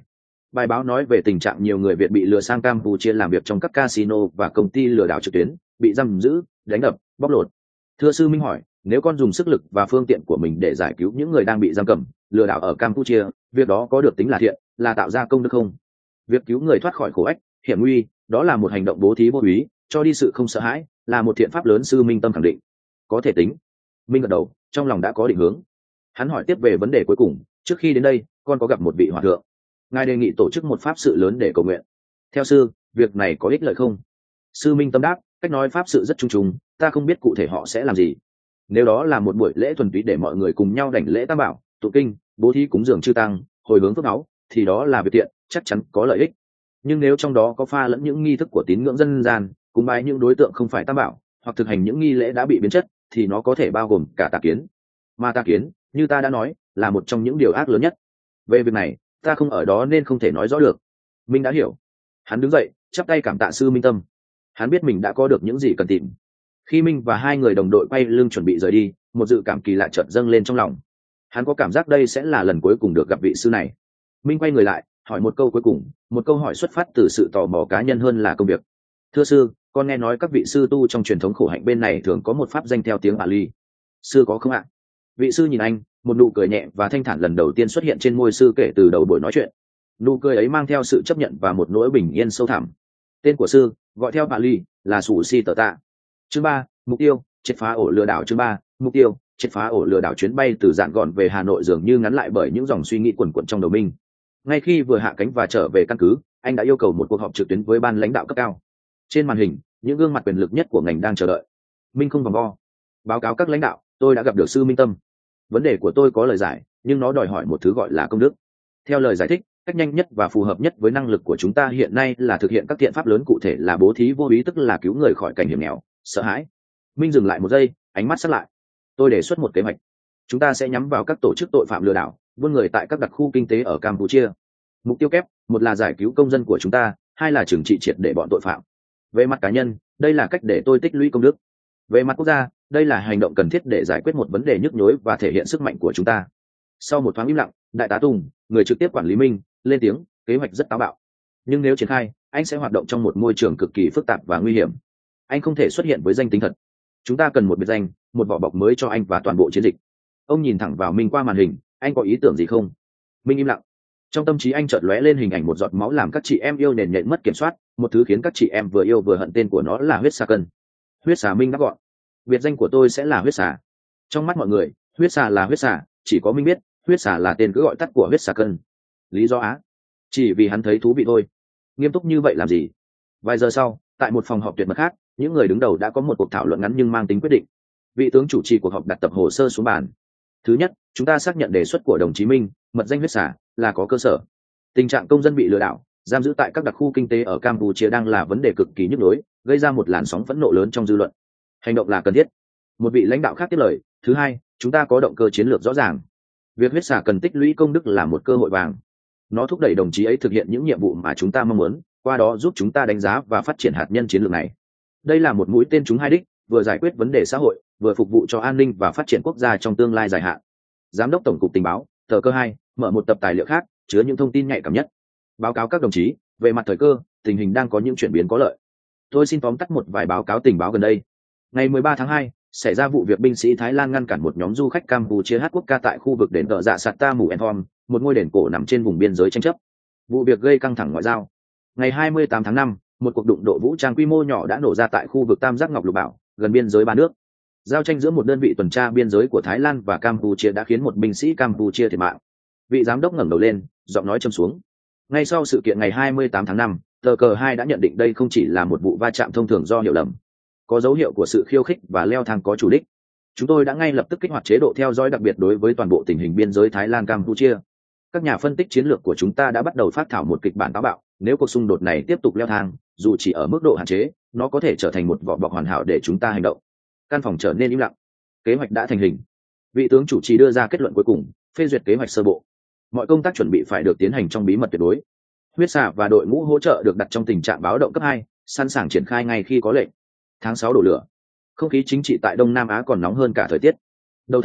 Bài báo nói về tình trạng nhiều người Việt bị lừa sang Campuchia làm việc trong các casino và công ty lừa đảo trực tuyến, bị giam giữ, đánh đập, bóc lột. Thưa sư Minh hỏi, nếu con dùng sức lực và phương tiện của mình để giải cứu những người đang bị giam cầm, lừa đảo ở Campuchia, việc đó có được tính là thiện, là tạo ra công đức không? Việc cứu người thoát khỏi khổ ách, hiểm nguy, đó là một hành động bố thí vô úy, cho đi sự không sợ hãi, là một thiện pháp lớn, sư Minh Tâm khẳng định. Có thể tính. Minh gật đầu, trong lòng đã có định hướng. Hắn hỏi tiếp về vấn đề cuối cùng, trước khi đến đây, con có gặp một vị hòa thượng. Ngài đề nghị tổ chức một pháp sự lớn để cầu nguyện. Theo sư, việc này có ích lợi không? Sư Minh Tâm đáp, cách nói pháp sự rất chung chung, ta không biết cụ thể họ sẽ làm gì. Nếu đó là một buổi lễ thuần túy để mọi người cùng nhau đảnh lễ tam bảo, tụng kinh, bố thí cúng dường chư tăng, hồi hướng phước báu, thì đó là việc tiện, chắc chắn có lợi ích. Nhưng nếu trong đó có pha lẫn những nghi thức của tín ngưỡng dân gian, cúng bái những đối tượng không phải tam bảo, hoặc thực hành những nghi lễ đã bị biến chất, thì nó có thể bao gồm cả tà kiến. Mà tà kiến, như ta đã nói, là một trong những điều ác lớn nhất. Về việc này, ta không ở đó nên không thể nói rõ được. Minh đã hiểu. Hắn đứng dậy, chắp tay cảm tạ sư Minh Tâm. Hắn biết mình đã có được những gì cần tìm. Khi Minh và hai người đồng đội quay lưng chuẩn bị rời đi, một dự cảm kỳ lạ chợt dâng lên trong lòng. Hắn có cảm giác đây sẽ là lần cuối cùng được gặp vị sư này. Minh quay người lại, hỏi một câu cuối cùng, một câu hỏi xuất phát từ sự tò mò cá nhân hơn là công việc. Thưa sư, con nghe nói các vị sư tu trong truyền thống khổ hạnh bên này thường có một pháp danh theo tiếng Pali. Sư có không ạ? Vị sư nhìn anh, một nụ cười nhẹ và thanh thản lần đầu tiên xuất hiện trên môi sư kể từ đầu buổi nói chuyện. Nụ cười ấy mang theo sự chấp nhận và một nỗi bình yên sâu thẳm. Tên của sư, gọi theo Pali, là Sủ Si Tờ Tạ. Chương ba, mục tiêu, triệt phá ổ lừa đảo. Chương ba, mục tiêu, triệt phá ổ lừa đảo. Chuyến bay từ Dạn Gọn về Hà Nội dường như ngắn lại bởi những dòng suy nghĩ quần quật trong đầu Minh. Ngay khi vừa hạ cánh và trở về căn cứ, anh đã yêu cầu một cuộc họp trực tuyến với ban lãnh đạo cấp cao. Trên màn hình, những gương mặt quyền lực nhất của ngành đang chờ đợi. Minh không vòng vo. Báo cáo các lãnh đạo, tôi đã gặp được sư Minh Tâm. Vấn đề của tôi có lời giải, nhưng nó đòi hỏi một thứ gọi là công đức. Theo lời giải thích, cách nhanh nhất và phù hợp nhất với năng lực của chúng ta hiện nay là thực hiện các thiện pháp lớn, cụ thể là bố thí vô ý, tức là cứu người khỏi cảnh hiểm nghèo, sợ hãi. Minh dừng lại một giây, ánh mắt sắc lại. Tôi đề xuất một kế hoạch. Chúng ta sẽ nhắm vào các tổ chức tội phạm lừa đảo, buôn người tại các đặc khu kinh tế ở Campuchia. Mục tiêu kép, một là giải cứu công dân của chúng ta, hai là trừng trị triệt để bọn tội phạm. Về mặt cá nhân, đây là cách để tôi tích lũy công đức. Về mặt quốc gia, đây là hành động cần thiết để giải quyết một vấn đề nhức nhối và thể hiện sức mạnh của chúng ta. Sau một thoáng im lặng, đại tá Tùng, người trực tiếp quản lý Minh, lên tiếng, kế hoạch rất táo bạo. Nhưng nếu triển khai, anh sẽ hoạt động trong một môi trường cực kỳ phức tạp và nguy hiểm. Anh không thể xuất hiện với danh tính thật. Chúng ta cần một biệt danh, một vỏ bọc mới cho anh và toàn bộ chiến dịch. Ông nhìn thẳng vào Minh qua màn hình, anh có ý tưởng gì không? Minh im lặng. Trong tâm trí anh chợt lóe lên hình ảnh một giọt máu làm các chị em yêu nền nhện mất kiểm soát, một thứ khiến các chị em vừa yêu vừa hận, tên của nó là huyết xà cân. Huyết xà. Minh đáp gọn. Biệt danh của tôi sẽ là huyết xà. Trong mắt mọi người, huyết xà là huyết xà, chỉ có Minh biết huyết xà là tên cứ gọi tắt của huyết xà cân. Lý do á? Chỉ vì hắn thấy thú vị thôi. Nghiêm túc như vậy làm gì? Vài giờ sau, tại một phòng họp tuyệt mật khác, những người đứng đầu đã có một cuộc thảo luận ngắn nhưng mang tính quyết định. Vị tướng chủ trì cuộc họp đặt tập hồ sơ xuống bàn. Thứ nhất, chúng ta xác nhận đề xuất của đồng chí Minh, mật danh huyết xà, là có cơ sở. Tình trạng công dân bị lừa đảo, giam giữ tại các đặc khu kinh tế ở Campuchia đang là vấn đề cực kỳ nhức nhối, gây ra một làn sóng phẫn nộ lớn trong dư luận. Hành động là cần thiết. Một vị lãnh đạo khác tiếp lời. Thứ hai, chúng ta có động cơ chiến lược rõ ràng. Việc huyết xà cần tích lũy công đức là một cơ hội vàng. Nó thúc đẩy đồng chí ấy thực hiện những nhiệm vụ mà chúng ta mong muốn, qua đó giúp chúng ta đánh giá và phát triển hạt nhân chiến lược này. Đây là một mũi tên trúng hai đích, vừa giải quyết vấn đề xã hội, vừa phục vụ cho an ninh và phát triển quốc gia trong tương lai dài hạn. Giám đốc tổng cục tình báo, tờ cơ hai, mở một tập tài liệu khác, chứa những thông tin nhạy cảm nhất. Báo cáo các đồng chí, về mặt thời cơ, tình hình đang có những chuyển biến có lợi. Tôi xin tóm tắt một vài báo cáo tình báo gần đây. Ngày mười ba tháng hai, xảy ra vụ việc binh sĩ Thái Lan ngăn cản một nhóm du khách Campuchia hát quốc ca tại khu vực đền thờ Dạ Sạt Ta Mù Enthom, một ngôi đền cổ nằm trên vùng biên giới tranh chấp. Vụ việc gây căng thẳng ngoại giao. Ngày hai mươi tám tháng năm, một cuộc đụng độ vũ trang quy mô nhỏ đã nổ ra tại khu vực Tam Giác Ngọc Lục Bảo, gần biên giới ba nước. Giao tranh giữa một đơn vị tuần tra biên giới của Thái Lan và Campuchia đã khiến một binh sĩ Campuchia thiệt mạng. Vị giám đốc ngẩng đầu lên, giọng nói trầm xuống. Ngay sau sự kiện ngày hai mươi tám tháng năm, tờ cờ hai đã nhận định đây không chỉ là một vụ va chạm thông thường do hiểu lầm, có dấu hiệu của sự khiêu khích và leo thang có chủ đích. Chúng tôi đã ngay lập tức kích hoạt chế độ theo dõi đặc biệt đối với toàn bộ tình hình biên giới Thái Lan Campuchia. Các nhà phân tích chiến lược của chúng ta đã bắt đầu phát thảo một kịch bản táo bạo. Nếu cuộc xung đột này tiếp tục leo thang, dù chỉ ở mức độ hạn chế, nó có thể trở thành một vỏ bọc hoàn hảo để chúng ta hành động. Căn phòng trở nên im lặng. Kế hoạch đã thành hình. Vị tướng chủ trì đưa ra kết luận cuối cùng, phê duyệt kế hoạch sơ bộ. Mọi công tác chuẩn bị phải được tiến hành trong bí mật tuyệt đối. Huyết xà và đội ngũ hỗ trợ được đặt trong tình trạng báo động cấp hai, sẵn sàng triển khai ngay khi có lệnh. Tháng sáu đổ lửa. Không khí chính trị tại Đông Nam Á còn nóng hơn cả thời tiết. Đầu tháng,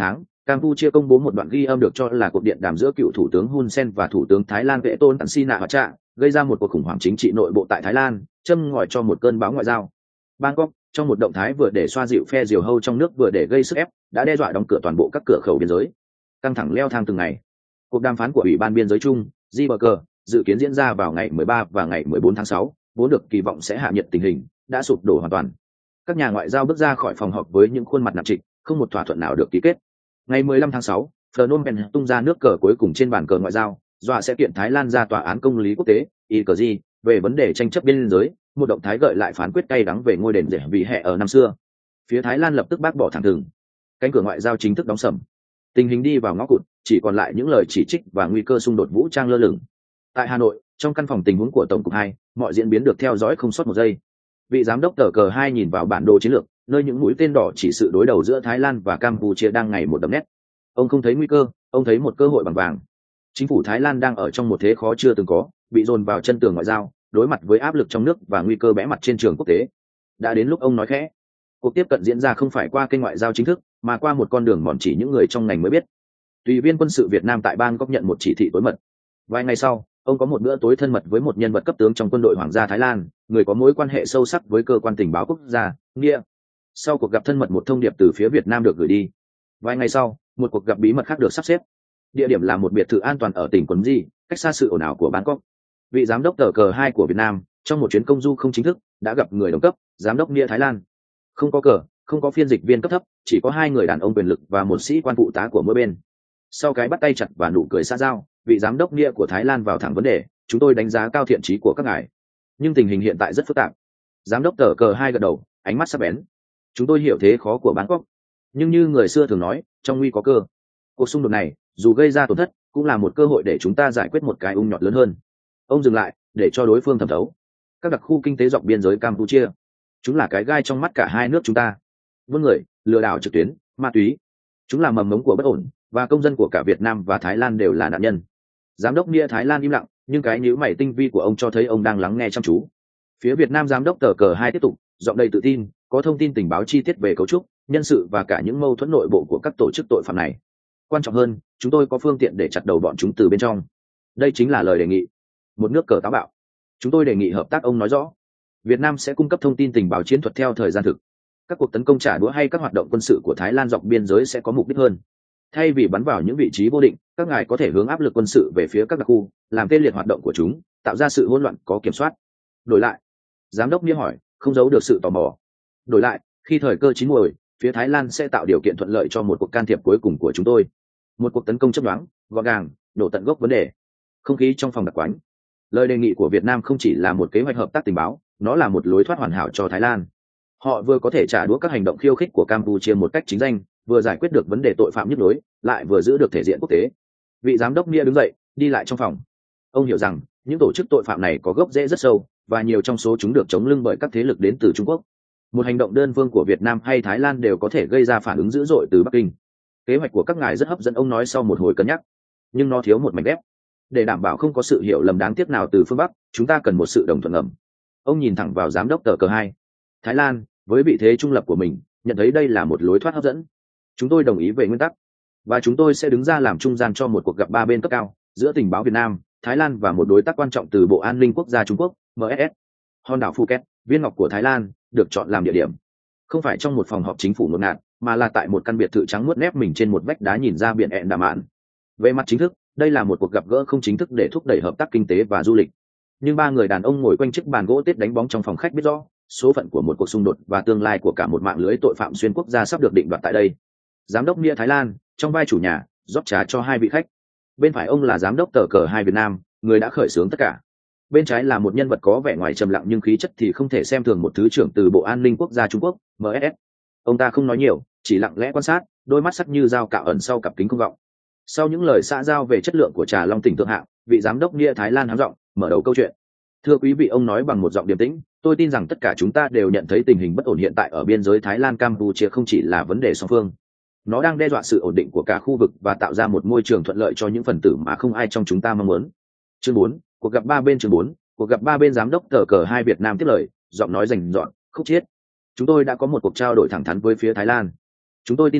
Campuchia công bố một đoạn ghi âm được cho là cuộc điện đàm giữa cựu thủ tướng Hun Sen và thủ tướng Thái Lan Vệ Tôn Tản Sina Hoạt Trạ, gây ra một cuộc khủng hoảng chính trị nội bộ tại Thái Lan, châm ngòi cho một cơn bão ngoại giao. Bangkok, trong một động thái vừa để xoa dịu phe diều hâu trong nước vừa để gây sức ép, đã đe dọa đóng cửa toàn bộ các cửa khẩu biên giới. Căng thẳng leo thang từng ngày. Cuộc đàm phán của Ủy ban biên giới chung, gi bê ca, dự kiến diễn ra vào ngày mười ba và ngày mười bốn tháng sáu, vốn được kỳ vọng sẽ hạ nhiệt tình hình, đã sụp đổ hoàn toàn. Các nhà ngoại giao bước ra khỏi phòng họp với những khuôn mặt nặng trịch, không một thỏa thuận nào được ký kết. Ngày mười lăm tháng sáu, Phnom Penh tung ra nước cờ cuối cùng trên bàn cờ ngoại giao, dọa sẽ kiện Thái Lan ra tòa án công lý quốc tế i xê giê về vấn đề tranh chấp biên giới, một động thái gợi lại phán quyết cay đắng về ngôi đền rẻ vì hệ ở năm xưa. Phía Thái Lan lập tức bác bỏ thẳng thừng, cánh cửa ngoại giao chính thức đóng sầm. Tình hình đi vào ngõ cụt, chỉ còn lại những lời chỉ trích và nguy cơ xung đột vũ trang lơ lửng. Tại Hà Nội, trong căn phòng tình huống của tổng cục hai, mọi diễn biến được theo dõi không sót một giây. Vị giám đốc tờ cờ hai nhìn vào bản đồ chiến lược, nơi những mũi tên đỏ chỉ sự đối đầu giữa Thái Lan và Campuchia đang ngày một đậm nét. Ông không thấy nguy cơ, ông thấy một cơ hội bằng vàng. Chính phủ Thái Lan đang ở trong một thế khó chưa từng có, bị dồn vào chân tường ngoại giao, đối mặt với áp lực trong nước và nguy cơ bẽ mặt trên trường quốc tế. Đã đến lúc ông nói khẽ. Cuộc tiếp cận diễn ra không phải qua kênh ngoại giao chính thức, mà qua một con đường mòn chỉ những người trong ngành mới biết. Tùy viên quân sự Việt Nam tại Bangkok nhận một chỉ thị tối mật. Vài ngày sau, ông có một bữa tối thân mật với một nhân vật cấp tướng trong quân đội Hoàng gia Thái Lan, người có mối quan hệ sâu sắc với cơ quan tình báo quốc gia, nghĩa. Sau cuộc gặp thân mật, một thông điệp từ phía Việt Nam được gửi đi. Vài ngày sau, một cuộc gặp bí mật khác được sắp xếp. Địa điểm là một biệt thự an toàn ở tỉnh Quần Di, cách xa sự ồn ào của Bangkok. Vị giám đốc tờ cờ hai của Việt Nam, trong một chuyến công du không chính thức, đã gặp người đồng cấp, giám đốc nghĩa Thái Lan. Không có cờ, không có phiên dịch viên cấp thấp, chỉ có hai người đàn ông quyền lực và một sĩ quan phụ tá của mỗi bên. Sau cái bắt tay chặt và nụ cười xã giao, vị giám đốc nghĩa của Thái Lan vào thẳng vấn đề. Chúng tôi đánh giá cao thiện chí của các ngài, nhưng tình hình hiện tại rất phức tạp. Giám đốc tờ cờ hai gật đầu, ánh mắt sắc bén. Chúng tôi hiểu thế khó của Bangkok, nhưng như người xưa thường nói, trong nguy có cơ. Cuộc xung đột này, dù gây ra tổn thất, cũng là một cơ hội để chúng ta giải quyết một cái ung nhọt lớn hơn. Ông dừng lại, để cho đối phương thẩm thấu. Các đặc khu kinh tế dọc biên giới Campuchia, chúng là cái gai trong mắt cả hai nước chúng ta. Buôn người, lừa đảo trực tuyến, ma túy, chúng là mầm mống của bất ổn, và công dân của cả Việt Nam và Thái Lan đều là nạn nhân. Giám đốc nghĩa Thái Lan im lặng, nhưng cái nhíu mày tinh vi của ông cho thấy ông đang lắng nghe chăm chú. Phía Việt Nam giám đốc tờ cờ hai tiếp tục, giọng đầy tự tin, có thông tin tình báo chi tiết về cấu trúc, nhân sự và cả những mâu thuẫn nội bộ của các tổ chức tội phạm này. Quan trọng hơn, chúng tôi có phương tiện để chặt đầu bọn chúng từ bên trong. Đây chính là lời đề nghị. Một nước cờ táo bạo. Chúng tôi đề nghị hợp tác, ông nói rõ. Việt Nam sẽ cung cấp thông tin tình báo chiến thuật theo thời gian thực. Các cuộc tấn công trả đũa hay các hoạt động quân sự của Thái Lan dọc biên giới sẽ có mục đích hơn. Thay vì bắn vào những vị trí vô định, các ngài có thể hướng áp lực quân sự về phía các đặc khu, làm tê liệt hoạt động của chúng, tạo ra sự hỗn loạn có kiểm soát. Đổi lại, giám đốc nghĩa hỏi, không giấu được sự tò mò. Đổi lại, khi thời cơ chín muồi, phía Thái Lan sẽ tạo điều kiện thuận lợi cho một cuộc can thiệp cuối cùng của chúng tôi. Một cuộc tấn công chấp đoán, gọn gàng, nổ tận gốc vấn đề. Không khí trong phòng đặc quánh. Lời đề nghị của Việt Nam không chỉ là một kế hoạch hợp tác tình báo, nó là một lối thoát hoàn hảo cho Thái Lan. Họ vừa có thể trả đũa các hành động khiêu khích của Campuchia một cách chính danh, vừa giải quyết được vấn đề tội phạm nhức nhối, lại vừa giữ được thể diện quốc tế. Vị giám đốc nghĩa đứng dậy, đi lại trong phòng. Ông hiểu rằng những tổ chức tội phạm này có gốc rễ rất sâu, và nhiều trong số chúng được chống lưng bởi các thế lực đến từ Trung Quốc. Một hành động đơn phương của Việt Nam hay Thái Lan đều có thể gây ra phản ứng dữ dội từ Bắc Kinh. Kế hoạch của các ngài rất hấp dẫn, ông nói sau một hồi cân nhắc, nhưng nó thiếu một mảnh ghép. Để đảm bảo không có sự hiểu lầm đáng tiếc nào từ phương Bắc, chúng ta cần một sự đồng thuận ngầm. Ông nhìn thẳng vào giám đốc tờ cờ hai. Thái Lan, với vị thế trung lập của mình, nhận thấy đây là một lối thoát hấp dẫn. Chúng tôi đồng ý về nguyên tắc, và chúng tôi sẽ đứng ra làm trung gian cho một cuộc gặp ba bên cấp cao giữa tình báo Việt Nam, Thái Lan và một đối tác quan trọng từ Bộ An ninh Quốc gia Trung Quốc, em ét ét. Hòn đảo Phuket, viên ngọc của Thái Lan, được chọn làm địa điểm. Không phải trong một phòng họp chính phủ ngột ngạt, mà là tại một căn biệt thự trắng muốt nép mình trên một vách đá nhìn ra biển ẹn Đà Mạn. Về mặt chính thức, đây là một cuộc gặp gỡ không chính thức để thúc đẩy hợp tác kinh tế và du lịch. Nhưng ba người đàn ông ngồi quanh chiếc bàn gỗ tết đánh bóng trong phòng khách biết rõ, số phận của một cuộc xung đột và tương lai của cả một mạng lưới tội phạm xuyên quốc gia sắp được định đoạt tại đây. Giám đốc nghĩa Thái Lan, trong vai chủ nhà, rót trà cho hai vị khách. Bên phải ông là giám đốc tờ cờ hai Việt Nam, người đã khởi xướng tất cả. Bên trái là một nhân vật có vẻ ngoài trầm lặng nhưng khí chất thì không thể xem thường, một thứ trưởng từ Bộ An ninh Quốc gia Trung Quốc, em ét ét. Ông ta không nói nhiều, chỉ lặng lẽ quan sát, đôi mắt sắc như dao cạo ẩn sau cặp kính không vọng. Sau những lời xã giao về chất lượng của trà long tỉnh thượng hạng, vị giám đốc nghĩa Thái Lan hắng giọng, mở đầu câu chuyện. Thưa quý vị, ông nói bằng một giọng điềm tĩnh, tôi tin rằng tất cả chúng ta đều nhận thấy tình hình bất ổn hiện tại ở biên giới Thái Lan Campuchia không chỉ là vấn đề song phương. Nó đang đe dọa sự ổn định của cả khu vực và tạo ra một môi trường thuận lợi cho những phần tử mà không ai trong chúng ta mong muốn. Chương bốn, cuộc gặp ba bên. Chương bốn, cuộc gặp ba bên. Giám đốc tờ cờ hai Việt Nam tiếp lời, giọng nói rành rọn, khúc chiết. Chúng tôi đã có một cuộc trao đổi thẳng thắn với phía Thái Lan. Chúng tôi tin rằng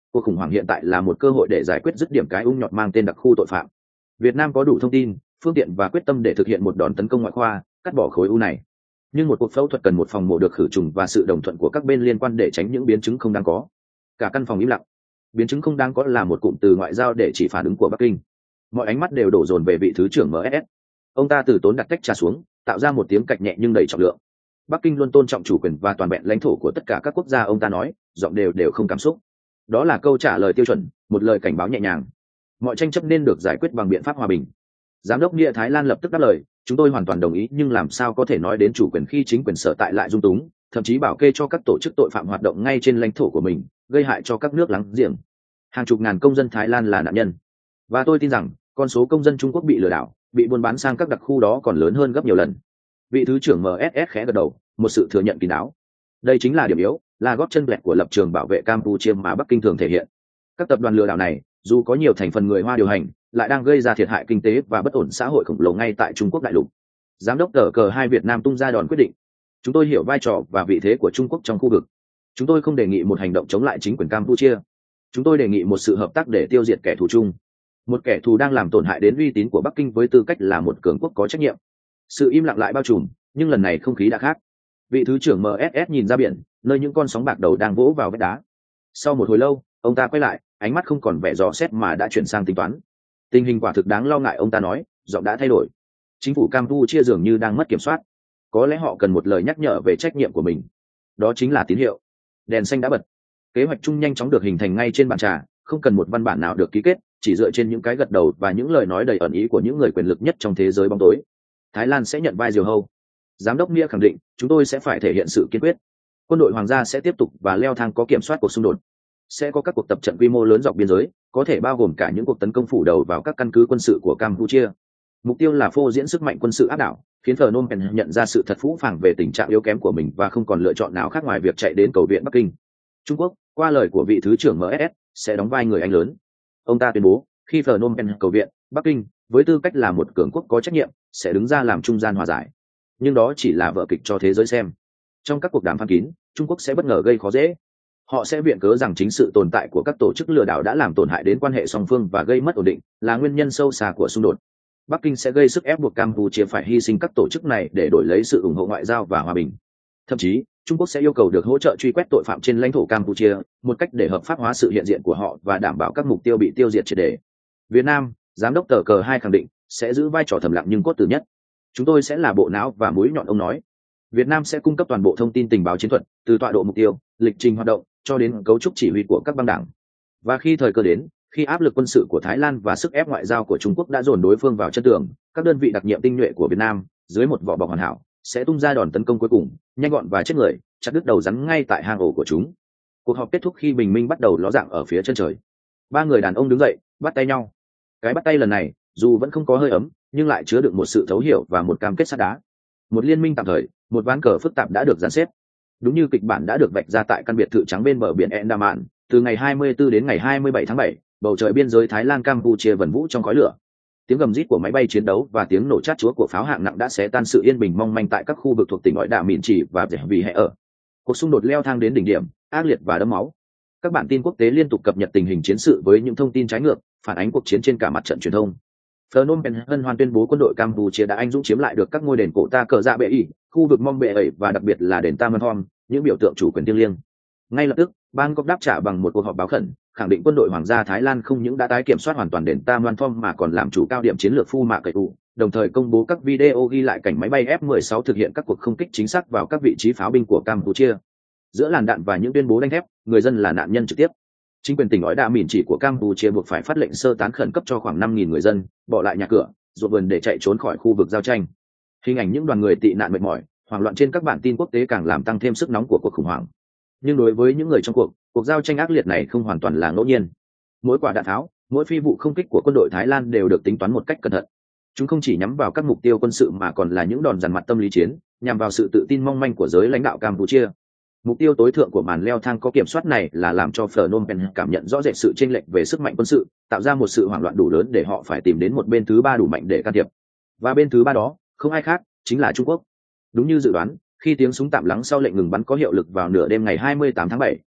cuộc khủng hoảng hiện tại là một cơ hội để giải quyết dứt điểm cái ung nhọt mang tên đặc khu tội phạm. Việt Nam có đủ thông tin, phương tiện và quyết tâm để thực hiện một đòn tấn công ngoại khoa, cắt bỏ khối u này. Nhưng một cuộc phẫu thuật cần một phòng mổ được khử trùng và sự đồng thuận của các bên liên quan để tránh những biến chứng không đáng có. Cả căn phòng im lặng. Biến chứng không đáng có là một cụm từ ngoại giao để chỉ phản ứng của Bắc Kinh. Mọi ánh mắt đều đổ dồn về vị thứ trưởng em ét ét. Ông ta từ tốn đặt tách trà xuống, tạo ra một tiếng cạch nhẹ nhưng đầy trọng lượng. Bắc Kinh luôn tôn trọng chủ quyền và toàn vẹn lãnh thổ của tất cả các quốc gia, ông ta nói, giọng đều đều không cảm xúc. Đó là câu trả lời tiêu chuẩn, một lời cảnh báo nhẹ nhàng. Mọi tranh chấp nên được giải quyết bằng biện pháp hòa bình. Giám đốc Nghĩa Thái Lan lập tức đáp lời, chúng tôi hoàn toàn đồng ý, nhưng làm sao có thể nói đến chủ quyền khi chính quyền sở tại lại dung túng, thậm chí bảo kê cho các tổ chức tội phạm hoạt động ngay trên lãnh thổ của mình, gây hại cho các nước láng giềng. Hàng chục ngàn công dân Thái Lan là nạn nhân, và tôi tin rằng con số công dân Trung Quốc bị lừa đảo, bị buôn bán sang các đặc khu đó còn lớn hơn gấp nhiều lần. Vị thứ trưởng em ét ét khẽ gật đầu, một sự thừa nhận kín đáo. Đây chính là điểm yếu, là gót chân lẹt của lập trường bảo vệ Campuchia mà Bắc Kinh thường thể hiện. Các tập đoàn lừa đảo này, dù có nhiều thành phần người Hoa điều hành, lại đang gây ra thiệt hại kinh tế và bất ổn xã hội khổng lồ ngay tại Trung Quốc đại lục. Giám đốc tờ cờ hai Việt Nam tung ra đòn quyết định. Chúng tôi hiểu vai trò và vị thế của Trung Quốc trong khu vực. Chúng tôi không đề nghị một hành động chống lại chính quyền Campuchia. Chúng tôi đề nghị một sự hợp tác để tiêu diệt kẻ thù chung. Một kẻ thù đang làm tổn hại đến uy tín của Bắc Kinh với tư cách là một cường quốc có trách nhiệm. Sự im lặng lại bao trùm, nhưng lần này không khí đã khác. Vị thứ trưởng em ét ét nhìn ra biển, nơi những con sóng bạc đầu đang vỗ vào vách đá. Sau một hồi lâu, ông ta quay lại, ánh mắt không còn vẻ dò xét mà đã chuyển sang tính toán. Tình hình quả thực đáng lo ngại, ông ta nói, giọng đã thay đổi. Chính phủ Campuchia dường như đang mất kiểm soát. Có lẽ họ cần một lời nhắc nhở về trách nhiệm của mình. Đó chính là tín hiệu. Đèn xanh đã bật. Kế hoạch chung nhanh chóng được hình thành ngay trên bàn trà, không cần một văn bản nào được ký kết, chỉ dựa trên những cái gật đầu và những lời nói đầy ẩn ý của những người quyền lực nhất trong thế giới bóng tối. Thái Lan sẽ nhận vai diều hâu. Giám đốc Nghĩa khẳng định, chúng tôi sẽ phải thể hiện sự kiên quyết. Quân đội hoàng gia sẽ tiếp tục và leo thang có kiểm soát cuộc xung đột. Sẽ có các cuộc tập trận quy mô lớn dọc biên giới, có thể bao gồm cả những cuộc tấn công phủ đầu vào các căn cứ quân sự của Campuchia. Mục tiêu là phô diễn sức mạnh quân sự áp đảo, khiến Phnom Penh nhận ra sự thật phũ phàng về tình trạng yếu kém của mình và không còn lựa chọn nào khác ngoài việc chạy đến cầu viện Bắc Kinh. Trung Quốc, qua lời của vị thứ trưởng em ét ét, sẽ đóng vai người anh lớn. Ông ta tuyên bố, khi Phnom Penh cầu viện, Bắc Kinh, với tư cách là một cường quốc có trách nhiệm, sẽ đứng ra làm trung gian hòa giải. Nhưng đó chỉ là vở kịch cho thế giới xem. Trong các cuộc đàm phán kín, Trung Quốc sẽ bất ngờ gây khó dễ. Họ sẽ viện cớ rằng chính sự tồn tại của các tổ chức lừa đảo đã làm tổn hại đến quan hệ song phương và gây mất ổn định, là nguyên nhân sâu xa của xung đột. Bắc Kinh sẽ gây sức ép buộc Campuchia phải hy sinh các tổ chức này để đổi lấy sự ủng hộ ngoại giao và hòa bình. Thậm chí, Trung Quốc sẽ yêu cầu được hỗ trợ truy quét tội phạm trên lãnh thổ Campuchia, một cách để hợp pháp hóa sự hiện diện của họ và đảm bảo các mục tiêu bị tiêu diệt triệt để. Việt Nam, giám đốc tờ cờ hai khẳng định, sẽ giữ vai trò thầm lặng nhưng cốt tử nhất. Chúng tôi sẽ là bộ não và mũi nhọn, ông nói. Việt Nam sẽ cung cấp toàn bộ thông tin tình báo chiến thuật, từ tọa độ mục tiêu, lịch trình hoạt động, cho đến cấu trúc chỉ huy của các băng đảng. Và khi thời cơ đến, khi áp lực quân sự của Thái Lan và sức ép ngoại giao của Trung Quốc đã dồn đối phương vào chân tường, các đơn vị đặc nhiệm tinh nhuệ của Việt Nam, dưới một vỏ bọc hoàn hảo, sẽ tung ra đòn tấn công cuối cùng, nhanh gọn và chết người, chặt đứt đầu rắn ngay tại hang ổ của chúng. Cuộc họp kết thúc khi bình minh bắt đầu ló dạng ở phía chân trời. Ba người đàn ông đứng dậy, bắt tay nhau. Cái bắt tay lần này, dù vẫn không có hơi ấm, nhưng lại chứa đựng một sự thấu hiểu và một cam kết sắt đá. Một liên minh tạm thời, một ván cờ phức tạp đã được dàn xếp. Đúng như kịch bản đã được vạch ra tại căn biệt thự trắng bên bờ biển Andaman, từ ngày hai mươi tư đến ngày hai mươi bảy tháng bảy, bầu trời biên giới Thái Lan Campuchia vần vũ trong khói lửa. Tiếng gầm rít của máy bay chiến đấu và tiếng nổ chát chúa của pháo hạng nặng đã xé tan sự yên bình mong manh tại các khu vực thuộc tỉnh Ỏi Đạ Mìn Chỉ và Dẻ Vì Hệ ở. Cuộc xung đột leo thang đến đỉnh điểm, ác liệt và đẫm máu. Các bản tin quốc tế liên tục cập nhật tình hình chiến sự với những thông tin trái ngược, phản ánh cuộc chiến trên cả mặt trận truyền thông. Phnom Penh hân hoan tuyên bố quân đội Campuchia đã anh dũng chiếm lại được các ngôi đền cổ Ta Cờ Dạ Bệ ỉ, khu vực Mong Bệ ẩy và đặc biệt là đền Ta Mân Hom, những biểu tượng chủ quyền thiêng liêng. Ngay lập tức, Bangkok đáp trả bằng một cuộc họp báo khẩn, khẳng định quân đội hoàng gia Thái Lan không những đã tái kiểm soát hoàn toàn đền Ta Mân Hom mà còn làm chủ cao điểm chiến lược Phu Mạ Cậy Ụ, đồng thời công bố các video ghi lại cảnh máy bay F mười sáu thực hiện các cuộc không kích chính xác vào các vị trí pháo binh của Campuchia. Giữa làn đạn và những tuyên bố đanh thép, người dân là nạn nhân trực tiếp. Chính quyền tỉnh Ỏi Đạ Mìn Chỉ của Campuchia buộc phải phát lệnh sơ tán khẩn cấp cho khoảng năm nghìn người dân, bỏ lại nhà cửa, ruộng vườn để chạy trốn khỏi khu vực giao tranh. Hình ảnh những đoàn người tị nạn mệt mỏi, hoảng loạn trên các bản tin quốc tế càng làm tăng thêm sức nóng của cuộc khủng hoảng. Nhưng đối với những người trong cuộc, cuộc giao tranh ác liệt này không hoàn toàn là ngẫu nhiên. Mỗi quả đạn tháo, mỗi phi vụ không kích của quân đội Thái Lan đều được tính toán một cách cẩn thận. Chúng không chỉ nhắm vào các mục tiêu quân sự mà còn là những đòn dằn mặt tâm lý chiến, nhằm vào sự tự tin mong manh của giới lãnh đạo Campuchia. Mục tiêu tối thượng của màn leo thang có kiểm soát này là làm cho Phnom Penh cảm nhận rõ rệt sự chênh lệch về sức mạnh quân sự, tạo ra một sự hoảng loạn đủ lớn để họ phải tìm đến một bên thứ ba đủ mạnh để can thiệp. Và bên thứ ba đó, không ai khác, chính là Trung Quốc. Đúng như dự đoán, khi tiếng súng tạm lắng sau lệnh ngừng bắn có hiệu lực vào nửa đêm ngày hai mươi tám tháng bảy,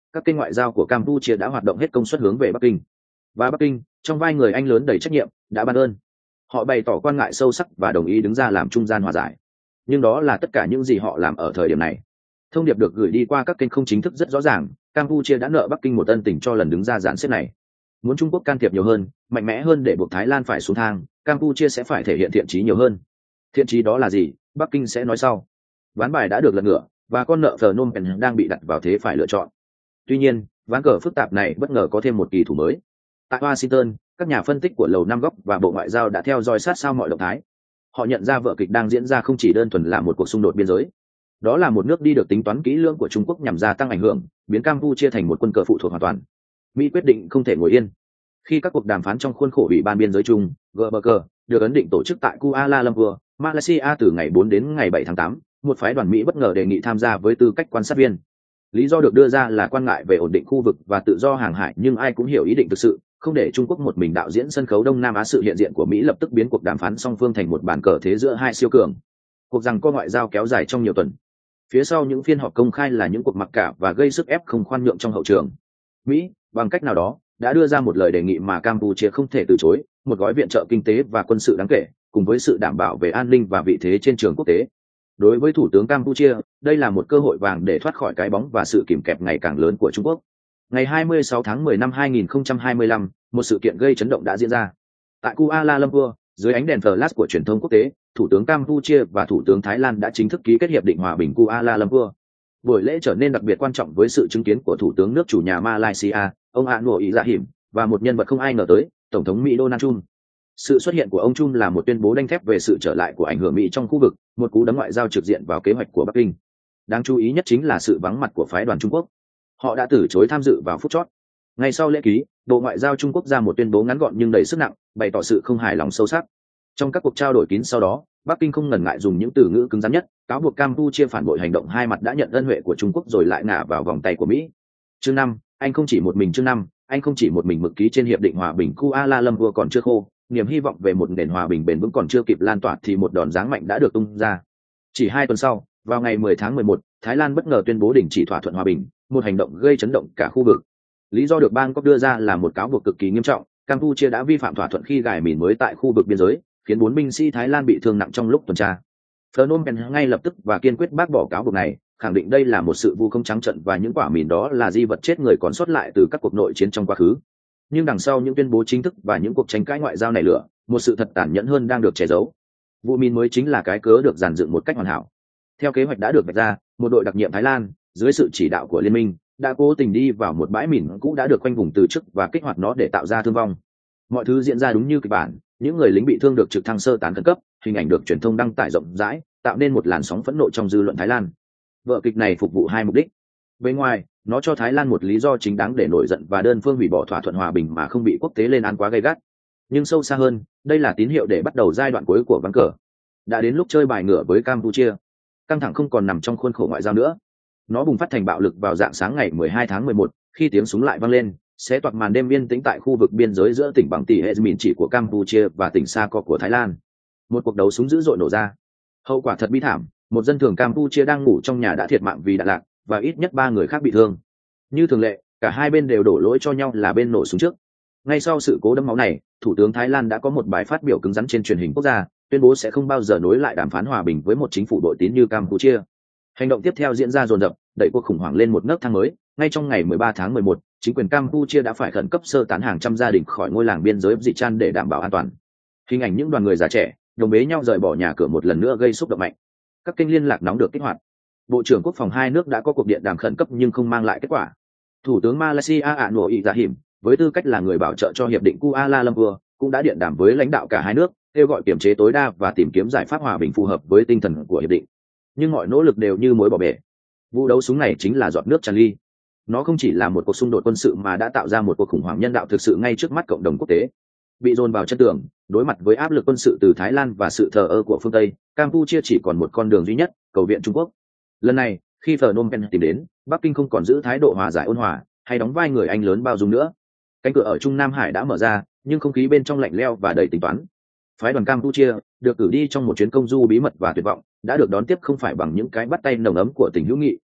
các kênh ngoại giao của Campuchia đã hoạt động hết công suất hướng về Bắc Kinh. Và Bắc Kinh, trong vai người anh lớn đầy trách nhiệm, đã ban ơn. Họ bày tỏ quan ngại sâu sắc và đồng ý đứng ra làm trung gian hòa giải. Nhưng đó là tất cả những gì họ làm ở thời điểm này. Thông điệp được gửi đi qua các kênh không chính thức rất rõ ràng, Campuchia đã nợ Bắc Kinh một ân tình cho lần đứng ra dàn xếp này. Muốn Trung Quốc can thiệp nhiều hơn, mạnh mẽ hơn để buộc Thái Lan phải xuống thang, Campuchia sẽ phải thể hiện thiện chí nhiều hơn. Thiện chí đó là gì, Bắc Kinh sẽ nói sau. Ván bài đã được lật ngửa, và con nợ Phnom Penh đang bị đặt vào thế phải lựa chọn. Tuy nhiên, ván cờ phức tạp này bất ngờ có thêm một kỳ thủ mới. Tại Washington, các nhà phân tích của Lầu Năm Góc và Bộ Ngoại giao đã theo dõi sát sao mọi động thái. Họ nhận ra vở kịch đang diễn ra không chỉ đơn thuần là một cuộc xung đột biên giới. Đó là một nước đi được tính toán kỹ lưỡng của Trung Quốc nhằm gia tăng ảnh hưởng, biến Campuchia thành một quân cờ phụ thuộc hoàn toàn. Mỹ quyết định không thể ngồi yên. Khi các cuộc đàm phán trong khuôn khổ Ủy ban biên giới chung (G B C) được ấn định tổ chức tại Kuala Lumpur, Malaysia từ ngày bốn đến ngày bảy tháng tám, một phái đoàn Mỹ bất ngờ đề nghị tham gia với tư cách quan sát viên. Lý do được đưa ra là quan ngại về ổn định khu vực và tự do hàng hải, nhưng ai cũng hiểu ý định thực sự, không để Trung Quốc một mình đạo diễn sân khấu Đông Nam Á. Sự hiện diện của Mỹ lập tức biến cuộc đàm phán song phương thành một bàn cờ thế giữa hai siêu cường. Cuộc giằng co ngoại giao kéo dài trong nhiều tuần. Phía sau những phiên họp công khai là những cuộc mặc cả và gây sức ép không khoan nhượng trong hậu trường. Mỹ, bằng cách nào đó, đã đưa ra một lời đề nghị mà Campuchia không thể từ chối, một gói viện trợ kinh tế và quân sự đáng kể, cùng với sự đảm bảo về an ninh và vị thế trên trường quốc tế. Đối với Thủ tướng Campuchia, đây là một cơ hội vàng để thoát khỏi cái bóng và sự kìm kẹp ngày càng lớn của Trung Quốc. Ngày hai mươi sáu tháng mười năm hai nghìn không trăm hai mươi lăm, một sự kiện gây chấn động đã diễn ra. Tại Kuala Lumpur, dưới ánh đèn flash của truyền thông quốc tế, Thủ tướng Campuchia và Thủ tướng Thái Lan đã chính thức ký kết hiệp định hòa bình Kuala Lumpur. Buổi lễ trở nên đặc biệt quan trọng với sự chứng kiến của Thủ tướng nước chủ nhà Malaysia, ông Anwar Ibrahim, và một nhân vật không ai ngờ tới, Tổng thống Mỹ Donald Trump. Sự xuất hiện của ông Trump là một tuyên bố đanh thép về sự trở lại của ảnh hưởng Mỹ trong khu vực, một cú đấm ngoại giao trực diện vào kế hoạch của Bắc Kinh. Đáng chú ý nhất chính là sự vắng mặt của phái đoàn Trung Quốc. Họ đã từ chối tham dự vào phút chót. Ngay sau lễ ký, Bộ Ngoại giao Trung Quốc ra một tuyên bố ngắn gọn nhưng đầy sức nặng, bày tỏ sự không hài lòng sâu sắc. Trong các cuộc trao đổi kín sau đó, Bắc Kinh không ngần ngại dùng những từ ngữ cứng rắn nhất, cáo buộc Campuchia phản bội hành động hai mặt đã nhận ân huệ của Trung Quốc rồi lại ngả vào vòng tay của Mỹ. Chương năm, anh không chỉ một mình chương năm, anh không chỉ một mình mực ký trên hiệp định hòa bình Kuala Lumpur còn chưa khô, niềm hy vọng về một nền hòa bình bền vững còn chưa kịp lan tỏa thì một đòn giáng mạnh đã được tung ra. Chỉ hai tuần sau, vào ngày mười tháng mười một, Thái Lan bất ngờ tuyên bố đình chỉ thỏa thuận hòa bình, một hành động gây chấn động cả khu vực. Lý do được Bangkok đưa ra là một cáo buộc cực kỳ nghiêm trọng, Campuchia đã vi phạm thỏa thuận khi gài mìn mới tại khu vực biên giới, khiến bốn binh sĩ Thái Lan bị thương nặng trong lúc tuần tra. Phnom Penh ngay lập tức và kiên quyết bác bỏ cáo buộc này, khẳng định đây là một sự vu khống trắng trợn và những quả mìn đó là di vật chết người còn sót lại từ các cuộc nội chiến trong quá khứ. Nhưng đằng sau những tuyên bố chính thức và những cuộc tranh cãi ngoại giao này lửa, một sự thật tàn nhẫn hơn đang được che giấu. Vụ mìn mới chính là cái cớ được dàn dựng một cách hoàn hảo. Theo kế hoạch đã được vạch ra, một đội đặc nhiệm Thái Lan, dưới sự chỉ đạo của liên minh, đã cố tình đi vào một bãi mìn cũ đã được khoanh vùng từ trước và kích hoạt nó để tạo ra thương vong. Mọi thứ diễn ra đúng như kịch bản, những người lính bị thương được trực thăng sơ tán khẩn cấp, hình ảnh được truyền thông đăng tải rộng rãi, tạo nên một làn sóng phẫn nộ trong dư luận Thái Lan. Vở kịch này phục vụ hai mục đích. Bên ngoài, nó cho Thái Lan một lý do chính đáng để nổi giận và đơn phương hủy bỏ thỏa thuận hòa bình mà không bị quốc tế lên án quá gay gắt. Nhưng sâu xa hơn, đây là tín hiệu để bắt đầu giai đoạn cuối của ván cờ. Đã đến lúc chơi bài ngửa với Campuchia. Căng thẳng không còn nằm trong khuôn khổ ngoại giao nữa. Nó bùng phát thành bạo lực vào rạng sáng ngày mười hai tháng mười một, khi tiếng súng lại vang lên, xé toạc màn đêm yên tĩnh tại khu vực biên giới giữa tỉnh Bằng Tỷ Hệ Mìn Chỉ của Campuchia và tỉnh Sa Co của Thái Lan. Một cuộc đấu súng dữ dội nổ ra. Hậu quả thật bi thảm, một dân thường Campuchia đang ngủ trong nhà đã thiệt mạng vì đạn lạc, và ít nhất ba người khác bị thương. Như thường lệ, cả hai bên đều đổ lỗi cho nhau là bên nổ súng trước. Ngay sau sự cố đẫm máu này, Thủ tướng Thái Lan đã có một bài phát biểu cứng rắn trên truyền hình quốc gia, tuyên bố sẽ không bao giờ nối lại đàm phán hòa bình với một chính phủ đội tín như Campuchia. Hành động tiếp theo diễn ra dồn dập, đẩy cuộc khủng hoảng lên một nấc thang mới. Ngay trong ngày mười ba tháng mười một, chính quyền Campuchia đã phải khẩn cấp sơ tán hàng trăm gia đình khỏi ngôi làng biên giới Dị Chan để đảm bảo an toàn. Hình ảnh những đoàn người già trẻ đồng bế nhau rời bỏ nhà cửa một lần nữa gây xúc động mạnh. Các kênh liên lạc nóng được kích hoạt. Bộ trưởng Quốc phòng hai nước đã có cuộc điện đàm khẩn cấp nhưng không mang lại kết quả. Thủ tướng Malaysia Anwar Ibrahim, với tư cách là người bảo trợ cho hiệp định Kuala Lumpur, cũng đã điện đàm với lãnh đạo cả hai nước, kêu gọi kiềm chế tối đa và tìm kiếm giải pháp hòa bình phù hợp với tinh thần của hiệp định. Nhưng mọi nỗ lực đều như muối bỏ bể. Vụ đấu súng này chính là giọt nước tràn ly. Nó không chỉ là một cuộc xung đột quân sự mà đã tạo ra một cuộc khủng hoảng nhân đạo thực sự ngay trước mắt cộng đồng quốc tế. Bị dồn vào chân tường, đối mặt với áp lực quân sự từ Thái Lan và sự thờ ơ của phương Tây, Campuchia chỉ còn một con đường duy nhất, cầu viện Trung Quốc. Lần này, khi Phnom Penh tìm đến, Bắc Kinh không còn giữ thái độ hòa giải ôn hòa, hay đóng vai người anh lớn bao dung nữa. Cánh cửa ở Trung Nam Hải đã mở ra, nhưng không khí bên trong lạnh lẽo và đầy tính toán. Phái đoàn Campuchia được cử đi trong một chuyến công du bí mật và tuyệt vọng, đã được đón tiếp không phải bằng những cái bắt tay nồng ấm của tình hữu nghị,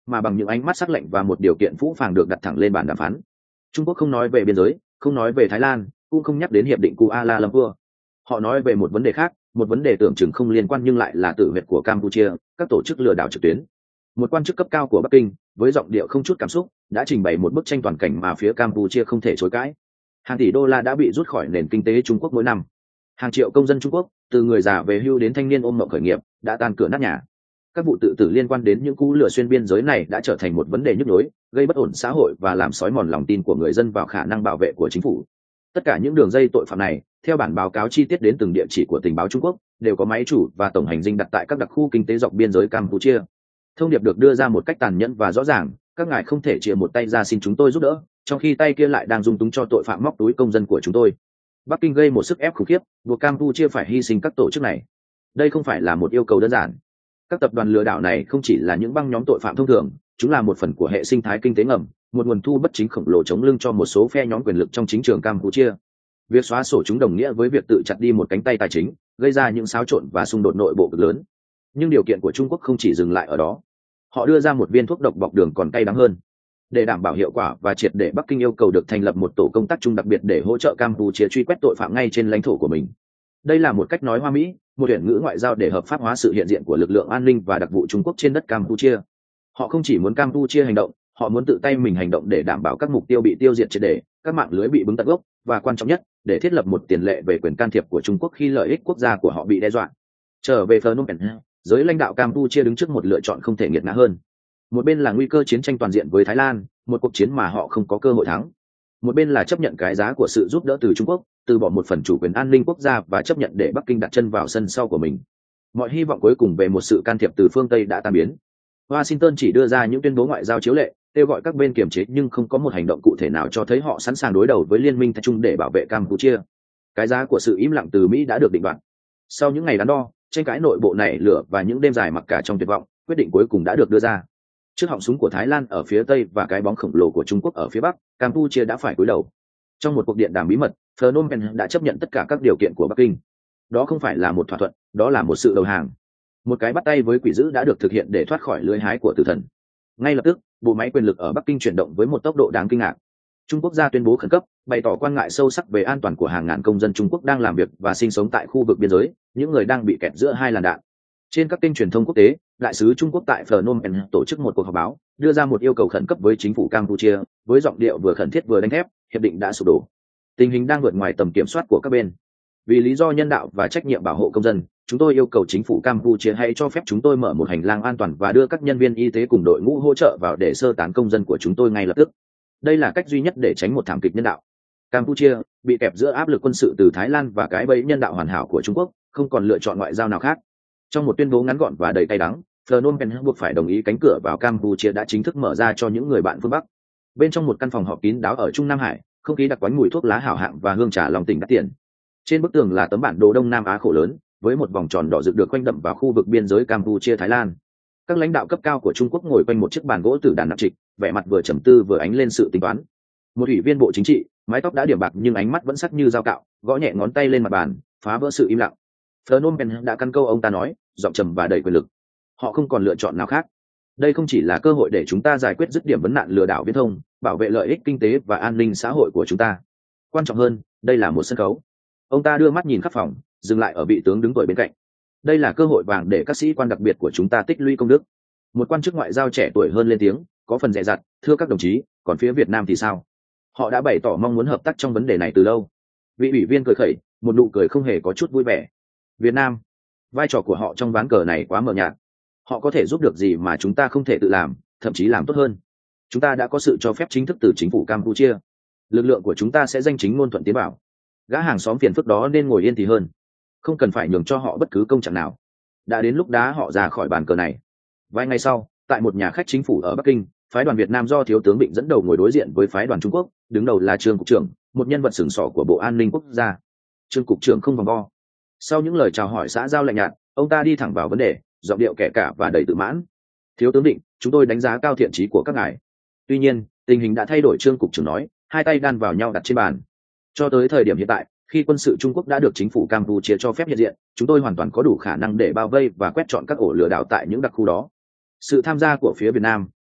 mà bằng những ánh mắt sắc lạnh và một điều kiện phũ phàng được đặt thẳng lên bàn đàm phán. Trung Quốc không nói về biên giới, không nói về Thái Lan, cũng không nhắc đến hiệp định Kuala Lumpur. Họ nói về một vấn đề khác, một vấn đề tưởng chừng không liên quan nhưng lại là tử huyệt của Campuchia, các tổ chức lừa đảo trực tuyến. Một quan chức cấp cao của Bắc Kinh, với giọng điệu không chút cảm xúc, đã trình bày một bức tranh toàn cảnh mà phía Campuchia không thể chối cãi. Hàng tỷ đô la đã bị rút khỏi nền kinh tế Trung Quốc mỗi năm. Hàng triệu công dân Trung Quốc, từ người già về hưu đến thanh niên ôm mộng khởi nghiệp, đã tan cửa nát nhà. Các vụ tự tử liên quan đến những cú lừa xuyên biên giới này đã trở thành một vấn đề nhức nhối, gây bất ổn xã hội và làm xói mòn lòng tin của người dân vào khả năng bảo vệ của chính phủ. Tất cả những đường dây tội phạm này, theo bản báo cáo chi tiết đến từng địa chỉ của tình báo Trung Quốc, đều có máy chủ và tổng hành dinh đặt tại các đặc khu kinh tế dọc biên giới Campuchia. Thông điệp được đưa ra một cách tàn nhẫn và rõ ràng, các ngài không thể chìa một tay ra xin chúng tôi giúp đỡ, trong khi tay kia lại đang dung túng cho tội phạm móc túi công dân của chúng tôi. Bắc Kinh gây một sức ép khủng khiếp, buộc Campuchia phải hy sinh các tổ chức này. Đây không phải là một yêu cầu đơn giản. Các tập đoàn lừa đảo này không chỉ là những băng nhóm tội phạm thông thường, chúng là một phần của hệ sinh thái kinh tế ngầm, một nguồn thu bất chính khổng lồ chống lưng cho một số phe nhóm quyền lực trong chính trường Campuchia. Việc xóa sổ chúng đồng nghĩa với việc tự chặt đi một cánh tay tài chính, gây ra những xáo trộn và xung đột nội bộ cực lớn. Nhưng điều kiện của Trung Quốc không chỉ dừng lại ở đó. Họ đưa ra một viên thuốc độc bọc đường còn cay đắng hơn. Để đảm bảo hiệu quả và triệt để, Bắc Kinh yêu cầu được thành lập một tổ công tác chung đặc biệt để hỗ trợ Campuchia truy quét tội phạm ngay trên lãnh thổ của mình. Đây là một cách nói hoa mỹ, một tuyển ngữ ngoại giao để hợp pháp hóa sự hiện diện của lực lượng an ninh và đặc vụ Trung Quốc trên đất Campuchia. Họ không chỉ muốn Campuchia hành động, họ muốn tự tay mình hành động để đảm bảo các mục tiêu bị tiêu diệt triệt để, các mạng lưới bị bứng tận gốc, và quan trọng nhất, để thiết lập một tiền lệ về quyền can thiệp của Trung Quốc khi lợi ích quốc gia của họ bị đe dọa. Trở về Phnom Penh, giới lãnh đạo Campuchia đứng trước một lựa chọn không thể nghiệt ngã hơn. Một bên là nguy cơ chiến tranh toàn diện với Thái Lan, một cuộc chiến mà họ không có cơ hội thắng. Một bên là chấp nhận cái giá của sự giúp đỡ từ Trung Quốc, từ bỏ một phần chủ quyền an ninh quốc gia và chấp nhận để Bắc Kinh đặt chân vào sân sau của mình. Mọi hy vọng cuối cùng về một sự can thiệp từ phương Tây đã tan biến. Washington chỉ đưa ra những tuyên bố ngoại giao chiếu lệ, kêu gọi các bên kiềm chế nhưng không có một hành động cụ thể nào cho thấy họ sẵn sàng đối đầu với liên minh Thái Trung để bảo vệ Campuchia. Cái giá của sự im lặng từ Mỹ đã được định đoạt. Sau những ngày đắn đo, tranh cãi nội bộ nảy lửa và những đêm dài mặc cả trong tuyệt vọng, quyết định cuối cùng đã được đưa ra. Trước họng súng của Thái Lan ở phía tây và cái bóng khổng lồ của Trung Quốc ở phía bắc, Campuchia đã phải cúi đầu. Trong một cuộc điện đàm bí mật, Phnom Penh đã chấp nhận tất cả các điều kiện của Bắc Kinh. Đó không phải là một thỏa thuận, đó là một sự đầu hàng. Một cái bắt tay với quỷ dữ đã được thực hiện để thoát khỏi lưới hái của tử thần. Ngay lập tức, bộ máy quyền lực ở Bắc Kinh chuyển động với một tốc độ đáng kinh ngạc. Trung Quốc ra tuyên bố khẩn cấp, bày tỏ quan ngại sâu sắc về an toàn của hàng ngàn công dân Trung Quốc đang làm việc và sinh sống tại khu vực biên giới, những người đang bị kẹt giữa hai làn đạn. Trên các kênh truyền thông quốc tế, đại sứ Trung Quốc tại Phnom Penh tổ chức một cuộc họp báo, đưa ra một yêu cầu khẩn cấp với chính phủ Campuchia, với giọng điệu vừa khẩn thiết vừa đánh thép: hiệp định đã sụp đổ, tình hình đang vượt ngoài tầm kiểm soát của các bên. Vì lý do nhân đạo và trách nhiệm bảo hộ công dân, chúng tôi yêu cầu chính phủ Campuchia hãy cho phép chúng tôi mở một hành lang an toàn và đưa các nhân viên y tế cùng đội ngũ hỗ trợ vào để sơ tán công dân của chúng tôi ngay lập tức. Đây là cách duy nhất để tránh một thảm kịch nhân đạo. Campuchia bị kẹp giữa áp lực quân sự từ Thái Lan và cái bẫy nhân đạo hoàn hảo của Trung Quốc, không còn lựa chọn ngoại giao nào khác. Trong một tuyên bố ngắn gọn và đầy cay đắng, Phnom Penh buộc phải đồng ý cánh cửa vào Campuchia đã chính thức mở ra cho những người bạn phương Bắc. Bên trong một căn phòng họp kín đáo ở Trung Nam Hải, không khí đặc quánh mùi thuốc lá hảo hạng và hương trà lòng tỉnh đắt tiền. Trên bức tường là tấm bản đồ Đông Nam Á khổ lớn, với một vòng tròn đỏ rực được quanh đậm vào khu vực biên giới Campuchia-Thái Lan. Các lãnh đạo cấp cao của Trung Quốc ngồi quanh một chiếc bàn gỗ tử đàn nặng trịch, vẻ mặt vừa trầm tư vừa ánh lên sự tính toán. Một ủy viên bộ chính trị, mái tóc đã điểm bạc nhưng ánh mắt vẫn sắc như dao cạo, gõ nhẹ ngón tay lên mặt bàn, phá vỡ sự im lặng. Phnom Penh đã căn câu ông ta nói, giọng trầm và đầy quyền lực. Họ không còn lựa chọn nào khác. Đây không chỉ là cơ hội để chúng ta giải quyết dứt điểm vấn nạn lừa đảo viễn thông, bảo vệ lợi ích kinh tế và an ninh xã hội của chúng ta. Quan trọng hơn, đây là một sân khấu. Ông ta đưa mắt nhìn khắp phòng, dừng lại ở vị tướng đứng tuổi bên cạnh. Đây là cơ hội vàng để các sĩ quan đặc biệt của chúng ta tích lũy công đức. Một quan chức ngoại giao trẻ tuổi hơn lên tiếng, có phần dè dặt: thưa các đồng chí, còn phía Việt Nam thì sao? Họ đã bày tỏ mong muốn hợp tác trong vấn đề này từ lâu. Vị ủy viên cười khẩy, một nụ cười không hề có chút vui vẻ. Việt Nam, vai trò của họ trong ván cờ này quá mờ nhạt. Họ có thể giúp được gì mà chúng ta không thể tự làm, thậm chí làm tốt hơn. Chúng ta đã có sự cho phép chính thức từ chính phủ Campuchia. Lực lượng của chúng ta sẽ danh chính ngôn thuận tiến vào. Gã hàng xóm phiền phức đó nên ngồi yên thì hơn, không cần phải nhường cho họ bất cứ công trạng nào. Đã đến lúc đá họ ra khỏi bàn cờ này. Vài ngày sau, tại một nhà khách chính phủ ở Bắc Kinh, phái đoàn Việt Nam do thiếu tướng Bịnh dẫn đầu ngồi đối diện với phái đoàn Trung Quốc, đứng đầu là Trương cục trưởng, một nhân vật sừng sỏ của Bộ An ninh Quốc gia. Trương cục trưởng không vòng vo. Sau những lời chào hỏi xã giao lạnh nhạt, ông ta đi thẳng vào vấn đề, giọng điệu kẻ cả và đầy tự mãn. Thiếu tướng Định, chúng tôi đánh giá cao thiện chí của các ngài. Tuy nhiên, tình hình đã thay đổi. Trương cục trưởng nói, hai tay đan vào nhau đặt trên bàn. Cho tới thời điểm hiện tại, khi quân sự Trung Quốc đã được chính phủ Campuchia cho phép hiện diện, chúng tôi hoàn toàn có đủ khả năng để bao vây và quét chọn các ổ lừa đảo tại những đặc khu đó. Sự tham gia của phía Việt Nam,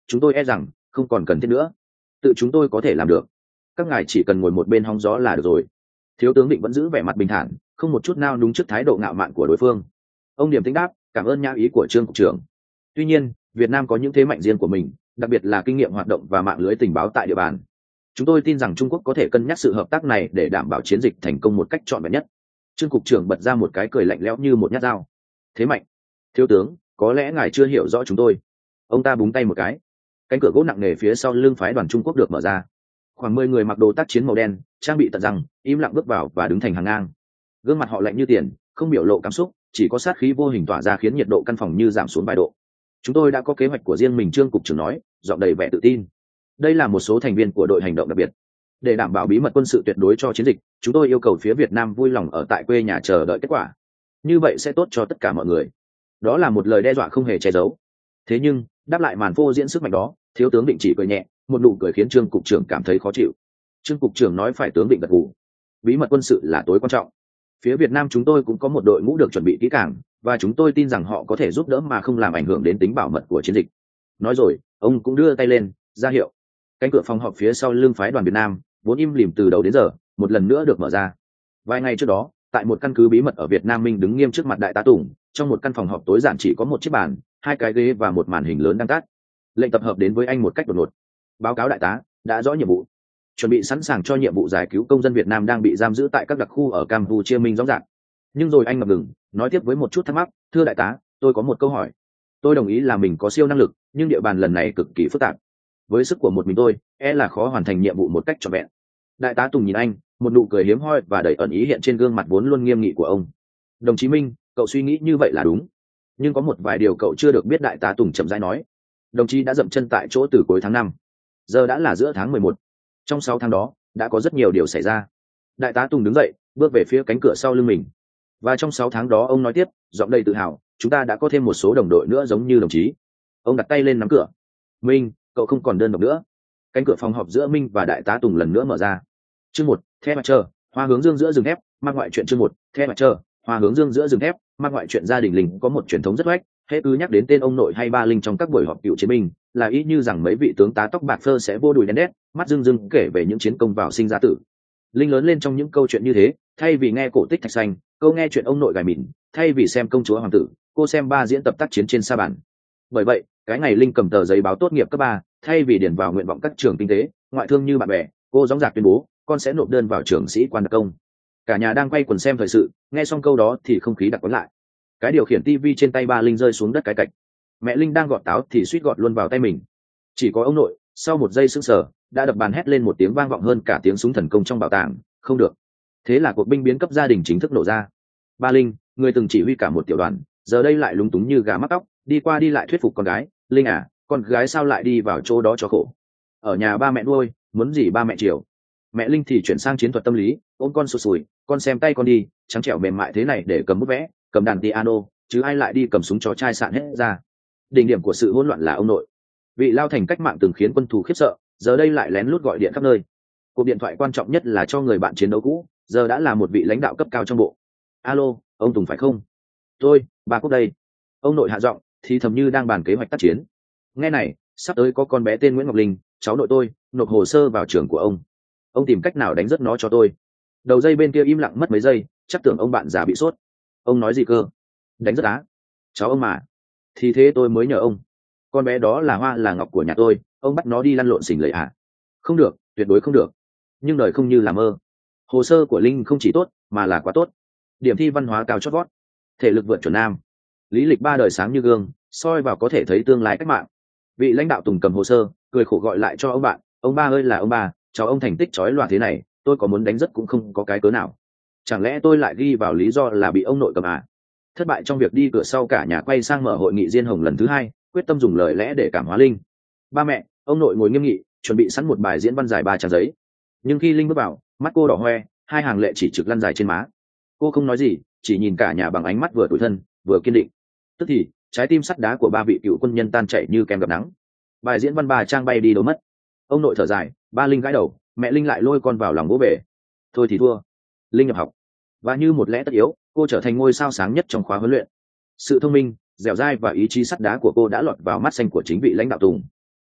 chúng tôi e rằng không còn cần thiết nữa, tự chúng tôi có thể làm được, các ngài chỉ cần ngồi một bên hóng gió là được rồi. Thiếu tướng Định vẫn giữ vẻ mặt bình thản, không một chút nào đúng trước thái độ ngạo mạn của đối phương. Ông điềm tĩnh đáp, cảm ơn nhã ý của Trương cục trưởng. Tuy nhiên Việt Nam có những thế mạnh riêng của mình, đặc biệt là kinh nghiệm hoạt động và mạng lưới tình báo tại địa bàn. Chúng tôi tin rằng Trung Quốc có thể cân nhắc sự hợp tác này để đảm bảo chiến dịch thành công một cách trọn vẹn nhất. Trương cục trưởng bật ra một cái cười lạnh lẽo như một nhát dao. Thế mạnh? Thiếu tướng, có lẽ ngài chưa hiểu rõ chúng tôi. Ông ta búng tay một cái, cánh cửa gỗ nặng nề phía sau lưng phái đoàn Trung Quốc được mở ra. Khoảng mười người mặc đồ tác chiến màu đen, trang bị tận răng, im lặng bước vào và đứng thành hàng ngang. Gương mặt họ lạnh như tiền, không biểu lộ cảm xúc, chỉ có sát khí vô hình tỏa ra khiến nhiệt độ căn phòng như giảm xuống vài độ. Chúng tôi đã có kế hoạch của riêng mình, Trương cục trưởng nói, giọng đầy vẻ tự tin. Đây là một số thành viên của đội hành động đặc biệt. Để đảm bảo bí mật quân sự tuyệt đối cho chiến dịch, chúng tôi yêu cầu phía Việt Nam vui lòng ở tại quê nhà chờ đợi kết quả. Như vậy sẽ tốt cho tất cả mọi người. Đó là một lời đe dọa không hề che giấu. Thế nhưng đáp lại màn phô diễn sức mạnh đó, thiếu tướng Định chỉ cười nhẹ, một nụ cười khiến Trương cục trưởng cảm thấy khó chịu. Trương cục trưởng nói phải, tướng Định gật gù. Bí mật quân sự là tối quan trọng. Phía Việt Nam chúng tôi cũng có một đội ngũ được chuẩn bị kỹ càng, và chúng tôi tin rằng họ có thể giúp đỡ mà không làm ảnh hưởng đến tính bảo mật của chiến dịch. Nói rồi, ông cũng đưa tay lên, ra hiệu. Cánh cửa phòng họp phía sau lưng phái đoàn Việt Nam vốn im lìm từ đầu đến giờ, một lần nữa được mở ra. Vài ngày trước đó, tại một căn cứ bí mật ở Việt Nam, Minh đứng nghiêm trước mặt đại tá Tùng, trong một căn phòng họp tối giản chỉ có một chiếc bàn, hai cái ghế và một màn hình lớn đang tắt. Lệnh tập hợp đến với anh một cách đột ngột. Báo cáo đại tá, đã rõ nhiệm vụ, chuẩn bị sẵn sàng cho nhiệm vụ giải cứu công dân Việt Nam đang bị giam giữ tại các đặc khu ở Campuchia. Minh rõ ràng. Nhưng rồi anh ngập ngừng, nói tiếp với một chút thắc mắc, thưa đại tá, tôi có một câu hỏi. Tôi đồng ý là mình có siêu năng lực, nhưng địa bàn lần này cực kỳ phức tạp. Với sức của một mình tôi, e là khó hoàn thành nhiệm vụ một cách trọn vẹn. Đại tá Tùng nhìn anh, một nụ cười hiếm hoi và đầy ẩn ý hiện trên gương mặt vốn luôn nghiêm nghị của ông. Đồng chí Minh, cậu suy nghĩ như vậy là đúng, nhưng có một vài điều cậu chưa được biết. Đại tá Tùng chậm rãi nói. Đồng chí đã dậm chân tại chỗ từ cuối tháng năm, giờ đã là giữa tháng mười một. Trong sáu tháng đó đã có rất nhiều điều xảy ra. Đại tá Tùng đứng dậy, bước về phía cánh cửa sau lưng mình. Và trong sáu tháng đó, ông nói tiếp, giọng đầy tự hào, chúng ta đã có thêm một số đồng đội nữa giống như đồng chí. Ông đặt tay lên nắm cửa. Minh, cậu không còn đơn độc nữa. Cánh cửa phòng họp giữa Minh và đại tá Tùng lần nữa mở ra. Chương một, The Mặt Trơ, Hoa hướng dương giữa rừng thép, mang ngoại truyện. Chương một, The Mặt Trơ, Hoa hướng dương giữa rừng thép, mang ngoại truyện. Gia đình Linh có một truyền thống rất oách, hễ cứ nhắc đến tên ông nội hay ba Linh trong các buổi họp cựu chiến binh, là ý như rằng mấy vị tướng tá tóc bạc phơ sẽ vô đùi đen đét, mắt rưng rưng kể về những chiến công vào sinh ra tử. Linh lớn lên trong những câu chuyện như thế, thay vì nghe cổ tích thạch xanh, câu nghe chuyện ông nội gài mìn, thay vì xem công chúa hoàng tử, cô xem ba diễn tập tác chiến trên sa bàn. Bởi vậy, cái ngày Linh cầm tờ giấy báo tốt nghiệp cấp ba, thay vì điền vào nguyện vọng các trường kinh tế, ngoại thương như bạn bè, cô dõng dạc tuyên bố, con sẽ nộp đơn vào trường sĩ quan đặc công. Cả nhà đang quay quần xem thời sự, nghe xong câu đó thì không khí đặc quấn lại. Cái điều khiển tivi trên tay ba Linh rơi xuống đất cái cạch. Mẹ Linh đang gọt táo thì suýt gọt luôn vào tay mình. Chỉ có ông nội, sau một giây sững sờ, đã đập bàn hét lên một tiếng vang vọng hơn cả tiếng súng thần công trong bảo tàng, không được. Thế là cuộc binh biến cấp gia đình chính thức nổ ra. Ba Linh, người từng chỉ huy cả một tiểu đoàn, giờ đây lại lúng túng như gà mắc tóc, đi qua đi lại thuyết phục con gái. Linh à, con gái sao lại đi vào chỗ đó cho khổ? Ở nhà ba mẹ nuôi, muốn gì ba mẹ chiều. Mẹ Linh thì chuyển sang chiến thuật tâm lý, ôm con sụt sùi, con xem tay con đi, trắng trẻo mềm mại thế này để cầm bút vẽ, cầm đàn piano, chứ ai lại đi cầm súng chó chai sạn hết ra. Đỉnh điểm của sự hỗn loạn là ông nội. Vị lao thành cách mạng từng khiến quân thù khiếp sợ, giờ đây lại lén lút gọi điện khắp nơi. Cuộc điện thoại quan trọng nhất là cho người bạn chiến đấu cũ, giờ đã là một vị lãnh đạo cấp cao trong bộ. Alo, ông Tùng phải không? Tôi, bà Cúc đây. Ông nội hạ giọng, thì thầm như đang bàn kế hoạch tác chiến. Nghe này, sắp tới có con bé tên Nguyễn Ngọc Linh, cháu nội tôi, nộp hồ sơ vào trường của ông. Ông tìm cách nào đánh rất nó cho tôi. Đầu dây bên kia im lặng mất mấy giây, chắc tưởng ông bạn già bị sốt. Ông nói gì cơ? Đánh rất á? Cháu ông mà. Thì thế tôi mới nhờ ông. Con bé đó là hoa là ngọc của nhà tôi, ông bắt nó đi lăn lộn xình lầy à? Không được, tuyệt đối không được. Nhưng đời không như là mơ. Hồ sơ của Linh không chỉ tốt, mà là quá tốt. Điểm thi văn hóa cao chót vót, thể lực vượt chuẩn nam, lý lịch ba đời sáng như gương, soi vào có thể thấy tương lai cách mạng. Vị lãnh đạo Tùng cầm hồ sơ, cười khổ gọi lại cho ông bạn. Ông ba ơi là ông ba, cháu ông thành tích chói lòa thế này, tôi có muốn đánh rất cũng không có cái cớ nào. Chẳng lẽ tôi lại ghi vào lý do là bị ông nội cầm à? Thất bại trong việc đi cửa sau, cả nhà quay sang mở hội nghị diên hồng lần thứ hai, quyết tâm dùng lời lẽ để cảm hóa Linh. Ba mẹ, ông nội ngồi nghiêm nghị, chuẩn bị sẵn một bài diễn văn dài ba trang giấy. Nhưng khi Linh bước vào, mắt cô đỏ hoe, hai hàng lệ chỉ trực lăn dài trên má. Cô không nói gì, chỉ nhìn cả nhà bằng ánh mắt vừa tủi thân vừa kiên định. Tức thì trái tim sắt đá của ba vị cựu quân nhân tan chảy như kem gặp nắng. Bài diễn văn ba trang bay đi đâu mất. Ông nội thở dài, ba Linh gãi đầu, mẹ Linh lại lôi con vào lòng bố về. Thôi thì thua. Linh nhập học, và như một lẽ tất yếu, cô trở thành ngôi sao sáng nhất trong khóa huấn luyện. Sự thông minh, dẻo dai và ý chí sắt đá của cô đã lọt vào mắt xanh của chính vị lãnh đạo Tùng.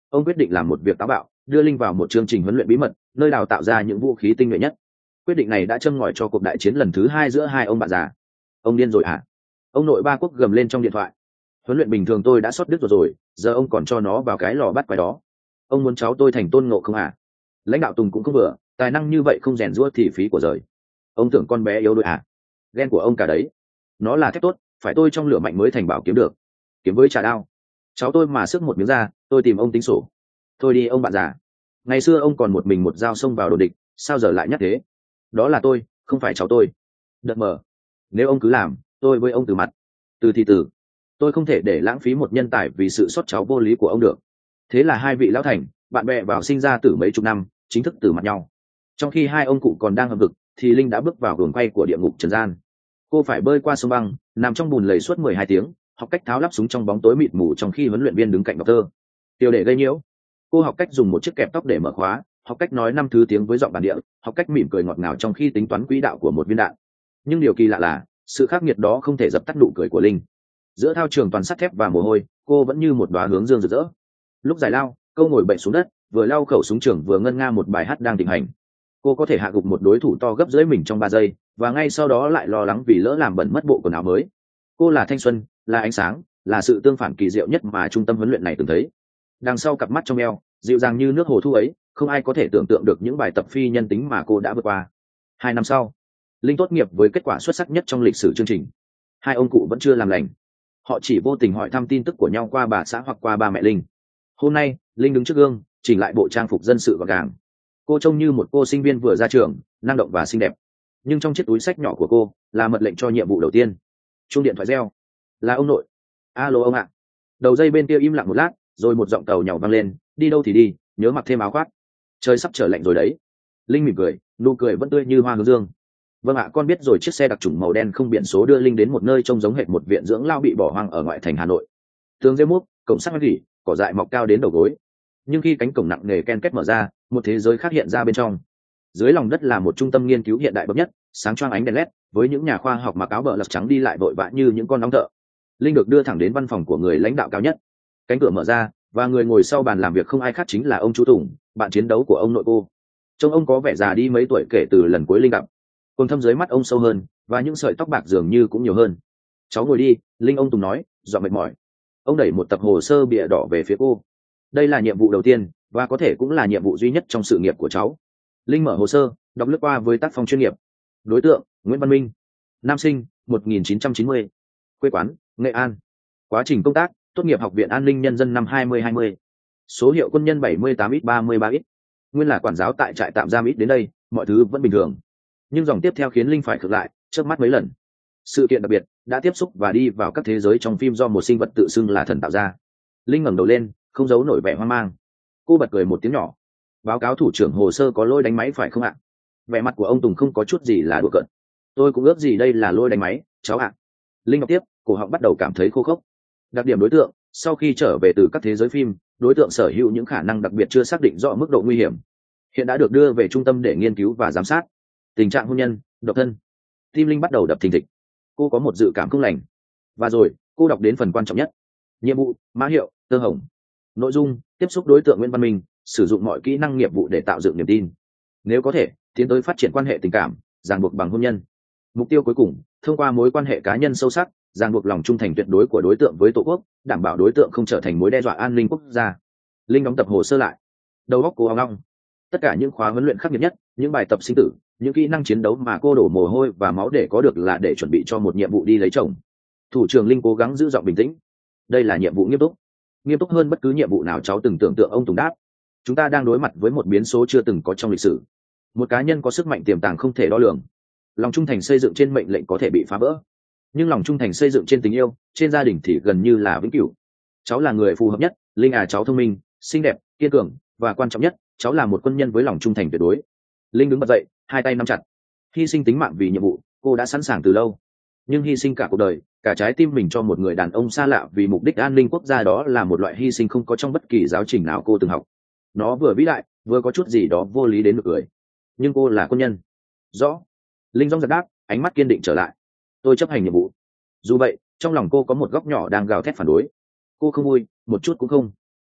ông quyết định làm một việc táo bạo, đưa Linh vào một chương trình huấn luyện bí mật, nơi đào tạo ra những vũ khí tinh nhuệ nhất. Quyết định này đã châm ngòi cho cuộc đại chiến lần thứ hai giữa hai ông bạn già. Ông điên rồi hả? Ông nội ba quốc gầm lên trong điện thoại. Huấn luyện bình thường tôi đã sót đứt rồi rồi, giờ ông còn cho nó vào cái lò bắt quái đó. Ông muốn cháu tôi thành Tôn Ngộ không à? Lãnh đạo Tùng cũng không vừa, tài năng như vậy không rèn giũa thì phí của rời. Ông tưởng con bé yếu đuối à? Ghen của ông cả đấy. Nó là thép tốt, phải tôi trong lửa mạnh mới thành bảo kiếm được. Kiếm với trà đao. Cháu tôi mà sức một miếng ra, tôi tìm ông tính sổ. Thôi đi ông bạn già. Ngày xưa ông còn một mình một dao xông vào đồ địch, sao giờ lại nhắc thế? Đó là tôi, không phải cháu tôi. Đợt mờ. Nếu ông cứ làm, tôi với ông từ mặt. Từ thì từ. Tôi không thể để lãng phí một nhân tài vì sự sót cháu vô lý của ông được. Thế là hai vị lão thành, bạn bè vào sinh ra từ mấy chục năm, chính thức từ mặt nhau. Trong khi hai ông cụ còn đang hầm vực, thì Linh đã bước vào guồng quay của địa ngục trần gian. Cô phải bơi qua sông băng, nằm trong bùn lầy suốt mười hai tiếng, học cách tháo lắp súng trong bóng tối mịt mù trong khi huấn luyện viên đứng cạnh đọc thơ. Tiêu để gây nhiễu. Cô học cách dùng một chiếc kẹp tóc để mở khóa, học cách nói năm thứ tiếng với giọng bản địa, học cách mỉm cười ngọt ngào trong khi tính toán quỹ đạo của một viên đạn. Nhưng điều kỳ lạ là sự khắc nghiệt đó không thể dập tắt nụ cười của Linh. Giữa thao trường toàn sắt thép và mồ hôi, cô vẫn như một đóa hướng dương rực rỡ. Lúc giải lao, cô ngồi bệnh xuống đất, vừa lau khẩu súng trường vừa ngân nga một bài hát đang thịnh hành. Cô có thể hạ gục một đối thủ to gấp dưới mình trong ba giây, và ngay sau đó lại lo lắng vì lỡ làm bẩn mất bộ quần áo mới. Cô là thanh xuân, là ánh sáng, là sự tương phản kỳ diệu nhất mà trung tâm huấn luyện này từng thấy. Đằng sau cặp mắt trong eo, dịu dàng như nước hồ thu ấy, không ai có thể tưởng tượng được những bài tập phi nhân tính mà cô đã vượt qua. Hai năm sau, Linh tốt nghiệp với kết quả xuất sắc nhất trong lịch sử chương trình. Hai ông cụ vẫn chưa làm lành. Họ chỉ vô tình hỏi thăm tin tức của nhau qua bà xã hoặc qua ba mẹ Linh. Hôm nay, Linh đứng trước gương, chỉnh lại bộ trang phục dân sự gọn gàng. Cô trông như một cô sinh viên vừa ra trường, năng động và xinh đẹp. Nhưng trong chiếc túi sách nhỏ của cô là mật lệnh cho nhiệm vụ đầu tiên. Chuông điện thoại reo. Là ông nội. Alo ông ạ. Đầu dây bên kia im lặng một lát, rồi một giọng tàu nhỏ vang lên. Đi đâu thì đi, nhớ mặc thêm áo khoác. Trời sắp trở lạnh rồi đấy. Linh mỉm cười, nụ cười vẫn tươi như hoa hướng dương. Vâng ạ, con biết rồi. Chiếc xe đặc trùng màu đen không biển số đưa Linh đến một nơi trông giống hệt một viện dưỡng lao bị bỏ hoang ở ngoại thành Hà Nội. Tường rêu múc, cổng sắt gỉ, cỏ dại mọc cao đến đầu gối. Nhưng khi cánh cổng nặng nề ken két mở ra, một thế giới khác hiện ra bên trong. Dưới lòng đất là một trung tâm nghiên cứu hiện đại bậc nhất, sáng choang ánh đèn led, với những nhà khoa học mặc áo bờ lật trắng đi lại vội vã như những con ong thợ. Linh được đưa thẳng đến văn phòng của người lãnh đạo cao nhất. Cánh cửa mở ra, và người ngồi sau bàn làm việc không ai khác chính là ông Chu Tùng, bạn chiến đấu của ông nội cô. Trông ông có vẻ già đi mấy tuổi kể từ lần cuối Linh gặp. Còn thâm dưới mắt ông sâu hơn, và những sợi tóc bạc dường như cũng nhiều hơn. Cháu ngồi đi, Linh, ông Tùng nói, giọng mệt mỏi. Ông đẩy một tập hồ sơ bìa đỏ về phía cô. Đây là nhiệm vụ đầu tiên, và có thể cũng là nhiệm vụ duy nhất trong sự nghiệp của cháu. Linh mở hồ sơ, đọc lướt qua với tác phong chuyên nghiệp. Đối tượng: Nguyễn Văn Minh, nam sinh, một nghìn chín trăm chín mươi, quê quán: Nghệ An. Quá trình công tác: tốt nghiệp Học viện An ninh Nhân dân năm hai nghìn hai mươi. Số hiệu quân nhân bảy mươi tám x ba mươi ba x. Nguyên là quản giáo tại trại tạm giam. Ít đến đây, mọi thứ vẫn bình thường. Nhưng dòng tiếp theo khiến Linh phải khựng lại, chớp mắt mấy lần. Sự kiện đặc biệt: đã tiếp xúc và đi vào các thế giới trong phim do một sinh vật tự xưng là thần tạo ra. Linh ngẩng đầu lên, không giấu nổi vẻ hoang mang. Cô bật cười một tiếng nhỏ. Báo cáo thủ trưởng, hồ sơ có lỗi đánh máy phải không ạ? Vẻ mặt của ông Tùng không có chút gì là đùa cợt. Tôi cũng ước gì đây là lỗi đánh máy, cháu ạ. Linh ngọc tiếp, cổ họng bắt đầu cảm thấy khô khốc. Đặc điểm đối tượng: sau khi trở về từ các thế giới phim, đối tượng sở hữu những khả năng đặc biệt chưa xác định rõ mức độ nguy hiểm. Hiện đã được đưa về trung tâm để nghiên cứu và giám sát. Tình trạng hôn nhân: độc thân. Tim Linh bắt đầu đập thình thịch. Cô có một dự cảm không lành. Và rồi, cô đọc đến phần quan trọng nhất. Nhiệm vụ: mã hiệu, Tơ Hồng. Nội dung: tiếp xúc đối tượng Nguyễn Văn Minh, sử dụng mọi kỹ năng nghiệp vụ để tạo dựng niềm tin. Nếu có thể, tiến tới phát triển quan hệ tình cảm, ràng buộc bằng hôn nhân. Mục tiêu cuối cùng: thông qua mối quan hệ cá nhân sâu sắc, ràng buộc lòng trung thành tuyệt đối của đối tượng với Tổ quốc, đảm bảo đối tượng không trở thành mối đe dọa an ninh quốc gia. Linh đóng tập hồ sơ lại. Đầu óc cô ong ong. Tất cả những khóa huấn luyện khắc nghiệt nhất, những bài tập sinh tử, những kỹ năng chiến đấu mà cô đổ mồ hôi và máu để có được là để chuẩn bị cho một nhiệm vụ đi lấy chồng. Thủ trưởng Linh cố gắng giữ giọng bình tĩnh. Đây là nhiệm vụ nghiêm túc, nghiêm túc hơn bất cứ nhiệm vụ nào cháu từng tưởng tượng. Ông Tùng đáp. Chúng ta đang đối mặt với một biến số chưa từng có trong lịch sử. Một cá nhân có sức mạnh tiềm tàng không thể đo lường. Lòng trung thành xây dựng trên mệnh lệnh có thể bị phá vỡ, nhưng lòng trung thành xây dựng trên tình yêu, trên gia đình thì gần như là vĩnh cửu. Cháu là người phù hợp nhất, Linh à. Cháu thông minh, xinh đẹp, kiên cường, và quan trọng nhất, cháu là một quân nhân với lòng trung thành tuyệt đối. Linh đứng bật dậy, hai tay nắm chặt. Hy sinh tính mạng vì nhiệm vụ, cô đã sẵn sàng từ lâu. Nhưng hy sinh cả cuộc đời, cả trái tim mình cho một người đàn ông xa lạ vì mục đích an ninh quốc gia, đó là một loại hy sinh không có trong bất kỳ giáo trình nào cô từng học. Nó vừa vĩ đại, vừa có chút gì đó vô lý đến nực cười. Nhưng cô là quân nhân. Rõ. Linh rong giật đáp, ánh mắt kiên định trở lại. Tôi chấp hành nhiệm vụ. Dù vậy, trong lòng cô có một góc nhỏ đang gào thét phản đối. Cô không vui, một chút cũng không.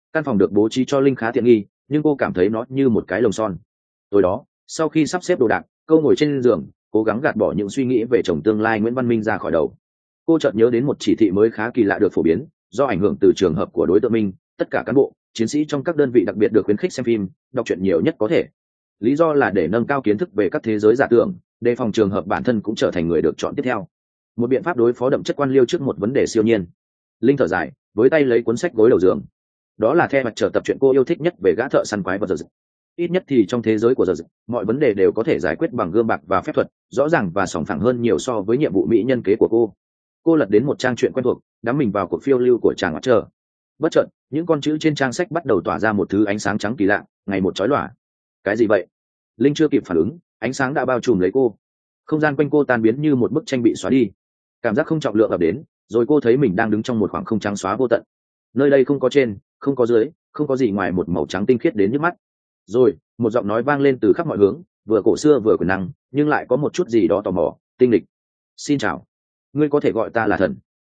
căn phòng được bố trí cho linh khá tiện nghi, nhưng cô cảm thấy nó như một cái lồng son. Tối đó, sau khi sắp xếp đồ đạc, cô ngồi trên giường cố gắng gạt bỏ những suy nghĩ về chồng tương lai Nguyễn Văn Minh ra khỏi đầu. Cô chợt nhớ đến một chỉ thị mới khá kỳ lạ được phổ biến do ảnh hưởng từ trường hợp của đối tượng Minh. Tất cả cán bộ chiến sĩ trong các đơn vị đặc biệt được khuyến khích xem phim, đọc truyện nhiều nhất có thể. Lý do là để nâng cao kiến thức về các thế giới giả tưởng, đề phòng trường hợp bản thân cũng trở thành người được chọn tiếp theo. Một biện pháp đối phó đậm chất quan liêu trước một vấn đề siêu nhiên. Linh thở dài, với tay lấy cuốn sách gối đầu giường. Đó là The mặt trở tập truyện cô yêu thích nhất về gã thợ săn quái vật giờ. Ít nhất thì trong thế giới của giờ, mọi vấn đề đều có thể giải quyết bằng gươm bạc và phép thuật, rõ ràng và sòng phẳng hơn nhiều so với nhiệm vụ mỹ nhân kế của cô. Cô lật đến một trang truyện quen thuộc, đắm mình vào cuộc phiêu lưu của chàng mặt trời. Bất chợt, những con chữ trên trang sách bắt đầu tỏa ra một thứ ánh sáng trắng kỳ lạ, ngày một chói lòa. Cái gì vậy? Linh chưa kịp phản ứng, ánh sáng đã bao trùm lấy cô. Không gian quanh cô tan biến như một bức tranh bị xóa đi. Cảm giác không trọng lượng ập đến, rồi cô thấy mình đang đứng trong một khoảng không trắng xóa vô tận. Nơi đây không có trên, không có dưới, không có gì ngoài một màu trắng tinh khiết đến nhức mắt. Rồi, một giọng nói vang lên từ khắp mọi hướng, vừa cổ xưa vừa quyền năng, nhưng lại có một chút gì đó tò mò, tinh lịch. Xin chào, ngươi có thể gọi ta là thần.